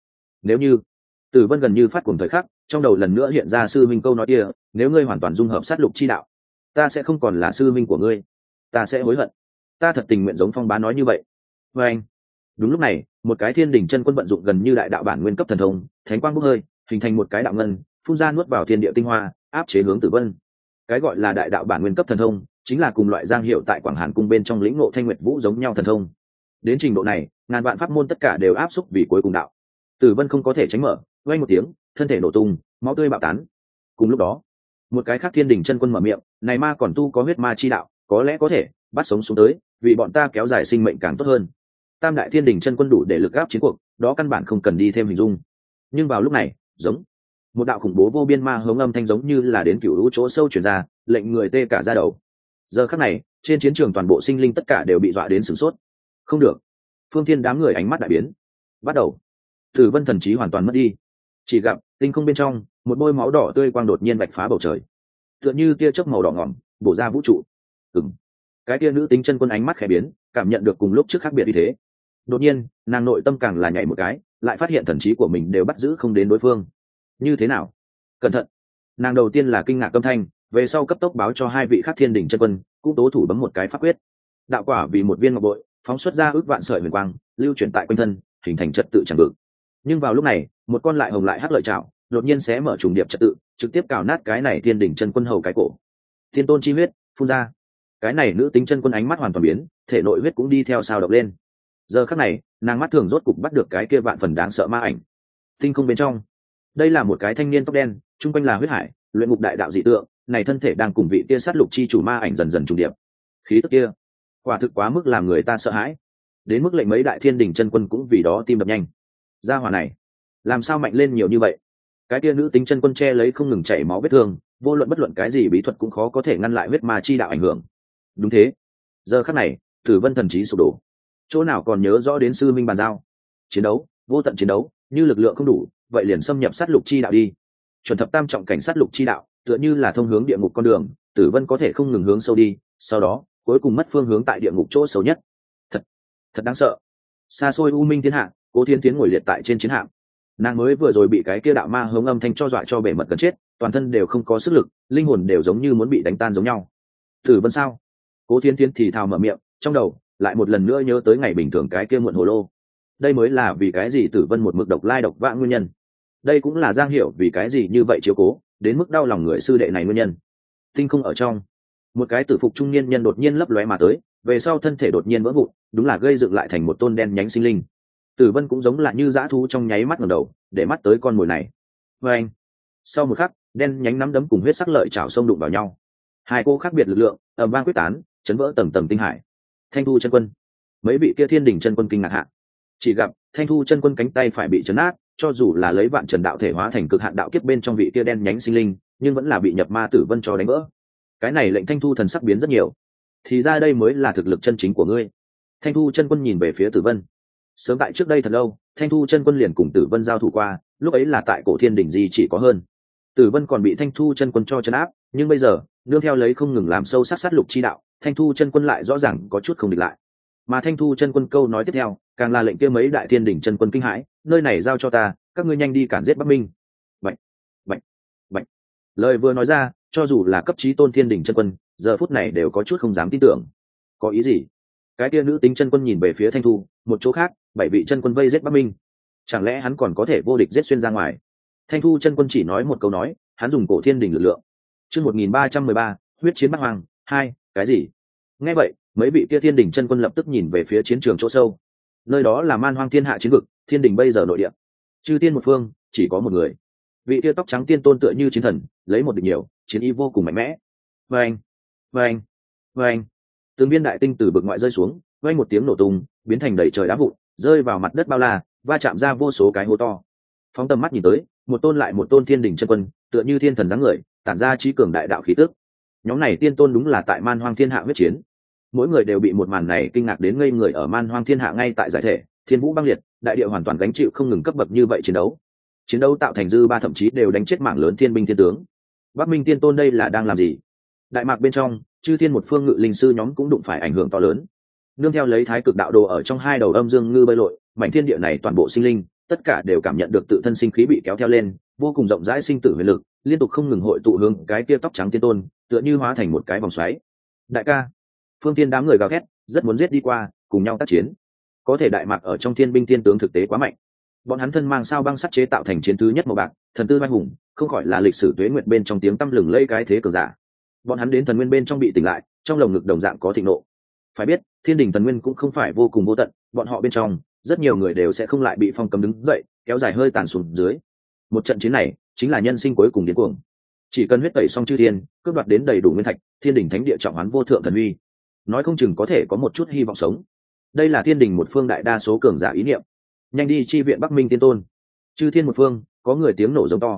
nếu như Tử Vân gần như phát cuồng thời khắc, trong đầu lần nữa hiện ra sư minh câu nói kia, nếu ngươi hoàn toàn dung hợp sát lục chi đạo, ta sẽ không còn là sư minh của ngươi, ta sẽ hối hận. Ta thật tình nguyện giống Phong Bá nói như vậy. Và anh, đúng lúc này, một cái thiên đình chân quân vận dụng gần như đại đạo bản nguyên cấp thần thông, thánh quang bốc hơi, hình thành một cái đạo ngân, phun ra nuốt vào thiên địa tinh hoa, áp chế hướng Tử Vân. Cái gọi là đại đạo bản nguyên cấp thần thông, chính là cùng loại giang hiệu tại Quảng Hàn cung bên trong lĩnh ngộ Thanh Nguyệt Vũ giống nhau thần thông. Đến trình độ này, ngàn vạn pháp môn tất cả đều áp xúc vì cuối cùng đạo. Tử Vân không có thể tránh mở, vang một tiếng, thân thể nổ tung, máu tươi bạo tán. Cùng lúc đó, một cái khác thiên đình chân quân mở miệng, này ma còn tu có huyết ma chi đạo, có lẽ có thể bắt sống xuống tới, vì bọn ta kéo dài sinh mệnh càng tốt hơn. Tam đại thiên đình chân quân đủ để lực áp chiến cuộc, đó căn bản không cần đi thêm hình dung. Nhưng vào lúc này, giống một đạo khủng bố vô biên ma hống âm thanh giống như là đến cựu lũ chỗ sâu chuyển ra, lệnh người tê cả da đầu. Giờ khắc này trên chiến trường toàn bộ sinh linh tất cả đều bị dọa đến sửng sốt. Không được! Phương Thiên đám người ánh mắt đại biến. Bắt đầu, Tử Vân thần trí hoàn toàn mất đi. Chỉ gặp tinh không bên trong một bôi máu đỏ tươi quang đột nhiên vạch phá bầu trời, tựa như tia chớp màu đỏ ngỏm bổ ra vũ trụ. Cái tia nữ tính chân quân ánh mắt khẽ biến, cảm nhận được cùng lúc trước khác biệt như thế. Đột nhiên nàng nội tâm càng là nhảy một cái, lại phát hiện thần trí của mình đều bắt giữ không đến đối phương. Như thế nào? Cẩn thận! Nàng đầu tiên là kinh ngạc âm thanh, về sau cấp tốc báo cho hai vị khác thiên đỉnh chân quân, cũng tố thủ bấm một cái pháp quyết. Đạo quả vì một viên ngọc bội, phóng xuất ra ước vạn sợi huyền quang, lưu chuyển tại quanh thân, hình thành trật tự chẳng vực. Nhưng vào lúc này một con lại hồng lại hắc lợi chảo đột nhiên xé mở trùng điệp trật tự, trực tiếp cào nát cái này thiên đỉnh chân quân hầu cái cổ. Thiên tôn chi huyết phun ra. Cái này nữ tính chân quân ánh mắt hoàn toàn biến, thể nội huyết cũng đi theo sao động lên. Giờ khắc này nàng mắt thường rốt cục bắt được cái kia vạn phần đáng sợ ma ảnh. Tinh không bên trong, đây là một cái thanh niên tóc đen, trung quanh là huyết hải, luyện ngục đại đạo dị tượng, này thân thể đang cùng vị kia sát lục chi chủ ma ảnh dần dần trùng điệp. Khí tức kia quả thực quá mức làm người ta sợ hãi, đến mức lệnh mấy đại thiên đỉnh chân quân cũng vì đó tim đập nhanh. Gia hỏa này làm sao mạnh lên nhiều như vậy? Cái kia nữ tính chân quân che lấy không ngừng chảy máu vết thương, vô luận bất luận cái gì bí thuật cũng khó có thể ngăn lại huyết ma chi đạo ảnh hưởng. Đúng thế, giờ khắc này Tử Vân thần trí sụp đổ, chỗ nào còn nhớ rõ đến sư minh bàn giao. Chiến đấu, vô tận chiến đấu, như lực lượng không đủ vậy liền xâm nhập sát lục chi đạo đi. Chuẩn thập tam trọng cảnh sát lục chi đạo tựa như là thông hướng địa ngục con đường, Tử Vân có thể không ngừng hướng sâu đi, sau đó cuối cùng mất phương hướng tại địa ngục chỗ xấu nhất. Thật đáng sợ. Xa xôi u minh thiên hạ, Cố Thiên Tiến ngồi liệt tại trên chiến hạm, nàng mới vừa rồi bị cái kia đạo ma hống âm thanh cho dọa cho bể mật gần chết, toàn thân đều không có sức lực, linh hồn đều giống như muốn bị đánh tan giống nhau. Tử Vân sao? Cố Thiên Tiến thì thào mở miệng, trong đầu lại một lần nữa nhớ tới ngày bình thường cái kia muộn hồ lô. Đây mới là vì cái gì Tử Vân một mực độc lai độc vãng nguyên nhân. Đây cũng là Giang Hiểu vì cái gì như vậy chiếu cố, đến mức đau lòng người sư đệ này nguyên nhân. Tinh không ở trong, một cái tử phục trung niên nhân đột nhiên lấp lóe mà tới, về sau thân thể đột nhiên vỡ vụn, đúng là gây dựng lại thành một tôn đen nhánh sinh linh. Tử Vân cũng giống là như dã thú trong nháy mắt ngẩng đầu, để mắt tới con mồi này. Và anh, sau một khắc, đen nhánh nắm đấm cùng huyết sắc lợi chảo xông đụng vào nhau. Hai cô khác biệt lực lượng, ầm vang quyết tán, chấn vỡ tầng tầng tinh hải. Thanh Thu chân quân, mấy vị kia thiên đỉnh chân quân kinh ngạc hạ. Chỉ gặp Thanh Thu chân quân cánh tay phải bị chấn nát, cho dù là lấy vạn trần đạo thể hóa thành cực hạn đạo kiếp bên trong vị kia đen nhánh sinh linh, nhưng vẫn là bị nhập ma Tử Vân cho đánh vỡ. Cái này lệnh Thanh Thu thần sắc biến rất nhiều. Thì ra đây mới là thực lực chân chính của ngươi. Thanh Thu chân quân nhìn về phía Tử Vân. Sớm tại trước đây thật lâu, Thanh Thu chân quân liền cùng Tử Vân giao thủ qua, lúc ấy là tại Cổ Thiên đỉnh gì chỉ có hơn. Tử Vân còn bị Thanh Thu chân quân cho trấn áp, nhưng bây giờ, nương theo lấy không ngừng làm sâu sắc sát lục chi đạo, Thanh Thu chân quân lại rõ ràng có chút không địch lại. Mà Thanh Thu chân quân câu nói tiếp theo, càng là lệnh kia mấy đại thiên đỉnh chân quân kinh hãi, nơi này giao cho ta, các ngươi nhanh đi cản giết Bắc Minh. Bạch, bạch, bạch. Lời vừa nói ra, cho dù là cấp chí tôn thiên đỉnh chân quân, giờ phút này đều có chút không dám tin tưởng. Có ý gì? Cái kia nữ tính chân quân nhìn về phía Thanh Thu, một chỗ khác, 7 vị chân quân vây giết Bắc Minh. Chẳng lẽ hắn còn có thể vô địch giết xuyên ra ngoài? Thanh Thu chân quân chỉ nói một câu nói, hắn dùng Cổ Thiên đỉnh lực lượng. Chương 1313, huyết chiến Bắc Hoàng 2, cái gì? Nghe vậy, mấy vị kia thiên đỉnh chân quân lập tức nhìn về phía chiến trường chỗ sâu. Nơi đó là Man Hoang thiên hạ chiến vực, thiên đỉnh bây giờ nội địa. Chư tiên một phương, chỉ có một người. Vị kia tóc trắng tiên tôn tựa như chiến thần, lấy một địch nhiều, chiến ý vô cùng mạnh mẽ. Vâng, vâng, vâng. Từng viên đại tinh từ vực ngoại rơi xuống, vang một tiếng nổ tung, biến thành đầy trời đá vụn, rơi vào mặt đất bao la, va chạm ra vô số cái hố to. Phóng tầm mắt nhìn tới, một tôn lại một tôn thiên đỉnh chân quân, tựa như thiên thần dáng người, tản ra trí cường đại đạo khí tức. Nhóm này tiên tôn đúng là tại Man Hoang thiên hạ huyết chiến. Mỗi người đều bị một màn này kinh ngạc đến ngây người ở Man Hoang thiên hạ ngay tại giải thể, thiên vũ băng liệt, đại địa hoàn toàn gánh chịu không ngừng cấp bậc như vậy chiến đấu. Chiến đấu tạo thành dư ba thậm chí đều đánh chết mảng lớn thiên binh thiên tướng. Bắc Minh tiên tôn đây là đang làm gì? Đại mạc bên trong, chư thiên một phương ngự linh sư nhóm cũng đụng phải ảnh hưởng to lớn. Nương theo lấy thái cực đạo đồ ở trong hai đầu âm dương ngư bơi lội, mảnh thiên địa này toàn bộ sinh linh, tất cả đều cảm nhận được tự thân sinh khí bị kéo theo lên, vô cùng rộng rãi sinh tử huyền lực, liên tục không ngừng hội tụ hướng cái kia tóc trắng tiên tôn, tựa như hóa thành một cái vòng xoáy. Đại ca, phương tiên đám người gào thét, rất muốn giết đi qua, cùng nhau tác chiến. Có thể đại mạc ở trong thiên binh thiên tướng thực tế quá mạnh. Bọn hắn thân mang sao băng sắt chế tạo thành chiến thứ nhất màu bạc, thần tư oai hùng, không khỏi là lịch sử tuế nguyệt bên trong tiếng tăm lừng lẫy cái thế cường giả. Bọn hắn đến thần nguyên bên trong bị tỉnh lại, trong lồng ngực đồng dạng có thịnh nộ. Phải biết, thiên đình thần nguyên cũng không phải vô cùng vô tận, bọn họ bên trong rất nhiều người đều sẽ không lại bị phong cấm đứng dậy, kéo dài hơi tàn xuống dưới. Một trận chiến này chính là nhân sinh cuối cùng điên cuồng. Chỉ cần huyết tẩy xong chư thiên, cướp đoạt đến đầy đủ nguyên thạch, thiên đình thánh địa trọng hoán vô thượng thần uy, nói không chừng có thể có một chút hy vọng sống. Đây là thiên đình một phương đại đa số cường giả ý niệm. Nhanh đi chi viện Bắc Minh tiên tôn. Chư thiên một phương, có người tiếng nổ giống to.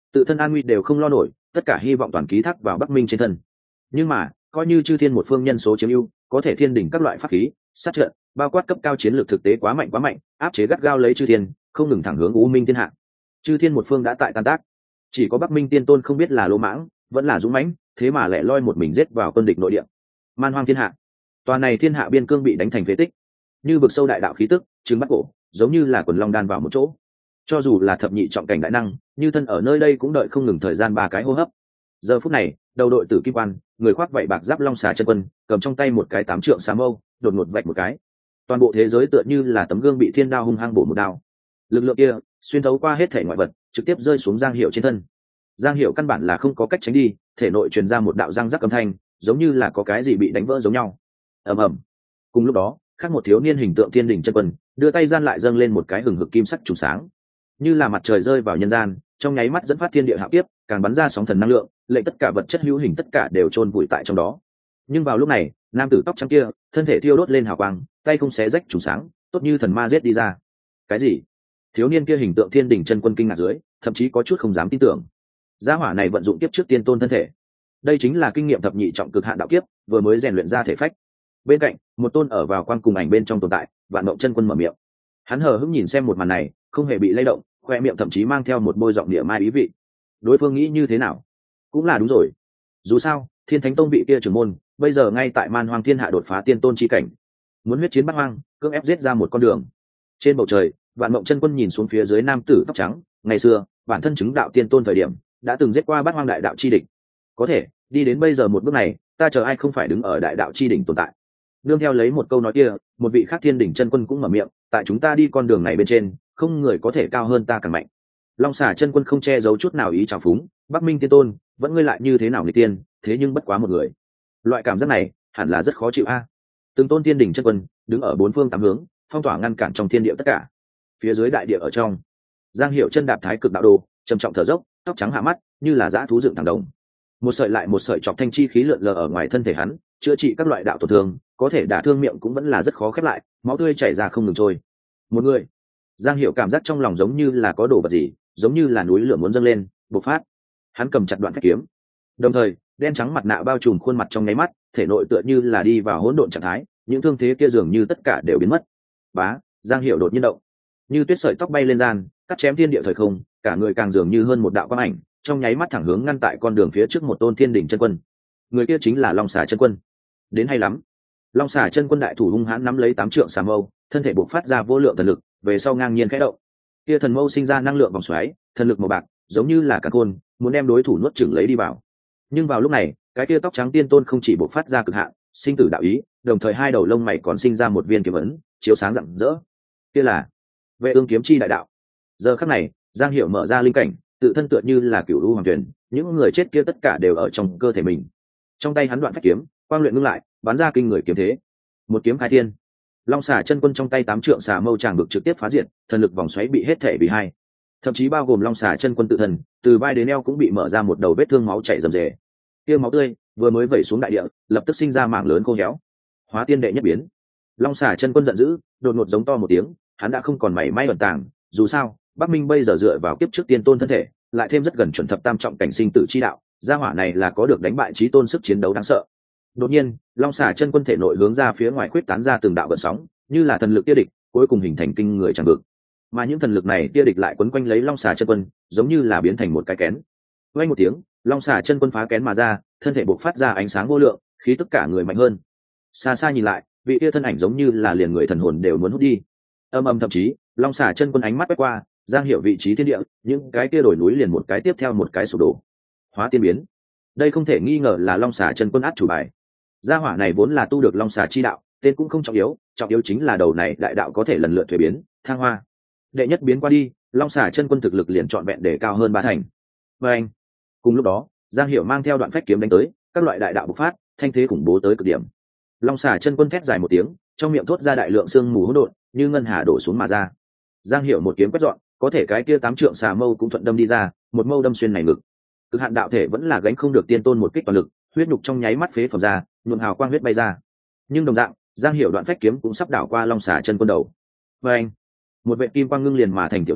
tự thân an nguy đều không lo nổi, tất cả hy vọng toàn ký thác vào Bắc Minh trên thân. Nhưng mà coi như chư thiên một phương nhân số chiếm ưu, có thể thiên đỉnh các loại pháp khí sát trận bao quát cấp cao chiến lược thực tế quá mạnh, áp chế gắt gao lấy chư thiên, không ngừng thẳng hướng U Minh thiên hạ. Chư thiên một phương đã tại tan tác, chỉ có Bắc Minh tiên tôn không biết là lỗ mãng vẫn là dũng mãnh, thế mà lẻ loi một mình giết vào quân địch nội địa. Man hoang thiên hạ, tòa này thiên hạ biên cương bị đánh thành phế tích, như vực sâu đại đạo khí tức trứng bắt cổ, giống như là quần long đan vào một chỗ. Cho dù là thập nhị trọng cảnh đại năng như thân ở nơi đây cũng đợi không ngừng thời gian 3 cái hô hấp. Giờ phút này đầu đội tử kim quan, người khoác vậy bạc giáp long xà chân quân, cầm trong tay một cái 8 trượng xà mâu, đột ngột vạch một cái, toàn bộ thế giới tựa như là tấm gương bị thiên đao hung hăng bổ một đao. Lực lượng kia xuyên thấu qua hết thể ngoại vật, trực tiếp rơi xuống Giang Hiểu trên thân. Giang Hiểu căn bản là không có cách tránh đi, thể nội truyền ra một đạo răng rắc âm thanh, giống như là có cái gì bị đánh vỡ giống nhau. Ầm ầm. Cùng lúc đó, khác một thiếu niên hình tượng thiên đỉnh chân quân, đưa tay gian lại dâng lên một cái hừng hực kim sắc trùng sáng, như là mặt trời rơi vào nhân gian, trong nháy mắt dẫn phát thiên địa hạo kiếp, càng bắn ra sóng thần năng lượng, lệnh tất cả vật chất hữu hình tất cả đều chôn vùi tại trong đó. Nhưng vào lúc này, nam tử tóc trắng kia, thân thể thiêu đốt lên hào quang, tay không xé rách trùng sáng, tốt như thần ma giết đi ra. Cái gì? Thiếu niên kia hình tượng thiên đỉnh chân quân kinh ngạc dưới, thậm chí có chút không dám tin tưởng. Gia hỏa này vận dụng kiếp trước tiên tôn thân thể, đây chính là kinh nghiệm thập nhị trọng cực hạn đạo kiếp, vừa mới rèn luyện ra thể phách. Bên cạnh, một tôn ở vào quang cùng ảnh bên trong tồn tại, Vạn Mộng chân quân mở miệng. Hắn hờ hững nhìn xem một màn này, không hề bị lay động, khoe miệng thậm chí mang theo một bôi giọng địa mai ý vị. Đối phương nghĩ như thế nào? Cũng là đúng rồi. Dù sao, Thiên Thánh Tông vị kia trưởng môn, bây giờ ngay tại Man Hoang Thiên Hạ đột phá tiên tôn chi cảnh, muốn huyết chiến bát hoang, cưỡng ép giết ra một con đường. Trên bầu trời, Vạn Mộng chân quân nhìn xuống phía dưới nam tử tóc trắng, ngày xưa, bản thân chứng đạo tiên tôn thời điểm, đã từng giết qua bát hoang đại đạo chi địch. Có thể, đi đến bây giờ một bước này, ta chờ ai không phải đứng ở đại đạo chi đỉnh tồn tại. Nương theo lấy một câu nói kia, một vị khác thiên đỉnh chân quân cũng mở miệng, tại chúng ta đi con đường này bên trên, không người có thể cao hơn ta càng mạnh. Long xà chân quân không che giấu chút nào ý trào phúng, Bắc Minh tiên tôn, vẫn ngươi lại như thế nào người tiên, thế nhưng bất quá một người. Loại cảm giác này, hẳn là rất khó chịu a. Từng tôn thiên đỉnh chân quân, đứng ở bốn phương tám hướng, phong tỏa ngăn cản trong thiên địa tất cả. Phía dưới đại địa ở trong, Giang Hiểu chân đạp thái cực đạo đồ, trầm trọng thở dốc, tóc trắng hạ mắt, như là dã thú dựng thẳng đồng. Một sợi lại một sợi chọc thanh chi khí lượn lờ ở ngoài thân thể hắn, chữa trị các loại đạo tổn thương, có thể đả thương miệng cũng vẫn là rất khó khép lại, máu tươi chảy ra không ngừng trôi. Một người, Giang Hiểu cảm giác trong lòng giống như là có đồ vật gì, giống như là núi lửa muốn dâng lên, bộc phát. Hắn cầm chặt đoạn phách kiếm, đồng thời đen trắng mặt nạ bao trùm khuôn mặt trong nháy mắt, thể nội tựa như là đi vào hỗn độn trạng thái, những thương thế kia dường như tất cả đều biến mất. Bá, Giang Hiểu đột nhiên động, như tuyết sợi tóc bay lên gian, cắt chém thiên địa thời không, cả người càng dường như hơn một đạo quang ảnh, trong nháy mắt thẳng hướng ngăn tại con đường phía trước một tôn thiên đỉnh chân quân. Người kia chính là Long xà chân quân. Đến hay lắm. Long xà chân quân đại thủ hung hãn nắm lấy 8 trượng xà mâu, thân thể bộc phát ra vô lượng thần lực, về sau ngang nhiên khẽ động. Kia thần mâu sinh ra năng lượng vòng xoáy, thần lực màu bạc, giống như là càn khôn, muốn đem đối thủ nuốt chửng lấy đi vào. Nhưng vào lúc này, cái kia tóc trắng tiên tôn không chỉ bộc phát ra cực hạn, sinh tử đạo ý, đồng thời hai đầu lông mày còn sinh ra một viên kiếm ấn, chiếu sáng rạng rỡ. Kia là Vệ Ương kiếm chi đại đạo. Giờ khắc này, Giang Hiểu mở ra linh cảnh, tự thân tựa như là cửu u hoàng tuyển, những người chết kia tất cả đều ở trong cơ thể mình. Trong tay hắn đoạn phách kiếm, quang luyện ngưng lại, bắn ra kinh người kiếm thế. Một kiếm khai thiên. Long xà chân quân trong tay 8 trượng xà mâu tràng bực trực tiếp phá diệt, thần lực vòng xoáy bị hết thể bị hai. Thậm chí bao gồm Long xà chân quân tự thân, từ vai đến eo cũng bị mở ra một đầu vết thương máu chảy rầm rề. Kia máu tươi vừa mới vẩy xuống đại địa, lập tức sinh ra mảng lớn khô héo. Hóa tiên đệ nhất biến. Long xà chân quân giận dữ, đột ngột giống to một tiếng, hắn đã không còn mảy may ẩn tàng, dù sao, Bắc Minh bây giờ dựa vào kiếp trước tiên tôn thân thể, lại thêm rất gần chuẩn thập tam trọng cảnh sinh tử chi đạo, gia hỏa này là có được đánh bại chí tôn sức chiến đấu đáng sợ. Đột nhiên, Long xà chân quân thể nội hướng ra phía ngoài quyết tán ra từng đạo gợn sóng, như là thần lực tiêu địch, cuối cùng hình thành kinh người tràn vực. Mà những thần lực này tiêu địch lại quấn quanh lấy Long xà chân quân, giống như là biến thành một cái kén. Vang một tiếng, Long xà chân quân phá kén mà ra, thân thể bộc phát ra ánh sáng vô lượng, khí tức cả người mạnh hơn. Xa xa nhìn lại, vị kia thân ảnh giống như là liền người thần hồn đều muốn hút đi. Âm âm, thậm chí, Long xà chân quân ánh mắt quét qua, Giang Hiểu vị trí thiên địa, những cái kia đổi núi liền một cái tiếp theo một cái sụp đổ. Hóa tiên biến. Đây không thể nghi ngờ là Long xà chân quân át chủ bài. Gia hỏa này vốn là tu được Long xà chi đạo, tên cũng không trọng yếu chính là đầu này đại đạo có thể lần lượt thuế biến, thăng hoa. Đệ nhất biến qua đi, Long xà chân quân thực lực liền trọn vẹn để cao hơn 3 thành. Và anh. Cùng lúc đó, Giang Hiểu mang theo đoạn phách kiếm đánh tới, các loại đại đạo bộc phát, thanh thế khủng bố tới cực điểm. Long xà chân quân thét dài một tiếng, trong miệng thốt ra đại lượng sương mù hỗn độn, như ngân hà đổ xuống mà ra. Giang Hiểu một kiếm quét dọn, có thể cái kia 8 trượng xà mâu cũng thuận đâm đi ra, một mâu đâm xuyên này ngực. Cực hạn đạo thể vẫn là gánh không được tiên tôn một kích toàn lực, huyết nhục trong nháy mắt phế phẩm ra, nhuộm hào quang huyết bay ra. Nhưng đồng dạng, Giang Hiểu đoạn phách kiếm cũng sắp đảo qua Long xà chân quân đầu. Và anh, một vệt kim quang ngưng liền mà thành tiểu tháp,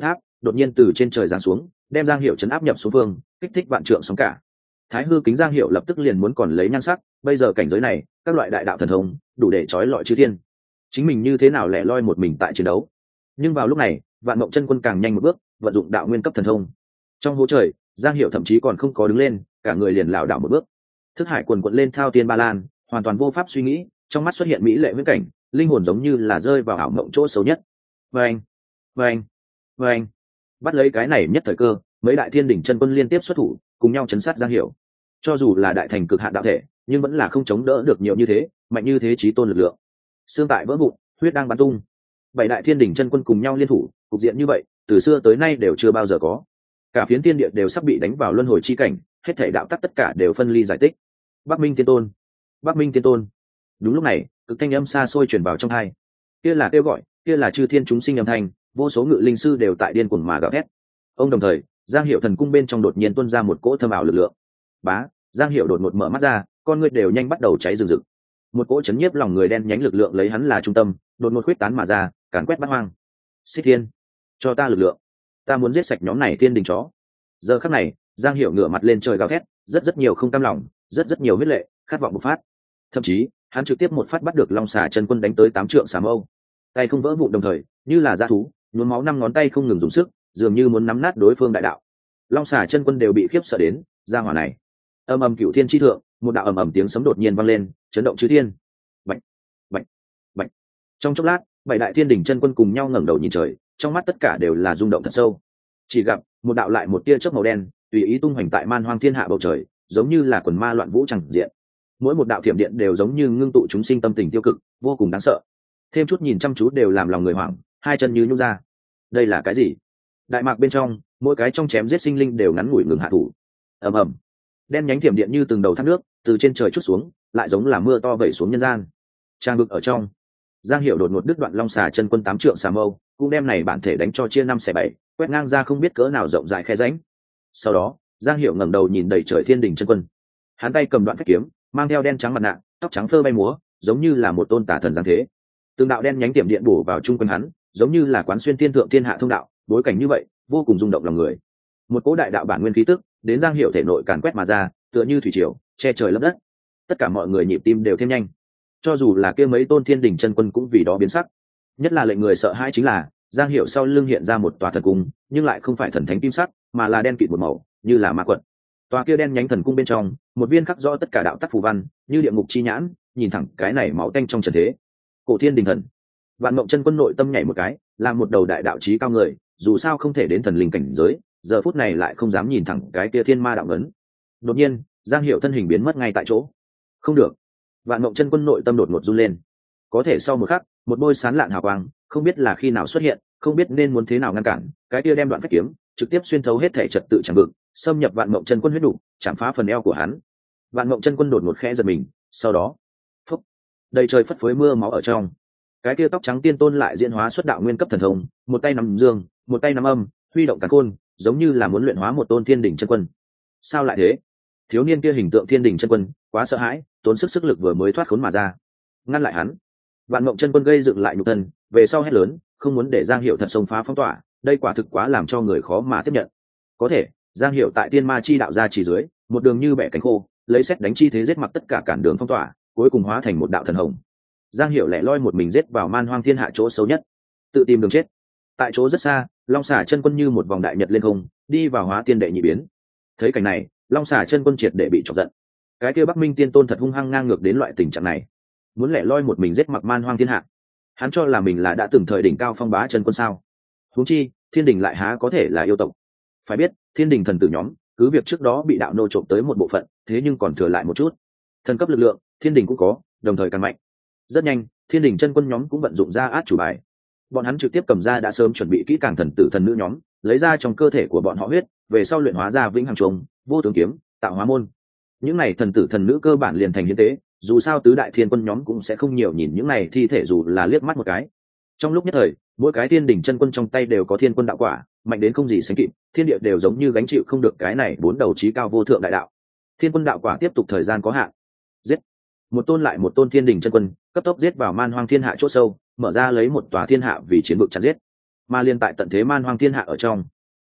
đột nhiên từ trên trời giáng xuống, đem Giang Hiểu chấn áp nhập xuống phương, kích thích vạn trượng sóng cả. Thái hư kính Giang Hiểu lập tức liền muốn còn lấy nhan sắc, bây giờ cảnh giới này, các loại đại đạo thần thông đủ để trói lọi chư thiên. Chính mình như thế nào lẻ loi một mình tại chiến đấu. Nhưng vào lúc này, Vạn Mộng Chân Quân càng nhanh một bước, vận dụng đạo nguyên cấp thần thông. Trong hố trời, Giang Hiểu thậm chí còn không có đứng lên, cả người liền lảo đảo một bước. Thức hải quần quật lên thao tiên ba lan, hoàn toàn vô pháp suy nghĩ, trong mắt xuất hiện mỹ lệ viễn cảnh, linh hồn giống như là rơi vào ảo mộng chỗ xấu nhất. Vâng, vâng, vâng. Bắt lấy cái này nhất thời cơ, mấy đại thiên đỉnh chân quân liên tiếp xuất thủ, cùng nhau chấn sát Giang Hiểu. Cho dù là đại thành cực hạn đạo thể, nhưng vẫn là không chống đỡ được nhiều như thế, mạnh như thế chí tôn lực lượng. Xương tại vỡ vụn, huyết đang bắn tung. Bảy đại thiên đỉnh chân quân cùng nhau liên thủ, cục diện như vậy, từ xưa tới nay đều chưa bao giờ có. Cả phiến thiên địa đều sắp bị đánh vào luân hồi chi cảnh, hết thảy đạo tắc tất cả đều phân ly giải tích. Bắc Minh Tiên Tôn, Bắc Minh Tiên Tôn. Đúng lúc này, cực thanh âm xa xôi truyền vào trong tai. Kia là kêu gọi, kia là chư thiên chúng sinh âm thanh, vô số ngự linh sư đều tại điên cuồng mà gào thét. Ông đồng thời, Giang Hiểu thần cung bên trong đột nhiên tuôn ra một cỗ thâm ảo lực lượng. Bá, Giang Hiểu đột ngột mở mắt ra, con ngươi đều nhanh bắt đầu cháy rừng rực. Một cỗ chấn nhiếp lòng người đen nhánh lực lượng lấy hắn là trung tâm, đột ngột khuếch tán mà ra, càn quét bát hoang. Xích Thiên, cho ta lực lượng, ta muốn giết sạch nhóm này thiên đình chó. Giờ khắc này, Giang Hiểu ngửa mặt lên trời gào thét, rất nhiều không cam lòng, rất nhiều huyết lệ, khát vọng bộc phát. Thậm chí, hắn trực tiếp một phát bắt được Long Xà chân quân đánh tới 8 trượng xà mâu. Tay không vỡ vụn đồng thời, như là dã thú, nhuốm máu 5 ngón tay không ngừng dùng sức, dường như muốn nắm nát đối phương đại đạo. Long Xà chân quân đều bị khiếp sợ đến, ra hỏa này. Âm ầm cửu thiên chi thượng, một đạo ầm ầm tiếng sấm đột nhiên vang lên, chấn động chư thiên. Bạch, bạch, bạch. Trong chốc lát, bảy đại thiên đỉnh chân quân cùng nhau ngẩng đầu nhìn trời, trong mắt tất cả đều là rung động thật sâu. Chỉ gặp một đạo lại một tia chớp màu đen, tùy ý tung hoành tại man hoang thiên hạ bầu trời, giống như là quần ma loạn vũ chẳng diện. Mỗi một đạo thiểm điện đều giống như ngưng tụ chúng sinh tâm tình tiêu cực, vô cùng đáng sợ. Thêm chút nhìn chăm chú đều làm lòng người hoảng, hai chân như nhũn ra. Đây là cái gì? Đại mạc bên trong, mỗi cái trong chém giết sinh linh đều ngắn ngủi ngừng hạ thủ. Ầm ầm. Đen nhánh thiểm điện như từng đầu thác nước, từ trên trời chút xuống, lại giống là mưa to vẩy xuống nhân gian. Trang vực ở trong, Giang Hiểu đột ngột đứt đoạn Long Xà chân quân 8 trượng xà mâu, cũng đem này bản thể đánh cho chia 5 xẻ 7, quét ngang ra không biết cỡ nào rộng dài khe rãnh. Sau đó, Giang Hiểu ngẩng đầu nhìn đầy trời thiên đỉnh chân quân. Hắn tay cầm đoạn phách kiếm, mang theo đen trắng mặt nạ, tóc trắng phơ bay múa, giống như là một tôn tả thần giáng thế. Từng đạo đen nhánh tiệm điện bổ vào trung quanh hắn, giống như là quán xuyên thiên thượng thiên hạ thông đạo, bối cảnh như vậy, vô cùng rung động lòng người. Một cỗ đại đạo bản nguyên khí tức, đến Giang Hiểu thể nội càn quét mà ra, tựa như thủy triều, che trời lấp đất. Tất cả mọi người nhịp tim đều thêm nhanh. Cho dù là kia mấy tôn thiên đỉnh chân quân cũng vì đó biến sắc. Nhất là lệnh người sợ hãi chính là, Giang Hiểu sau lưng hiện ra một tòa thần cung, nhưng lại không phải thần thánh kim sắc, mà là đen kịt một màu, như là ma quật. Tòa kia đen nhánh thần cung bên trong, một viên khắc rõ tất cả đạo tắc phù văn, như địa ngục chi nhãn, nhìn thẳng cái này máu tanh trong trần thế. Cổ Thiên Đình Thần. Vạn Mộng Chân Quân nội tâm nhảy một cái, là một đầu đại đạo chí cao người, dù sao không thể đến thần linh cảnh giới, giờ phút này lại không dám nhìn thẳng cái kia thiên ma đạo ngấn. Đột nhiên, Giang Hiểu thân hình biến mất ngay tại chỗ. Không được. Vạn Mộng Chân Quân nội tâm đột ngột run lên. Có thể sau một khắc, một bôi sáng lạn hào quang, không biết là khi nào xuất hiện, không biết nên muốn thế nào ngăn cản, cái kia đem đoạn phách kiếm trực tiếp xuyên thấu hết thể trật tự chẳng vực, xâm nhập Vạn Mộng Chân Quân huyết đủ, chạm phá phần eo của hắn. Vạn Mộng Chân Quân đột ngột khẽ giật mình, sau đó, phúc, đầy trời phất phới mưa máu ở trong. Cái kia tóc trắng tiên tôn lại diễn hóa xuất đạo nguyên cấp thần thông, một tay nắm dương, một tay nắm âm, huy động càn khôn, giống như là muốn luyện hóa một tôn thiên đỉnh chân quân. Sao lại thế? Thiếu niên kia hình tượng thiên đỉnh chân quân, quá sợ hãi, tốn sức lực vừa mới thoát khốn mà ra. Ngăn lại hắn. Vạn Mộng Chân Quân gây dựng lại nhục thân, về sau hét lớn, không muốn để Giang Hiểu thật xông phá phong tỏa, đây quả thực quá làm cho người khó mà tiếp nhận. Có thể, Giang Hiểu tại tiên ma chi đạo ra chỉ dưới, một đường như bẻ cánh khô, lấy xét đánh chi thế giết mặc tất cả cản đường phong tỏa, cuối cùng hóa thành một đạo thần hồng. Giang Hiểu lẻ loi một mình giết vào man hoang thiên hạ chỗ xấu nhất, tự tìm đường chết. Tại chỗ rất xa, Long Xà chân quân như một vòng đại nhật lên không, đi vào hóa tiên đệ nhị biến. Thấy cảnh này, Long Xà chân quân triệt để bị chọc giận. Cái kia Bắc Minh tiên tôn thật hung hăng ngang ngược đến loại tình trạng này, muốn lẻ loi một mình giết mặc man hoang thiên hạ. Hắn cho là mình là đã từng thời đỉnh cao phong bá chân quân sao? Huống chi, thiên đình lại há có thể là yêu tộc? Phải biết, thiên đình thần tử nhóm, cứ việc trước đó bị đạo nô trộm tới một bộ phận, thế nhưng còn thừa lại một chút. Thần cấp lực lượng, thiên đình cũng có, đồng thời càng mạnh. Rất nhanh, thiên đình chân quân nhóm cũng vận dụng ra át chủ bài. Bọn hắn trực tiếp cầm ra đã sớm chuẩn bị kỹ càng thần tử thần nữ nhóm, lấy ra trong cơ thể của bọn họ huyết, về sau luyện hóa ra vĩnh hằng trùng, vô tướng kiếm, tạo hóa môn. Những này thần tử thần nữ cơ bản liền thành hiến tế, dù sao tứ đại thiên quân nhóm cũng sẽ không nhiều nhìn những này thi thể dù là liếc mắt một cái. Trong lúc nhất thời, mỗi cái thiên đỉnh chân quân trong tay đều có thiên quân đạo quả, mạnh đến không gì sánh kịp, thiên địa đều giống như gánh chịu không được cái này bốn đầu chí cao vô thượng đại đạo. Thiên quân đạo quả tiếp tục thời gian có hạn. Giết một tôn lại một tôn thiên đỉnh chân quân, cấp tốc giết vào man hoang thiên hạ chỗ sâu, mở ra lấy một tòa thiên hạ vì chiến vực chặn giết. Mà liên tại tận thế man hoang thiên hạ ở trong,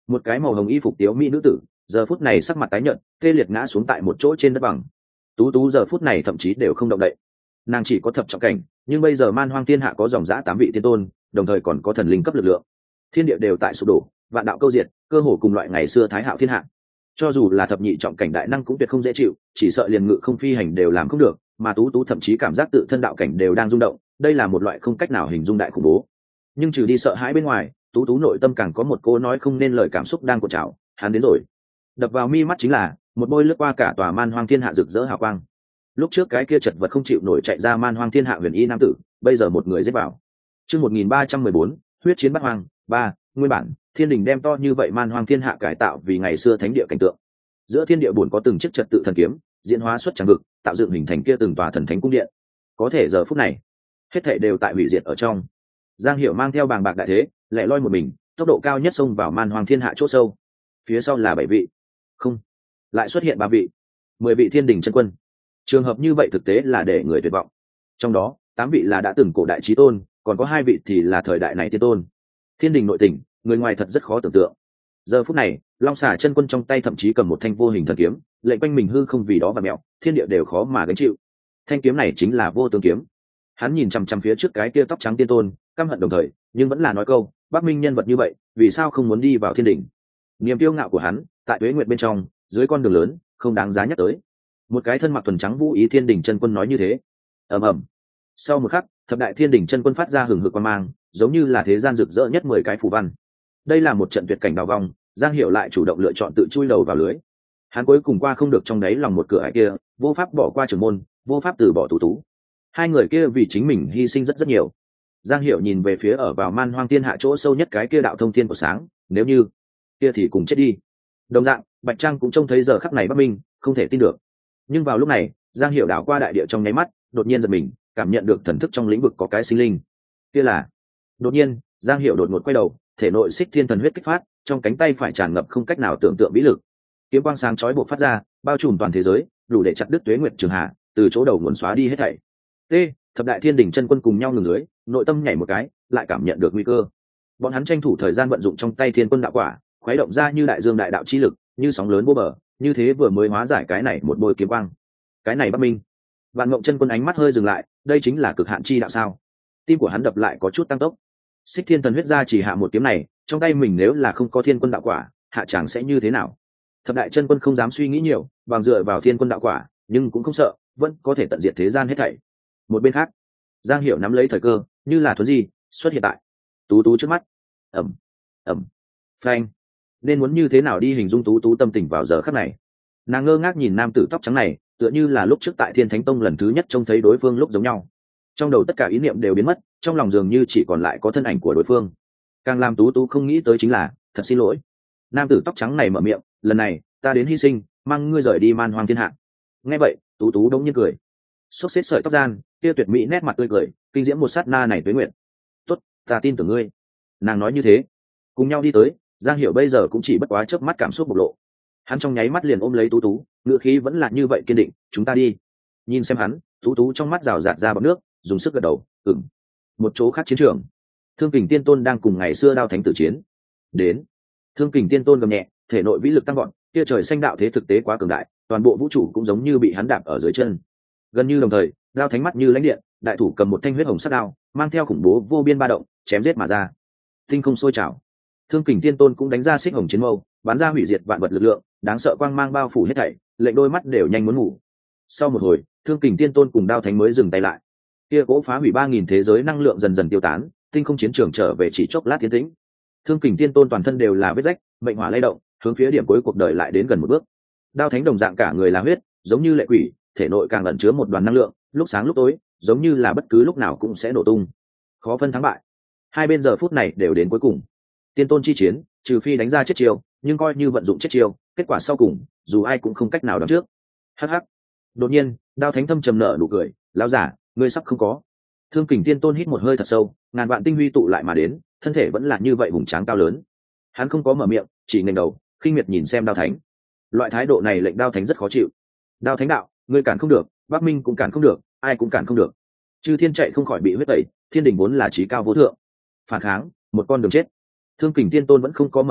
một cái màu hồng y phục tiếu mỹ nữ tử giờ phút này sắc mặt tái nhợt tê liệt ngã xuống tại một chỗ trên đất bằng. Tú Tú giờ phút này thậm chí đều không động đậy, nàng chỉ có thập trọng cảnh, nhưng bây giờ man hoang thiên hạ có dòng dã 8 vị tiên tôn, đồng thời còn có thần linh cấp lực lượng, thiên địa đều tại sụp đổ, vạn đạo câu diệt, cơ hồ cùng loại ngày xưa thái hạo thiên hạ. Cho dù là thập nhị trọng cảnh đại năng cũng tuyệt không dễ chịu, chỉ sợ liền ngự không phi hành đều làm không được, mà Tú Tú thậm chí cảm giác tự thân đạo cảnh đều đang rung động, đây là một loại không cách nào hình dung đại khủng bố. Nhưng trừ đi sợ hãi bên ngoài, Tú Tú nội tâm càng có một cô nói không nên lời cảm xúc đang cuộn trào, hắn đến rồi. Đập vào mi mắt chính là một bôi lướt qua cả tòa man hoang thiên hạ rực rỡ hào quang. Lúc trước cái kia chật vật không chịu nổi chạy ra man hoang thiên hạ huyền y nam tử, bây giờ một người giết vào. Chương 1314, huyết chiến bát hoang 3, nguyên bản, thiên đình đem to như vậy man hoang thiên hạ cải tạo vì ngày xưa thánh địa cảnh tượng. Giữa thiên địa buồn có từng chiếc trật tự thần kiếm, diễn hóa xuất tràng vực, tạo dựng hình thành kia từng tòa thần thánh cung điện. Có thể giờ phút này, hết thảy đều tại hủy diệt ở trong. Giang Hiểu mang theo bàng bạc đại thế, lẻ loi một mình, tốc độ cao nhất xông vào man hoang thiên hạ chỗ sâu. Phía sau là 7 vị, không, lại xuất hiện 3 vị, 10 vị thiên đình chân quân. Trường hợp như vậy thực tế là để người tuyệt vọng. Trong đó, 8 vị là đã từng cổ đại chí tôn, còn có 2 vị thì là thời đại này tiên tôn. Thiên đình nội tình, người ngoài thật rất khó tưởng tượng. Giờ phút này, Long Xà chân quân trong tay thậm chí cầm một thanh vô hình thần kiếm, lệnh quanh mình hư không vì đó và mẹo, thiên địa đều khó mà gánh chịu. Thanh kiếm này chính là Vô Tướng kiếm. Hắn nhìn chằm chằm phía trước cái kia tóc trắng tiên tôn, căm hận đồng thời, nhưng vẫn là nói câu, Bắc Minh nhân vật như vậy, vì sao không muốn đi vào thiên đình? Niềm kiêu ngạo của hắn, tại tuế nguyệt bên trong, dưới con đường lớn, không đáng giá nhắc tới. Một cái thân mặc thuần trắng vũ ý thiên đình chân quân nói như thế. Ầm ầm. Sau một khắc, thập đại thiên đình chân quân phát ra hừng hực quang mang, giống như là thế gian rực rỡ nhất 10 cái phù văn. Đây là một trận tuyệt cảnh đào vong, Giang Hiểu lại chủ động lựa chọn tự chui đầu vào lưới. Hắn cuối cùng qua không được trong đáy lòng một cửa ải kia, vô pháp bỏ qua trưởng môn, vô pháp từ bỏ Tú Tú. Hai người kia vì chính mình hy sinh rất nhiều. Giang Hiểu nhìn về phía ở vào man hoang thiên hạ chỗ sâu nhất cái kia đạo thông thiên của sáng, nếu như kia thì cùng chết đi. Đồng dạng, Bạch Trang cũng trông thấy giờ khắc này Bắc Minh, không thể tin được. Nhưng vào lúc này, Giang Hiểu đảo qua đại địa trong nháy mắt, đột nhiên giật mình, cảm nhận được thần thức trong lĩnh vực có cái sinh linh. Kia là. Đột nhiên, Giang Hiểu đột ngột quay đầu, thể nội xích thiên thần huyết kích phát, trong cánh tay phải tràn ngập không cách nào tưởng tượng vĩ lực. Kiếm quang sáng chói bộc phát ra, bao trùm toàn thế giới, đủ để chặt đứt tuế nguyệt trường hạ, từ chỗ đầu nguồn xóa đi hết thảy. T, thập đại thiên đỉnh chân quân cùng nhau ngừng lưới, nội tâm nhảy một cái, lại cảm nhận được nguy cơ. Bọn hắn tranh thủ thời gian vận dụng trong tay thiên quân đạo quả, khuấy động ra như đại dương đại đạo chi lực, như sóng lớn vô bờ, như thế vừa mới hóa giải cái này một bôi kiếm quang. Cái này Bắc Minh. Vạn Mộng chân quân ánh mắt hơi dừng lại, đây chính là cực hạn chi đạo sao? Tim của hắn đập lại có chút tăng tốc. Xích thiên thần huyết ra chỉ hạ một kiếm này, trong tay mình nếu là không có thiên quân đạo quả, hạ chẳng sẽ như thế nào? Thập đại chân quân không dám suy nghĩ nhiều, bằng dựa vào thiên quân đạo quả, nhưng cũng không sợ, vẫn có thể tận diệt thế gian hết thảy. Một bên khác, Giang Hiểu nắm lấy thời cơ, như là thuấn di xuất hiện tại Tú Tú trước mắt. Ẩm, ẩm, phanh. Nên muốn như thế nào đi hình dung Tú Tú tâm tình vào giờ khắc này? Nàng ngơ ngác nhìn nam tử tóc trắng này, tựa như là lúc trước tại Thiên Thánh Tông lần thứ nhất trông thấy đối phương lúc giống nhau. Trong đầu tất cả ý niệm đều biến mất, trong lòng dường như chỉ còn lại có thân ảnh của đối phương. Càng làm Tú Tú không nghĩ tới chính là, thật xin lỗi. Nam tử tóc trắng này mở miệng, lần này ta đến hy sinh, mang ngươi rời đi man hoang thiên hạ. Nghe vậy, Tú Tú đống nhiên cười, xốc xếp sợi tóc gian, kia tuyệt mỹ nét mặt tươi cười, kinh diễm một sát na này tuế nguyện. Tốt, ta tin tưởng ngươi. Nàng nói như thế, cùng nhau đi tới. Giang Hiểu bây giờ cũng chỉ bất quá chớp mắt cảm xúc bộc lộ. Hắn trong nháy mắt liền ôm lấy Tú Tú, ngựa khí vẫn là như vậy kiên định, chúng ta đi. Nhìn xem hắn, Tú Tú trong mắt rào rạt ra bọt nước, dùng sức gật đầu, ừm. Một chỗ khác chiến trường, Thương Kình Tiên Tôn đang cùng ngày xưa đao thánh tử chiến. Đến. Thương Kình Tiên Tôn gầm nhẹ, thể nội vĩ lực tăng vọt, kia trời xanh đạo thế thực tế quá cường đại, toàn bộ vũ trụ cũng giống như bị hắn đạp ở dưới chân. Gần như đồng thời, đao thánh mắt như lãnh điện, đại thủ cầm một thanh huyết hồng sắc đao, mang theo khủng bố vô biên ba động, chém giết mà ra. Tinh không sôi trào. Thương Kình Tiên Tôn cũng đánh ra xích hồng chiến mâu, bắn ra hủy diệt vạn vật lực lượng, đáng sợ quang mang bao phủ hết thảy, lệnh đôi mắt đều nhanh muốn ngủ. Sau một hồi, Thương Kình Tiên Tôn cùng đao thánh mới dừng tay lại. Kia cỗ phá hủy 3000 thế giới năng lượng dần dần tiêu tán, tinh không chiến trường trở về chỉ chốc lát tiến tĩnh. Thương Kình Tiên Tôn toàn thân đều là vết rách, mệnh hỏa lay động, hướng phía điểm cuối cuộc đời lại đến gần một bước. Đao thánh đồng dạng cả người là huyết, giống như lệ quỷ, thể nội càng ẩn chứa một đoàn năng lượng, lúc sáng lúc tối, giống như là bất cứ lúc nào cũng sẽ nổ tung. Khó phân thắng bại. Hai bên giờ phút này đều đến cuối cùng. Tiên tôn chi chiến, trừ phi đánh ra chết chiêu, nhưng coi như vận dụng chết chiêu, kết quả sau cùng, dù ai cũng không cách nào đoán trước. Hắc hắc. Đột nhiên, đao thánh thâm trầm nở nụ cười, lão giả, ngươi sắp không có. Thương Kình Tiên Tôn hít một hơi thật sâu, ngàn vạn tinh huy tụ lại mà đến, thân thể vẫn là như vậy hùng tráng cao lớn. Hắn không có mở miệng, chỉ nghênh đầu, khinh miệt nhìn xem đao thánh. Loại thái độ này lệnh đao thánh rất khó chịu. Đao thánh đạo, ngươi cản không được, Bắc Minh cũng cản không được, ai cũng cản không được. Chư thiên chạy không khỏi bị huyết tẩy, thiên đình vốn là trí cao vô thượng. Phản kháng, một con đường chết. Thương Kình Tiên Tôn vẫn không có mở miệng,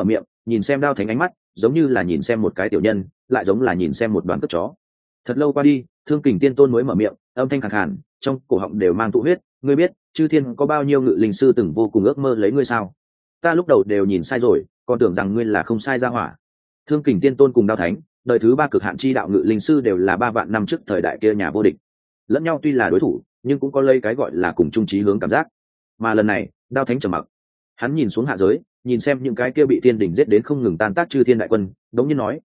nhìn xem đao thánh ánh mắt giống như là nhìn xem một cái tiểu nhân, lại giống là nhìn xem một đoàn cất chó. Thật lâu qua đi, Thương Kình Tiên Tôn mới mở miệng, âm thanh khàn khàn, trong cổ họng đều mang tụ huyết. Ngươi biết chư thiên có bao nhiêu ngự linh sư từng vô cùng ước mơ lấy ngươi sao? Ta lúc đầu đều nhìn sai rồi, còn tưởng rằng ngươi là không sai ra hỏa. Thương Kình Tiên Tôn cùng đao thánh, đời thứ ba cực hạn chi đạo ngự linh sư đều là 3 vạn năm trước thời đại kia nhà vô địch, lẫn nhau tuy là đối thủ nhưng cũng có lấy cái gọi là cùng chung chí hướng cảm giác. Mà lần này đao thánh trầm mặc, hắn nhìn xuống hạ giới, nhìn xem những cái kia bị thiên đình giết đến không ngừng tan tác chư thiên đại quân, đống nhiên nói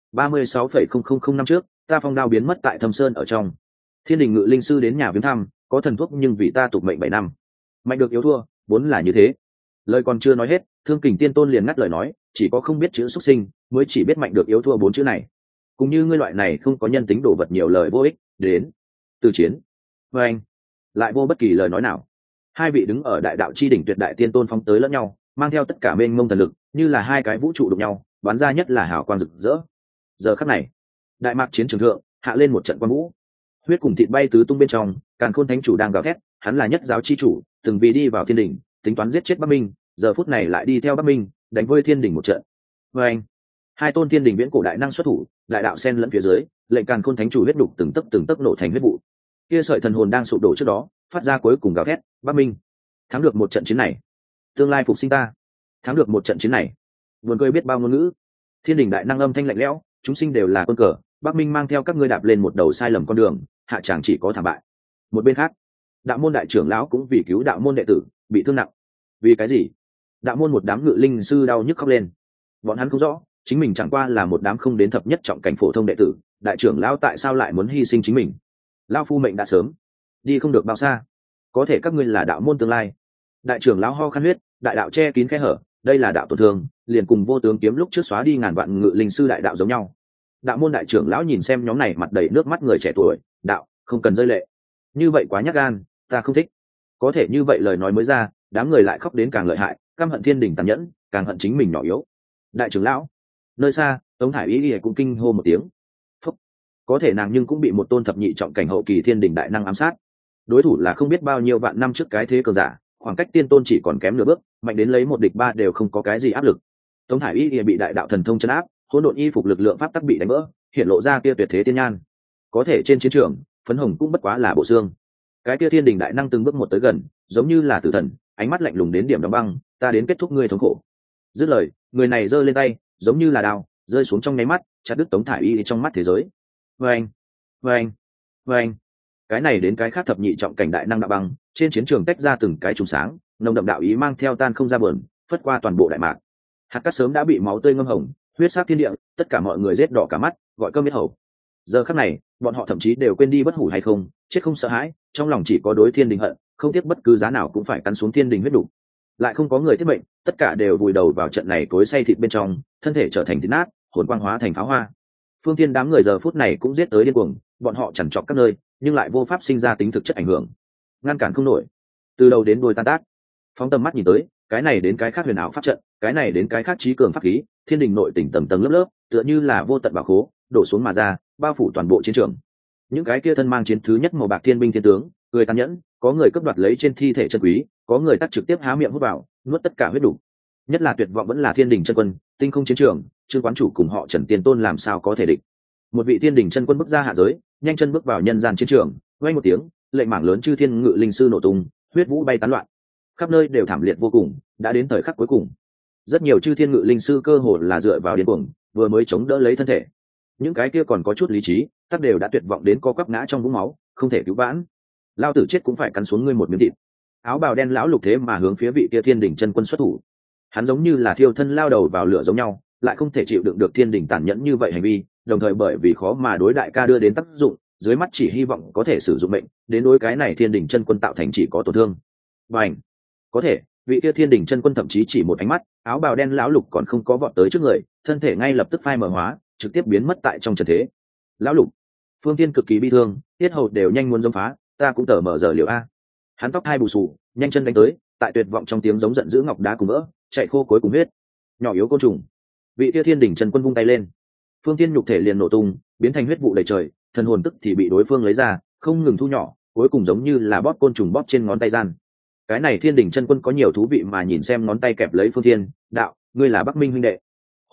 36,000 năm trước ta phong đao biến mất tại Thâm Sơn ở trong, thiên đình ngự linh sư đến nhà viếng thăm, có thần thuốc nhưng vì ta tục mệnh 7 năm, mạnh được yếu thua vốn là như thế. Lời còn chưa nói hết, Thương Kình Tiên Tôn liền ngắt lời nói, chỉ có không biết chữ xuất sinh mới chỉ biết mạnh được yếu thua 4 chữ này, cũng như ngươi loại này không có nhân tính đồ vật nhiều lời vô ích, đến từ chiến với anh lại vô bất kỳ lời nói nào. Hai vị đứng ở đại đạo chi đỉnh tuyệt đại tiên tôn phóng tới lẫn nhau, mang theo tất cả mênh mông thần lực, như là hai cái vũ trụ đụng nhau, bắn ra nhất là hào quang rực rỡ. Giờ khắc này, đại mạc chiến trường thượng hạ lên một trận quang vũ, huyết cùng thịt bay tứ tung bên trong, Càn Khôn Thánh chủ đang gào thét, hắn là nhất giáo chi chủ, từng vì đi vào thiên đỉnh, tính toán giết chết Bắc Minh, giờ phút này lại đi theo Bắc Minh, đánh vơi thiên đỉnh một trận. Với anh, hai tôn thiên đỉnh viễn cổ đại năng xuất thủ, đại đạo sen lẫn phía dưới, lệnh Càn Khôn Thánh chủ huyết đục từng tấc nổ thành huyết vụ. Kia sợi thần hồn đang sụp đổ trước đó, phát ra cuối cùng gào thét, Bắc Minh thắng được một trận chiến này, tương lai phục sinh ta. Thắng được một trận chiến này, buồn cười biết bao ngôn ngữ. Thiên đình đại năng âm thanh lạnh lẽo, chúng sinh đều là quân cờ, Bắc Minh mang theo các ngươi đạp lên một đầu sai lầm con đường, hạ tràng chỉ có thảm bại. Một bên khác, đạo môn đại trưởng lão cũng vì cứu đạo môn đệ tử bị thương nặng. Vì cái gì? Đạo môn một đám ngự linh sư đau nhức khóc lên. Bọn hắn không rõ, chính mình chẳng qua là một đám không đến thập nhất trọng cảnh phổ thông đệ tử, đại trưởng lão tại sao lại muốn hy sinh chính mình? Lão phu mệnh đã sớm đi không được bao xa, có thể các ngươi là đạo môn tương lai. Đại trưởng lão ho khan huyết, đại đạo che kín khe hở, đây là đạo tổn thương, liền cùng vô tướng kiếm lúc trước xóa đi ngàn vạn ngự linh sư đại đạo giống nhau. Đạo môn đại trưởng lão nhìn xem nhóm này mặt đầy nước mắt người trẻ tuổi, đạo không cần rơi lệ, như vậy quá nhát gan, ta không thích. Có thể như vậy lời nói mới ra, đám người lại khóc đến càng lợi hại, căm hận thiên đình tàn nhẫn, càng hận chính mình nhỏ yếu. Đại trưởng lão, nơi xa Tống Thải Y cũng kinh hô một tiếng. Phúc. Có thể nàng nhưng cũng bị một tôn thập nhị trọng cảnh hậu kỳ thiên đình đại năng ám sát, đối thủ là không biết bao nhiêu vạn năm trước cái thế cường giả, khoảng cách tiên tôn chỉ còn kém nửa bước, mạnh đến lấy một địch ba đều không có cái gì áp lực. Tống Thải Y bị đại đạo thần thông chấn áp, hỗn độn y phục lực lượng pháp tắc bị đánh vỡ, hiện lộ ra kia tuyệt thế tiên nhan. Có thể trên chiến trường, phấn hồng cũng bất quá là bộ xương. Cái kia thiên đình đại năng từng bước một tới gần, giống như là tử thần, ánh mắt lạnh lùng đến điểm đóng băng, ta đến kết thúc ngươi thống khổ. Dứt lời, người này giơ lên tay, giống như là đao, rơi xuống trong nháy mắt, chặt đứt Tống Thải Y trong mắt thế giới. Vâng, vâng, vâng. Cái này đến cái khác thập nhị trọng cảnh đại năng đạo băng, trên chiến trường tách ra từng cái trùng sáng, nồng đậm đạo ý mang theo tan không ra bờn, phất qua toàn bộ đại mạc. Hạt cát sớm đã bị máu tươi ngâm hồng, huyết sát thiên địa, tất cả mọi người rết đỏ cả mắt, gọi cơm biết hầu. Giờ khắc này, bọn họ thậm chí đều quên đi bất hủ hay không, chết không sợ hãi, trong lòng chỉ có đối thiên đình hận, không tiếc bất cứ giá nào cũng phải cắn xuống thiên đình huyết đủ. Lại không có người thiết mệnh, tất cả đều vùi đầu vào trận này cối xay thịt bên trong, thân thể trở thành thịt nát, hồn quang hóa thành pháo hoa. Phương Thiên đám người giờ phút này cũng giết tới điên cuồng, bọn họ chằn trọc các nơi, nhưng lại vô pháp sinh ra tính thực chất ảnh hưởng, ngăn cản không nổi, từ đầu đến đuôi tan tác. Phóng tầm mắt nhìn tới, cái này đến cái khác huyền ảo pháp trận, cái này đến cái khác trí cường pháp khí, thiên đình nội tỉnh tầng tầng lớp lớp, tựa như là vô tận bảo khố, đổ xuống mà ra, bao phủ toàn bộ chiến trường. Những cái kia thân mang chiến thứ nhất màu bạc thiên binh thiên tướng, người tàn nhẫn, có người cướp đoạt lấy trên thi thể chân quý, có người tắt trực tiếp há miệng hút vào, nuốt tất cả huyết đủ. Nhất là tuyệt vọng vẫn là thiên đình chân quân, tinh không chiến trường, Trương quán chủ cùng họ Trần Tiên Tôn làm sao có thể địch. Một vị thiên đình chân quân bước ra hạ giới, nhanh chân bước vào nhân gian chiến trường, vang một tiếng, lệnh mảng lớn chư thiên ngự linh sư nổ tung, huyết vũ bay tán loạn, khắp nơi đều thảm liệt vô cùng. Đã đến thời khắc cuối cùng, rất nhiều chư thiên ngự linh sư cơ hồ là dựa vào điên cuồng, vừa mới chống đỡ lấy thân thể. Những cái kia còn có chút lý trí, tất đều đã tuyệt vọng đến co quắp ngã trong vũng máu, không thể cứu vãn. Lao tử chết cũng phải cắn xuống ngươi một miếng thịt. Áo bào đen lão lục thế mà hướng phía vị kia thiên đình chân quân xuất thủ. Hắn giống như là thiêu thân lao đầu vào lửa giống nhau, lại không thể chịu đựng được thiên đình tàn nhẫn như vậy hành vi, đồng thời bởi vì khó mà đối đại ca đưa đến tác dụng, dưới mắt chỉ hy vọng có thể sử dụng mệnh đến đối cái này thiên đình chân quân tạo thành chỉ có tổn thương. Bành! Có thể, vị kia thiên đình chân quân thậm chí chỉ một ánh mắt, áo bào đen lão lục còn không có vọt tới trước người, thân thể ngay lập tức phai mờ hóa, trực tiếp biến mất tại trong trần thế. Lão lục! Phương Tiên cực kỳ bi thương, tiết hầu đều nhanh muốn giống phá, ta cũng tờ mở giờ liệu a. Hắn tóc hai bù xù, nhanh chân đánh tới, tại tuyệt vọng trong tiếng giống giận dữ ngọc đá cùng vỡ, chạy khô cuối cùng huyết. Nhỏ yếu côn trùng. Vị kia thiên đình chân quân vung tay lên, Phương Tiên nhục thể liền nổ tung, biến thành huyết vụ đầy trời, thần hồn tức thì bị đối phương lấy ra, không ngừng thu nhỏ, cuối cùng giống như là bóp côn trùng bóp trên ngón tay gian. Cái này thiên đình chân quân có nhiều thú vị mà nhìn xem ngón tay kẹp lấy Phương Thiên, đạo, ngươi là Bắc Minh huynh đệ.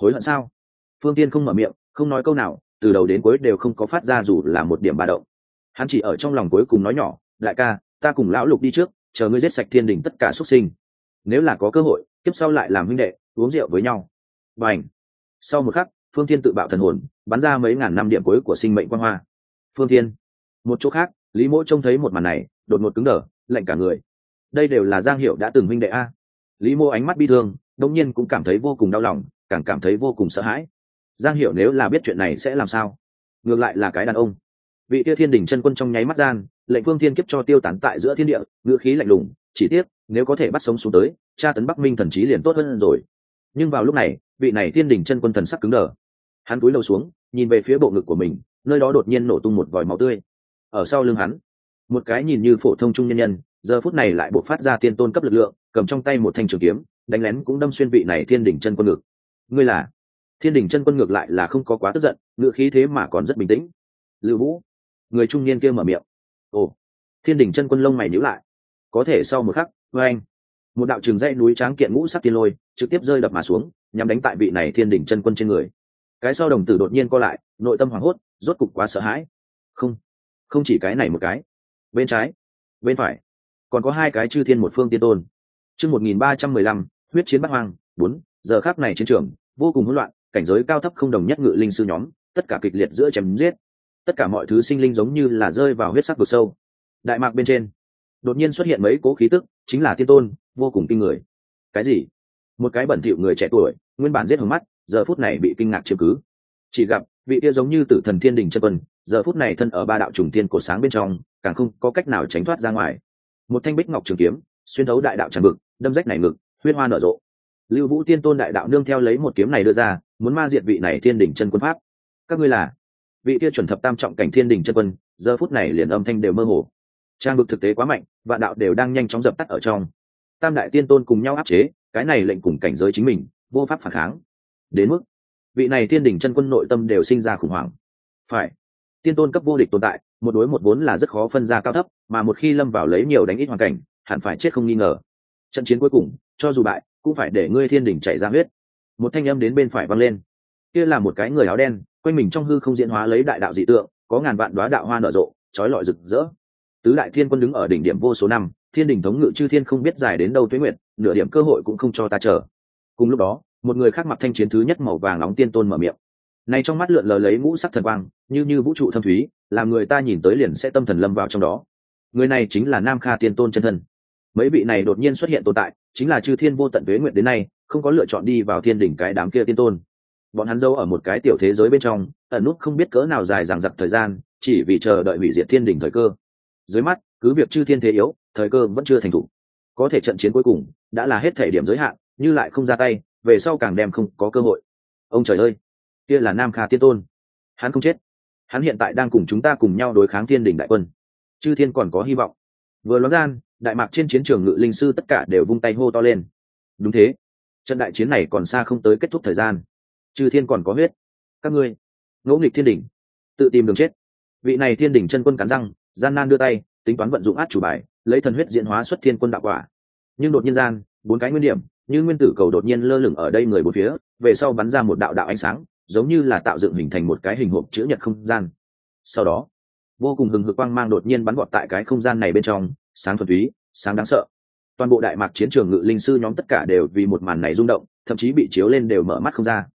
Hối hận sao? Phương Tiên không mở miệng, không nói câu nào, từ đầu đến cuối đều không có phát ra dù là một điểm ba động. Hắn chỉ ở trong lòng cuối cùng nói nhỏ, đại ca, ta cùng lão Lục đi trước, chờ ngươi giết sạch thiên đình tất cả xuất sinh, nếu là có cơ hội tiếp sau lại làm huynh đệ uống rượu với nhau. Bành. Sau một khắc, Phương Thiên tự bạo thần hồn, bắn ra mấy ngàn năm điểm cuối của sinh mệnh quang hoa. Phương Thiên. Một chỗ khác, Lý Mỗ trông thấy một màn này, đột ngột cứng đờ, lạnh cả người. Đây đều là Giang Hiểu đã từng huynh đệ a. Lý Mỗ ánh mắt bi thương, đột nhiên cũng cảm thấy vô cùng đau lòng, càng cảm thấy vô cùng sợ hãi. Giang Hiểu nếu là biết chuyện này sẽ làm sao? Ngược lại là cái đàn ông. Vị Tia Thiên Đình chân quân trong nháy mắt gian, lệnh Phương Thiên kiếp cho tiêu tán tại giữa thiên địa, ngữ khí lạnh lùng, chỉ tiếc, nếu có thể bắt sống xuống tới, tra tấn Bắc Minh thần chí liền tốt hơn rồi. Nhưng vào lúc này, vị này Thiên Đình chân quân thần sắc cứng đờ. Hắn cúi đầu xuống, nhìn về phía bộ ngực của mình, nơi đó đột nhiên nổ tung một vòi máu tươi. Ở sau lưng hắn, một cái nhìn như phổ thông trung nhân nhân, giờ phút này lại bộc phát ra tiên tôn cấp lực lượng, cầm trong tay một thanh trường kiếm, đánh lén cũng đâm xuyên vị này Thiên Đình chân quân ngực. Ngươi là? Thiên Đình chân quân ngược lại là không có quá tức giận, ngữ khí thế mà còn rất bình tĩnh. Lưu Vũ. Người trung niên kia mở miệng. Ồ. Thiên Đình chân quân lông mày nhíu lại. Có thể sau một khắc, oeng, một đạo trường dãy núi tráng kiện ngũ sắc tiên lôi trực tiếp rơi đập mà xuống, nhằm đánh tại vị này Thiên Đình chân quân trên người. Cái sau đồng tử đột nhiên co lại, nội tâm hoảng hốt, rốt cục quá sợ hãi. Không, không chỉ cái này một cái, bên trái, bên phải, còn có hai cái chư thiên một phương tiên tôn. Chương 1315, huyết chiến bát hoang. 4. Giờ khắc này chiến trường vô cùng hỗn loạn, cảnh giới cao thấp không đồng nhất ngự linh sư nhóm, tất cả kịch liệt giữa chém giết, tất cả mọi thứ sinh linh giống như là rơi vào huyết sắc vực sâu. Đại mạc bên trên đột nhiên xuất hiện mấy cố khí tức, chính là tiên tôn, vô cùng kinh người. Cái gì? Một cái bẩn thỉu người trẻ tuổi, nguyên bản giết hồng mắt, giờ phút này bị kinh ngạc chiếm cứ. Chỉ gặp vị kia giống như tử thần Thiên Đình chân quân, giờ phút này thân ở ba đạo trùng tiên cổ sáng bên trong, càng không có cách nào tránh thoát ra ngoài. Một thanh bích ngọc trường kiếm xuyên thấu đại đạo tràn vực, đâm rách nảy ngực, huyết hoa nở rộ. Lưu Vũ tiên tôn đại đạo nương theo lấy một kiếm này đưa ra, muốn ma diệt vị này Thiên Đình chân quân pháp. Các ngươi là? Vị kia chuẩn thập tam trọng cảnh Thiên Đình chân quân, giờ phút này liền âm thanh đều mơ hồ. Trang vực thực tế quá mạnh, vạn đạo đều đang nhanh chóng dập tắt ở trong. Tam đại tiên tôn cùng nhau áp chế, cái này lệnh cùng cảnh giới chính mình vô pháp phản kháng. Đến mức vị này Thiên Đình chân quân nội tâm đều sinh ra khủng hoảng. Phải, tiên tôn cấp vô địch tồn tại, một đối một vốn là rất khó phân ra cao thấp, mà một khi lâm vào lấy nhiều đánh ít hoàn cảnh, hẳn phải chết không nghi ngờ. Trận chiến cuối cùng, cho dù bại, cũng phải để ngươi Thiên Đình chảy ra huyết. Một thanh âm đến bên phải vang lên. Kia là một cái người áo đen, quanh mình trong hư không diễn hóa lấy đại đạo dị tượng, có ngàn vạn đóa đạo hoa nở rộ, chói lọi rực rỡ. Tứ đại thiên quân đứng ở đỉnh điểm vô số năm, Thiên Đình thống ngự chư thiên không biết dài đến đâu tuế nguyệt, nửa điểm cơ hội cũng không cho ta chờ. Cùng lúc đó, một người khác mặc thanh chiến thứ nhất màu vàng nóng tiên tôn mở miệng. Này trong mắt lượn lờ lấy ngũ sắc thần quang, như vũ trụ thâm thúy, làm người ta nhìn tới liền sẽ tâm thần lâm vào trong đó. Người này chính là Nam Kha tiên tôn chân thân. Mấy vị này đột nhiên xuất hiện tồn tại, chính là chư thiên vô tận tuế nguyệt đến nay, không có lựa chọn đi vào Thiên Đình cái đám kia tiên tôn. Bọn hắn giấu ở một cái tiểu thế giới bên trong, ẩn nút không biết cỡ nào dài dằng dặc thời gian, chỉ vì chờ đợi hủy diệt Thiên Đình thời cơ. Dưới mắt, cứ việc chư thiên thế yếu, thời cơ vẫn chưa thành thủ. Có thể trận chiến cuối cùng đã là hết thể điểm giới hạn, như lại không ra tay, về sau càng đem không có cơ hội. Ông trời ơi, kia là Nam Kha tiên tôn, hắn không chết, hắn hiện tại đang cùng chúng ta cùng nhau đối kháng Thiên Đình đại quân, chư thiên còn có hy vọng. Vừa loáng gian, đại mạc trên chiến trường ngự linh sư tất cả đều vung tay hô to lên. Đúng thế, trận đại chiến này còn xa không tới kết thúc thời gian, chư thiên còn có huyết, các ngươi ngỗ nghịch Thiên Đình, tự tìm đường chết. Vị này Thiên Đình chân quân cắn răng, gian nan đưa tay, tính toán vận dụng át chủ bài, lấy thần huyết diễn hóa xuất thiên quân đạo quả. Nhưng đột nhiên gian, bốn cái nguyên điểm như nguyên tử cầu đột nhiên lơ lửng ở đây người bốn phía, về sau bắn ra một đạo đạo ánh sáng, giống như là tạo dựng hình thành một cái hình hộp chữ nhật không gian. Sau đó, vô cùng hừng hực quang mang đột nhiên bắn vọt tại cái không gian này bên trong, sáng thuần túy, sáng đáng sợ. Toàn bộ đại mạc chiến trường ngự linh sư nhóm tất cả đều vì một màn này rung động, thậm chí bị chiếu lên đều mở mắt không ra.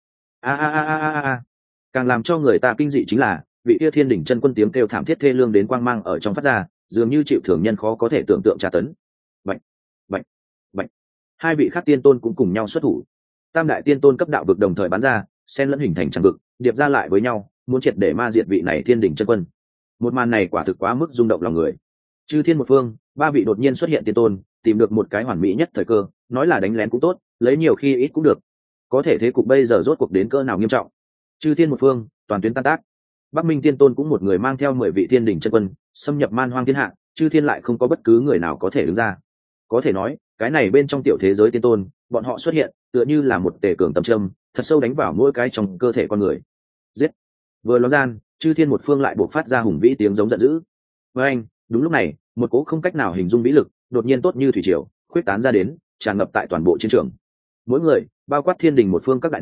Càng làm cho người ta kinh dị chính là vị kia Thiên Đình chân quân tiếng kêu thảm thiết thê lương đến quang mang ở trong phát ra, dường như chịu thường nhân khó có thể tưởng tượng tra tấn. Bạch, bạch, bạch. Hai vị khác tiên tôn cũng cùng nhau xuất thủ. Tam đại tiên tôn cấp đạo vực đồng thời bắn ra, xen lẫn hình thành tràng vực, điệp ra lại với nhau, muốn triệt để ma diệt vị này Thiên Đình chân quân. Một màn này quả thực quá mức rung động lòng người. Chư thiên một phương, ba vị đột nhiên xuất hiện tiên tôn, tìm được một cái hoàn mỹ nhất thời cơ, nói là đánh lén cũng tốt, lấy nhiều khi ít cũng được. Có thể thế cục bây giờ rốt cuộc đến cỡ nào nghiêm trọng. Chư thiên một phương, toàn tuyến tan tác. Bắc Minh tiên tôn cũng một người mang theo 10 vị Thiên Đình chân quân, xâm nhập man hoang thiên hạ, chư thiên lại không có bất cứ người nào có thể đứng ra. Có thể nói, cái này bên trong tiểu thế giới tiên tôn, bọn họ xuất hiện, tựa như là một tề cường tầm châm, thật sâu đánh vào mỗi cái trong cơ thể con người. Giết! Vừa ló gian, chư thiên một phương lại bộc phát ra hùng vĩ tiếng giống giận dữ. Với anh, đúng lúc này, một cỗ không cách nào hình dung vĩ lực, đột nhiên tốt như thủy triều, khuyết tán ra đến, tràn ngập tại toàn bộ chiến trường. Mỗi người, bao quát Thiên Đình một phương các đại năng,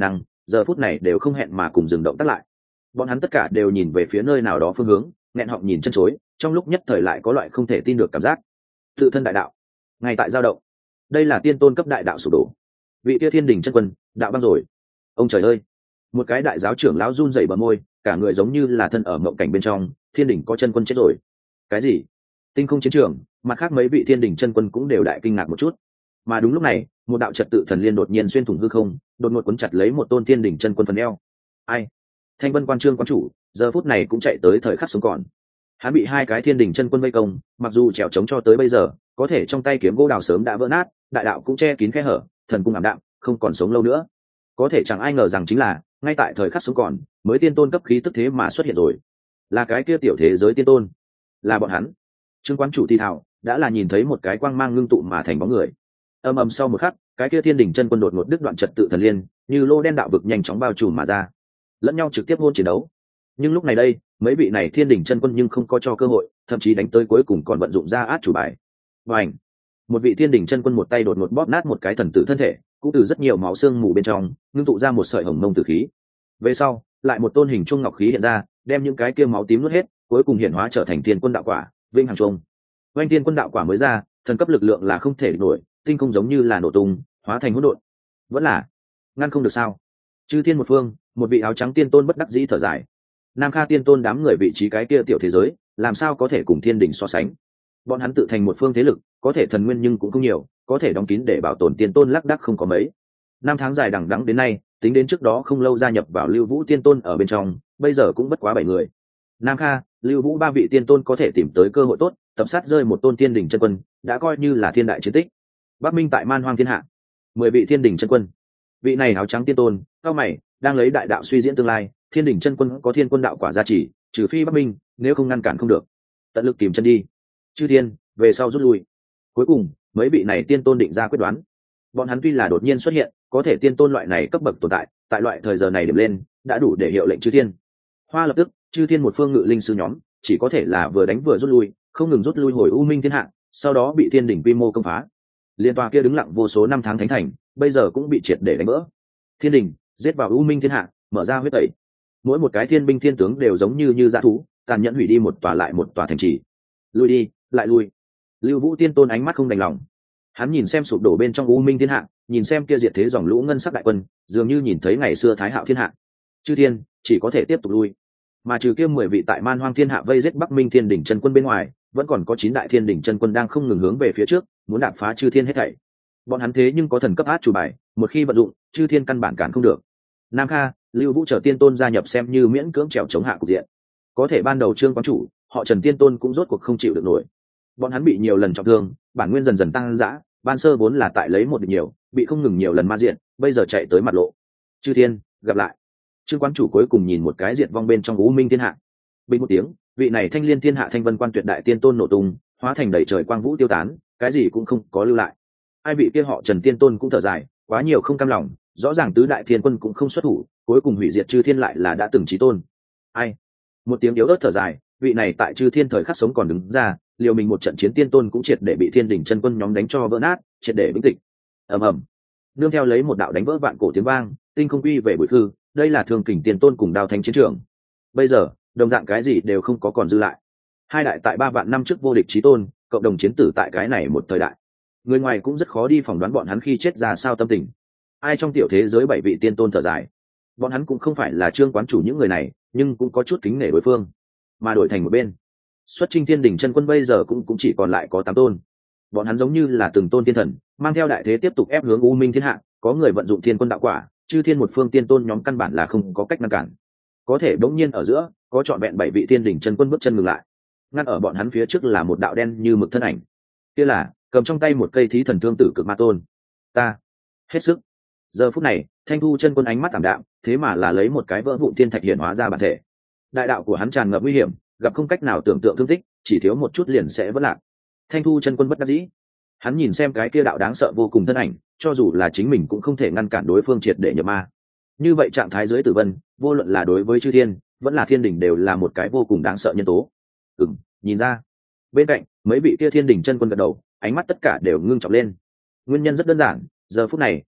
giờ phút này đều không hẹn mà cùng dừng động tác lại. Bọn hắn tất cả đều nhìn về phía nơi nào đó phương hướng, nghẹn họng nhìn chân chối, trong lúc nhất thời lại có loại không thể tin được cảm giác. Tự thân đại đạo ngay tại dao động. Đây là tiên tôn cấp đại đạo sụp đổ. Vị tia thiên đình chân quân đạo băng rồi. Ông trời ơi, một cái đại giáo trưởng lão run rẩy bờ môi, cả người giống như là thân ở mộng cảnh bên trong. Thiên đình có chân quân chết rồi. Cái gì? Tinh không chiến trường, mặt khác mấy vị thiên đình chân quân cũng đều đại kinh ngạc một chút. Mà đúng lúc này, một đạo trật tự thần liên đột nhiên xuyên thủng hư không, đột ngột cuốn chặt lấy một tôn thiên đình chân quân phần eo. Ai? Thanh Vân Quan Trương quan chủ giờ phút này cũng chạy tới thời khắc sống còn. Hắn bị hai cái thiên đình chân quân vây công, mặc dù trèo trống cho tới bây giờ, có thể trong tay kiếm gỗ đào sớm đã vỡ nát, đại đạo cũng che kín khe hở, thần cung ảm đạm, không còn sống lâu nữa. Có thể chẳng ai ngờ rằng chính là ngay tại thời khắc sống còn, mới tiên tôn cấp khí tức thế mà xuất hiện rồi. Là cái kia tiểu thế giới tiên tôn, là bọn hắn. Trương quan chủ thi thảo đã là nhìn thấy một cái quang mang ngưng tụ mà thành bóng người. Ầm ầm sau một khắc, cái kia thiên đình chân quân đột ngột đứt đoạn trật tự thần liên, như lô đen đạo vực nhanh chóng bao trùm mà ra, lẫn nhau trực tiếp hôn chiến đấu. Nhưng lúc này đây, mấy vị này thiên đình chân quân nhưng không có cho cơ hội, thậm chí đánh tới cuối cùng còn vận dụng ra át chủ bài. Và ảnh, một vị thiên đình chân quân một tay đột ngột bóp nát một cái thần tử thân thể, cũng từ rất nhiều máu xương mù bên trong ngưng tụ ra một sợi hồng mông tử khí. Về sau, lại một tôn hình trung ngọc khí hiện ra, đem những cái kia máu tím nuốt hết, cuối cùng hiện hóa trở thành thiên quân đạo quả, vinh hằng trung. Oanh thiên quân đạo quả mới ra, thần cấp lực lượng là không thể địch nổi, tinh không giống như là nổ tung, hóa thành hỗn độn. Vẫn là ngăn không được sao? Chư thiên một phương, một vị áo trắng tiên tôn bất đắc dĩ thở dài. Nam Kha tiên tôn đám người vị trí cái kia tiểu thế giới, làm sao có thể cùng thiên đình so sánh? Bọn hắn tự thành một phương thế lực, có thể thần nguyên nhưng cũng không nhiều, có thể đóng kín để bảo tồn tiên tôn lác đác không có mấy. Năm tháng dài đằng đẵng đến nay, tính đến trước đó không lâu gia nhập vào Lưu Vũ tiên tôn ở bên trong, bây giờ cũng bất quá 7 người. Nam Kha, Lưu Vũ ba vị tiên tôn có thể tìm tới cơ hội tốt, tập sát rơi một tôn thiên đình chân quân, đã coi như là thiên đại chiến tích. Bắc Minh tại Man Hoang thiên hạ, 10 vị thiên đình chân quân. Vị này áo trắng tiên tôn, cao mày, đang lấy đại đạo suy diễn tương lai, thiên đình chân quân có thiên quân đạo quả gia trì, trừ phi Bắc Minh, nếu không ngăn cản không được. Tận lực kìm chân đi. Chư thiên, về sau rút lui. Cuối cùng, mấy vị này tiên tôn định ra quyết đoán. Bọn hắn tuy là đột nhiên xuất hiện, có thể tiên tôn loại này cấp bậc tồn tại, tại loại thời giờ này điểm lên, đã đủ để hiệu lệnh chư thiên. Hoa lập tức, chư thiên một phương ngự linh sư nhóm, chỉ có thể là vừa đánh vừa rút lui, không ngừng rút lui hồi U Minh thiên hạ, sau đó bị thiên đỉnh quy mô công phá. Liên tòa kia đứng lặng vô số năm tháng thánh thành, bây giờ cũng bị triệt để đánh vỡ. Thiên đình giết vào U Minh thiên hạ, mở ra huyết tẩy. Mỗi một cái thiên binh thiên tướng đều giống như dã thú, tàn nhẫn hủy đi một tòa lại một tòa thành trì. Lui đi, lại lui. Lưu Vũ tiên tôn ánh mắt không đành lòng. Hắn nhìn xem sụp đổ bên trong U Minh thiên hạ, nhìn xem kia diệt thế dòng lũ ngân sắc đại quân, dường như nhìn thấy ngày xưa Thái Hạo thiên hạ. Chư thiên chỉ có thể tiếp tục lui. Mà trừ kia 10 vị tại Man Hoang thiên hạ vây giết Bắc Minh thiên đỉnh chân quân bên ngoài, vẫn còn có 9 đại thiên đỉnh chân quân đang không ngừng hướng về phía trước, muốn đạp phá chư thiên hết thảy. Bọn hắn thế nhưng có thần cấp át chủ bài, một khi vận dụng, chư thiên căn bản cản không được. Nam Kha, Lưu Vũ trở tiên tôn gia nhập xem như miễn cưỡng trèo chống hạ cục diện. Có thể ban đầu Trương quán chủ, họ Trần tiên tôn cũng rốt cuộc không chịu được nổi. Bọn hắn bị nhiều lần trọng thương, bản nguyên dần dần tăng dã, ban sơ vốn là tại lấy một địch nhiều, bị không ngừng nhiều lần ma diện, bây giờ chạy tới mặt lộ. Chư thiên, gặp lại. Trương quán chủ cuối cùng nhìn một cái diệt vong bên trong U Minh thiên hạ. Bình một tiếng, vị này Thanh Liên thiên hạ Thanh Vân Quan tuyệt đại tiên tôn nổ tung, hóa thành đầy trời quang vũ tiêu tán, cái gì cũng không có lưu lại. Ai bị kia họ Trần tiên tôn cũng thở dài, quá nhiều không cam lòng, rõ ràng tứ đại thiên quân cũng không xuất thủ, cuối cùng hủy diệt chư thiên lại là đã từng chí tôn. Ai? Một tiếng yếu ớt thở dài, vị này tại chư thiên thời khắc sống còn đứng ra, liều mình một trận chiến tiên tôn cũng triệt để bị thiên đỉnh chân quân nhóm đánh cho vỡ nát, triệt để vĩnh tịch. Ầm ầm. Nương theo lấy một đạo đánh vỡ vạn cổ tiếng vang, tinh không quy về bụi hư, đây là thường kình tiên tôn cùng đao thánh chiến trường. Bây giờ, đồng dạng cái gì đều không có còn dư lại. Hai đại tại 3 vạn năm trước vô địch chí tôn, cộng đồng chiến tử tại cái này một thời đại. Người ngoài cũng rất khó đi phỏng đoán bọn hắn khi chết ra sao tâm tình. Ai trong tiểu thế giới 7 vị tiên tôn thở dài. Bọn hắn cũng không phải là Trương quán chủ những người này, nhưng cũng có chút kính nể đối phương. Mà đổi thành một bên, xuất chinh thiên đỉnh chân quân bây giờ cũng chỉ còn lại có 8 tôn. Bọn hắn giống như là từng tôn tiên thần, mang theo đại thế tiếp tục ép hướng U Minh thiên hạ, có người vận dụng thiên quân đạo quả, chư thiên một phương tiên tôn nhóm căn bản là không có cách ngăn cản. Có thể bỗng nhiên ở giữa, có trọn vẹn 7 vị thiên đỉnh chân quân bước chân ngừng lại. Ngăn ở bọn hắn phía trước là một đạo đen như mực thân ảnh. Kia là cầm trong tay một cây thí thần thương tử cực ma tôn. Ta hết sức. Giờ phút này, Thanh Thu chân quân ánh mắt ảm đạm, thế mà là lấy một cái vỡ vụn thiên thạch hiện hóa ra bản thể. Đại đạo của hắn tràn ngập nguy hiểm, gặp không cách nào tưởng tượng thương tích, chỉ thiếu một chút liền sẽ vỡ lạc. Thanh Thu chân quân bất đắc dĩ. Hắn nhìn xem cái kia đạo đáng sợ vô cùng thân ảnh, cho dù là chính mình cũng không thể ngăn cản đối phương triệt để nhập ma. Như vậy trạng thái dưới tử vân, vô luận là đối với chư thiên, vẫn là thiên đỉnh đều là một cái vô cùng đáng sợ nhân tố. Nhìn ra. Bên cạnh, mấy vị kia thiên đỉnh chân quân gật đầu, ánh mắt tất cả đều ngưng trọng lên. Nguyên nhân rất đơn giản, giờ phút này,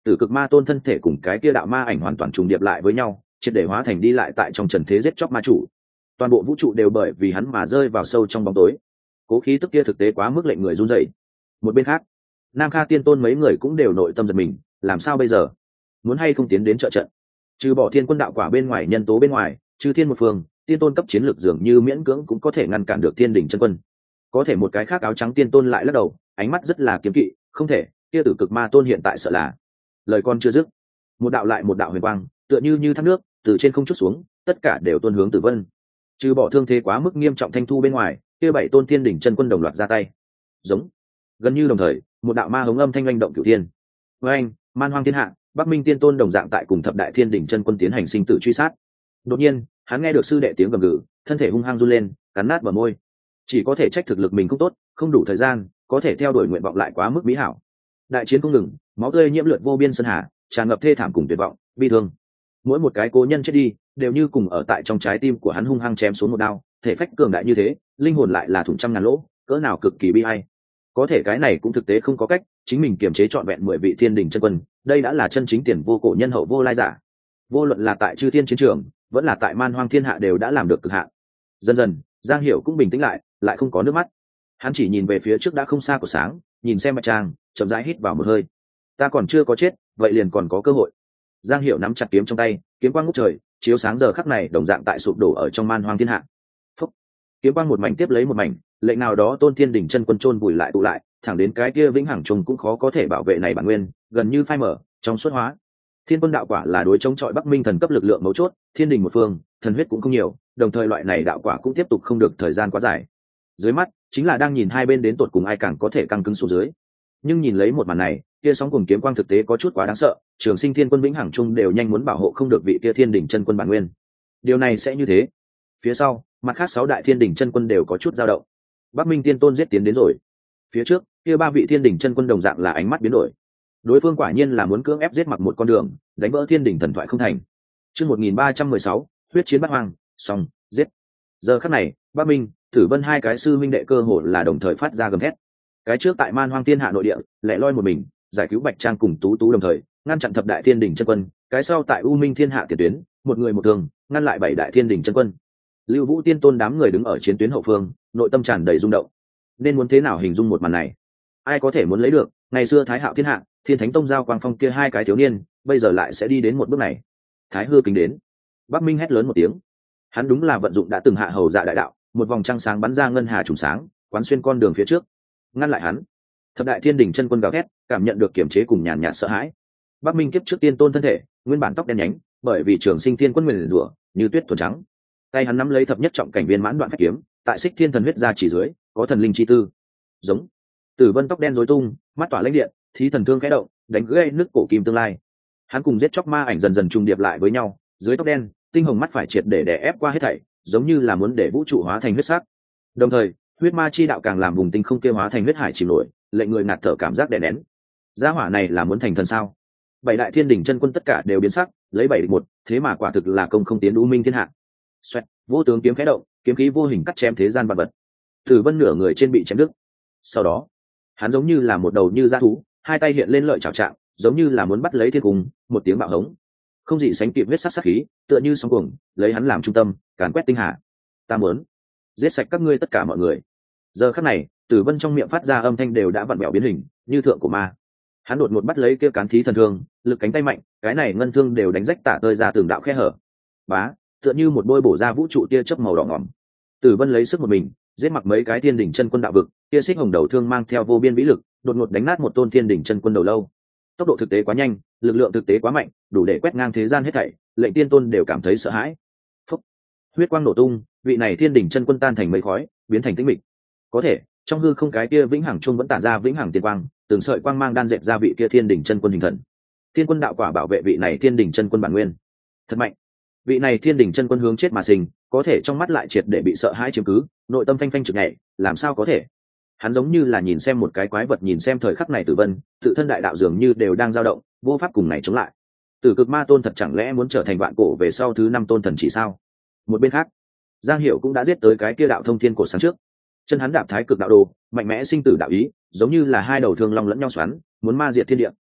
Tử cực ma tôn thân thể cùng cái kia đạo ma ảnh hoàn toàn trùng điệp lại với nhau, triệt để hóa thành đi lại tại trong trần thế giết chóc ma chủ. Toàn bộ vũ trụ đều bởi vì hắn mà rơi vào sâu trong bóng tối. Cố khí tức kia thực tế quá mức lệnh người run rẩy. Một bên khác, Nam Kha Tiên Tôn mấy người cũng đều nội tâm giật mình, làm sao bây giờ? Muốn hay không tiến đến trợ trận? Trừ bỏ Thiên Quân đạo quả bên ngoài nhân tố bên ngoài, trừ Thiên một phương, Tiên Tôn cấp chiến lược dường như miễn cưỡng cũng có thể ngăn cản được Thiên đỉnh chân quân. Có thể một cái khác áo trắng Tiên Tôn lại lắc đầu, ánh mắt rất là kiếm kỵ, không thể, kia Tử cực ma tôn hiện tại sợ là. Lời con chưa dứt, một đạo lại một đạo huyền quang, tựa như thác nước, từ trên không chút xuống, tất cả đều tuôn hướng Tử Vân. Trừ bỏ thương thế quá mức nghiêm trọng Thanh Thu bên ngoài, kia 7 tôn Thiên đỉnh chân quân đồng loạt ra tay. Giống. Gần như đồng thời, một đạo ma hống âm thanh oanh động cửu thiên. Với anh, man hoang thiên hạ, Bắc Minh Tiên Tôn đồng dạng tại cùng thập đại Thiên đỉnh chân quân tiến hành sinh tử truy sát. Đột nhiên, hắn nghe được sư đệ tiếng gầm gừ, thân thể hung hăng run lên, cắn nát bờ môi. Chỉ có thể trách thực lực mình không tốt, không đủ thời gian, có thể theo đuổi nguyện vọng lại quá mức mỹ hảo. Đại chiến không ngừng, máu tươi nhiễm lượt vô biên sơn hà, tràn ngập thê thảm cùng tuyệt vọng, bi thương. Mỗi một cái cố nhân chết đi, đều như cùng ở tại trong trái tim của hắn hung hăng chém xuống một đao, thể phách cường đại như thế, linh hồn lại là thủng trăm ngàn lỗ, cỡ nào cực kỳ bi ai. Có thể cái này cũng thực tế không có cách, chính mình kiềm chế trọn vẹn 10 vị Thiên đỉnh chân quân, đây đã là chân chính tiền vô cổ nhân hậu vô lai giả. Vô luận là tại chư thiên chiến trường, vẫn là tại man hoang thiên hạ đều đã làm được cực hạn. Dần dần, Giang Hiểu cũng bình tĩnh lại không có nước mắt. Hắn chỉ nhìn về phía trước đã không xa của sáng, nhìn xem Bạch Trang, chậm rãi hít vào một hơi. Ta còn chưa có chết, vậy liền còn có cơ hội. Giang Hiểu nắm chặt kiếm trong tay, kiếm quang ngút trời, chiếu sáng giờ khắc này đồng dạng tại sụp đổ ở trong man hoang thiên hạ. Phúc. Kiếm quang một mảnh tiếp lấy một mảnh, lệnh nào đó tôn Thiên đỉnh chân quân chôn vùi lại tụ lại, thẳng đến cái kia vĩnh hằng trùng cũng khó có thể bảo vệ này bản nguyên, gần như phai mở, trong suốt hóa. Thiên Quân đạo quả là đối chống chọi Bắc Minh thần cấp lực lượng mấu chốt, thiên đình một phương, thần huyết cũng không nhiều, đồng thời loại này đạo quả cũng tiếp tục không được thời gian quá dài. Dưới mắt chính là đang nhìn hai bên đến tột cùng ai càng có thể căng cứng xuống dưới. Nhưng nhìn lấy một màn này, kia sóng cùng kiếm quang thực tế có chút quá đáng sợ, Trường Sinh Thiên Quân vĩnh hằng trung đều nhanh muốn bảo hộ không được vị kia Thiên đỉnh chân quân bản nguyên. Điều này sẽ như thế. Phía sau, mặt khác 6 đại Thiên đỉnh chân quân đều có chút dao động. Bắc Minh Tiên Tôn giết tiến đến rồi. Phía trước, kia 3 vị Thiên đỉnh chân quân đồng dạng là ánh mắt biến đổi. Đối phương quả nhiên là muốn cưỡng ép giết mặc một con đường, đánh vỡ Thiên đỉnh thần thoại không thành. Chương 1316, huyết chiến bát hoang, xong, giết. Giờ khắc này, Bắc Minh, Tử Vân hai cái sư minh đệ cơ hồ là đồng thời phát ra gầm thét. Cái trước tại man hoang thiên hạ nội địa, lẻ loi một mình, giải cứu Bạch Trang cùng Tú Tú đồng thời, ngăn chặn thập đại Thiên đỉnh chân quân, cái sau tại U Minh thiên hạ tiền tuyến, một người một thương, ngăn lại 7 đại Thiên đỉnh chân quân. Lưu Vũ Tiên Tôn đám người đứng ở chiến tuyến hậu phương, nội tâm tràn đầy rung động. Nên muốn thế nào hình dung một màn này? Ai có thể muốn lấy được, ngày xưa Thái Hạo thiên hạ, Thiên Thánh Tông giao quang phong kia hai cái thiếu niên, bây giờ lại sẽ đi đến một bước này. Thái Hư kính đến. Bắc Minh hét lớn một tiếng. Hắn đúng là vận dụng đã từng hạ hầu dạ đại đạo, một vòng trăng sáng bắn ra ngân hà trùng sáng, quán xuyên con đường phía trước, ngăn lại hắn. Thập đại Thiên đỉnh chân quân gào thét, cảm nhận được kiểm chế cùng nhàn nhạt sợ hãi. Bắc Minh kiếp trước tiên tôn thân thể, nguyên bản tóc đen nhánh, bởi vì Trường Sinh Thiên Quân nguyền rủa, như tuyết thuần trắng. Tay hắn nắm lấy thập nhất trọng cảnh viên mãn đoạn phách kiếm, tại Xích Thiên thần huyết ra chỉ dưới, có thần linh chi tư. Giống. Tử Vân tóc đen rối tung, mắt tỏa lãnh điện, thí thần thương khẽ động, đánh gãy nước cổ kim tương lai. Hắn cùng giết chóc ma ảnh dần dần trùng điệp lại với nhau, dưới tóc đen, tinh hồng mắt phải triệt để đè ép qua hết thảy, giống như là muốn để vũ trụ hóa thành huyết sắc. Đồng thời, huyết ma chi đạo càng làm vùng tinh không kia hóa thành huyết hải chìm nổi, lệnh người ngạt thở cảm giác đè nén. Gia hỏa này là muốn thành thần sao? 7 đại Thiên đỉnh chân quân tất cả đều biến sắc, lấy 7 địch 1, thế mà quả thực là công không tiến U Minh thiên hạ. Xoẹt, vô tướng kiếm khẽ động, kiếm khí vô hình cắt chém thế gian vạn vật. Tử Vân nửa người trên bị chém đứt. Sau đó, hắn giống như là một đầu như dã thú, hai tay hiện lên lợi chảo trạng, giống như là muốn bắt lấy thiên cung, một tiếng bạo hống, không gì sánh kịp huyết sắc sắc khí, tựa như sóng cuồng, lấy hắn làm trung tâm, càn quét tinh hà. Ta muốn giết sạch các ngươi tất cả mọi người. Giờ khắc này, Tử Vân trong miệng phát ra âm thanh đều đã vặn vẹo biến hình, như thượng của ma. Hắn đột ngột bắt lấy kia cán thí thần thương, lực cánh tay mạnh, cái này ngân thương đều đánh rách tả tơi ra từng đạo khe hở. Bá, tựa như một bôi bổ ra vũ trụ tia chớp màu đỏ ngòm. Tử Vân lấy sức một mình, giết mặc mấy cái Thiên đỉnh chân quân đạo vực, tia xích hồng đầu thương mang theo vô biên vĩ lực, đột ngột đánh nát một tôn Thiên đỉnh chân quân đầu lâu. Tốc độ thực tế quá nhanh, lực lượng thực tế quá mạnh, đủ để quét ngang thế gian hết thảy, lệnh tiên tôn đều cảm thấy sợ hãi. Phúc. Huyết quang nổ tung, vị này Thiên đỉnh chân quân tan thành mây khói, biến thành tĩnh mịch. Có thể, trong hư không cái kia vĩnh hằng trung vẫn tản ra vĩnh hằng tiên quang, từng sợi quang mang đan dệt ra vị kia Thiên đỉnh chân quân hình thần. Thiên quân đạo quả bảo vệ vị này Thiên đỉnh chân quân bản nguyên. Thật mạnh. Vị này Thiên đỉnh chân quân hướng chết mà sinh, có thể trong mắt lại triệt để bị sợ hãi chiếm cứ, nội tâm phanh phanh trực nhảy, làm sao có thể? Hắn giống như là nhìn xem một cái quái vật nhìn xem thời khắc này Tử Vân, tự thân đại đạo dường như đều đang dao động, vô pháp cùng này chống lại. Tử cực ma tôn thật chẳng lẽ muốn trở thành vạn cổ về sau thứ 5 tôn thần chỉ sao? Một bên khác, Giang Hiểu cũng đã giết tới cái kia đạo thông thiên cổ sáng trước. Chân hắn đạp thái cực đạo đồ, mạnh mẽ sinh tử đạo ý, giống như là hai đầu thương long lẫn nhau xoắn, muốn ma diệt thiên địa.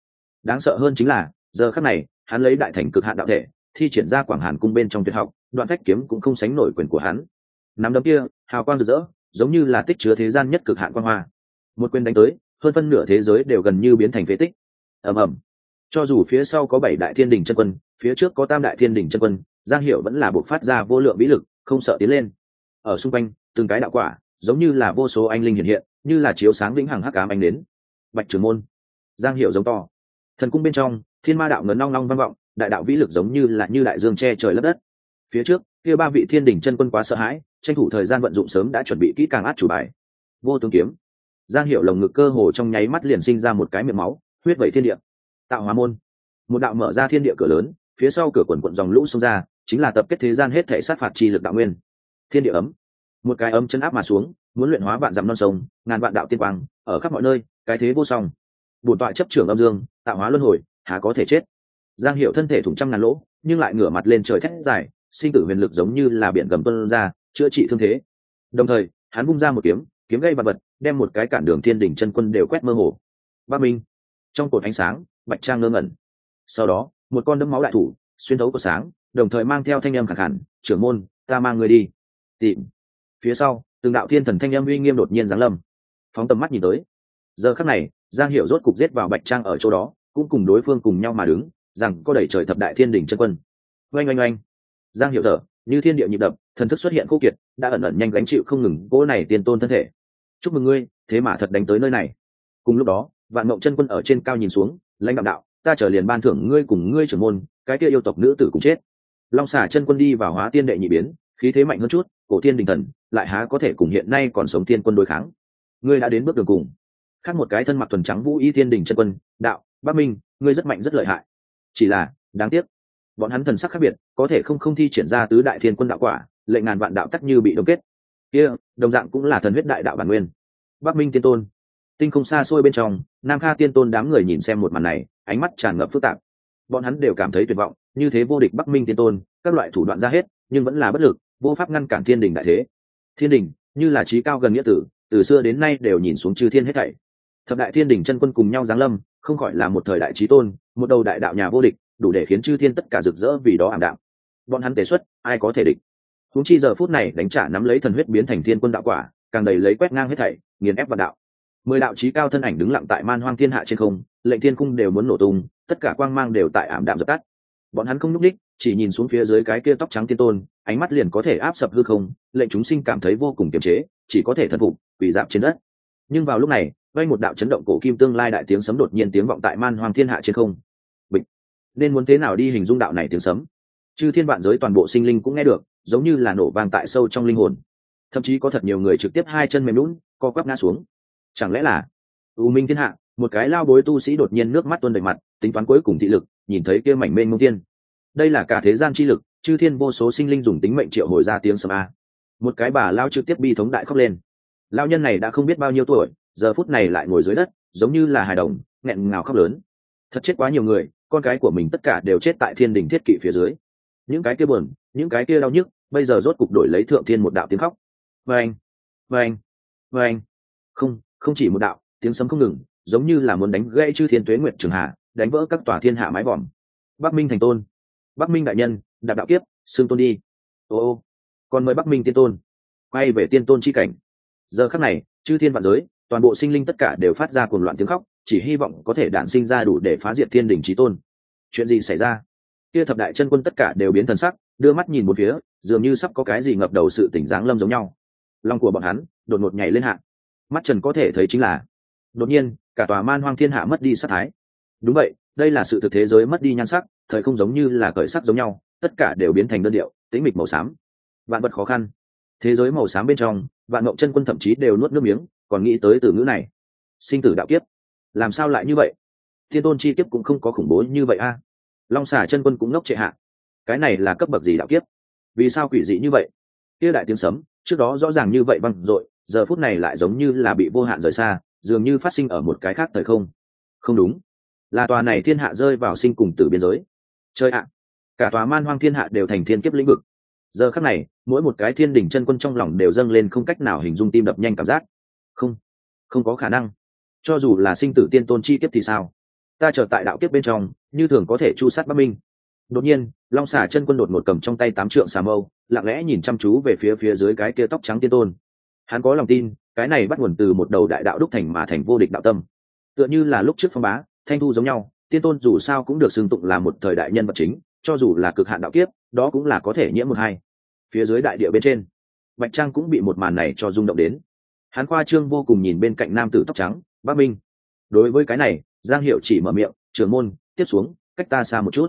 Đáng sợ hơn chính là giờ khắc này hắn lấy đại thành cực hạn đạo thể thi triển ra Quảng Hàn cung bên trong tuyệt học, đoạn phách kiếm cũng không sánh nổi quyền của hắn. Nắm đấm kia hào quang rực rỡ, giống như là tích chứa thế gian nhất cực hạn quang hoa. Một quyền đánh tới, hơn phân nửa thế giới đều gần như biến thành phế tích. Ầm ầm. Cho dù phía sau có 7 đại thiên đình chân quân, phía trước có 3 đại thiên đình chân quân, Giang Hiểu vẫn là bộc phát ra vô lượng vĩ lực, không sợ tiến lên. Ở xung quanh, từng cái đạo quả, giống như là vô số anh linh hiện hiện, như là chiếu sáng vĩnh hằng hắc ám ánh đến. Bạch Trường Môn. Giang Hiểu giống to. Thần cung bên trong, thiên ma đạo ngấn long long vang vọng, đại đạo vĩ lực giống như là như đại dương che trời lấp đất. Phía trước, kia 3 vị thiên đình chân quân quá sợ hãi, tranh thủ thời gian vận dụng sớm đã chuẩn bị kỹ càng át chủ bài. Vô tướng kiếm. Giang Hiểu lồng ngực cơ hồ trong nháy mắt liền sinh ra một cái miệng máu, huyết vẩy thiên địa. Tạo hóa môn. Một đạo mở ra thiên địa cửa lớn, phía sau cửa quần quần dòng lũ xông ra, chính là tập kết thế gian hết thảy sát phạt chi lực đạo nguyên. Thiên địa ấm. Một cái ấm chân áp mà xuống, muốn luyện hóa vạn dặm non sông, ngàn vạn đạo tiên quang, ở khắp mọi nơi, cái thế vô song. Bổn tọa chấp trưởng âm dương, tạo hóa luân hồi, há có thể chết. Giang Hiểu thân thể thủng trăm ngàn lỗ, nhưng lại ngửa mặt lên trời thét dài, sinh tử huyền lực giống như là biển gầm tuôn ra, chữa trị thương thế. Đồng thời, hắn vung ra một kiếm, kiếm gây vật vật, đem một cái cản đường thiên đỉnh chân quân đều quét mơ hồ. Bắc Minh. Trong cột ánh sáng, bạch trang ngơ ngẩn. Sau đó, một con đấm máu đại thủ xuyên thấu cột sáng, đồng thời mang theo thanh âm khàn khàn, "Trưởng môn, ta mang người đi." Tìm. Phía sau, từng đạo thiên thần thanh âm uy nghiêm đột nhiên giáng lâm. Phóng tầm mắt nhìn tới, giờ khắc này, Giang Hiểu rốt cục giết vào bạch trang ở chỗ đó, cũng cùng đối phương cùng nhau mà đứng, rằng có đẩy trời thập đại thiên đỉnh chân quân. Oanh oanh oanh. Giang Hiểu thở, như thiên địa nhịp đập, thần thức xuất hiện khô kiệt, đã ẩn ẩn nhanh gánh chịu không ngừng cỗ này tiên tôn thân thể. "Chúc mừng ngươi, thế mà thật đánh tới nơi này." Cùng lúc đó, Vạn Mộng chân quân ở trên cao nhìn xuống, lãnh đạo đạo, "Ta trở liền ban thưởng ngươi cùng ngươi trưởng môn, cái kia yêu tộc nữ tử cũng chết." Long Xà chân quân đi vào hóa tiên đệ nhị biến, khí thế mạnh hơn chút, cổ thiên đình thần, lại há có thể cùng hiện nay còn sống tiên quân đối kháng. Ngươi đã đến bước đường cùng. Khác một cái thân mặc thuần trắng vũ y thiên đình chân quân, đạo, "Bắc Minh, ngươi rất mạnh rất lợi hại. Chỉ là, đáng tiếc." Bọn hắn thần sắc khác biệt, có thể không thi triển ra tứ đại thiên quân đạo quả, lệnh ngàn vạn đạo tắc như bị đông kết. Kia, đồng dạng cũng là thần huyết đại đạo bản nguyên. Bắc Minh tiên tôn. Tinh không xa xôi bên trong, Nam Kha tiên tôn đám người nhìn xem một màn này, ánh mắt tràn ngập phức tạp. Bọn hắn đều cảm thấy tuyệt vọng, như thế vô địch Bắc Minh tiên tôn, các loại thủ đoạn ra hết, nhưng vẫn là bất lực, vô pháp ngăn cản thiên đình đại thế. Thiên đình, như là trí cao gần nghĩa tử, từ xưa đến nay đều nhìn xuống chư thiên hết thảy. Thập đại thiên đình chân quân cùng nhau giáng lâm, không khỏi là một thời đại trí tôn, một đầu đại đạo nhà vô địch, đủ để khiến chư thiên tất cả rực rỡ vì đó ảm đạm. Bọn hắn đề xuất, ai có thể địch? Huống chi giờ phút này đánh trả nắm lấy thần huyết biến thành thiên quân đạo quả, càng đầy lấy quét ngang hết thảy, nghiền ép vạn đạo. 10 đạo chí cao thân ảnh đứng lặng tại man hoang thiên hạ trên không, lệnh thiên cung đều muốn nổ tung, tất cả quang mang đều tại ảm đạm dập tắt. Bọn hắn không lúc đích, chỉ nhìn xuống phía dưới cái kia tóc trắng tiên tôn, ánh mắt liền có thể áp sập hư không, lệnh chúng sinh cảm thấy vô cùng kiềm chế, chỉ có thể thần phục, quỳ dạp trên đất. Nhưng vào lúc này, vang một đạo chấn động cổ kim tương lai đại tiếng sấm đột nhiên tiếng vọng tại man hoang thiên hạ trên không. Bịch. Nên muốn thế nào đi hình dung đạo này tiếng sấm? Chư thiên vạn giới toàn bộ sinh linh cũng nghe được, giống như là nổ vang tại sâu trong linh hồn. Thậm chí có thật nhiều người trực tiếp hai chân mềm nhũn, co quắp ngã xuống. Chẳng lẽ là U Minh thiên hạ, một cái lao bối tu sĩ đột nhiên nước mắt tuôn đầy mặt, tính toán cuối cùng thị lực, nhìn thấy kia mảnh mênh mông thiên. Đây là cả thế gian chi lực, chư thiên vô số sinh linh dùng tính mệnh triệu hồi ra tiếng sấm a. Một cái bà lao trực tiếp bi thống đại khóc lên. Lão nhân này đã không biết bao nhiêu tuổi, giờ phút này lại ngồi dưới đất, giống như là hài đồng, nghẹn ngào khóc lớn. Thật chết quá nhiều người, con cái của mình tất cả đều chết tại thiên đình thiết kỵ phía dưới. Những cái kia buồn, những cái kia đau nhức, bây giờ rốt cục đổi lấy thượng thiên một đạo tiếng khóc. Vâng, vâng, vâng. Không chỉ một đạo, tiếng sấm không ngừng, giống như là muốn đánh gãy chư thiên tuế nguyệt trường hạ, đánh vỡ các tòa thiên hạ mái vòm. Bắc Minh thành tôn, Bắc Minh đại nhân, đạp đạo kiếp, xương tôn đi. Ô, còn mời Bắc Minh tiên tôn, quay về tiên tôn chi cảnh. Giờ khắc này, chư thiên vạn giới, toàn bộ sinh linh tất cả đều phát ra cuồng loạn tiếng khóc, chỉ hy vọng có thể đản sinh ra đủ để phá diệt thiên đình chí tôn. Chuyện gì xảy ra? Kia thập đại chân quân tất cả đều biến thần sắc, đưa mắt nhìn một phía, dường như sắp có cái gì ngập đầu sự tỉnh giáng lâm giống nhau. Lòng của bọn hắn đột ngột nhảy lên hạ. Mắt trần có thể thấy chính là, đột nhiên, cả tòa man hoang thiên hạ mất đi sát thái. Đúng vậy, đây là sự thực, thế giới mất đi nhan sắc, thời không giống như là cởi sắc giống nhau, tất cả đều biến thành đơn điệu, tĩnh mịch màu xám. Vạn vật khó khăn. Thế giới màu xám bên trong, Vạn Mộng chân quân thậm chí đều nuốt nước miếng, còn nghĩ tới từ ngữ này. Sinh tử đạo kiếp. Làm sao lại như vậy? Thiên tôn chi kiếp cũng không có khủng bố như vậy a. Long Xà chân quân cũng ngốc trệ hạ. Cái này là cấp bậc gì đạo kiếp? Vì sao quỷ dị như vậy? Kia đại tiếng sấm, trước đó rõ ràng như vậy vang dội, giờ phút này lại giống như là bị vô hạn rời xa, dường như phát sinh ở một cái khác thời không. Không đúng, là tòa này thiên hạ rơi vào sinh cùng tử biên giới. Chơi ạ, cả tòa man hoang thiên hạ đều thành thiên kiếp lĩnh vực. Giờ khắc này, mỗi một cái thiên đỉnh chân quân trong lòng đều dâng lên không cách nào hình dung tim đập nhanh cảm giác. Không có khả năng. Cho dù là sinh tử tiên tôn chi kiếp thì sao? ta chờ tại đạo kiếp bên trong như thường có thể chu sát Bắc Minh. Đột nhiên long xà chân quân đột ngột cầm trong tay 8 trượng xà mâu, lặng lẽ nhìn chăm chú về phía dưới cái kia tóc trắng tiên tôn. Hắn có lòng tin cái này bắt nguồn từ một đầu đại đạo đúc thành mà thành vô địch đạo tâm, tựa như là lúc trước Phong Bá, Thanh Thu giống nhau. Tiên tôn dù sao cũng được xưng tụng là một thời đại nhân vật chính, cho dù là cực hạn đạo kiếp đó cũng là có thể nhiễm một hai. Phía dưới đại địa bên trên, Bạch Trang cũng bị một màn này cho rung động đến. Hắn khoa trương vô cùng nhìn bên cạnh nam tử tóc trắng Bắc Minh. Đối với cái này Giang Hiểu chỉ mở miệng, trưởng môn tiếp xuống cách ta xa một chút.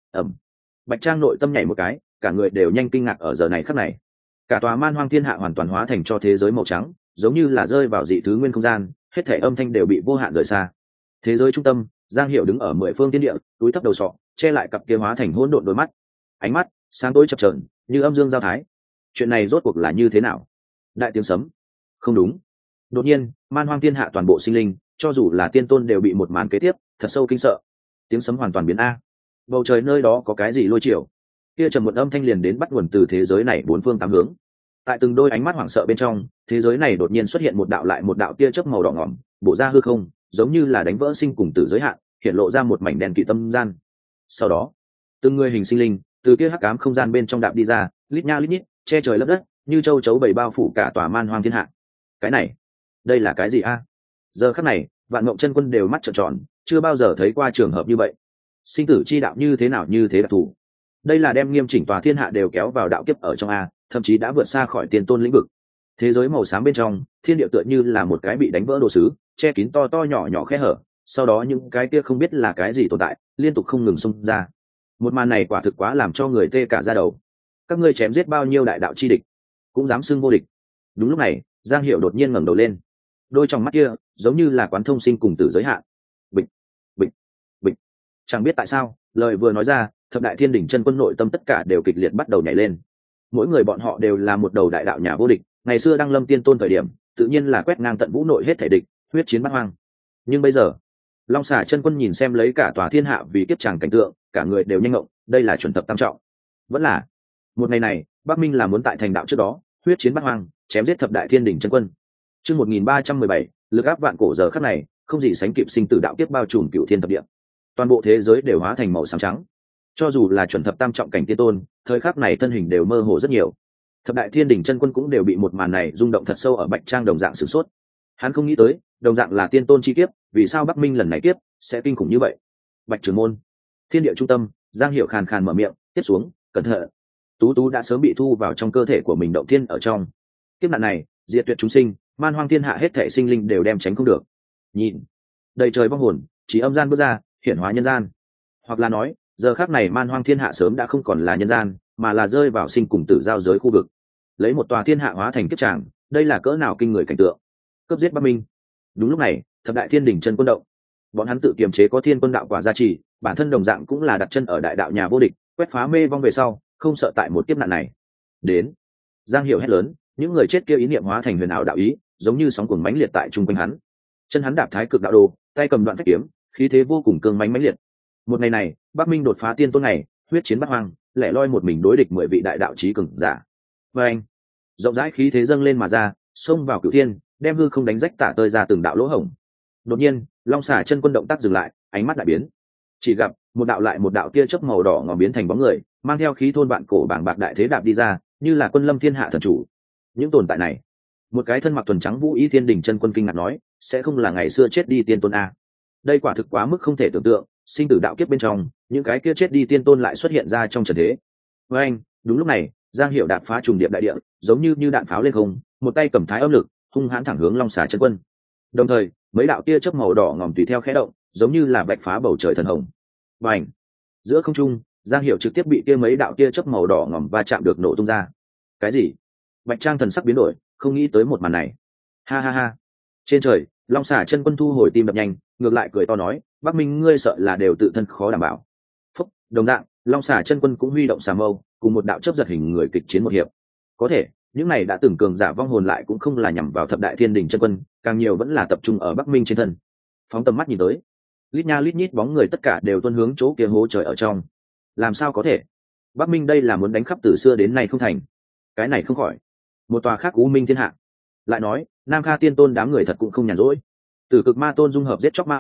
Bạch Trang nội tâm nhảy một cái, cả người đều nhanh kinh ngạc. Ở giờ này khắc này cả tòa man hoang thiên hạ hoàn toàn hóa thành cho thế giới màu trắng, giống như là rơi vào dị thứ nguyên không gian, hết thảy âm thanh đều bị vô hạn rời xa. Thế giới trung tâm, Giang Hiểu đứng ở 10 phương thiên địa, túi thấp đầu sọ, che lại cặp kia hóa thành hỗn độn đôi mắt, ánh mắt sáng tối chập chờn như âm dương giao thái. Chuyện này rốt cuộc là như thế nào? Đại tiếng sấm. Không đúng. Đột nhiên man hoang thiên hạ toàn bộ sinh linh, cho dù là tiên tôn đều bị một màn kế tiếp thật sâu kinh sợ. Tiếng sấm hoàn toàn biến a. Bầu trời nơi đó có cái gì lôi chiều? Kia trầm một âm thanh liền đến bắt nguồn từ thế giới này bốn phương tám hướng. Tại từng đôi ánh mắt hoảng sợ bên trong, thế giới này đột nhiên xuất hiện một đạo lại một đạo tia chớp màu đỏ ngòm, bổ ra hư không, giống như là đánh vỡ sinh cùng tử giới hạn, hiện lộ ra một mảnh đen kỵ tâm gian. Sau đó từng người hình sinh linh từ kia hắc ám không gian bên trong đạp đi ra, lít nha lít nhít, che trời lấp đất, như châu chấu bầy bao phủ cả tòa man hoang thiên hạ. Cái này, đây là cái gì a? Giờ khắc này Vạn Mộng Chân Quân đều mắt trợn tròn, chưa bao giờ thấy qua trường hợp như vậy. Sinh tử chi đạo như thế nào như thế đặc thù? Đây là đem nghiêm chỉnh tòa thiên hạ đều kéo vào đạo kiếp ở trong a, thậm chí đã vượt xa khỏi tiền tôn lĩnh vực. Thế giới màu xám bên trong, thiên địa tựa như là một cái bị đánh vỡ đồ sứ, che kín to to nhỏ nhỏ khe hở, sau đó những cái kia không biết là cái gì tồn tại liên tục không ngừng xung ra. Một màn này quả thực quá làm cho người tê cả da đầu. Các ngươi chém giết bao nhiêu đại đạo chi địch, cũng dám xưng vô địch? Đúng lúc này Giang Hiểu đột nhiên ngẩng đầu lên, đôi trong mắt kia giống như là quán thông sinh cùng tử giới hạn. Bịch bịch bịch. Chẳng biết tại sao lời vừa nói ra, thập đại thiên đỉnh chân quân nội tâm tất cả đều kịch liệt bắt đầu nhảy lên. Mỗi người bọn họ đều là một đầu đại đạo nhà vô địch, ngày xưa đăng lâm tiên tôn thời điểm tự nhiên là quét ngang tận vũ nội hết thể địch, huyết chiến bát hoang. Nhưng bây giờ long xà chân quân nhìn xem lấy cả tòa thiên hạ vì kiếp tràng cảnh tượng, cả người đều nhanh ngộng. Đây là chuẩn thập tam trọng, vẫn là một ngày này Bắc Minh là muốn tại thành đạo trước đó huyết chiến bát hoang, chém giết thập đại thiên đỉnh chân quân. Chương 1317, lực áp vạn cổ. Giờ khắc này không gì sánh kịp sinh tử đạo kiếp bao trùm cửu thiên thập địa, toàn bộ thế giới đều hóa thành màu xám trắng. Cho dù là chuẩn thập tam trọng cảnh tiên tôn, thời khắc này thân hình đều mơ hồ rất nhiều. Thập đại thiên đỉnh chân quân cũng đều bị một màn này rung động thật sâu. Ở Bạch Trang đồng dạng sửng sốt, hắn không nghĩ tới đồng dạng là tiên tôn chi kiếp, vì sao Bắc Minh lần này kiếp sẽ kinh khủng như vậy? Bạch trưởng môn, thiên địa trung tâm, Giang Hiểu khàn khàn mở miệng, tiếp xuống cẩn thận. Tú Tú đã sớm bị thu vào trong cơ thể của mình động thiên ở trong. Kiếp nạn này diệt tuyệt chúng sinh, man hoang thiên hạ hết thảy sinh linh đều đem tránh không được. Nhìn đầy trời vong hồn chỉ âm gian bước ra, hiển hóa nhân gian. Hoặc là nói giờ khắc này man hoang thiên hạ sớm đã không còn là nhân gian, mà là rơi vào sinh cùng tử giao giới khu vực, lấy một tòa thiên hạ hóa thành kiếp tràng. Đây là cỡ nào kinh người cảnh tượng! Cướp giết Bắc Minh. Đúng lúc này thập đại thiên đỉnh chân quân động, bọn hắn tự kiềm chế có thiên quân đạo quả gia trì, bản thân đồng dạng cũng là đặt chân ở đại đạo nhà vô địch, quét phá mê vong về sau không sợ tại một kiếp nạn này đến. Giang Hiểu hét lớn, những người chết kia ý niệm hóa thành huyền ảo đạo ý, giống như sóng cuồng mãnh liệt tại trung quanh hắn. Chân hắn đạp thái cực đạo đồ, tay cầm đoạn phách kiếm, khí thế vô cùng cương mãnh mãnh liệt. Một ngày này Bắc Minh đột phá tiên tôn này, huyết chiến bát hoang, lẻ loi một mình đối địch 10 vị đại đạo chí cường giả. Và anh rộng rãi khí thế dâng lên mà ra, xông vào cửu thiên, đem hư không đánh rách tả tơi ra từng đạo lỗ hổng. Đột nhiên long xà chân quân động tác dừng lại, ánh mắt đại biến. Chỉ gặp một đạo lại một đạo tia chớp màu đỏ ngòm biến thành bóng người, mang theo khí thôn vạn cổ bảng bạc đại thế đạp đi ra, như là quân lâm thiên hạ thần chủ. Những tồn tại này, một cái thân mặc thuần trắng vũ y thiên đỉnh chân quân kinh ngạc nói, sẽ không là ngày xưa chết đi tiên tôn a? Đây quả thực quá mức không thể tưởng tượng, sinh tử đạo kiếp bên trong những cái kia chết đi tiên tôn lại xuất hiện ra trong trần thế. Với anh đúng lúc này Giang Hiểu đạp phá trùng điệp đại địa, giống như đạn pháo lên không, một tay cầm thái âm lực hung hãn thẳng hướng long xà chân quân. Đồng thời mấy đạo tia chớp màu đỏ ngòm tùy theo khẽ động, giống như là bạch phá bầu trời thần hồng. Và ảnh giữa không trung Giang Hiểu trực tiếp bị kia mấy đạo tia chớp màu đỏ ngòm va chạm được nổ tung ra. Cái gì? Bạch Trang thần sắc biến đổi, không nghĩ tới một màn này. Ha ha ha. Trên trời long xà chân quân thu hồi tim đập nhanh, ngược lại cười to nói, Bắc Minh ngươi sợ là đều tự thân khó đảm bảo. Phúc, đồng dạng long xà chân quân cũng huy động xà mâu, cùng một đạo chớp giật hình người kịch chiến một hiệp. Có thể những này đã từng cường giả vong hồn lại cũng không là nhằm vào thập đại thiên đỉnh chân quân, càng nhiều vẫn là tập trung ở Bắc Minh trên thân. Phóng tầm mắt nhìn tới, lít nha lít nhít bóng người tất cả đều tuôn hướng chỗ kia hố trời ở trong. Làm sao có thể? Bắc Minh đây là muốn đánh khắp từ xưa đến nay không thành? Cái này không khỏi một tòa khác U Minh thiên hạ. Lại nói Nam Kha tiên tôn đám người thật cũng không nhàn rỗi, Tử Cực Ma tôn dung hợp giết chóc ma ảnh,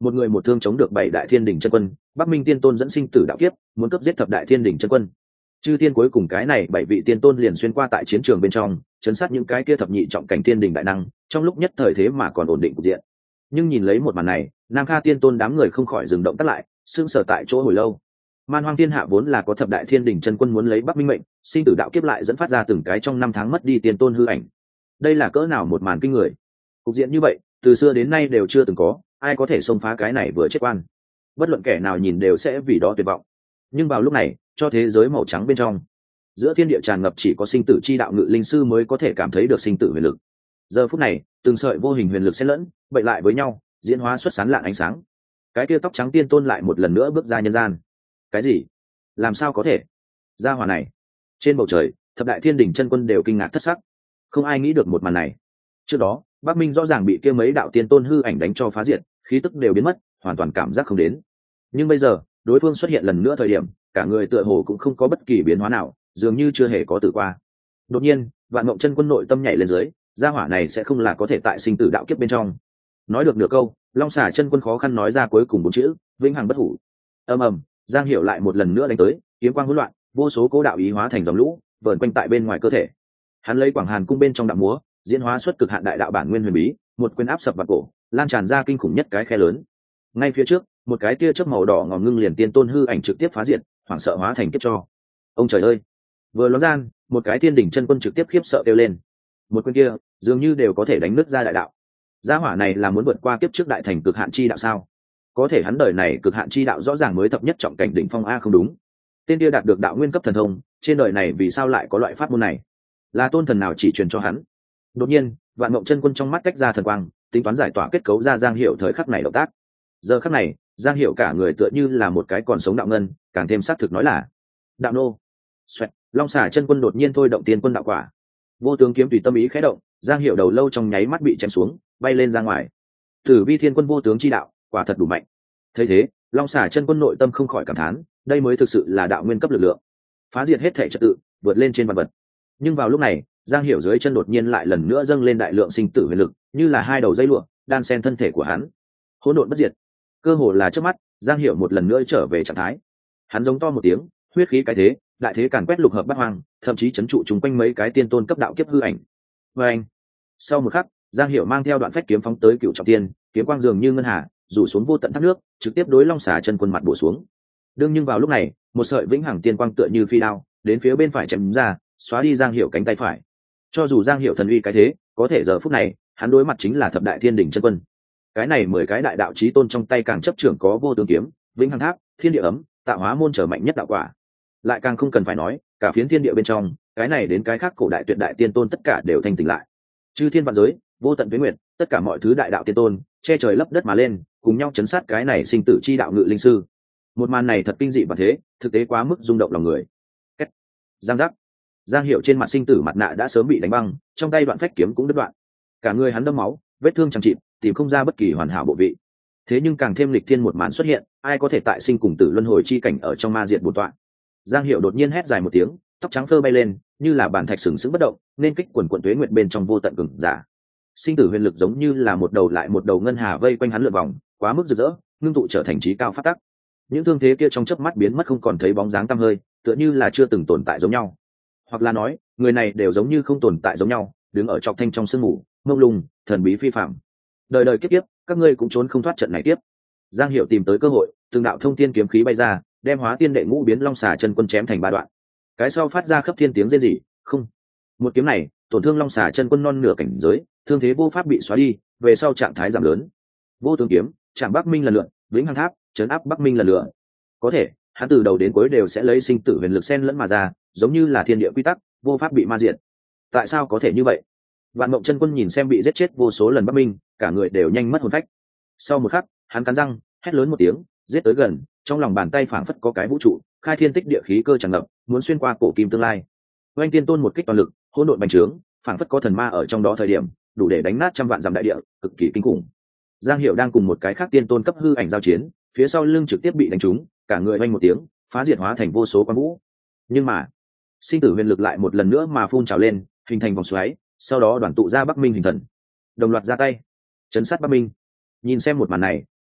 một người một thương chống được 7 đại thiên đỉnh chân quân, Bắc Minh tiên tôn dẫn sinh tử đạo kiếp, muốn cấp giết thập đại thiên đỉnh chân quân. Chư thiên cuối cùng cái này 7 vị tiên tôn liền xuyên qua tại chiến trường bên trong, chấn sát những cái kia thập nhị trọng cảnh thiên đỉnh đại năng, trong lúc nhất thời thế mà còn ổn định cục diện. Nhưng nhìn lấy một màn này, Nam Kha tiên tôn đám người không khỏi dừng động tác lại, sững sờ tại chỗ hồi lâu. Man Hoang Thiên Hạ vốn là có thập đại thiên đỉnh chân quân muốn lấy Bắc Minh mệnh, sinh tử đạo kiếp lại dẫn phát ra từng cái trong năm tháng mất đi tiên tôn hư ảnh. Đây là cỡ nào một màn kinh người. Cục diện như vậy, từ xưa đến nay đều chưa từng có, ai có thể xông phá cái này vừa chết quan. Bất luận kẻ nào nhìn đều sẽ vì đó tuyệt vọng. Nhưng vào lúc này, cho thế giới màu trắng bên trong, giữa thiên địa tràn ngập chỉ có sinh tử chi đạo ngự linh sư mới có thể cảm thấy được sinh tử huyền lực. Giờ phút này, từng sợi vô hình huyền lực xen lẫn, bậy lại với nhau, diễn hóa xuất sáng lạn ánh sáng. Cái kia tóc trắng tiên tôn lại một lần nữa bước ra nhân gian. Cái gì? Làm sao có thể? Gia hỏa này. Trên bầu trời, thập đại thiên đỉnh chân quân đều kinh ngạc thất sắc. Không ai nghĩ được một màn này. Trước đó, Bắc Minh rõ ràng bị kia mấy đạo tiên tôn hư ảnh đánh cho phá diệt, khí tức đều biến mất, hoàn toàn cảm giác không đến. Nhưng bây giờ, đối phương xuất hiện lần nữa thời điểm, cả người tựa hồ cũng không có bất kỳ biến hóa nào, dường như chưa hề có tử qua. Đột nhiên, Vạn Mộng Chân Quân nội tâm nhảy lên dưới, gia hỏa này sẽ không là có thể tại sinh tử đạo kiếp bên trong. Nói được nửa câu, Long Xà Chân Quân khó khăn nói ra cuối cùng 4 chữ, vĩnh hằng bất hủ. Ầm ầm, Giang Hiểu lại một lần nữa đánh tới, kiếm quang hỗn loạn, vô số cố đạo ý hóa thành dòng lũ, vờn quanh tại bên ngoài cơ thể. Hắn lấy Quảng Hàn cung bên trong đạo múa, diễn hóa xuất cực hạn đại đạo bản nguyên huyền bí, một quyền áp sập vào cổ, lan tràn ra kinh khủng nhất cái khe lớn. Ngay phía trước, một cái tia chớp màu đỏ ngòm ngưng liền tiên tôn hư ảnh trực tiếp phá diệt, hoảng sợ hóa thành kiếp cho. Ông trời ơi! Vừa lóe gian, một cái thiên đỉnh chân quân trực tiếp khiếp sợ kêu lên. Một quyền kia, dường như đều có thể đánh nứt ra đại đạo. Gia hỏa này là muốn vượt qua kiếp trước đại thành cực hạn chi đạo sao? Có thể hắn đời này cực hạn chi đạo rõ ràng mới thập nhất trọng cảnh đỉnh phong a không đúng. Tên kia đạt được đạo nguyên cấp thần thông, trên đời này vì sao lại có loại pháp môn này? Là tôn thần nào chỉ truyền cho hắn? Đột nhiên, Vạn Mộng Chân Quân trong mắt tách ra thần quang, tính toán giải tỏa kết cấu ra Giang Hiểu thời khắc này động tác. Giờ khắc này, Giang Hiểu cả người tựa như là một cái còn sống đạo ngân, càng thêm xác thực nói là đạo nô. Xoẹt, Long Xà Chân Quân đột nhiên thôi động tiên quân đạo quả. Vô tướng kiếm tùy tâm ý khẽ động, Giang Hiểu đầu lâu trong nháy mắt bị chém xuống, bay lên ra ngoài. Tử Vi Thiên Quân vô tướng chi đạo, quả thật đủ mạnh. Thấy thế, Long Xà Chân Quân nội tâm không khỏi cảm thán, đây mới thực sự là đạo nguyên cấp lực lượng, phá diệt hết thể trật tự, vượt lên trên vạn vật. Nhưng vào lúc này, Giang Hiểu dưới chân đột nhiên lại lần nữa dâng lên đại lượng sinh tử huyền lực, như là hai đầu dây lụa, đan xen thân thể của hắn. Hỗn độn bất diệt. Cơ hồ là trước mắt, Giang Hiểu một lần nữa trở về trạng thái. Hắn giống to một tiếng, huyết khí cái thế, đại thế càn quét lục hợp bát hoang, thậm chí chấn trụ chúng quanh mấy cái tiên tôn cấp đạo kiếp hư ảnh. Và anh. Sau một khắc, Giang Hiểu mang theo đoạn phách kiếm phóng tới Cựu Trọng Tiên, kiếm quang dường như ngân hà, rủ xuống vô tận thác nước, trực tiếp đối Long Xà Chân Quân mặt bổ xuống. Đương nhưng vào lúc này, một sợi vĩnh hằng tiên quang tựa như phi đao, đến phía bên phải chém ra, xóa đi Giang Hiểu cánh tay phải. Cho dù Giang Hiểu thần uy cái thế, có thể giờ phút này, hắn đối mặt chính là thập đại thiên đỉnh chân quân. Cái này 10 cái đại đạo chí tôn trong tay càng chấp trưởng có vô tướng kiếm, vĩnh hằng tháp, thiên địa ấm, tạo hóa môn trở mạnh nhất đạo quả. Lại càng không cần phải nói, cả phiến thiên địa bên trong, cái này đến cái khác cổ đại tuyệt đại tiên tôn tất cả đều thanh tỉnh lại. Chư thiên vạn giới, vô tận tuế nguyệt, tất cả mọi thứ đại đạo tiên tôn, che trời lấp đất mà lên, cùng nhau chấn sát cái này sinh tử chi đạo ngự linh sư. Một màn này thật kinh dị và thế, thực tế quá mức rung động lòng người. Kết. Giang giác. Giang Hiểu trên mặt sinh tử mặt nạ đã sớm bị đánh băng, trong tay đoạn phách kiếm cũng đứt đoạn. Cả người hắn đẫm máu, vết thương chẳng chịt, tìm không ra bất kỳ hoàn hảo bộ vị. Thế nhưng càng thêm lịch thiên một màn xuất hiện, ai có thể tại sinh cùng tử luân hồi chi cảnh ở trong ma diệt bổn tọa. Giang Hiểu đột nhiên hét dài một tiếng, tóc trắng phơ bay lên, như là bản thạch sừng sững bất động, nên kích quần quần tuế nguyệt bên trong vô tận cường giả. Sinh tử huyền lực giống như là một đầu lại một đầu ngân hà vây quanh hắn lượn vòng, quá mức rực rỡ, ngưng tụ trở thành chí cao phát tắc. Những thương thế kia trong chớp mắt biến mất không còn thấy bóng dáng tăm hơi, tựa như là chưa từng tồn tại giống nhau. Hoặc là nói, người này đều giống như không tồn tại giống nhau, đứng ở trọc thanh trong sương mù, mông lung, thần bí phi phạm. Đời đời kiếp kiếp, các ngươi cũng trốn không thoát trận này tiếp. Giang Hiểu tìm tới cơ hội, từng đạo thông thiên kiếm khí bay ra, đem Hóa Tiên Đệ Ngũ biến Long Xà Chân Quân chém thành 3 đoạn. Cái sau phát ra khắp thiên tiếng rên rỉ, không. Một kiếm này, tổn thương Long Xà Chân Quân non nửa cảnh giới, thương thế vô pháp bị xóa đi, về sau trạng thái giảm lớn. Vô tướng kiếm, chạm Bắc Minh lần lượt, vĩnh hằng tháp, trấn áp Bắc Minh lần lượt. Có thể, hắn từ đầu đến cuối đều sẽ lấy sinh tử huyền lực xen lẫn mà ra, giống như là thiên địa quy tắc, vô pháp bị ma diệt. Tại sao có thể như vậy? Vạn Mộng Chân Quân nhìn xem bị giết chết vô số lần Bắc Minh, cả người đều nhanh mất hồn phách. Sau một khắc, hắn cắn răng, hét lớn một tiếng, giết tới gần, trong lòng bàn tay phảng phất có cái vũ trụ, khai thiên tích địa khí cơ tràn ngập, muốn xuyên qua cổ kim tương lai. Oanh Tiên Tôn một kích toàn lực, hỗn độn bành trướng, phảng phất có thần ma ở trong đó thời điểm, đủ để đánh nát trăm vạn dặm đại địa, cực kỳ kinh khủng. Giang Hiểu đang cùng một cái khác tiên tôn cấp hư ảnh giao chiến, phía sau lưng trực tiếp bị đánh trúng, cả người oanh một tiếng, phá diệt hóa thành vô số quang vũ. Nhưng mà, sinh tử huyền lực lại một lần nữa mà phun trào lên, hình thành vòng xoáy, sau đó đoàn tụ ra Bắc Minh hình thần, đồng loạt ra tay, chấn sát Bắc Minh. Nhìn xem một màn này,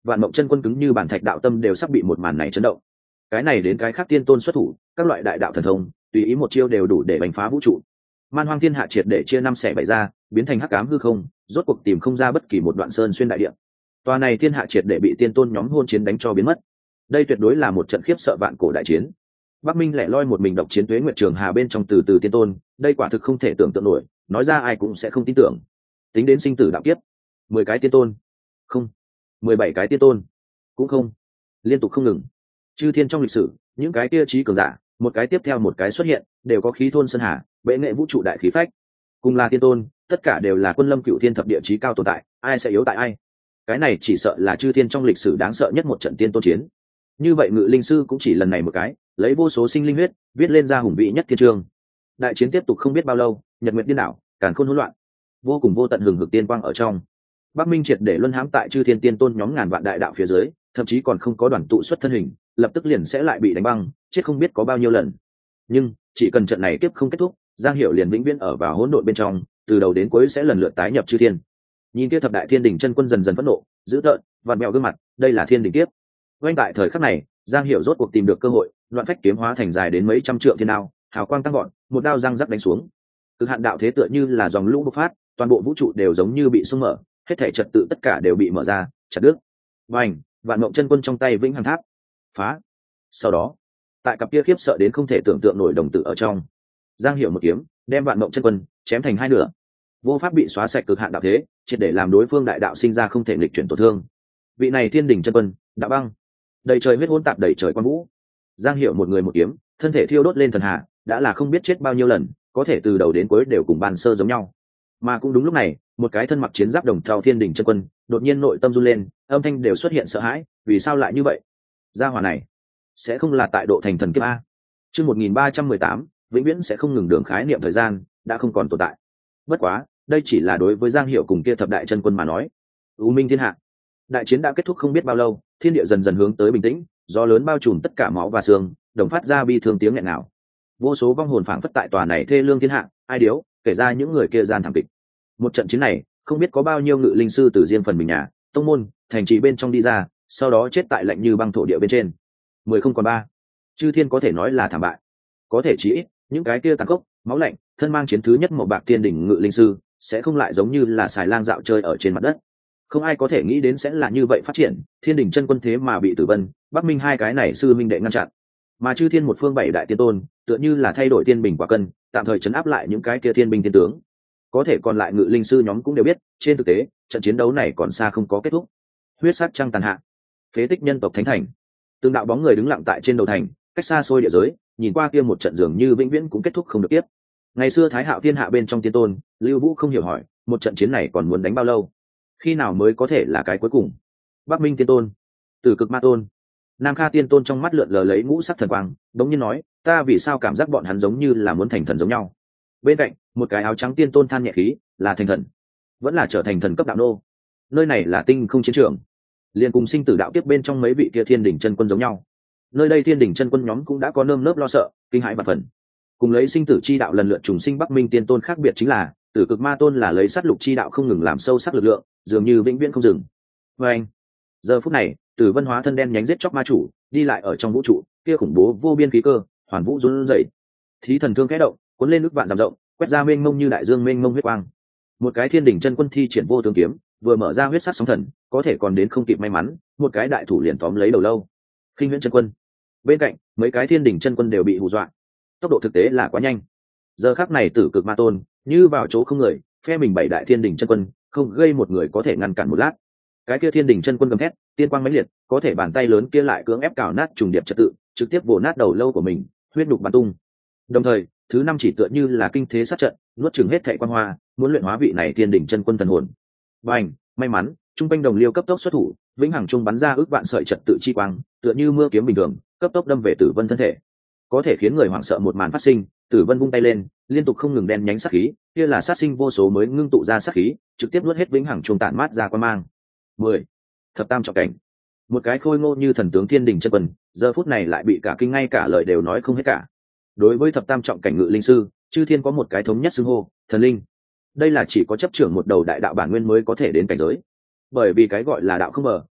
Vạn Mộng Chân Quân cứng như bản thạch đạo tâm đều sắp bị một màn này chấn động. Cái này đến cái khác tiên tôn xuất thủ, các loại đại đạo thần thông, tùy ý một chiêu đều đủ để đánh phá vũ trụ. Man Hoang Thiên Hạ triệt để chia năm xẻ bảy ra, biến thành hắc ám hư không, rốt cuộc tìm không ra bất kỳ một đoạn sơn xuyên đại địa. Tòa này thiên hạ triệt để bị tiên tôn nhóm hôn chiến đánh cho biến mất. Đây tuyệt đối là một trận khiếp sợ vạn cổ đại chiến. Bắc Minh lẻ loi một mình độc chiến Tuế Nguyệt Trường Hà bên trong từ từ tiên tôn, đây quả thực không thể tưởng tượng nổi, nói ra ai cũng sẽ không tin tưởng. Tính đến sinh tử đạo kiếp, 10 cái tiên tôn, không, 17 cái tiên tôn, cũng không, liên tục không ngừng. Chư thiên trong lịch sử, những cái kia trí cường giả, một cái tiếp theo một cái xuất hiện, đều có khí thôn sơn hà, bệ nghệ vũ trụ đại khí phách. Cùng là tiên tôn, tất cả đều là quân lâm cựu thiên thập địa chí cao tồn tại, ai sẽ yếu tại ai? Cái này chỉ sợ là chư thiên trong lịch sử đáng sợ nhất một trận tiên tôn chiến. Như vậy Ngự Linh sư cũng chỉ lần này một cái, lấy vô số sinh linh huyết, viết lên ra hùng vĩ nhất thiên chương. Đại chiến tiếp tục không biết bao lâu, nhật nguyệt điên đảo, càn khôn hỗn loạn, vô cùng vô tận hừng hực tiên quang ở trong. Bắc Minh triệt để luân hãm tại chư thiên tiên tôn nhóm ngàn vạn đại đạo phía dưới, thậm chí còn không có đoàn tụ xuất thân hình, lập tức liền sẽ lại bị đánh băng, chết không biết có bao nhiêu lần. Nhưng chỉ cần trận này tiếp không kết thúc, Giang Hiểu liền vĩnh viễn ở vào hỗn độn bên trong, từ đầu đến cuối sẽ lần lượt tái nhập chư thiên. Nhìn kia thập đại thiên đỉnh chân quân dần dần phẫn nộ, dữ tợn, vặn mèo gương mặt, đây là thiên đỉnh kiếp. Ngay tại thời khắc này, Giang Hiểu rốt cuộc tìm được cơ hội, loạn phách kiếm hóa thành dài đến mấy trăm trượng thiên đao, hào quang tăng gọn, một đao răng rắc đánh xuống. Cực hạn đạo thế tựa như là dòng lũ bộc phát, toàn bộ vũ trụ đều giống như bị xung mở, hết thảy trật tự tất cả đều bị mở ra, chặt đứt. Bành, Vạn Mộng Chân Quân trong tay vĩnh hằng tháp phá. Sau đó, tại cặp kia khiếp sợ đến không thể tưởng tượng nổi đồng tử ở trong, Giang Hiểu một kiếm đem Vạn Mộng Chân Quân chém thành hai nửa. Vô pháp bị xóa sạch cực hạn đạo thế, triệt để làm đối phương đại đạo sinh ra không thể nghịch chuyển tổn thương. Vị này thiên đỉnh chân quân, đã băng. Đầy trời huyết hỗn tạp đầy trời quan vũ. Giang Hiểu một người một kiếm, thân thể thiêu đốt lên thần hạ, đã là không biết chết bao nhiêu lần, có thể từ đầu đến cuối đều cùng bàn sơ giống nhau. Mà cũng đúng lúc này, một cái thân mặc chiến giáp đồng thau thiên đỉnh chân quân, đột nhiên nội tâm run lên, âm thanh đều xuất hiện sợ hãi, vì sao lại như vậy? Gia hỏa này, sẽ không là tại độ thành thần kiếp a? Chương 1318, vĩnh viễn sẽ không ngừng đường khái niệm thời gian, đã không còn tồn tại. Bất quá, đây chỉ là đối với Giang Hiểu cùng kia thập đại chân quân mà nói. U minh thiên hạ, đại chiến đã kết thúc không biết bao lâu, thiên địa dần dần hướng tới bình tĩnh, gió lớn bao trùm tất cả máu và xương, đồng phát ra bi thương tiếng nghẹn ngào. Vô số vong hồn phảng phất tại tòa này thê lương thiên hạ, ai điếu, kể ra những người kia gian thảm kịch. Một trận chiến này, không biết có bao nhiêu ngự linh sư từ riêng phần mình nhà, tông môn, thành trì bên trong đi ra, sau đó chết tại lạnh như băng thổ địa bên trên. 10 không còn 3. Chư thiên có thể nói là thảm bại. Có thể chỉ ít, những cái kia tàn khốc, máu lạnh, thân mang chiến thứ nhất màu bạc tiên đỉnh ngự linh sư, sẽ không lại giống như là xài lang dạo chơi ở trên mặt đất. Không ai có thể nghĩ đến sẽ là như vậy phát triển, thiên đỉnh chân quân thế mà bị tử vân, Bắc Minh hai cái này sư minh đệ ngăn chặn. Mà chư thiên một phương bảy đại tiên tôn, tựa như là thay đổi tiên bình quả cân, tạm thời chấn áp lại những cái kia thiên binh tiên tướng. Có thể còn lại ngự linh sư nhóm cũng đều biết, trên thực tế, trận chiến đấu này còn xa không có kết thúc. Huyết sát trăng tàn hạ, phế tích nhân tộc thánh thành. Từng đạo bóng người đứng lặng tại trên đầu thành, cách xa xôi địa giới, nhìn qua kia một trận dường như vĩnh viễn cũng kết thúc không được tiếp. Ngày xưa Thái Hạo Thiên Hạ bên trong tiên tôn, Lưu Vũ không hiểu hỏi, một trận chiến này còn muốn đánh bao lâu? Khi nào mới có thể là cái cuối cùng? Bắc Minh tiên tôn, Tử Cực Ma tôn, Nam Kha tiên tôn trong mắt lượn lờ lấy ngũ sắc thần quang, đống nhiên nói, ta vì sao cảm giác bọn hắn giống như là muốn thành thần giống nhau? Bên cạnh, một cái áo trắng tiên tôn than nhẹ khí, là thành thần, vẫn là trở thành thần cấp đạo nô. Nơi này là tinh không chiến trường, liền cùng sinh tử đạo tiếp bên trong mấy vị kia thiên đỉnh chân quân giống nhau. Nơi đây thiên đỉnh chân quân nhóm cũng đã có nơm nớp lo sợ, kinh hãi và phần. Cùng lấy sinh tử chi đạo lần lượt trùng sinh Bắc Minh tiên tôn khác biệt chính là, Tử Cực Ma tôn là lấy sát lục chi đạo không ngừng làm sâu sắc lực lượng, dường như vĩnh viễn không dừng. Và anh, giờ phút này, Tử Vân hóa thân đen nhánh giết chóc ma chủ, đi lại ở trong vũ trụ, kia khủng bố vô biên khí cơ, hoàn vũ run rẩy. Thí thần thương khẽ động, cuốn lên nước vạn dặm rộng, quét ra mênh mông như đại dương mênh mông huyết quang. Một cái thiên đỉnh chân quân thi triển vô tướng kiếm, vừa mở ra huyết sắc sóng thần, có thể còn đến không kịp may mắn, một cái đại thủ liền tóm lấy đầu lâu. Khinh Huyễn chân quân. Bên cạnh, mấy cái thiên đỉnh chân quân đều bị hù dọa. Tốc độ thực tế là quá nhanh. Giờ khắc này Tử Cực Ma tôn, như vào chỗ không người, phe mình bảy đại thiên đỉnh chân quân, không gây một người có thể ngăn cản một lát. Cái kia thiên đỉnh chân quân gầm thét, tiên quang mãnh liệt, có thể bàn tay lớn kia lại cưỡng ép cào nát trùng điệp trật tự, trực tiếp vồ nát đầu lâu của mình, huyết nhục bắn tung. Đồng thời, thứ năm chỉ tựa như là kinh thế sát trận, nuốt chửng hết thảy quan hoa, muốn luyện hóa vị này thiên đỉnh chân quân thần hồn. Bành, may mắn, trung quanh đồng liêu cấp tốc xuất thủ, vĩnh hằng trung bắn ra ước vạn sợi trật tự chi quang, tựa như mưa kiếm bình thường, cấp tốc đâm về Tử Vân thân thể. Có thể khiến người hoảng sợ một màn phát sinh, Tử Vân vung tay lên, liên tục không ngừng đen nhánh sát khí, kia là sát sinh vô số mới ngưng tụ ra sát khí, trực tiếp nuốt hết vĩnh hằng trung tản mát ra quang mang. 10. Thập tam trọng cảnh. Một cái khôi ngô như thần tướng thiên đỉnh chân quân, giờ phút này lại bị cả kinh ngay cả lời đều nói không hết cả. Đối với thập tam trọng cảnh ngự linh sư, chư thiên có một cái thống nhất xưng hô, thần linh. Đây là chỉ có chấp trưởng một đầu đại đạo bản nguyên mới có thể đến cảnh giới. Bởi vì cái gọi là đạo không mở,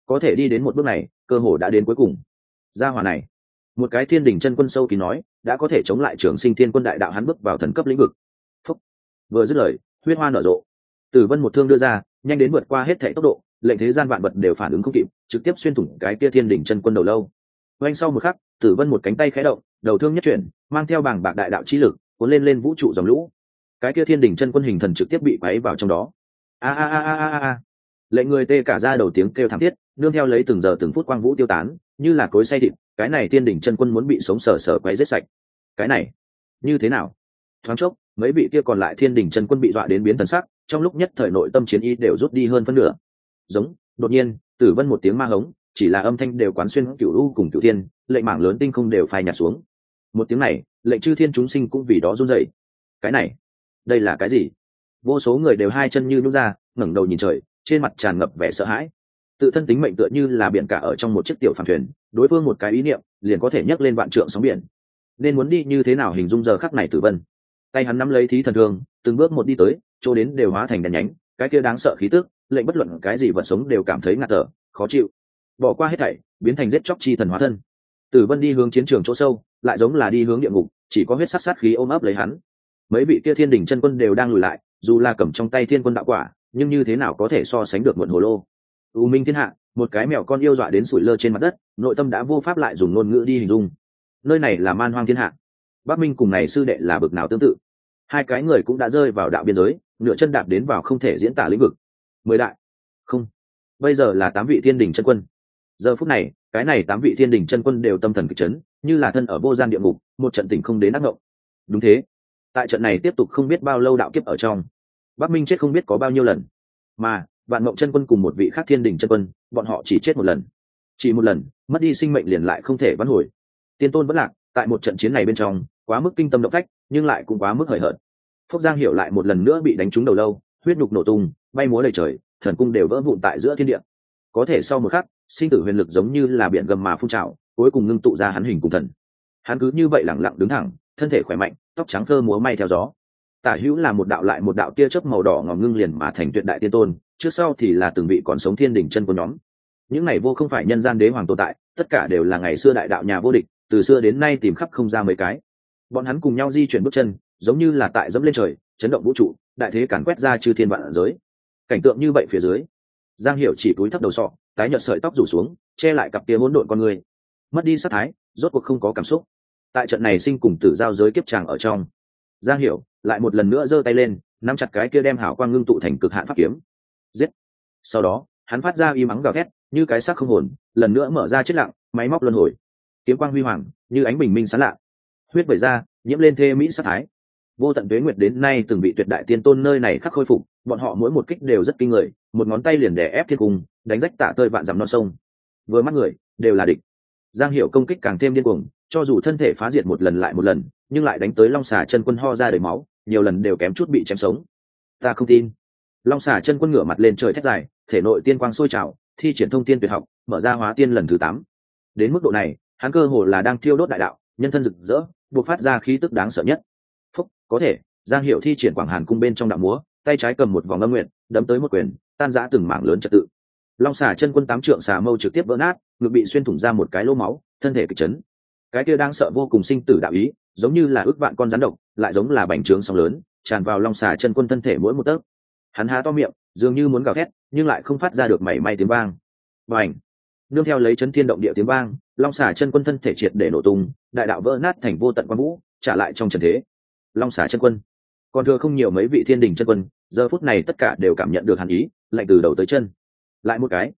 có thể đi đến một bước này cơ hồ đã đến cuối cùng. Gia hỏa này, một cái thiên đình chân quân sâu kín nói, đã có thể chống lại trường sinh thiên quân đại đạo, hắn bước vào thần cấp lĩnh vực. Phúc. Vừa dứt lời, huyết hoa nở rộ, Tử Vân một thương đưa ra, nhanh đến vượt qua hết thảy tốc độ, lệnh thế gian vạn vật đều phản ứng không kịp, trực tiếp xuyên thủng cái kia thiên đình chân quân đầu lâu. Oanh sau một khắc, Tử Vân một cánh tay khẽ động, đầu thương nhất chuyển, mang theo bảng bạc đại đạo chi lực, cuốn lên vũ trụ dòng lũ. Cái kia thiên đình chân quân hình thần trực tiếp bị quấy vào trong đó. A a a a a a. Lệnh người tê cả da đầu tiếng kêu thảm thiết, nương theo lấy từng giờ từng phút quang vũ tiêu tán, như là cối xay thịt, cái này thiên đình chân quân muốn bị sống sờ sờ quấy giết sạch. Cái này, như thế nào? Thoáng chốc, mấy vị kia còn lại thiên đình chân quân bị dọa đến biến thần sắc, trong lúc nhất thời nội tâm chiến ý đều rút đi hơn phân nửa. Giống, đột nhiên, Tử Vân một tiếng ma hống, chỉ là âm thanh đều quán xuyên cửu u cùng cửu thiên, lệnh mảng lớn tinh không đều phai nhạt xuống. Một tiếng này, lệnh chư thiên chúng sinh cũng vì đó run rẩy. Cái này, đây là cái gì? Vô số người đều hai chân như nhũn ra, ngẩng đầu nhìn trời, trên mặt tràn ngập vẻ sợ hãi. Tự thân tính mệnh tựa như là biển cả ở trong một chiếc tiểu phàm thuyền, đối phương một cái ý niệm liền có thể nhấc lên vạn trượng sóng biển. Nên muốn đi như thế nào hình dung giờ khắc này Tử Vân? Tay hắn nắm lấy thí thần thương, từng bước một đi tới, chỗ đến đều hóa thành đèn nhánh, cái kia đáng sợ khí tức, lệnh bất luận cái gì vật sống đều cảm thấy ngạt thở, khó chịu. Bỏ qua hết thảy, biến thành giết chóc chi thần hóa thân. Tử Vân đi hướng chiến trường chỗ sâu, lại giống là đi hướng địa ngục, chỉ có huyết sát sát khí ôm ấp lấy hắn. Mấy vị kia thiên đình chân quân đều đang lùi lại, dù là cầm trong tay thiên quân đạo quả, nhưng như thế nào có thể so sánh được muộn hồ lô. U minh thiên hạ, một cái mèo con yêu dọa đến sủi lơ trên mặt đất, nội tâm đã vô pháp lại dùng ngôn ngữ đi hình dung. Nơi này là man hoang thiên hạ. Bắc Minh cùng này sư đệ là bực nào tương tự. Hai cái người cũng đã rơi vào đạo biên giới, nửa chân đạp đến vào không thể diễn tả lĩnh vực. 10 đại, không, bây giờ là 8 vị thiên đình chân quân. Giờ phút này, cái này 8 vị thiên đình chân quân đều tâm thần kịch chấn, như là thân ở vô gian địa ngục, một trận tỉnh không đến ác ngộng. Đúng thế, tại trận này tiếp tục không biết bao lâu đạo kiếp ở trong, Bắc Minh chết không biết có bao nhiêu lần, mà Vạn Mộng chân quân cùng một vị khác thiên đình chân quân, bọn họ chỉ chết một lần, chỉ một lần, mất đi sinh mệnh liền lại không thể vãn hồi. Tiên tôn vẫn lạc tại một trận chiến này bên trong, quá mức kinh tâm động phách, nhưng lại cũng quá mức hời hợt. Phúc Giang Hiểu lại một lần nữa bị đánh trúng đầu lâu, huyết nhục nổ tung, bay múa đầy trời, thần cung đều vỡ vụn tại giữa thiên địa. Có thể sau một khắc, sinh tử huyền lực giống như là biển gầm mà phun trào, cuối cùng ngưng tụ ra hắn hình cùng thần. Hắn cứ như vậy lặng lặng đứng thẳng, thân thể khỏe mạnh, tóc trắng phơ múa may theo gió. Tả hữu là một đạo lại một đạo tia chớp màu đỏ ngòm ngưng liền mà thành tuyệt đại tiên tôn, trước sau thì là từng vị còn sống thiên đỉnh chân của nhóm. Những này vô không phải nhân gian đế hoàng tồn tại, tất cả đều là ngày xưa đại đạo nhà vô địch, từ xưa đến nay tìm khắp không ra mấy cái. Bọn hắn cùng nhau di chuyển bước chân, giống như là tại dẫm lên trời, chấn động vũ trụ, đại thế càn quét ra chư thiên vạn giới. Cảnh tượng như vậy phía dưới, Giang Hiểu chỉ cúi thấp đầu sọ, tái nhợt sợi tóc rủ xuống, che lại cặp kia hỗn độn con người, mất đi sát thái, rốt cuộc không có cảm xúc. Tại trận này sinh cùng tử giao giới kiếp tràng ở trong, Giang Hiểu lại một lần nữa giơ tay lên, nắm chặt cái kia đem hảo quang ngưng tụ thành cực hạn pháp kiếm. Giết! Sau đó, hắn phát ra y mắng gào thét, như cái xác không hồn, lần nữa mở ra chết lặng, máy móc luân hồi. Kiếm quang huy hoàng, như ánh bình minh sáng lạ. Huyết vẩy ra, nhiễm lên thê mỹ sát thái. Vô tận tuế nguyệt đến nay từng bị tuyệt đại tiên tôn nơi này khắc khôi phục, bọn họ mỗi một kích đều rất kinh người, một ngón tay liền đè ép thiên cung, đánh rách tả tơi vạn dặm non sông. Vừa mắt người, đều là địch. Giang Hiểu công kích càng thêm điên cuồng, cho dù thân thể phá diệt một lần lại một lần, nhưng lại đánh tới Long Xà chân quân ho ra đầy máu, nhiều lần đều kém chút bị chém sống. Ta không tin. Long Xà chân quân ngửa mặt lên trời thét dài, thể nội tiên quang sôi trào, thi triển thông tiên tuyệt học, mở ra hóa tiên lần thứ 8. Đến mức độ này, hắn cơ hồ là đang thiêu đốt đại đạo, nhân thân rực rỡ, bộc phát ra khí tức đáng sợ nhất. Phúc, có thể, Giang Hiểu thi triển Quảng Hàn cung bên trong đạo múa, tay trái cầm một vòng âm nguyện, đấm tới một quyền, tan rã từng mảng lớn trật tự. Long Xà chân quân 8 trượng xà mâu trực tiếp vỡ nát, ngực bị xuyên thủng ra một cái lỗ máu, thân thể kịch chấn. Cái kia đang sợ vô cùng sinh tử đạo ý, giống như là ước vạn con rắn độc, lại giống là bành trướng sóng lớn, tràn vào Long Xà chân quân thân thể mỗi một tấc. Hắn há to miệng, dường như muốn gào thét, nhưng lại không phát ra được mảy may tiếng vang. Bành! Nương theo lấy chấn thiên động địa tiếng vang, Long Xà chân quân thân thể triệt để nổ tung, đại đạo vỡ nát thành vô tận quang vũ, trả lại trong trần thế. Long Xà chân quân, còn thừa không nhiều mấy vị thiên đình chân quân, giờ phút này tất cả đều cảm nhận được hàn ý, lạnh từ đầu tới chân. Lại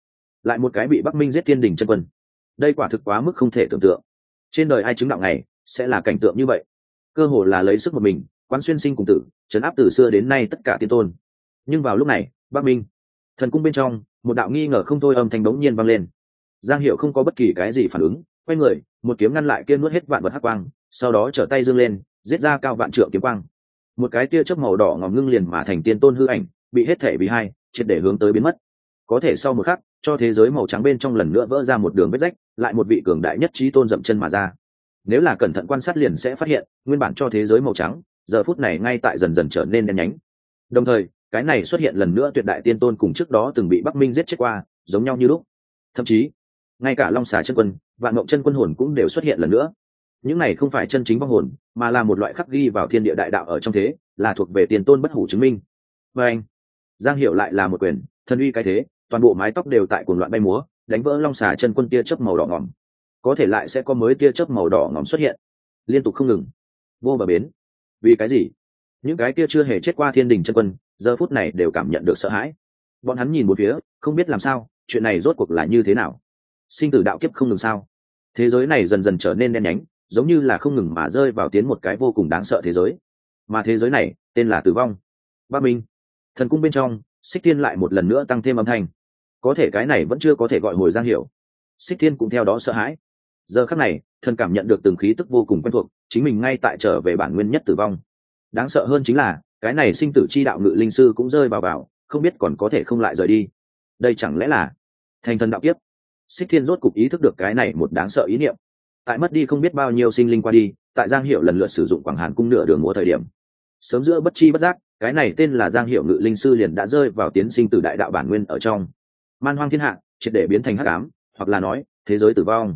một cái bị Bắc Minh giết thiên đình chân quân. Đây quả thực quá mức không thể tưởng tượng. Trên đời ai chứng đạo này sẽ là cảnh tượng như vậy? Cơ hồ là lấy sức một mình, quán xuyên sinh cùng tử, trấn áp từ xưa đến nay tất cả tiên tôn. Nhưng vào lúc này, Bắc Minh, thần cung bên trong, một đạo nghi ngờ không thôi âm thanh bỗng nhiên vang lên. Giang Hiểu không có bất kỳ cái gì phản ứng, quay người, một kiếm ngăn lại kia nuốt hết vạn vật hắc quang, sau đó trở tay giương lên, giết ra cao vạn trượng kiếm quang. Một cái tia chớp màu đỏ ngòm ngưng liền mà thành tiên tôn hư ảnh, bị hết thể bị hai, triệt để hướng tới biến mất. Có thể sau một khắc, cho thế giới màu trắng bên trong lần nữa vỡ ra một đường vết rách, lại một vị cường đại nhất chí tôn dậm chân mà ra. Nếu là cẩn thận quan sát liền sẽ phát hiện, nguyên bản cho thế giới màu trắng, giờ phút này ngay tại dần dần trở nên đen nhánh. Đồng thời, cái này xuất hiện lần nữa tuyệt đại tiên tôn cùng trước đó từng bị Bắc Minh giết chết qua, giống nhau như lúc. thậm chí ngay cả long xà chân quân, vạn mộng chân quân hồn cũng đều xuất hiện lần nữa. Những này không phải chân chính vong hồn, mà là một loại khắc ghi vào thiên địa đại đạo ở trong thế, là thuộc về tiền tôn bất hủ chứng minh. Và anh Giang Hiểu lại là một quyền, thần uy cái thế, toàn bộ mái tóc đều tại cuồng loạn bay múa, đánh vỡ long xà chân quân tia chớp màu đỏ ngòm. Có thể lại sẽ có mới tia chớp màu đỏ ngòm xuất hiện, liên tục không ngừng, vô bờ bến. Vì cái gì? Những cái kia chưa hề chết qua thiên đình chân quân, giờ phút này đều cảm nhận được sợ hãi. Bọn hắn nhìn một phía, không biết làm sao, chuyện này rốt cuộc là như thế nào? Sinh tử đạo kiếp không ngừng sao? Thế giới này dần dần trở nên đen nhánh, giống như là không ngừng mà rơi vào tiến một cái vô cùng đáng sợ thế giới. Mà thế giới này tên là tử vong. Bắc Minh thần cung bên trong, Xích Thiên lại một lần nữa tăng thêm âm thanh. Có thể cái này vẫn chưa có thể gọi hồi Giang Hiểu. Xích Thiên cũng theo đó sợ hãi. Giờ khắc này, thần cảm nhận được từng khí tức vô cùng quen thuộc, chính mình ngay tại trở về bản nguyên nhất tử vong. Đáng sợ hơn chính là cái này sinh tử chi đạo ngự linh sư cũng rơi vào, không biết còn có thể không lại rời đi. Đây chẳng lẽ là thành thần đạo kiếp? Xích Thiên rốt cục ý thức được cái này một đáng sợ ý niệm. Tại mất đi không biết bao nhiêu sinh linh qua đi, tại Giang Hiểu lần lượt sử dụng Quảng Hàn cung nửa đường múa thời điểm, sớm giữa bất chi bất giác, cái này tên là Giang Hiểu ngự linh sư liền đã rơi vào tiến sinh tử đại đạo bản nguyên ở trong man hoang thiên hạ, triệt để biến thành hắc ám, hoặc là nói thế giới tử vong.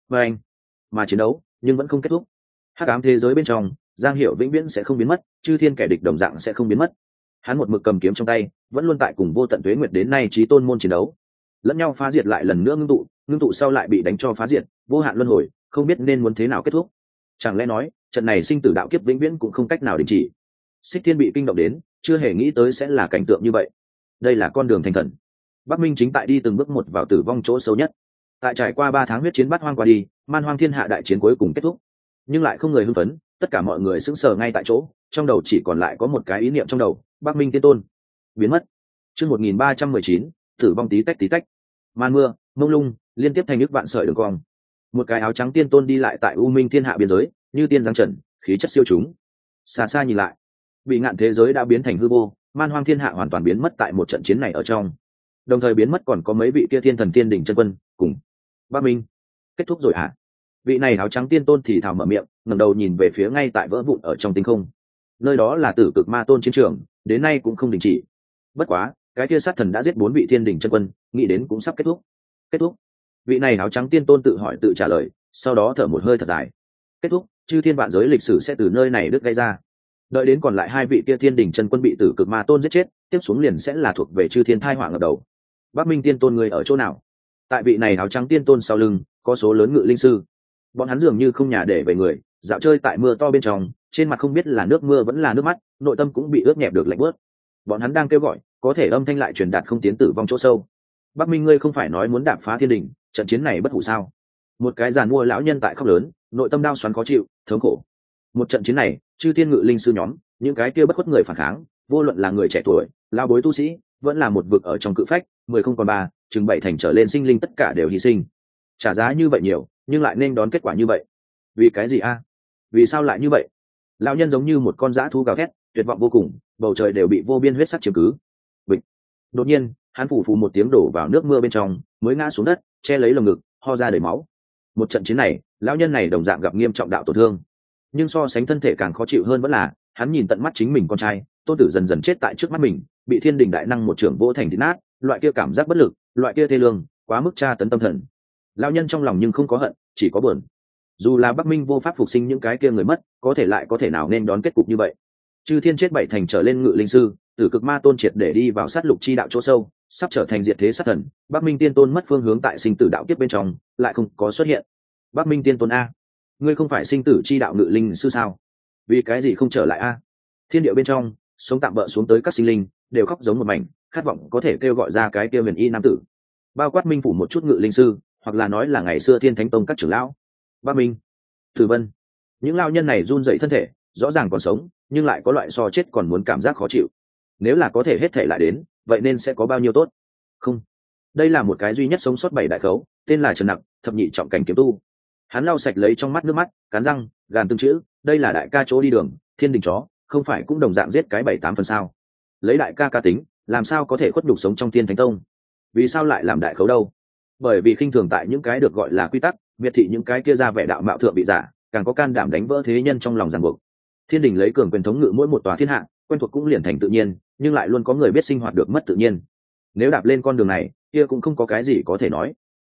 Mà chiến đấu nhưng vẫn không kết thúc. Hắc ám thế giới bên trong, Giang Hiểu vĩnh viễn sẽ không biến mất, chư thiên kẻ địch đồng dạng sẽ không biến mất. Hắn một mực cầm kiếm trong tay, vẫn luôn tại cùng vô tận tuế nguyệt đến nay chí tôn môn chiến đấu, lẫn nhau phá diệt lại lần nữa ngưng tụ sau lại bị đánh cho phá diệt, vô hạn luân hồi, không biết nên muốn thế nào kết thúc. Chẳng lẽ nói trận này sinh tử đạo kiếp vĩnh viễn cũng không cách nào đình chỉ? Xích Thiên bị kinh động đến, chưa hề nghĩ tới sẽ là cảnh tượng như vậy. Đây là con đường thành thần. Bắc Minh chính tại đi từng bước một vào tử vong chỗ sâu nhất. Tại trải qua 3 tháng huyết chiến bát hoang qua đi, man hoang thiên hạ đại chiến cuối cùng kết thúc, nhưng lại không người hưng phấn, tất cả mọi người sững sờ ngay tại chỗ, trong đầu chỉ còn lại có một cái ý niệm trong đầu: Bắc Minh tiên tôn biến mất. Chương 1319, tử vong tí tách. Màn mưa mông lung, liên tiếp thành nước vạn sợi đường cong. Một cái áo trắng tiên tôn đi lại tại u minh thiên hạ biên giới, như tiên giáng trần, khí chất siêu chúng. Xa xa nhìn lại, bị ngạn thế giới đã biến thành hư vô, man hoang thiên hạ hoàn toàn biến mất tại một trận chiến này ở trong. Đồng thời biến mất còn có mấy vị kia thiên thần tiên đỉnh chân quân cùng Bắc Minh. Kết thúc rồi hả? Vị này áo trắng tiên tôn thì thào mở miệng, ngẩng đầu nhìn về phía ngay tại vỡ vụn ở trong tinh không. Nơi đó là Tử Cực Ma Tôn chiến trường, đến nay cũng không đình chỉ. Bất quá, cái kia sát thần đã giết 4 vị thiên đỉnh chân quân, nghĩ đến cũng sắp kết thúc. Kết thúc? Vị này áo trắng tiên tôn tự hỏi tự trả lời, sau đó thở một hơi thật dài. Kết thúc, chư thiên vạn giới lịch sử sẽ từ nơi này đứt gây ra. Đợi đến còn lại 2 vị kia thiên đỉnh chân quân bị Tử Cực Ma Tôn giết chết, tiếp xuống liền sẽ là thuộc về chư thiên thai họa ngập đầu. Bắc Minh tiên tôn người ở chỗ nào? Tại vị này áo trắng tiên tôn sau lưng có số lớn ngự linh sư, bọn hắn dường như không nhà để về người, dạo chơi tại mưa to bên trong, trên mặt không biết là nước mưa vẫn là nước mắt, nội tâm cũng bị ướt nhẹp được lạnh bớt. Bọn hắn đang kêu gọi, có thể âm thanh lại truyền đạt không tiến tử vong chỗ sâu. Bắc Minh ngươi không phải nói muốn đạp phá thiên đình, trận chiến này bất hủ sao? Một cái giàn mua lão nhân tại khóc lớn, nội tâm đau xoắn khó chịu, thống khổ. Một trận chiến này, chư thiên ngự linh sư nhóm, những cái kia bất khuất người phản kháng, vô luận là người trẻ tuổi, lao bối tu sĩ, vẫn là một vực ở trong cự phách, 10 không còn 3, chừng 7 thành trở lên sinh linh tất cả đều hy sinh. Trả giá như vậy nhiều, nhưng lại nên đón kết quả như vậy. Vì cái gì a? Vì sao lại như vậy? Lão nhân giống như một con dã thú gào thét, tuyệt vọng vô cùng, bầu trời đều bị vô biên huyết sắc chiếm cứ. Bịch. Đột nhiên, hắn phủ phù một tiếng đổ vào nước mưa bên trong, mới ngã xuống đất, che lấy lồng ngực, ho ra đầy máu. Một trận chiến này, lão nhân này đồng dạng gặp nghiêm trọng đạo tổn thương, nhưng so sánh thân thể càng khó chịu hơn vẫn là hắn nhìn tận mắt chính mình con trai tôn tử dần dần chết tại trước mắt mình, bị thiên đình đại năng một trưởng vỗ thành thịt nát, loại kia cảm giác bất lực, loại kia thê lương, quá mức tra tấn tâm thần. Lão nhân trong lòng nhưng không có hận, chỉ có buồn. Dù là Bắc Minh vô pháp phục sinh những cái kia người mất, có thể lại có thể nào nên đón kết cục như vậy? Chư thiên chết 7 thành trở lên ngự linh sư, Tử Cực Ma Tôn triệt để đi vào sát lục chi đạo chỗ sâu, sắp trở thành diệt thế sát thần. Bắc Minh tiên tôn mất phương hướng tại sinh tử đạo kiếp bên trong, lại không có xuất hiện. Bắc Minh tiên tôn a, ngươi không phải sinh tử chi đạo ngự linh sư sao? Vì cái gì không trở lại a? Thiên địa bên trong, sống tạm bỡ xuống tới các sinh linh đều khóc giống một mảnh, khát vọng có thể kêu gọi ra cái kia huyền y nam tử, bao quát Minh phủ một chút ngự linh sư, hoặc là nói là ngày xưa Thiên Thánh Tông các trưởng lão. Bắc Minh, Tử Vân, những lao nhân này run dậy thân thể, rõ ràng còn sống, nhưng lại có loại so chết còn muốn cảm giác khó chịu. Nếu là có thể hết thể lại đến, vậy nên sẽ có bao nhiêu tốt? Không, đây là một cái duy nhất sống sót 7 đại khấu, tên là Trần Nặc, thập nhị trọng cảnh kiếm tu. Hắn lau sạch lấy trong mắt nước mắt, cắn răng, gàn từng chữ, đây là đại ca chỗ đi đường, thiên đình chó, không phải cũng đồng dạng giết cái 7-8 phần sao? Lấy đại ca ca tính, làm sao có thể khuất nhục sống trong Thiên Thánh Tông? Vì sao lại làm đại khấu đâu? Bởi vì khinh thường tại những cái được gọi là quy tắc, miệt thị những cái kia ra vẻ đạo mạo thượng vị giả, càng có can đảm đánh vỡ thế nhân trong lòng ràng buộc. Thiên đình lấy cường quyền thống ngự mỗi một tòa thiên hạ, quen thuộc cũng liền thành tự nhiên, nhưng lại luôn có người biết sinh hoạt được mất tự nhiên. Nếu đạp lên con đường này, kia cũng không có cái gì có thể nói.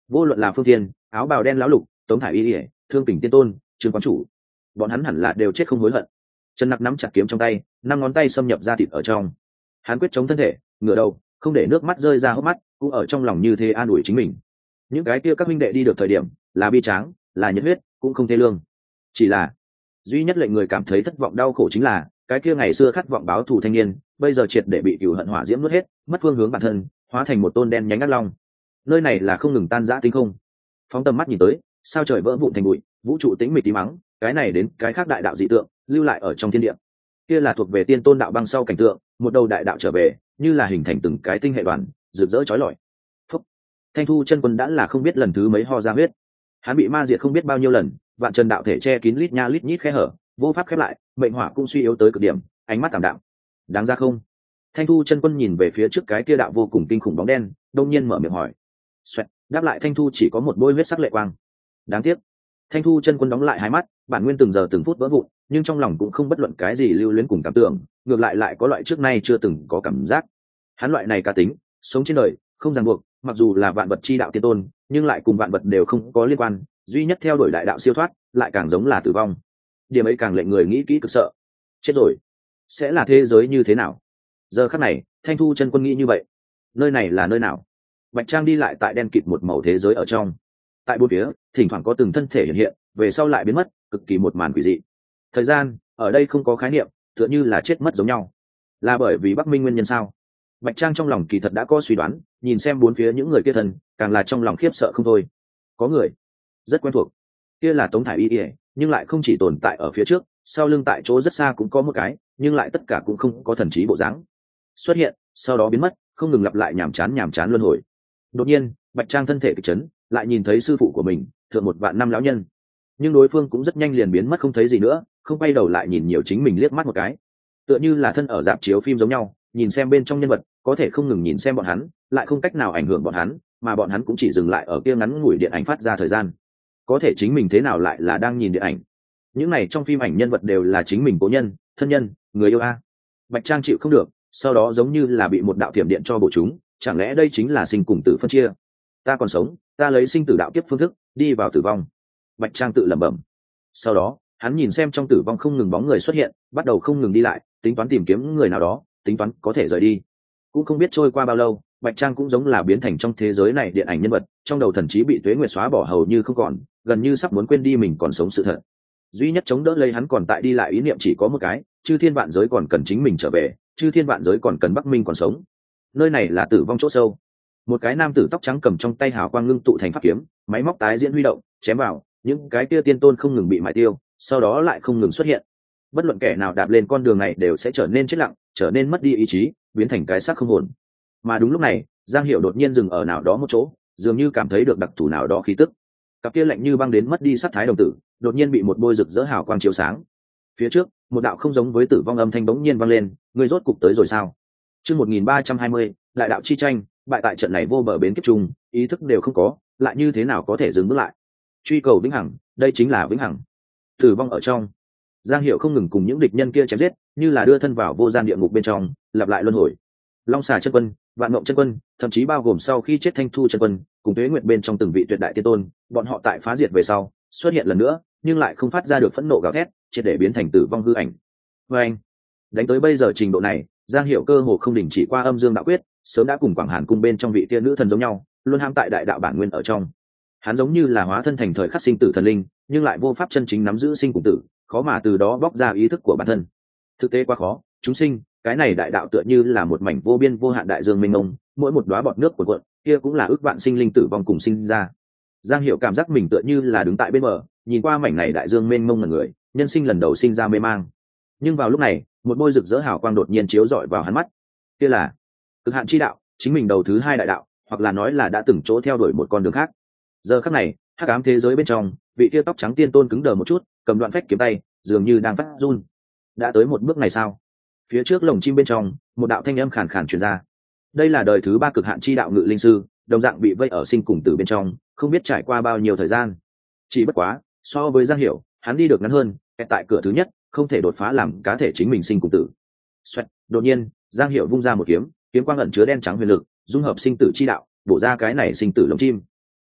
vô luận là Phương Thiên, áo bào đen lão lục, Tống Thải Y ỉa, Thương Kình Tiên Tôn, Trương Quán Chủ, bọn hắn hẳn là đều chết không hối hận. Trần Nặc nắm chặt kiếm trong tay, 5 ngón tay xâm nhập ra thịt ở trong. Hắn quyết chống thân thể, ngửa đầu, không để nước mắt rơi ra hốc mắt, cũng ở trong lòng như thế an ủi chính mình. Những cái kia các minh đệ đi được thời điểm, là bi tráng, là nhiệt huyết, cũng không thê lương. Chỉ là duy nhất lệnh người cảm thấy thất vọng đau khổ chính là cái kia ngày xưa khát vọng báo thù thanh niên, bây giờ triệt để bị cừu hận hỏa diễm nuốt hết, mất phương hướng bản thân, hóa thành một tôn đen nhánh ác long. Nơi này là không ngừng tan rã tinh không. Phóng tầm mắt nhìn tới, sao trời vỡ vụn thành bụi, vũ trụ tĩnh mịch tí mắng, cái này đến cái khác đại đạo dị tượng lưu lại ở trong thiên địa. Kia là thuộc về tiên tôn đạo băng sau cảnh tượng, một đầu đại đạo trở về, như là hình thành từng cái tinh hệ đoàn, rực rỡ chói lọi. Phúc. Thanh Thu chân quân đã là không biết lần thứ mấy ho ra huyết. Hắn bị ma diệt không biết bao nhiêu lần, vạn trần đạo thể che kín lít nha lít nhít khe hở, vô pháp khép lại, mệnh hỏa cũng suy yếu tới cực điểm, ánh mắt tạm đạm. Đáng ra không? Thanh Thu chân quân nhìn về phía trước cái kia đạo vô cùng kinh khủng bóng đen, đông nhiên mở miệng hỏi. Xoẹt, đáp lại Thanh Thu chỉ có một bôi huyết sắc lệ quang. Đáng tiếc. Thanh Thu chân quân đóng lại hai mắt, bản nguyên từng giờ từng phút vỡ vụn, nhưng trong lòng cũng không bất luận cái gì lưu luyến cùng cảm tưởng, ngược lại có loại trước nay chưa từng có cảm giác. Hắn loại này cá tính, sống trên đời, không ràng buộc, mặc dù là vạn vật chi đạo tiên tôn, nhưng lại cùng vạn vật đều không có liên quan, duy nhất theo đuổi đại đạo siêu thoát, lại càng giống là tử vong. Điểm ấy càng lệnh người nghĩ kỹ cực sợ. Chết rồi, sẽ là thế giới như thế nào? Giờ khắc này, Thanh Thu chân quân nghĩ như vậy. Nơi này là nơi nào? Bạch Trang đi lại tại đen kịt một màu thế giới ở trong. Tại bốn phía, thỉnh thoảng có từng thân thể hiện hiện, về sau lại biến mất, cực kỳ một màn quỷ dị. Thời gian ở đây không có khái niệm, tựa như là chết mất giống nhau. Là bởi vì Bắc Minh nguyên nhân sao? Bạch Trang trong lòng kỳ thật đã có suy đoán, nhìn xem bốn phía những người kia thân, càng là trong lòng khiếp sợ không thôi. Có người rất quen thuộc, kia là Tống Thải Y ỉa, nhưng lại không chỉ tồn tại ở phía trước, sau lưng tại chỗ rất xa cũng có một cái, nhưng lại tất cả cũng không có thần trí bộ dáng. Xuất hiện, sau đó biến mất, không ngừng lặp lại nhàm chán luân hồi. Đột nhiên, Bạch Trang thân thể kịch chấn, lại nhìn thấy sư phụ của mình, thượng 1.000 năm lão nhân, nhưng đối phương cũng rất nhanh liền biến mất không thấy gì nữa, không quay đầu lại nhìn nhiều chính mình liếc mắt một cái, tựa như là thân ở rạp chiếu phim giống nhau, nhìn xem bên trong nhân vật, có thể không ngừng nhìn xem bọn hắn, lại không cách nào ảnh hưởng bọn hắn, mà bọn hắn cũng chỉ dừng lại ở kia ngắn ngủi điện ảnh phát ra thời gian. Có thể chính mình thế nào lại là đang nhìn điện ảnh? Những này trong phim ảnh nhân vật đều là chính mình cố nhân, thân nhân, người yêu a. Bạch Trang chịu không được, sau đó giống như là bị một đạo tiềm điện cho bổ chúng, chẳng lẽ đây chính là sinh cùng tử phân chia? Ta còn sống, ta lấy sinh tử đạo kiếp phương thức đi vào tử vong. Bạch Trang tự lẩm bẩm. Sau đó, hắn nhìn xem trong tử vong không ngừng bóng người xuất hiện, bắt đầu không ngừng đi lại, tính toán tìm kiếm người nào đó, tính toán có thể rời đi. Cũng không biết trôi qua bao lâu, Bạch Trang cũng giống là biến thành trong thế giới này điện ảnh nhân vật, trong đầu thần trí bị tuế nguyệt xóa bỏ hầu như không còn, gần như sắp muốn quên đi mình còn sống sự thật. Duy nhất chống đỡ lấy hắn còn tại đi lại ý niệm chỉ có một cái, chư thiên vạn giới còn cần chính mình trở về, chư thiên vạn giới còn cần Bắc Minh còn sống. Nơi này là tử vong chỗ sâu. Một cái nam tử tóc trắng cầm trong tay hào quang ngưng tụ thành pháp kiếm, máy móc tái diễn huy động, chém vào, những cái kia tiên tôn không ngừng bị mại tiêu, sau đó lại không ngừng xuất hiện. Bất luận kẻ nào đạp lên con đường này đều sẽ trở nên chết lặng, trở nên mất đi ý chí, biến thành cái xác không hồn. Mà đúng lúc này, Giang Hiểu đột nhiên dừng ở nào đó một chỗ, dường như cảm thấy được đặc thù nào đó khí tức. Cặp kia lạnh như băng đến mất đi sắc thái đồng tử, đột nhiên bị một bôi rực rỡ hào quang chiếu sáng. Phía trước, một đạo không giống với tử vong âm thanh bỗng nhiên vang lên, người rốt cục tới rồi sao? Chương 1320, đại đạo chi tranh, bại tại trận này vô bờ bến kiếp trùng, ý thức đều không có, lại như thế nào có thể dừng bước lại? Truy cầu vĩnh hằng, đây chính là vĩnh hằng. Tử vong ở trong, Giang Hiểu không ngừng cùng những địch nhân kia chém giết, như là đưa thân vào vô gian địa ngục bên trong, lặp lại luân hồi. Long xà chân quân, vạn ngộng chân quân, thậm chí bao gồm sau khi chết Thanh Thu chân quân, cùng Tuế Nguyệt bên trong từng vị tuyệt đại tiên tôn, bọn họ tại phá diệt về sau, xuất hiện lần nữa, nhưng lại không phát ra được phẫn nộ gào thét, triệt để biến thành tử vong hư ảnh. Và anh, đánh tới bây giờ trình độ này, Giang Hiểu cơ hồ không đình chỉ qua âm dương đạo quyết, sớm đã cùng Quảng Hàn cung bên trong vị tiên nữ thần giống nhau, luôn ham tại đại đạo bản nguyên ở trong. Hắn giống như là hóa thân thành thời khắc sinh tử thần linh, nhưng lại vô pháp chân chính nắm giữ sinh cùng tử, khó mà từ đó bóc ra ý thức của bản thân. Thực tế quá khó, chúng sinh, cái này đại đạo tựa như là một mảnh vô biên vô hạn đại dương mênh mông, mỗi một đóa bọt nước cuộn cuộn, kia cũng là ước vạn sinh linh tử vong cùng sinh ra. Giang Hiểu cảm giác mình tựa như là đứng tại bên bờ, nhìn qua mảnh này đại dương mênh mông ngẩn người, nhân sinh lần đầu sinh ra mê mang. Nhưng vào lúc này, một bôi rực rỡ hào quang đột nhiên chiếu rọi vào hắn mắt. Kia là cực hạn chi đạo, chính mình đầu thứ hai đại đạo, hoặc là nói là đã từng chỗ theo đuổi một con đường khác. Giờ khắc này, hắc ám thế giới bên trong, vị kia tóc trắng tiên tôn cứng đờ một chút, cầm đoạn phách kiếm tay, dường như đang phát run. Đã tới một bước này sao? Phía trước lồng chim bên trong, một đạo thanh âm khàn khàn truyền ra. Đây là đời thứ 3 cực hạn chi đạo ngự linh sư, đồng dạng bị vây ở sinh cùng tử bên trong, không biết trải qua bao nhiêu thời gian. Chỉ bất quá, so với Giang Hiểu, hắn đi được ngắn hơn, tại cửa thứ nhất, không thể đột phá làm cá thể chính mình sinh cùng tử. Xoẹt, đột nhiên, Giang Hiểu vung ra một kiếm, kiếm quang ẩn chứa đen trắng huyền lực, dung hợp sinh tử chi đạo, bổ ra cái này sinh tử lồng chim.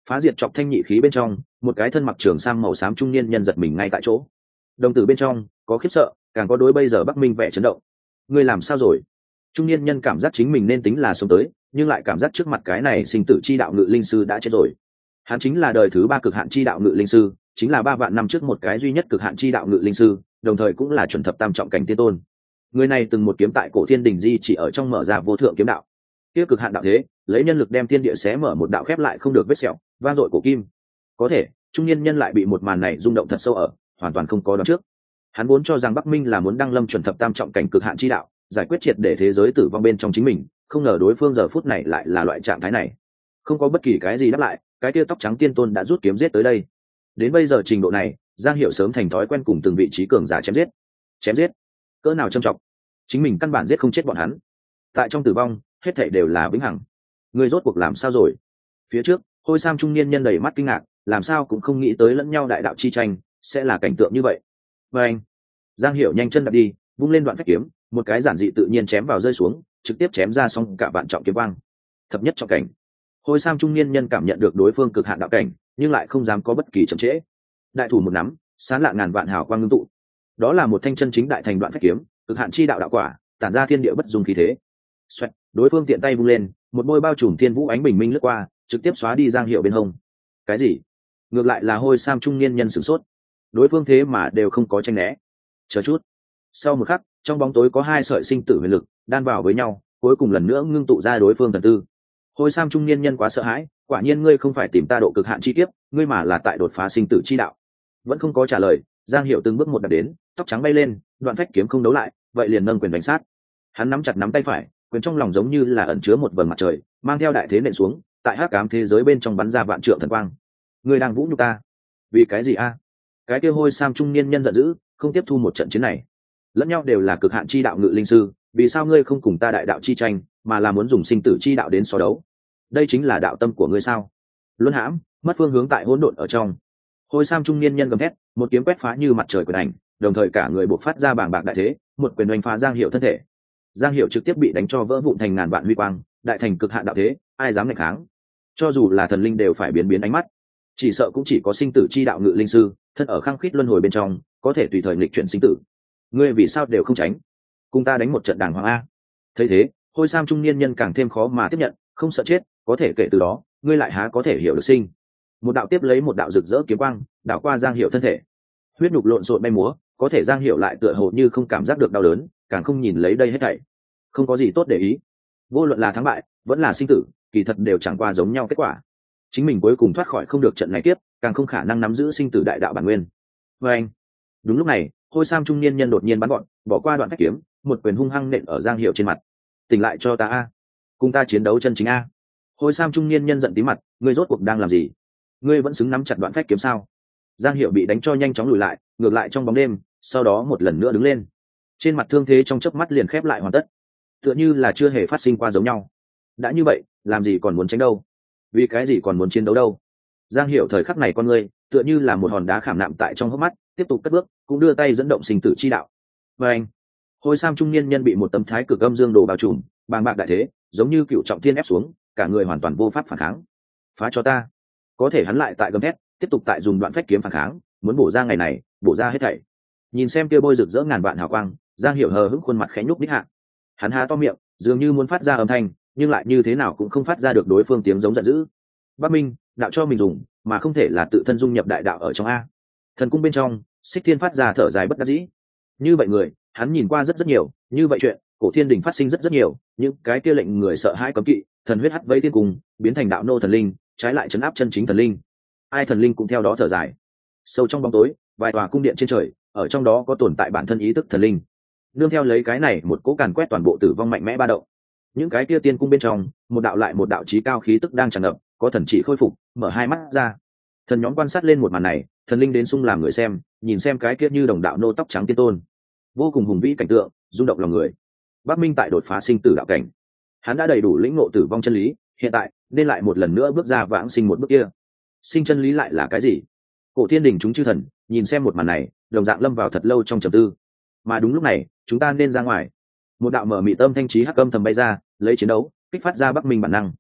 Phá diệt chọc thanh nhị khí bên trong, một cái thân mặc trường sam màu xám trung niên nhân giật mình ngay tại chỗ. Đồng tử bên trong có khiếp sợ, càng có đối bây giờ Bắc Minh vẻ chấn động. Ngươi làm sao rồi? Trung niên nhân cảm giác chính mình nên tính là sống tới, nhưng lại cảm giác trước mặt cái này sinh tử chi đạo ngự linh sư đã chết rồi. Hắn chính là đời thứ 3 cực hạn chi đạo ngự linh sư, chính là 3 vạn năm trước một cái duy nhất cực hạn chi đạo ngự linh sư, đồng thời cũng là chuẩn thập tam trọng cảnh tiên tôn. Người này từng một kiếm tại cổ thiên đình di chỉ ở trong mở ra vô thượng kiếm đạo. Kia cực hạn đạo thế, lấy nhân lực đem thiên địa xé mở một đạo khép lại không được vết sẹo, vang dội cổ kim. Có thể, trung niên nhân lại bị một màn này rung động thật sâu ở, hoàn toàn không có đoán trước. Hắn vốn cho rằng Bắc Minh là muốn đăng lâm chuẩn thập tam trọng cảnh cực hạn chi đạo, giải quyết triệt để thế giới tử vong bên trong chính mình, không ngờ đối phương giờ phút này lại là loại trạng thái này. Không có bất kỳ cái gì đáp lại, cái kia tóc trắng tiên tôn đã rút kiếm giết tới đây. Đến bây giờ trình độ này, Giang Hiểu sớm thành thói quen cùng từng vị trí cường giả chém giết, cỡ nào trầm trọng, chính mình căn bản giết không chết bọn hắn. Tại trong tử vong, hết thảy đều là vĩnh hằng. Ngươi rốt cuộc làm sao rồi? Phía trước, Hôi Sam trung niên nhân đầy mắt kinh ngạc, làm sao cũng không nghĩ tới lẫn nhau đại đạo chi tranh sẽ là cảnh tượng như vậy. Và anh, Giang Hiểu nhanh chân đạp đi, vung lên đoạn phách kiếm, một cái giản dị tự nhiên chém vào rơi xuống, trực tiếp chém ra xong cả vạn trọng kiếm quang. Thập nhất trọng cảnh. Hôi Sam trung niên nhân cảm nhận được đối phương cực hạn đạo cảnh, nhưng lại không dám có bất kỳ chậm trễ. Đại thủ một nắm, sáng lạ ngàn vạn hào quang ngưng tụ. Đó là một thanh chân chính đại thành đoạn phách kiếm, cực hạn chi đạo đạo quả, tản ra thiên địa bất dung khí thế. Xoẹt, đối phương tiện tay vung lên, một môi bao trùm thiên vũ ánh bình minh lướt qua, trực tiếp xóa đi Giang Hiểu bên hông. Cái gì? Ngược lại là Hôi Sam trung niên nhân sửng sốt. Đối phương thế mà đều không có tranh né. Chờ chút. Sau một khắc, trong bóng tối có 2 sợi sinh tử huyền lực đan vào với nhau, cuối cùng lần nữa ngưng tụ ra đối phương thần tư. Hôi Sam trung niên nhân quá sợ hãi, quả nhiên ngươi không phải tìm ta độ cực hạn chi kiếp, ngươi mà là tại đột phá sinh tử chi đạo. Vẫn không có trả lời, Giang Hiểu từng bước một đạp đến, tóc trắng bay lên, đoạn phách kiếm không đấu lại, vậy liền nâng quyền đánh sát. Hắn nắm chặt nắm tay phải, quyền trong lòng giống như là ẩn chứa một vầng mặt trời, mang theo đại thế nện xuống, tại hắc ám thế giới bên trong bắn ra vạn trượng thần quang. Ngươi đang vũ nhục ta? Vì cái gì a? Cái kia Hôi Sam trung niên nhân giận dữ, không tiếp thu một trận chiến này. Lẫn nhau đều là cực hạn chi đạo ngự linh sư, vì sao ngươi không cùng ta đại đạo chi tranh, mà là muốn dùng sinh tử chi đạo đến so đấu? Đây chính là đạo tâm của ngươi sao? Luân hãm, mất phương hướng tại hỗn độn ở trong. Hôi Sam trung niên nhân gầm thét, một kiếm quét phá như mặt trời quyền ảnh, đồng thời cả người bộc phát ra bàng bạc đại thế, một quyền đánh phá Giang Hiểu thân thể. Giang Hiểu trực tiếp bị đánh cho vỡ vụn thành ngàn vạn huy quang, đại thành cực hạn đạo thế, ai dám nghịch kháng? Cho dù là thần linh đều phải biến biến ánh mắt. Chỉ sợ cũng chỉ có sinh tử chi đạo ngự linh sư, thân ở khăng khít luân hồi bên trong, có thể tùy thời nghịch chuyển sinh tử. Ngươi vì sao đều không tránh? Cùng ta đánh một trận đàng hoàng a. Thấy thế, Hôi Sam trung niên nhân càng thêm khó mà tiếp nhận, không sợ chết, có thể kể từ đó, ngươi lại há có thể hiểu được sinh. Một đạo tiếp lấy một đạo rực rỡ kiếm quang, đảo qua Giang Hiểu thân thể. Huyết nhục lộn xộn bay múa, có thể Giang Hiểu lại tựa hồ như không cảm giác được đau đớn, càng không nhìn lấy đây hết thảy. Không có gì tốt để ý. Vô luận là thắng bại, vẫn là sinh tử, kỳ thật đều chẳng qua giống nhau kết quả. Chính mình cuối cùng thoát khỏi không được trận này tiếp, càng không khả năng nắm giữ sinh tử đại đạo bản nguyên. Và anh, đúng lúc này, Hôi Sam trung niên nhân đột nhiên bắn gọn, bỏ qua đoạn phách kiếm, một quyền hung hăng nện ở Giang Hiểu trên mặt. Tỉnh lại cho ta a, cùng ta chiến đấu chân chính a. Hôi Sam trung niên nhân giận tí mặt, ngươi rốt cuộc đang làm gì? Ngươi vẫn xứng nắm chặt đoạn phách kiếm sao? Giang Hiểu bị đánh cho nhanh chóng lùi lại, ngược lại trong bóng đêm, sau đó một lần nữa đứng lên. Trên mặt thương thế trong chớp mắt liền khép lại hoàn tất, tựa như là chưa hề phát sinh qua giống nhau. Đã như vậy, làm gì còn muốn tránh đâu? Vì cái gì còn muốn chiến đấu đâu? Giang Hiểu thời khắc này con ngươi, tựa như là một hòn đá khảm nạm tại trong hốc mắt, tiếp tục cất bước, cũng đưa tay dẫn động sinh tử chi đạo. Và anh, Hôi Sam trung niên nhân bị một tấm thái cực âm dương đồ bao trùm, bàng bạc đại thế, giống như cựu trọng thiên ép xuống, cả người hoàn toàn vô pháp phản kháng. Phá cho ta! Có thể hắn lại tại gầm thét, tiếp tục tại dùng đoạn phách kiếm phản kháng, muốn bổ ra ngày này, bổ ra hết thảy. Nhìn xem kia bôi rực rỡ ngàn vạn hào quang, Giang Hiểu hờ hững khuôn mặt khẽ nhúc nhích hạ. Hắn há to miệng, dường như muốn phát ra âm thanh, nhưng lại như thế nào cũng không phát ra được đối phương tiếng giống giận dữ. Bắc Minh, đạo cho mình dùng, mà không thể là tự thân dung nhập đại đạo ở trong a. Thần cung bên trong, Xích Thiên phát ra thở dài bất đắc dĩ. Như vậy người, hắn nhìn qua rất nhiều, như vậy chuyện, cổ thiên đình phát sinh rất nhiều, những cái kia lệnh người sợ hãi cấm kỵ, thần huyết hắt vây tiên cùng, biến thành đạo nô thần linh, trái lại trấn áp chân chính thần linh. Ai thần linh cũng theo đó thở dài. Sâu trong bóng tối, vài tòa cung điện trên trời, ở trong đó có tồn tại bản thân ý thức thần linh. Nương theo lấy cái này, một cỗ càn quét toàn bộ tử vong mạnh mẽ ba động. Những cái kia tiên cung bên trong, một đạo lại một đạo chí cao khí tức đang tràn ngập, có thần chỉ khôi phục, mở hai mắt ra. Thần nhóm quan sát lên một màn này, thần linh đến sung làm người xem, nhìn xem cái kia như đồng đạo nô tóc trắng tiên tôn, vô cùng hùng vĩ cảnh tượng, rung động lòng người. Bắc Minh tại đột phá sinh tử đạo cảnh, hắn đã đầy đủ lĩnh ngộ tử vong chân lý, hiện tại nên lại một lần nữa bước ra vãng sinh một bước kia. Sinh chân lý lại là cái gì? Cổ thiên đình chúng chư thần nhìn xem một màn này, đồng dạng lâm vào thật lâu trong trầm tư. Mà đúng lúc này, chúng ta nên ra ngoài. Một đạo mở mị tâm thanh trí hắc âm thầm bay ra, lấy chiến đấu kích phát ra Bắc Minh bản năng.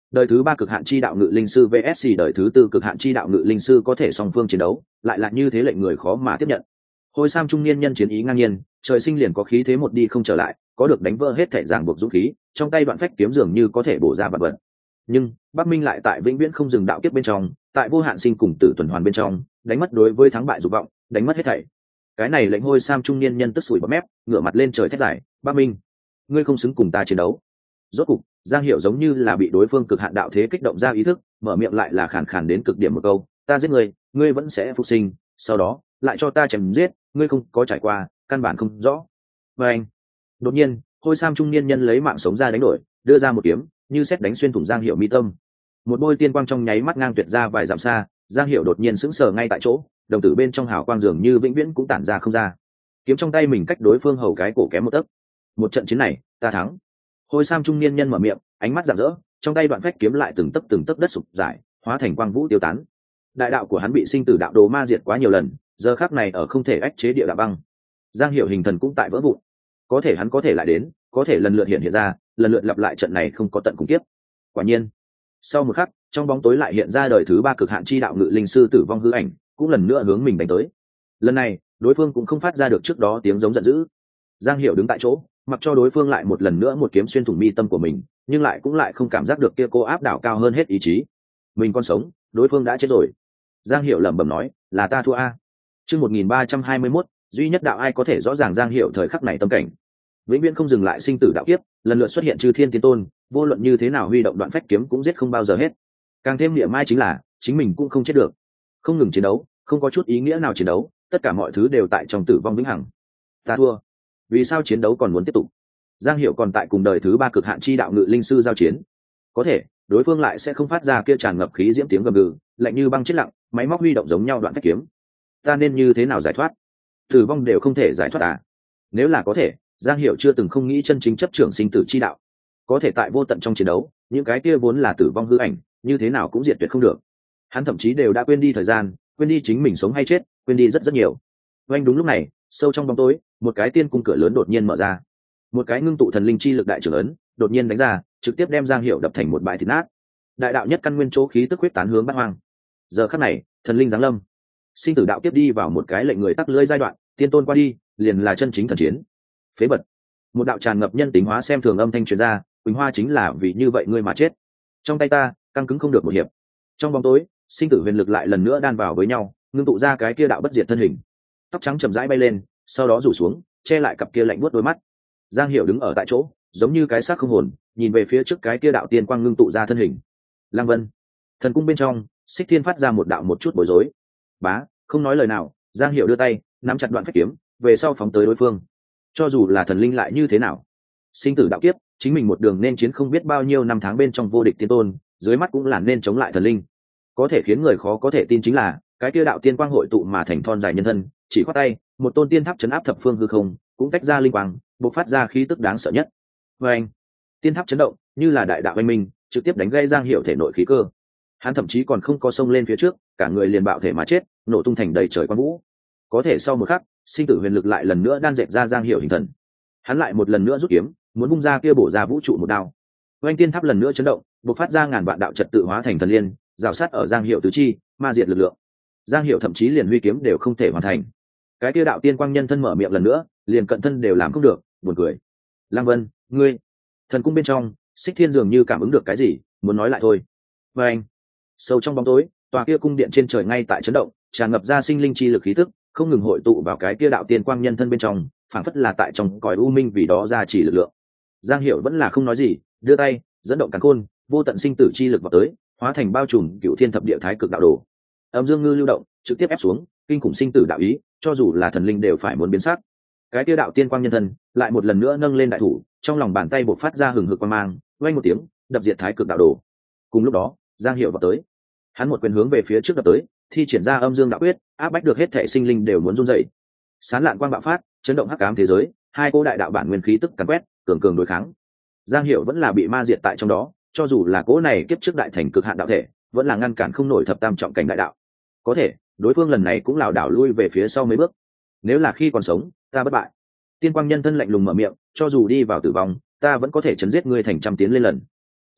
Đời thứ 3 cực hạn chi đạo ngự linh sư vs đời thứ 4 cực hạn chi đạo ngự linh sư có thể song phương chiến đấu, lại là như thế lệnh người khó mà tiếp nhận. Hôi Sam trung niên nhân chiến ý ngang nhiên, trời sinh liền có khí thế một đi không trở lại, có được đánh vỡ hết thể ràng buộc dũng khí, trong tay đoạn phách kiếm dường như có thể bổ ra vật vật. Nhưng Bắc Minh lại tại vĩnh viễn không dừng đạo kiếp bên trong, tại vô hạn sinh cùng tử tuần hoàn bên trong, đánh mất đối với thắng bại dục vọng, đánh mất hết thảy. Cái này lệnh Hôi Sam trung niên nhân tức sủi bọt mép, ngửa mặt lên trời thét giải, "Bắc Minh, ngươi không xứng cùng ta chiến đấu." Rốt cục, Giang Hiểu giống như là bị đối phương cực hạn đạo thế kích động ra ý thức, mở miệng lại là khàn khàn đến cực điểm một câu, "Ta giết ngươi, ngươi vẫn sẽ phục sinh, sau đó lại cho ta chém giết, ngươi không có trải qua, căn bản không rõ." Và anh, đột nhiên, Hôi Sam trung niên nhân lấy mạng sống ra đánh đổi, đưa ra một kiếm, như sét đánh xuyên thủng Giang Hiểu mi tâm. Một bôi tiên quang trong nháy mắt ngang tuyệt ra vài dặm xa, Giang Hiểu đột nhiên sững sờ ngay tại chỗ, đồng tử bên trong hào quang dường như vĩnh viễn cũng tản ra không ra. Kiếm trong tay mình cách đối phương hầu cái cổ kém một tấc. Một trận chiến này, ta thắng. Hôi Sam trung niên nhân mở miệng, ánh mắt rạng rỡ, trong tay đoạn phách kiếm lại từng tấc đất sụp giải, hóa thành quang vũ tiêu tán. Đại đạo của hắn bị sinh tử đạo đồ ma diệt quá nhiều lần, giờ khắc này ở không thể ách chế địa đạo băng. Giang Hiểu hình thần cũng tại vỡ vụn. Có thể hắn có thể lại đến, có thể lần lượt hiện ra, lần lượt lặp lại trận này không có tận cùng kiếp. Quả nhiên, sau một khắc, trong bóng tối lại hiện ra đời thứ 3 cực hạn chi đạo ngự linh sư tử vong hư ảnh, cũng lần nữa hướng mình đánh tới. Lần này, đối phương cũng không phát ra được trước đó tiếng giống giận dữ. Giang Hiểu đứng tại chỗ, mặc cho đối phương lại một lần nữa một kiếm xuyên thủng mi tâm của mình, nhưng lại không cảm giác được kia cô áp đảo cao hơn hết ý chí. Mình còn sống, đối phương đã chết rồi. Giang Hiểu lẩm bẩm nói, là ta thua a. Chương 1321, duy nhất đạo ai có thể rõ ràng Giang Hiểu thời khắc này tâm cảnh. Vĩnh viễn không dừng lại sinh tử đạo kiếp, lần lượt xuất hiện chư thiên tiên tôn, vô luận như thế nào huy động đoạn phách kiếm cũng giết không bao giờ hết. Càng thêm niệm mai chính là, chính mình cũng không chết được. Không ngừng chiến đấu, không có chút ý nghĩa nào chiến đấu, tất cả mọi thứ đều tại trong tử vong vĩnh hằng. Ta thua. Vì sao chiến đấu còn muốn tiếp tục? Giang Hiểu còn tại cùng đời thứ 3 cực hạn chi đạo ngự linh sư giao chiến. Có thể, đối phương lại sẽ không phát ra kia tràn ngập khí diễm tiếng gầm gừ, lạnh như băng chết lặng, máy móc huy động giống nhau đoạn phách kiếm. Ta nên như thế nào giải thoát? Tử vong đều không thể giải thoát à? Nếu là có thể, Giang Hiểu chưa từng không nghĩ chân chính chấp trưởng sinh tử chi đạo. Có thể tại vô tận trong chiến đấu, những cái kia vốn là tử vong hư ảnh, như thế nào cũng diệt tuyệt không được. Hắn thậm chí đều đã quên đi thời gian, quên đi chính mình sống hay chết, quên đi rất nhiều. Oanh đúng lúc này, sâu trong bóng tối, một cái tiên cung cửa lớn đột nhiên mở ra. Một cái ngưng tụ thần linh chi lực đại trưởng ấn, đột nhiên đánh ra, trực tiếp đem Giang Hiểu đập thành một bãi thịt nát. Đại đạo nhất căn nguyên chỗ khí tức huyết tán hướng bát hoang. Giờ khắc này, thần linh giáng lâm. Sinh tử đạo tiếp đi vào một cái lệnh người tắc lưỡi giai đoạn, tiên tôn qua đi, liền là chân chính thần chiến. Phế bật. Một đạo tràn ngập nhân tính hóa xem thường âm thanh truyền ra, Quỳnh Hoa chính là vì như vậy ngươi mà chết. Trong tay ta, căng cứng không được một hiệp. Trong bóng tối, sinh tử huyền lực lại lần nữa đan vào với nhau, ngưng tụ ra cái kia đạo bất diệt thân hình. Tóc trắng chậm rãi bay lên, sau đó rủ xuống, che lại cặp kia lạnh buốt đôi mắt. Giang Hiểu đứng ở tại chỗ, giống như cái xác không hồn, nhìn về phía trước cái kia đạo tiên quang ngưng tụ ra thân hình. Lăng Vân. Thần cung bên trong, Xích Thiên phát ra một đạo một chút bối rối. Bá, không nói lời nào, Giang Hiểu đưa tay, nắm chặt đoạn phách kiếm, về sau phóng tới đối phương. Cho dù là thần linh lại như thế nào, sinh tử đạo kiếp, chính mình một đường nên chiến không biết bao nhiêu năm tháng bên trong vô địch tiên tôn, dưới mắt cũng là nên chống lại thần linh. Có thể khiến người khó có thể tin chính là, cái kia đạo tiên quang hội tụ mà thành thon dài nhân thân, chỉ khoát tay, một tôn tiên tháp chấn áp thập phương hư không, cũng tách ra linh quang, bộc phát ra khí tức đáng sợ nhất. Và anh, tiên tháp chấn động, như là đại đạo anh minh, trực tiếp đánh gây Giang Hiểu thể nội khí cơ. Hắn thậm chí còn không có xông lên phía trước, cả người liền bạo thể mà chết, nổ tung thành đầy trời quang vũ. Có thể sau một khắc, sinh tử huyền lực lại lần nữa đan dệt ra Giang Hiểu hình thần. Hắn lại một lần nữa rút kiếm, muốn bung ra kia bổ ra vũ trụ một đao. Oanh tiên tháp lần nữa chấn động, bộc phát ra ngàn vạn đạo trật tự hóa thành thần liên, rào sát ở Giang Hiểu tứ chi, ma diệt lực lượng. Giang Hiểu thậm chí liền huy kiếm đều không thể hoàn thành. Cái kia đạo tiên quang nhân thân mở miệng lần nữa, liền cận thân đều làm không được, buồn cười. Lăng Vân, ngươi. Thần cung bên trong, Xích Thiên dường như cảm ứng được cái gì, muốn nói lại thôi. Và anh, sâu trong bóng tối, tòa kia cung điện trên trời ngay tại chấn động, tràn ngập ra sinh linh chi lực khí tức, không ngừng hội tụ vào cái kia đạo tiên quang nhân thân bên trong, phảng phất là tại trong cõi u minh vì đó ra chỉ lực lượng. Giang Hiểu vẫn là không nói gì, đưa tay dẫn động càn khôn, vô tận sinh tử chi lực vào tới, hóa thành bao trùm cựu thiên thập địa thái cực đạo đồ. Âm dương ngư lưu động, trực tiếp ép xuống, kinh khủng sinh tử đạo ý, cho dù là thần linh đều phải muốn biến sắc. Cái tiêu đạo tiên quang nhân thân lại một lần nữa nâng lên đại thủ, trong lòng bàn tay bộc phát ra hừng hực quang mang, vang một tiếng, đập diệt thái cực đạo đồ. Cùng lúc đó, Giang Hiểu vào tới, hắn một quyền hướng về phía trước đập tới, thi triển ra âm dương đạo quyết, áp bách được hết thảy sinh linh đều muốn run rẩy. Sán lạn quang bạo phát, chấn động hắc ám thế giới, hai cô đại đạo bản nguyên khí tức càn quét, cường cường đối kháng. Giang Hiểu vẫn là bị ma diệt tại trong đó, cho dù là cỗ này kiếp trước đại thành cực hạn đạo thể, vẫn là ngăn cản không nổi thập tam trọng cảnh đại đạo. Có thể, đối phương lần này cũng lảo đảo lui về phía sau mấy bước. Nếu là khi còn sống, ta bất bại. Tiên quang nhân thân lạnh lùng mở miệng, cho dù đi vào tử vong, ta vẫn có thể chấn giết ngươi thành trăm tiến lên lần.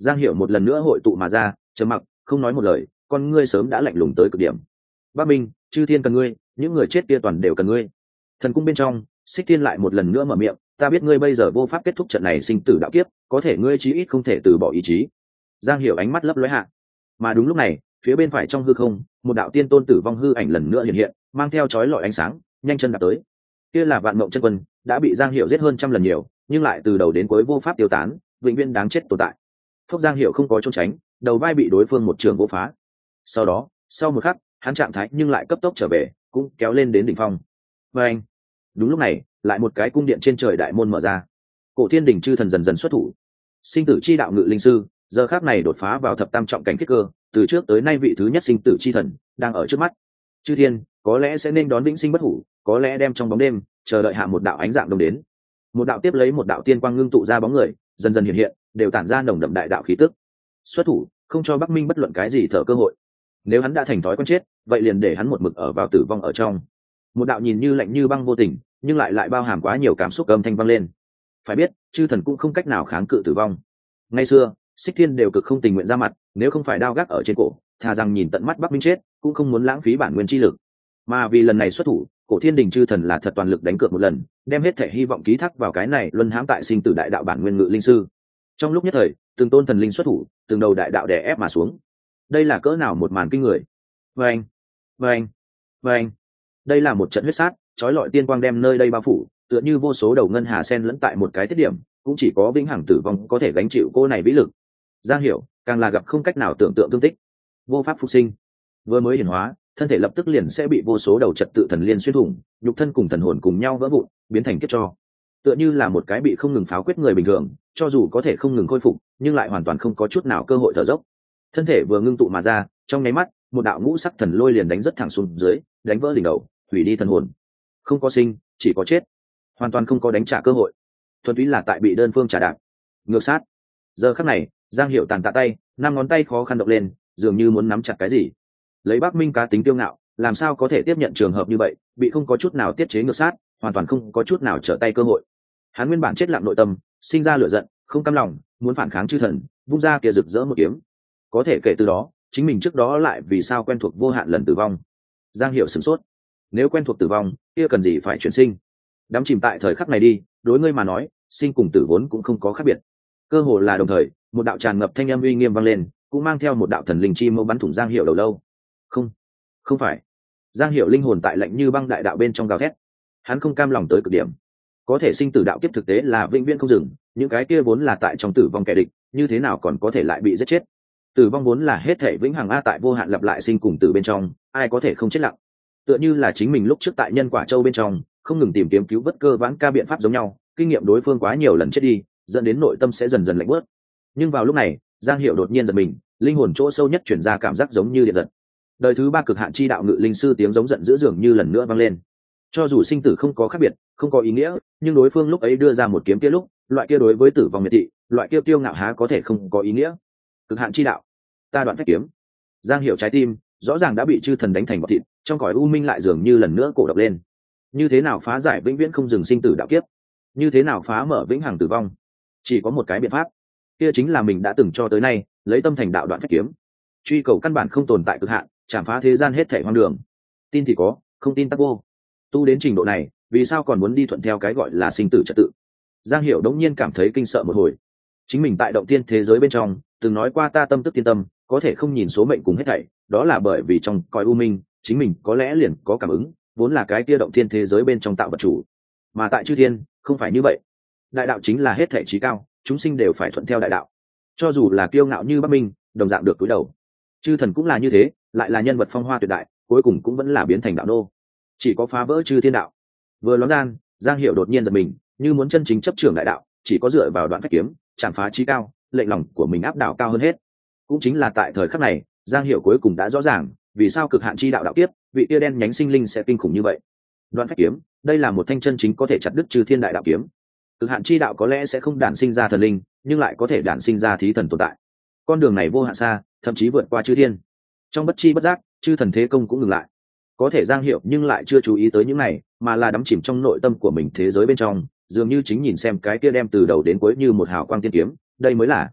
Giang Hiểu một lần nữa hội tụ mà ra, trầm mặc không nói một lời, con ngươi sớm đã lạnh lùng tới cực điểm. Bắc Minh, chư thiên cần ngươi, những người chết kia toàn đều cần ngươi. Thần cung bên trong, Xích Thiên lại một lần nữa mở miệng, ta biết ngươi bây giờ vô pháp kết thúc trận này sinh tử đạo kiếp, có thể ngươi chí ít không thể từ bỏ ý chí. Giang Hiểu ánh mắt lấp lóe hạ, mà đúng lúc này, phía bên phải trong hư không, một đạo tiên tôn tử vong hư ảnh lần nữa hiện hiện, mang theo chói lọi ánh sáng, nhanh chân đạp tới. Kia là Vạn Mộng Chân Quân, đã bị Giang Hiểu giết hơn trăm lần nhiều, nhưng lại từ đầu đến cuối vô pháp tiêu tán, vĩnh viễn đáng chết tồn tại. Phúc Giang Hiểu không có trốn tránh, đầu vai bị đối phương một trường vỗ phá. Sau đó, sau một khắc, hắn trạng thái nhưng lại cấp tốc trở về, cũng kéo lên đến đỉnh phong. Và anh, đúng lúc này, lại một cái cung điện trên trời đại môn mở ra. Cổ Thiên Đình chư thần dần dần xuất thủ. Sinh tử chi đạo ngự linh sư, giờ khắc này đột phá vào thập tam trọng cảnh kết cơ, từ trước tới nay vị thứ nhất sinh tử chi thần đang ở trước mắt. Chư thiên có lẽ sẽ nên đón vĩnh sinh bất hủ, có lẽ đem trong bóng đêm chờ đợi hạ một đạo ánh dạng đông đến. Một đạo tiếp lấy một đạo tiên quang ngưng tụ ra bóng người, dần dần hiện hiện, đều tản ra nồng đậm đại đạo khí tức. Xuất thủ, không cho Bắc Minh bất luận cái gì thở cơ hội. Nếu hắn đã thành thói quen chết, vậy liền để hắn một mực ở vào tử vong ở trong. Một đạo nhìn như lạnh như băng vô tình, nhưng lại bao hàm quá nhiều cảm xúc âm thanh vang lên. Phải biết, chư thần cũng không cách nào kháng cự tử vong. Ngày xưa, Xích Thiên đều cực không tình nguyện ra mặt, nếu không phải đao gác ở trên cổ, thà rằng nhìn tận mắt Bắc Minh chết, cũng không muốn lãng phí bản nguyên chi lực. Mà vì lần này xuất thủ, Cổ Thiên Đình chư thần là thật toàn lực đánh cược một lần, đem hết thể hy vọng ký thác vào cái này luân hãm tại sinh tử đại đạo bản nguyên ngự linh sư. Trong lúc nhất thời, từng tôn thần linh xuất thủ, từng đầu đại đạo đè ép mà xuống. Đây là cỡ nào một màn kinh người. Vâng, vâng, vâng. Đây là một trận huyết sát, chói lọi tiên quang đem nơi đây bao phủ, tựa như vô số đầu ngân hà sen lẫn tại một cái tiết điểm, cũng chỉ có vĩnh hằng tử vong có thể gánh chịu cô này vĩ lực. Giang Hiểu càng là gặp không cách nào tưởng tượng tương tích, vô pháp phục sinh. Vừa mới hiển hóa, thân thể lập tức liền sẽ bị vô số đầu trật tự thần liên xuyên thủng, nhục thân cùng thần hồn cùng nhau vỡ vụn, biến thành kiếp cho. Tựa như là một cái bị không ngừng pháo quyết người bình thường, cho dù có thể không ngừng khôi phục, nhưng lại hoàn toàn không có chút nào cơ hội thở dốc. Thân thể vừa ngưng tụ mà ra, trong nháy mắt, một đạo ngũ sắc thần lôi liền đánh rất thẳng xuống dưới, đánh vỡ đỉnh đầu, hủy đi thần hồn. Không có sinh, chỉ có chết, hoàn toàn không có đánh trả cơ hội, thuần túy là tại bị đơn phương trả đạp. Ngược sát. Giờ khắc này, Giang Hiểu tàn tạ tay, năm ngón tay khó khăn động lên, dường như muốn nắm chặt cái gì. Lấy Bắc Minh cá tính kiêu ngạo, làm sao có thể tiếp nhận trường hợp như vậy, bị không có chút nào tiết chế ngược sát, hoàn toàn không có chút nào trở tay cơ hội. Hắn nguyên bản chết lặng nội tâm, sinh ra lửa giận, không cam lòng, muốn phản kháng chư thần, vung ra kia rực rỡ một kiếm. Có thể kể từ đó, chính mình trước đó lại vì sao quen thuộc vô hạn lần tử vong. Giang Hiểu sửng sốt. Nếu quen thuộc tử vong, kia cần gì phải chuyển sinh? Đắm chìm tại thời khắc này đi, đối ngươi mà nói, sinh cùng tử vốn cũng không có khác biệt. Cơ hồ là đồng thời, một đạo tràn ngập thanh âm uy nghiêm vang lên, cũng mang theo một đạo thần linh chi mâu bắn thủng Giang Hiểu đầu lâu. Không, không phải. Giang Hiểu linh hồn tại lạnh như băng đại đạo bên trong gào thét. Hắn không cam lòng tới cực điểm. Có thể sinh tử đạo kiếp thực tế là vĩnh viễn không dừng, những cái kia vốn là tại trong tử vong kẻ địch, như thế nào còn có thể lại bị giết chết? Tử vong vốn là hết thể vĩnh hằng a, tại vô hạn lặp lại sinh cùng tử bên trong, ai có thể không chết lặng? Tựa như là chính mình lúc trước tại nhân quả châu bên trong, không ngừng tìm kiếm cứu vớt cơ vãn ca biện pháp giống nhau, kinh nghiệm đối phương quá nhiều lần chết đi, dẫn đến nội tâm sẽ dần dần lạnh bớt. Nhưng vào lúc này, Giang Hiểu đột nhiên giật mình, linh hồn chỗ sâu nhất chuyển ra cảm giác giống như điện giật. Đời thứ ba cực hạn chi đạo ngự linh sư tiếng giống giận dữ dường như lần nữa vang lên. Cho dù sinh tử không có khác biệt, không có ý nghĩa, nhưng đối phương lúc ấy đưa ra một kiếm kia lúc, loại kia đối với tử vong miệt thị, loại kia tiêu ngạo há có thể không có ý nghĩa. Cực hạn chi đạo, ta đoạn phách kiếm. Giang Hiểu trái tim rõ ràng đã bị chư thần đánh thành bọt thịt, trong cõi u minh lại dường như lần nữa cổ độc lên. Như thế nào phá giải vĩnh viễn không dừng sinh tử đạo kiếp? Như thế nào phá mở vĩnh hằng tử vong? Chỉ có một cái biện pháp, kia chính là mình đã từng cho tới nay, lấy tâm thành đạo đoạn phách kiếm. Truy cầu căn bản không tồn tại cực hạn, chạm phá thế gian hết thảy hoang đường. Tin thì có, không tin tắc vô. Tu đến trình độ này, vì sao còn muốn đi thuận theo cái gọi là sinh tử trật tự? Giang Hiểu đống nhiên cảm thấy kinh sợ một hồi. Chính mình tại động tiên thế giới bên trong, từng nói qua ta tâm tức tiên tâm, có thể không nhìn số mệnh cùng hết thảy, đó là bởi vì trong cõi u minh, chính mình có lẽ liền có cảm ứng, vốn là cái kia động thiên thế giới bên trong tạo vật chủ. Mà tại chư thiên, không phải như vậy. Đại đạo chính là hết thảy chí cao, chúng sinh đều phải thuận theo đại đạo. Cho dù là kiêu ngạo như Bắc Minh, đồng dạng được cúi đầu. Chư thần cũng là như thế, lại là nhân vật phong hoa tuyệt đại, cuối cùng cũng vẫn là biến thành đạo nô. Chỉ có phá vỡ chư thiên đạo. Vừa loáng gian, Giang Hiểu đột nhiên giật mình, như muốn chân chính chấp trưởng đại đạo, chỉ có dựa vào đoạn phách kiếm, chạm phá chí cao, lệnh lòng của mình áp đảo cao hơn hết. Cũng chính là tại thời khắc này, Giang Hiểu cuối cùng đã rõ ràng, vì sao cực hạn chi đạo đạo tiếp, vị tia đen nhánh sinh linh sẽ kinh khủng như vậy. Đoạn phách kiếm, đây là một thanh chân chính có thể chặt đứt chư thiên đại đạo kiếm. Cực hạn chi đạo có lẽ sẽ không đản sinh ra thần linh, nhưng lại có thể đản sinh ra thí thần tồn tại. Con đường này vô hạn xa, thậm chí vượt qua chư thiên. Trong bất chi bất giác, chư thần thế công cũng ngừng lại. Có thể Giang Hiểu nhưng lại chưa chú ý tới những này, mà là đắm chìm trong nội tâm của mình thế giới bên trong, dường như chính nhìn xem cái kia đem từ đầu đến cuối như một hào quang tiên kiếm, đây mới là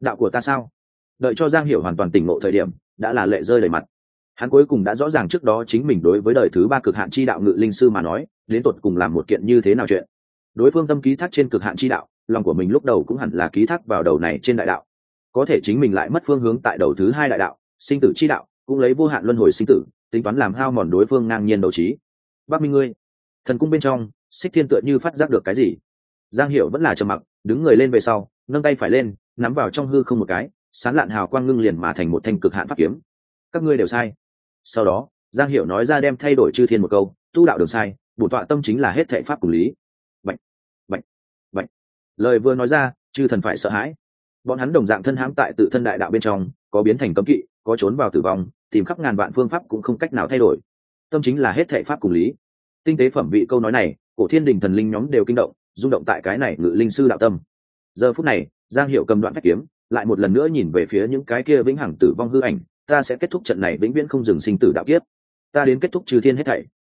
đạo của ta sao? Đợi cho Giang Hiểu hoàn toàn tỉnh ngộ thời điểm đã là lệ rơi đầy mặt. Hắn cuối cùng đã rõ ràng trước đó chính mình đối với đời thứ ba cực hạn chi đạo ngự linh sư mà nói đến tột cùng làm một kiện như thế nào chuyện. Đối phương tâm ký thác trên cực hạn chi đạo, lòng của mình lúc đầu cũng hẳn là ký thác vào đầu này trên đại đạo, có thể chính mình lại mất phương hướng tại đầu thứ hai đại đạo sinh tử chi đạo, cũng lấy vô hạn luân hồi sinh tử tính toán làm hao mòn đối phương ngang nhiên đấu trí. Bắc Minh ngươi. Thần cung bên trong Xích Thiên tựa như phát giác được cái gì. Giang Hiểu vẫn là trầm mặc, đứng người lên về sau, nâng tay phải lên, nắm vào trong hư không một cái, sán lạn hào quang ngưng liền mà thành một thanh cực hạn pháp kiếm. Các ngươi đều sai. Sau đó Giang Hiểu nói ra đem thay đổi chư thiên một câu, tu đạo đường sai, bổn tọa tâm chính là hết thệ pháp cùng lý. Bạch, bạch, bạch. Lời vừa nói ra, chư thần phải sợ hãi. Bọn hắn đồng dạng thân hãm tại tự thân đại đạo bên trong, có biến thành cấm kỵ, có trốn vào tử vong, tìm khắp ngàn vạn phương pháp cũng không cách nào thay đổi. Tâm chính là hết thệ pháp cùng lý. Tinh tế phẩm vị câu nói này, cổ thiên đình thần linh nhóm đều kinh động, rung động tại cái này ngự linh sư đạo tâm. Giờ phút này Giang Hiểu cầm đoạn phách kiếm, lại một lần nữa nhìn về phía những cái kia vĩnh hằng tử vong hư ảnh. Ta sẽ kết thúc trận này vĩnh viễn không dừng sinh tử đạo kiếp, ta đến kết thúc trừ thiên hết thảy.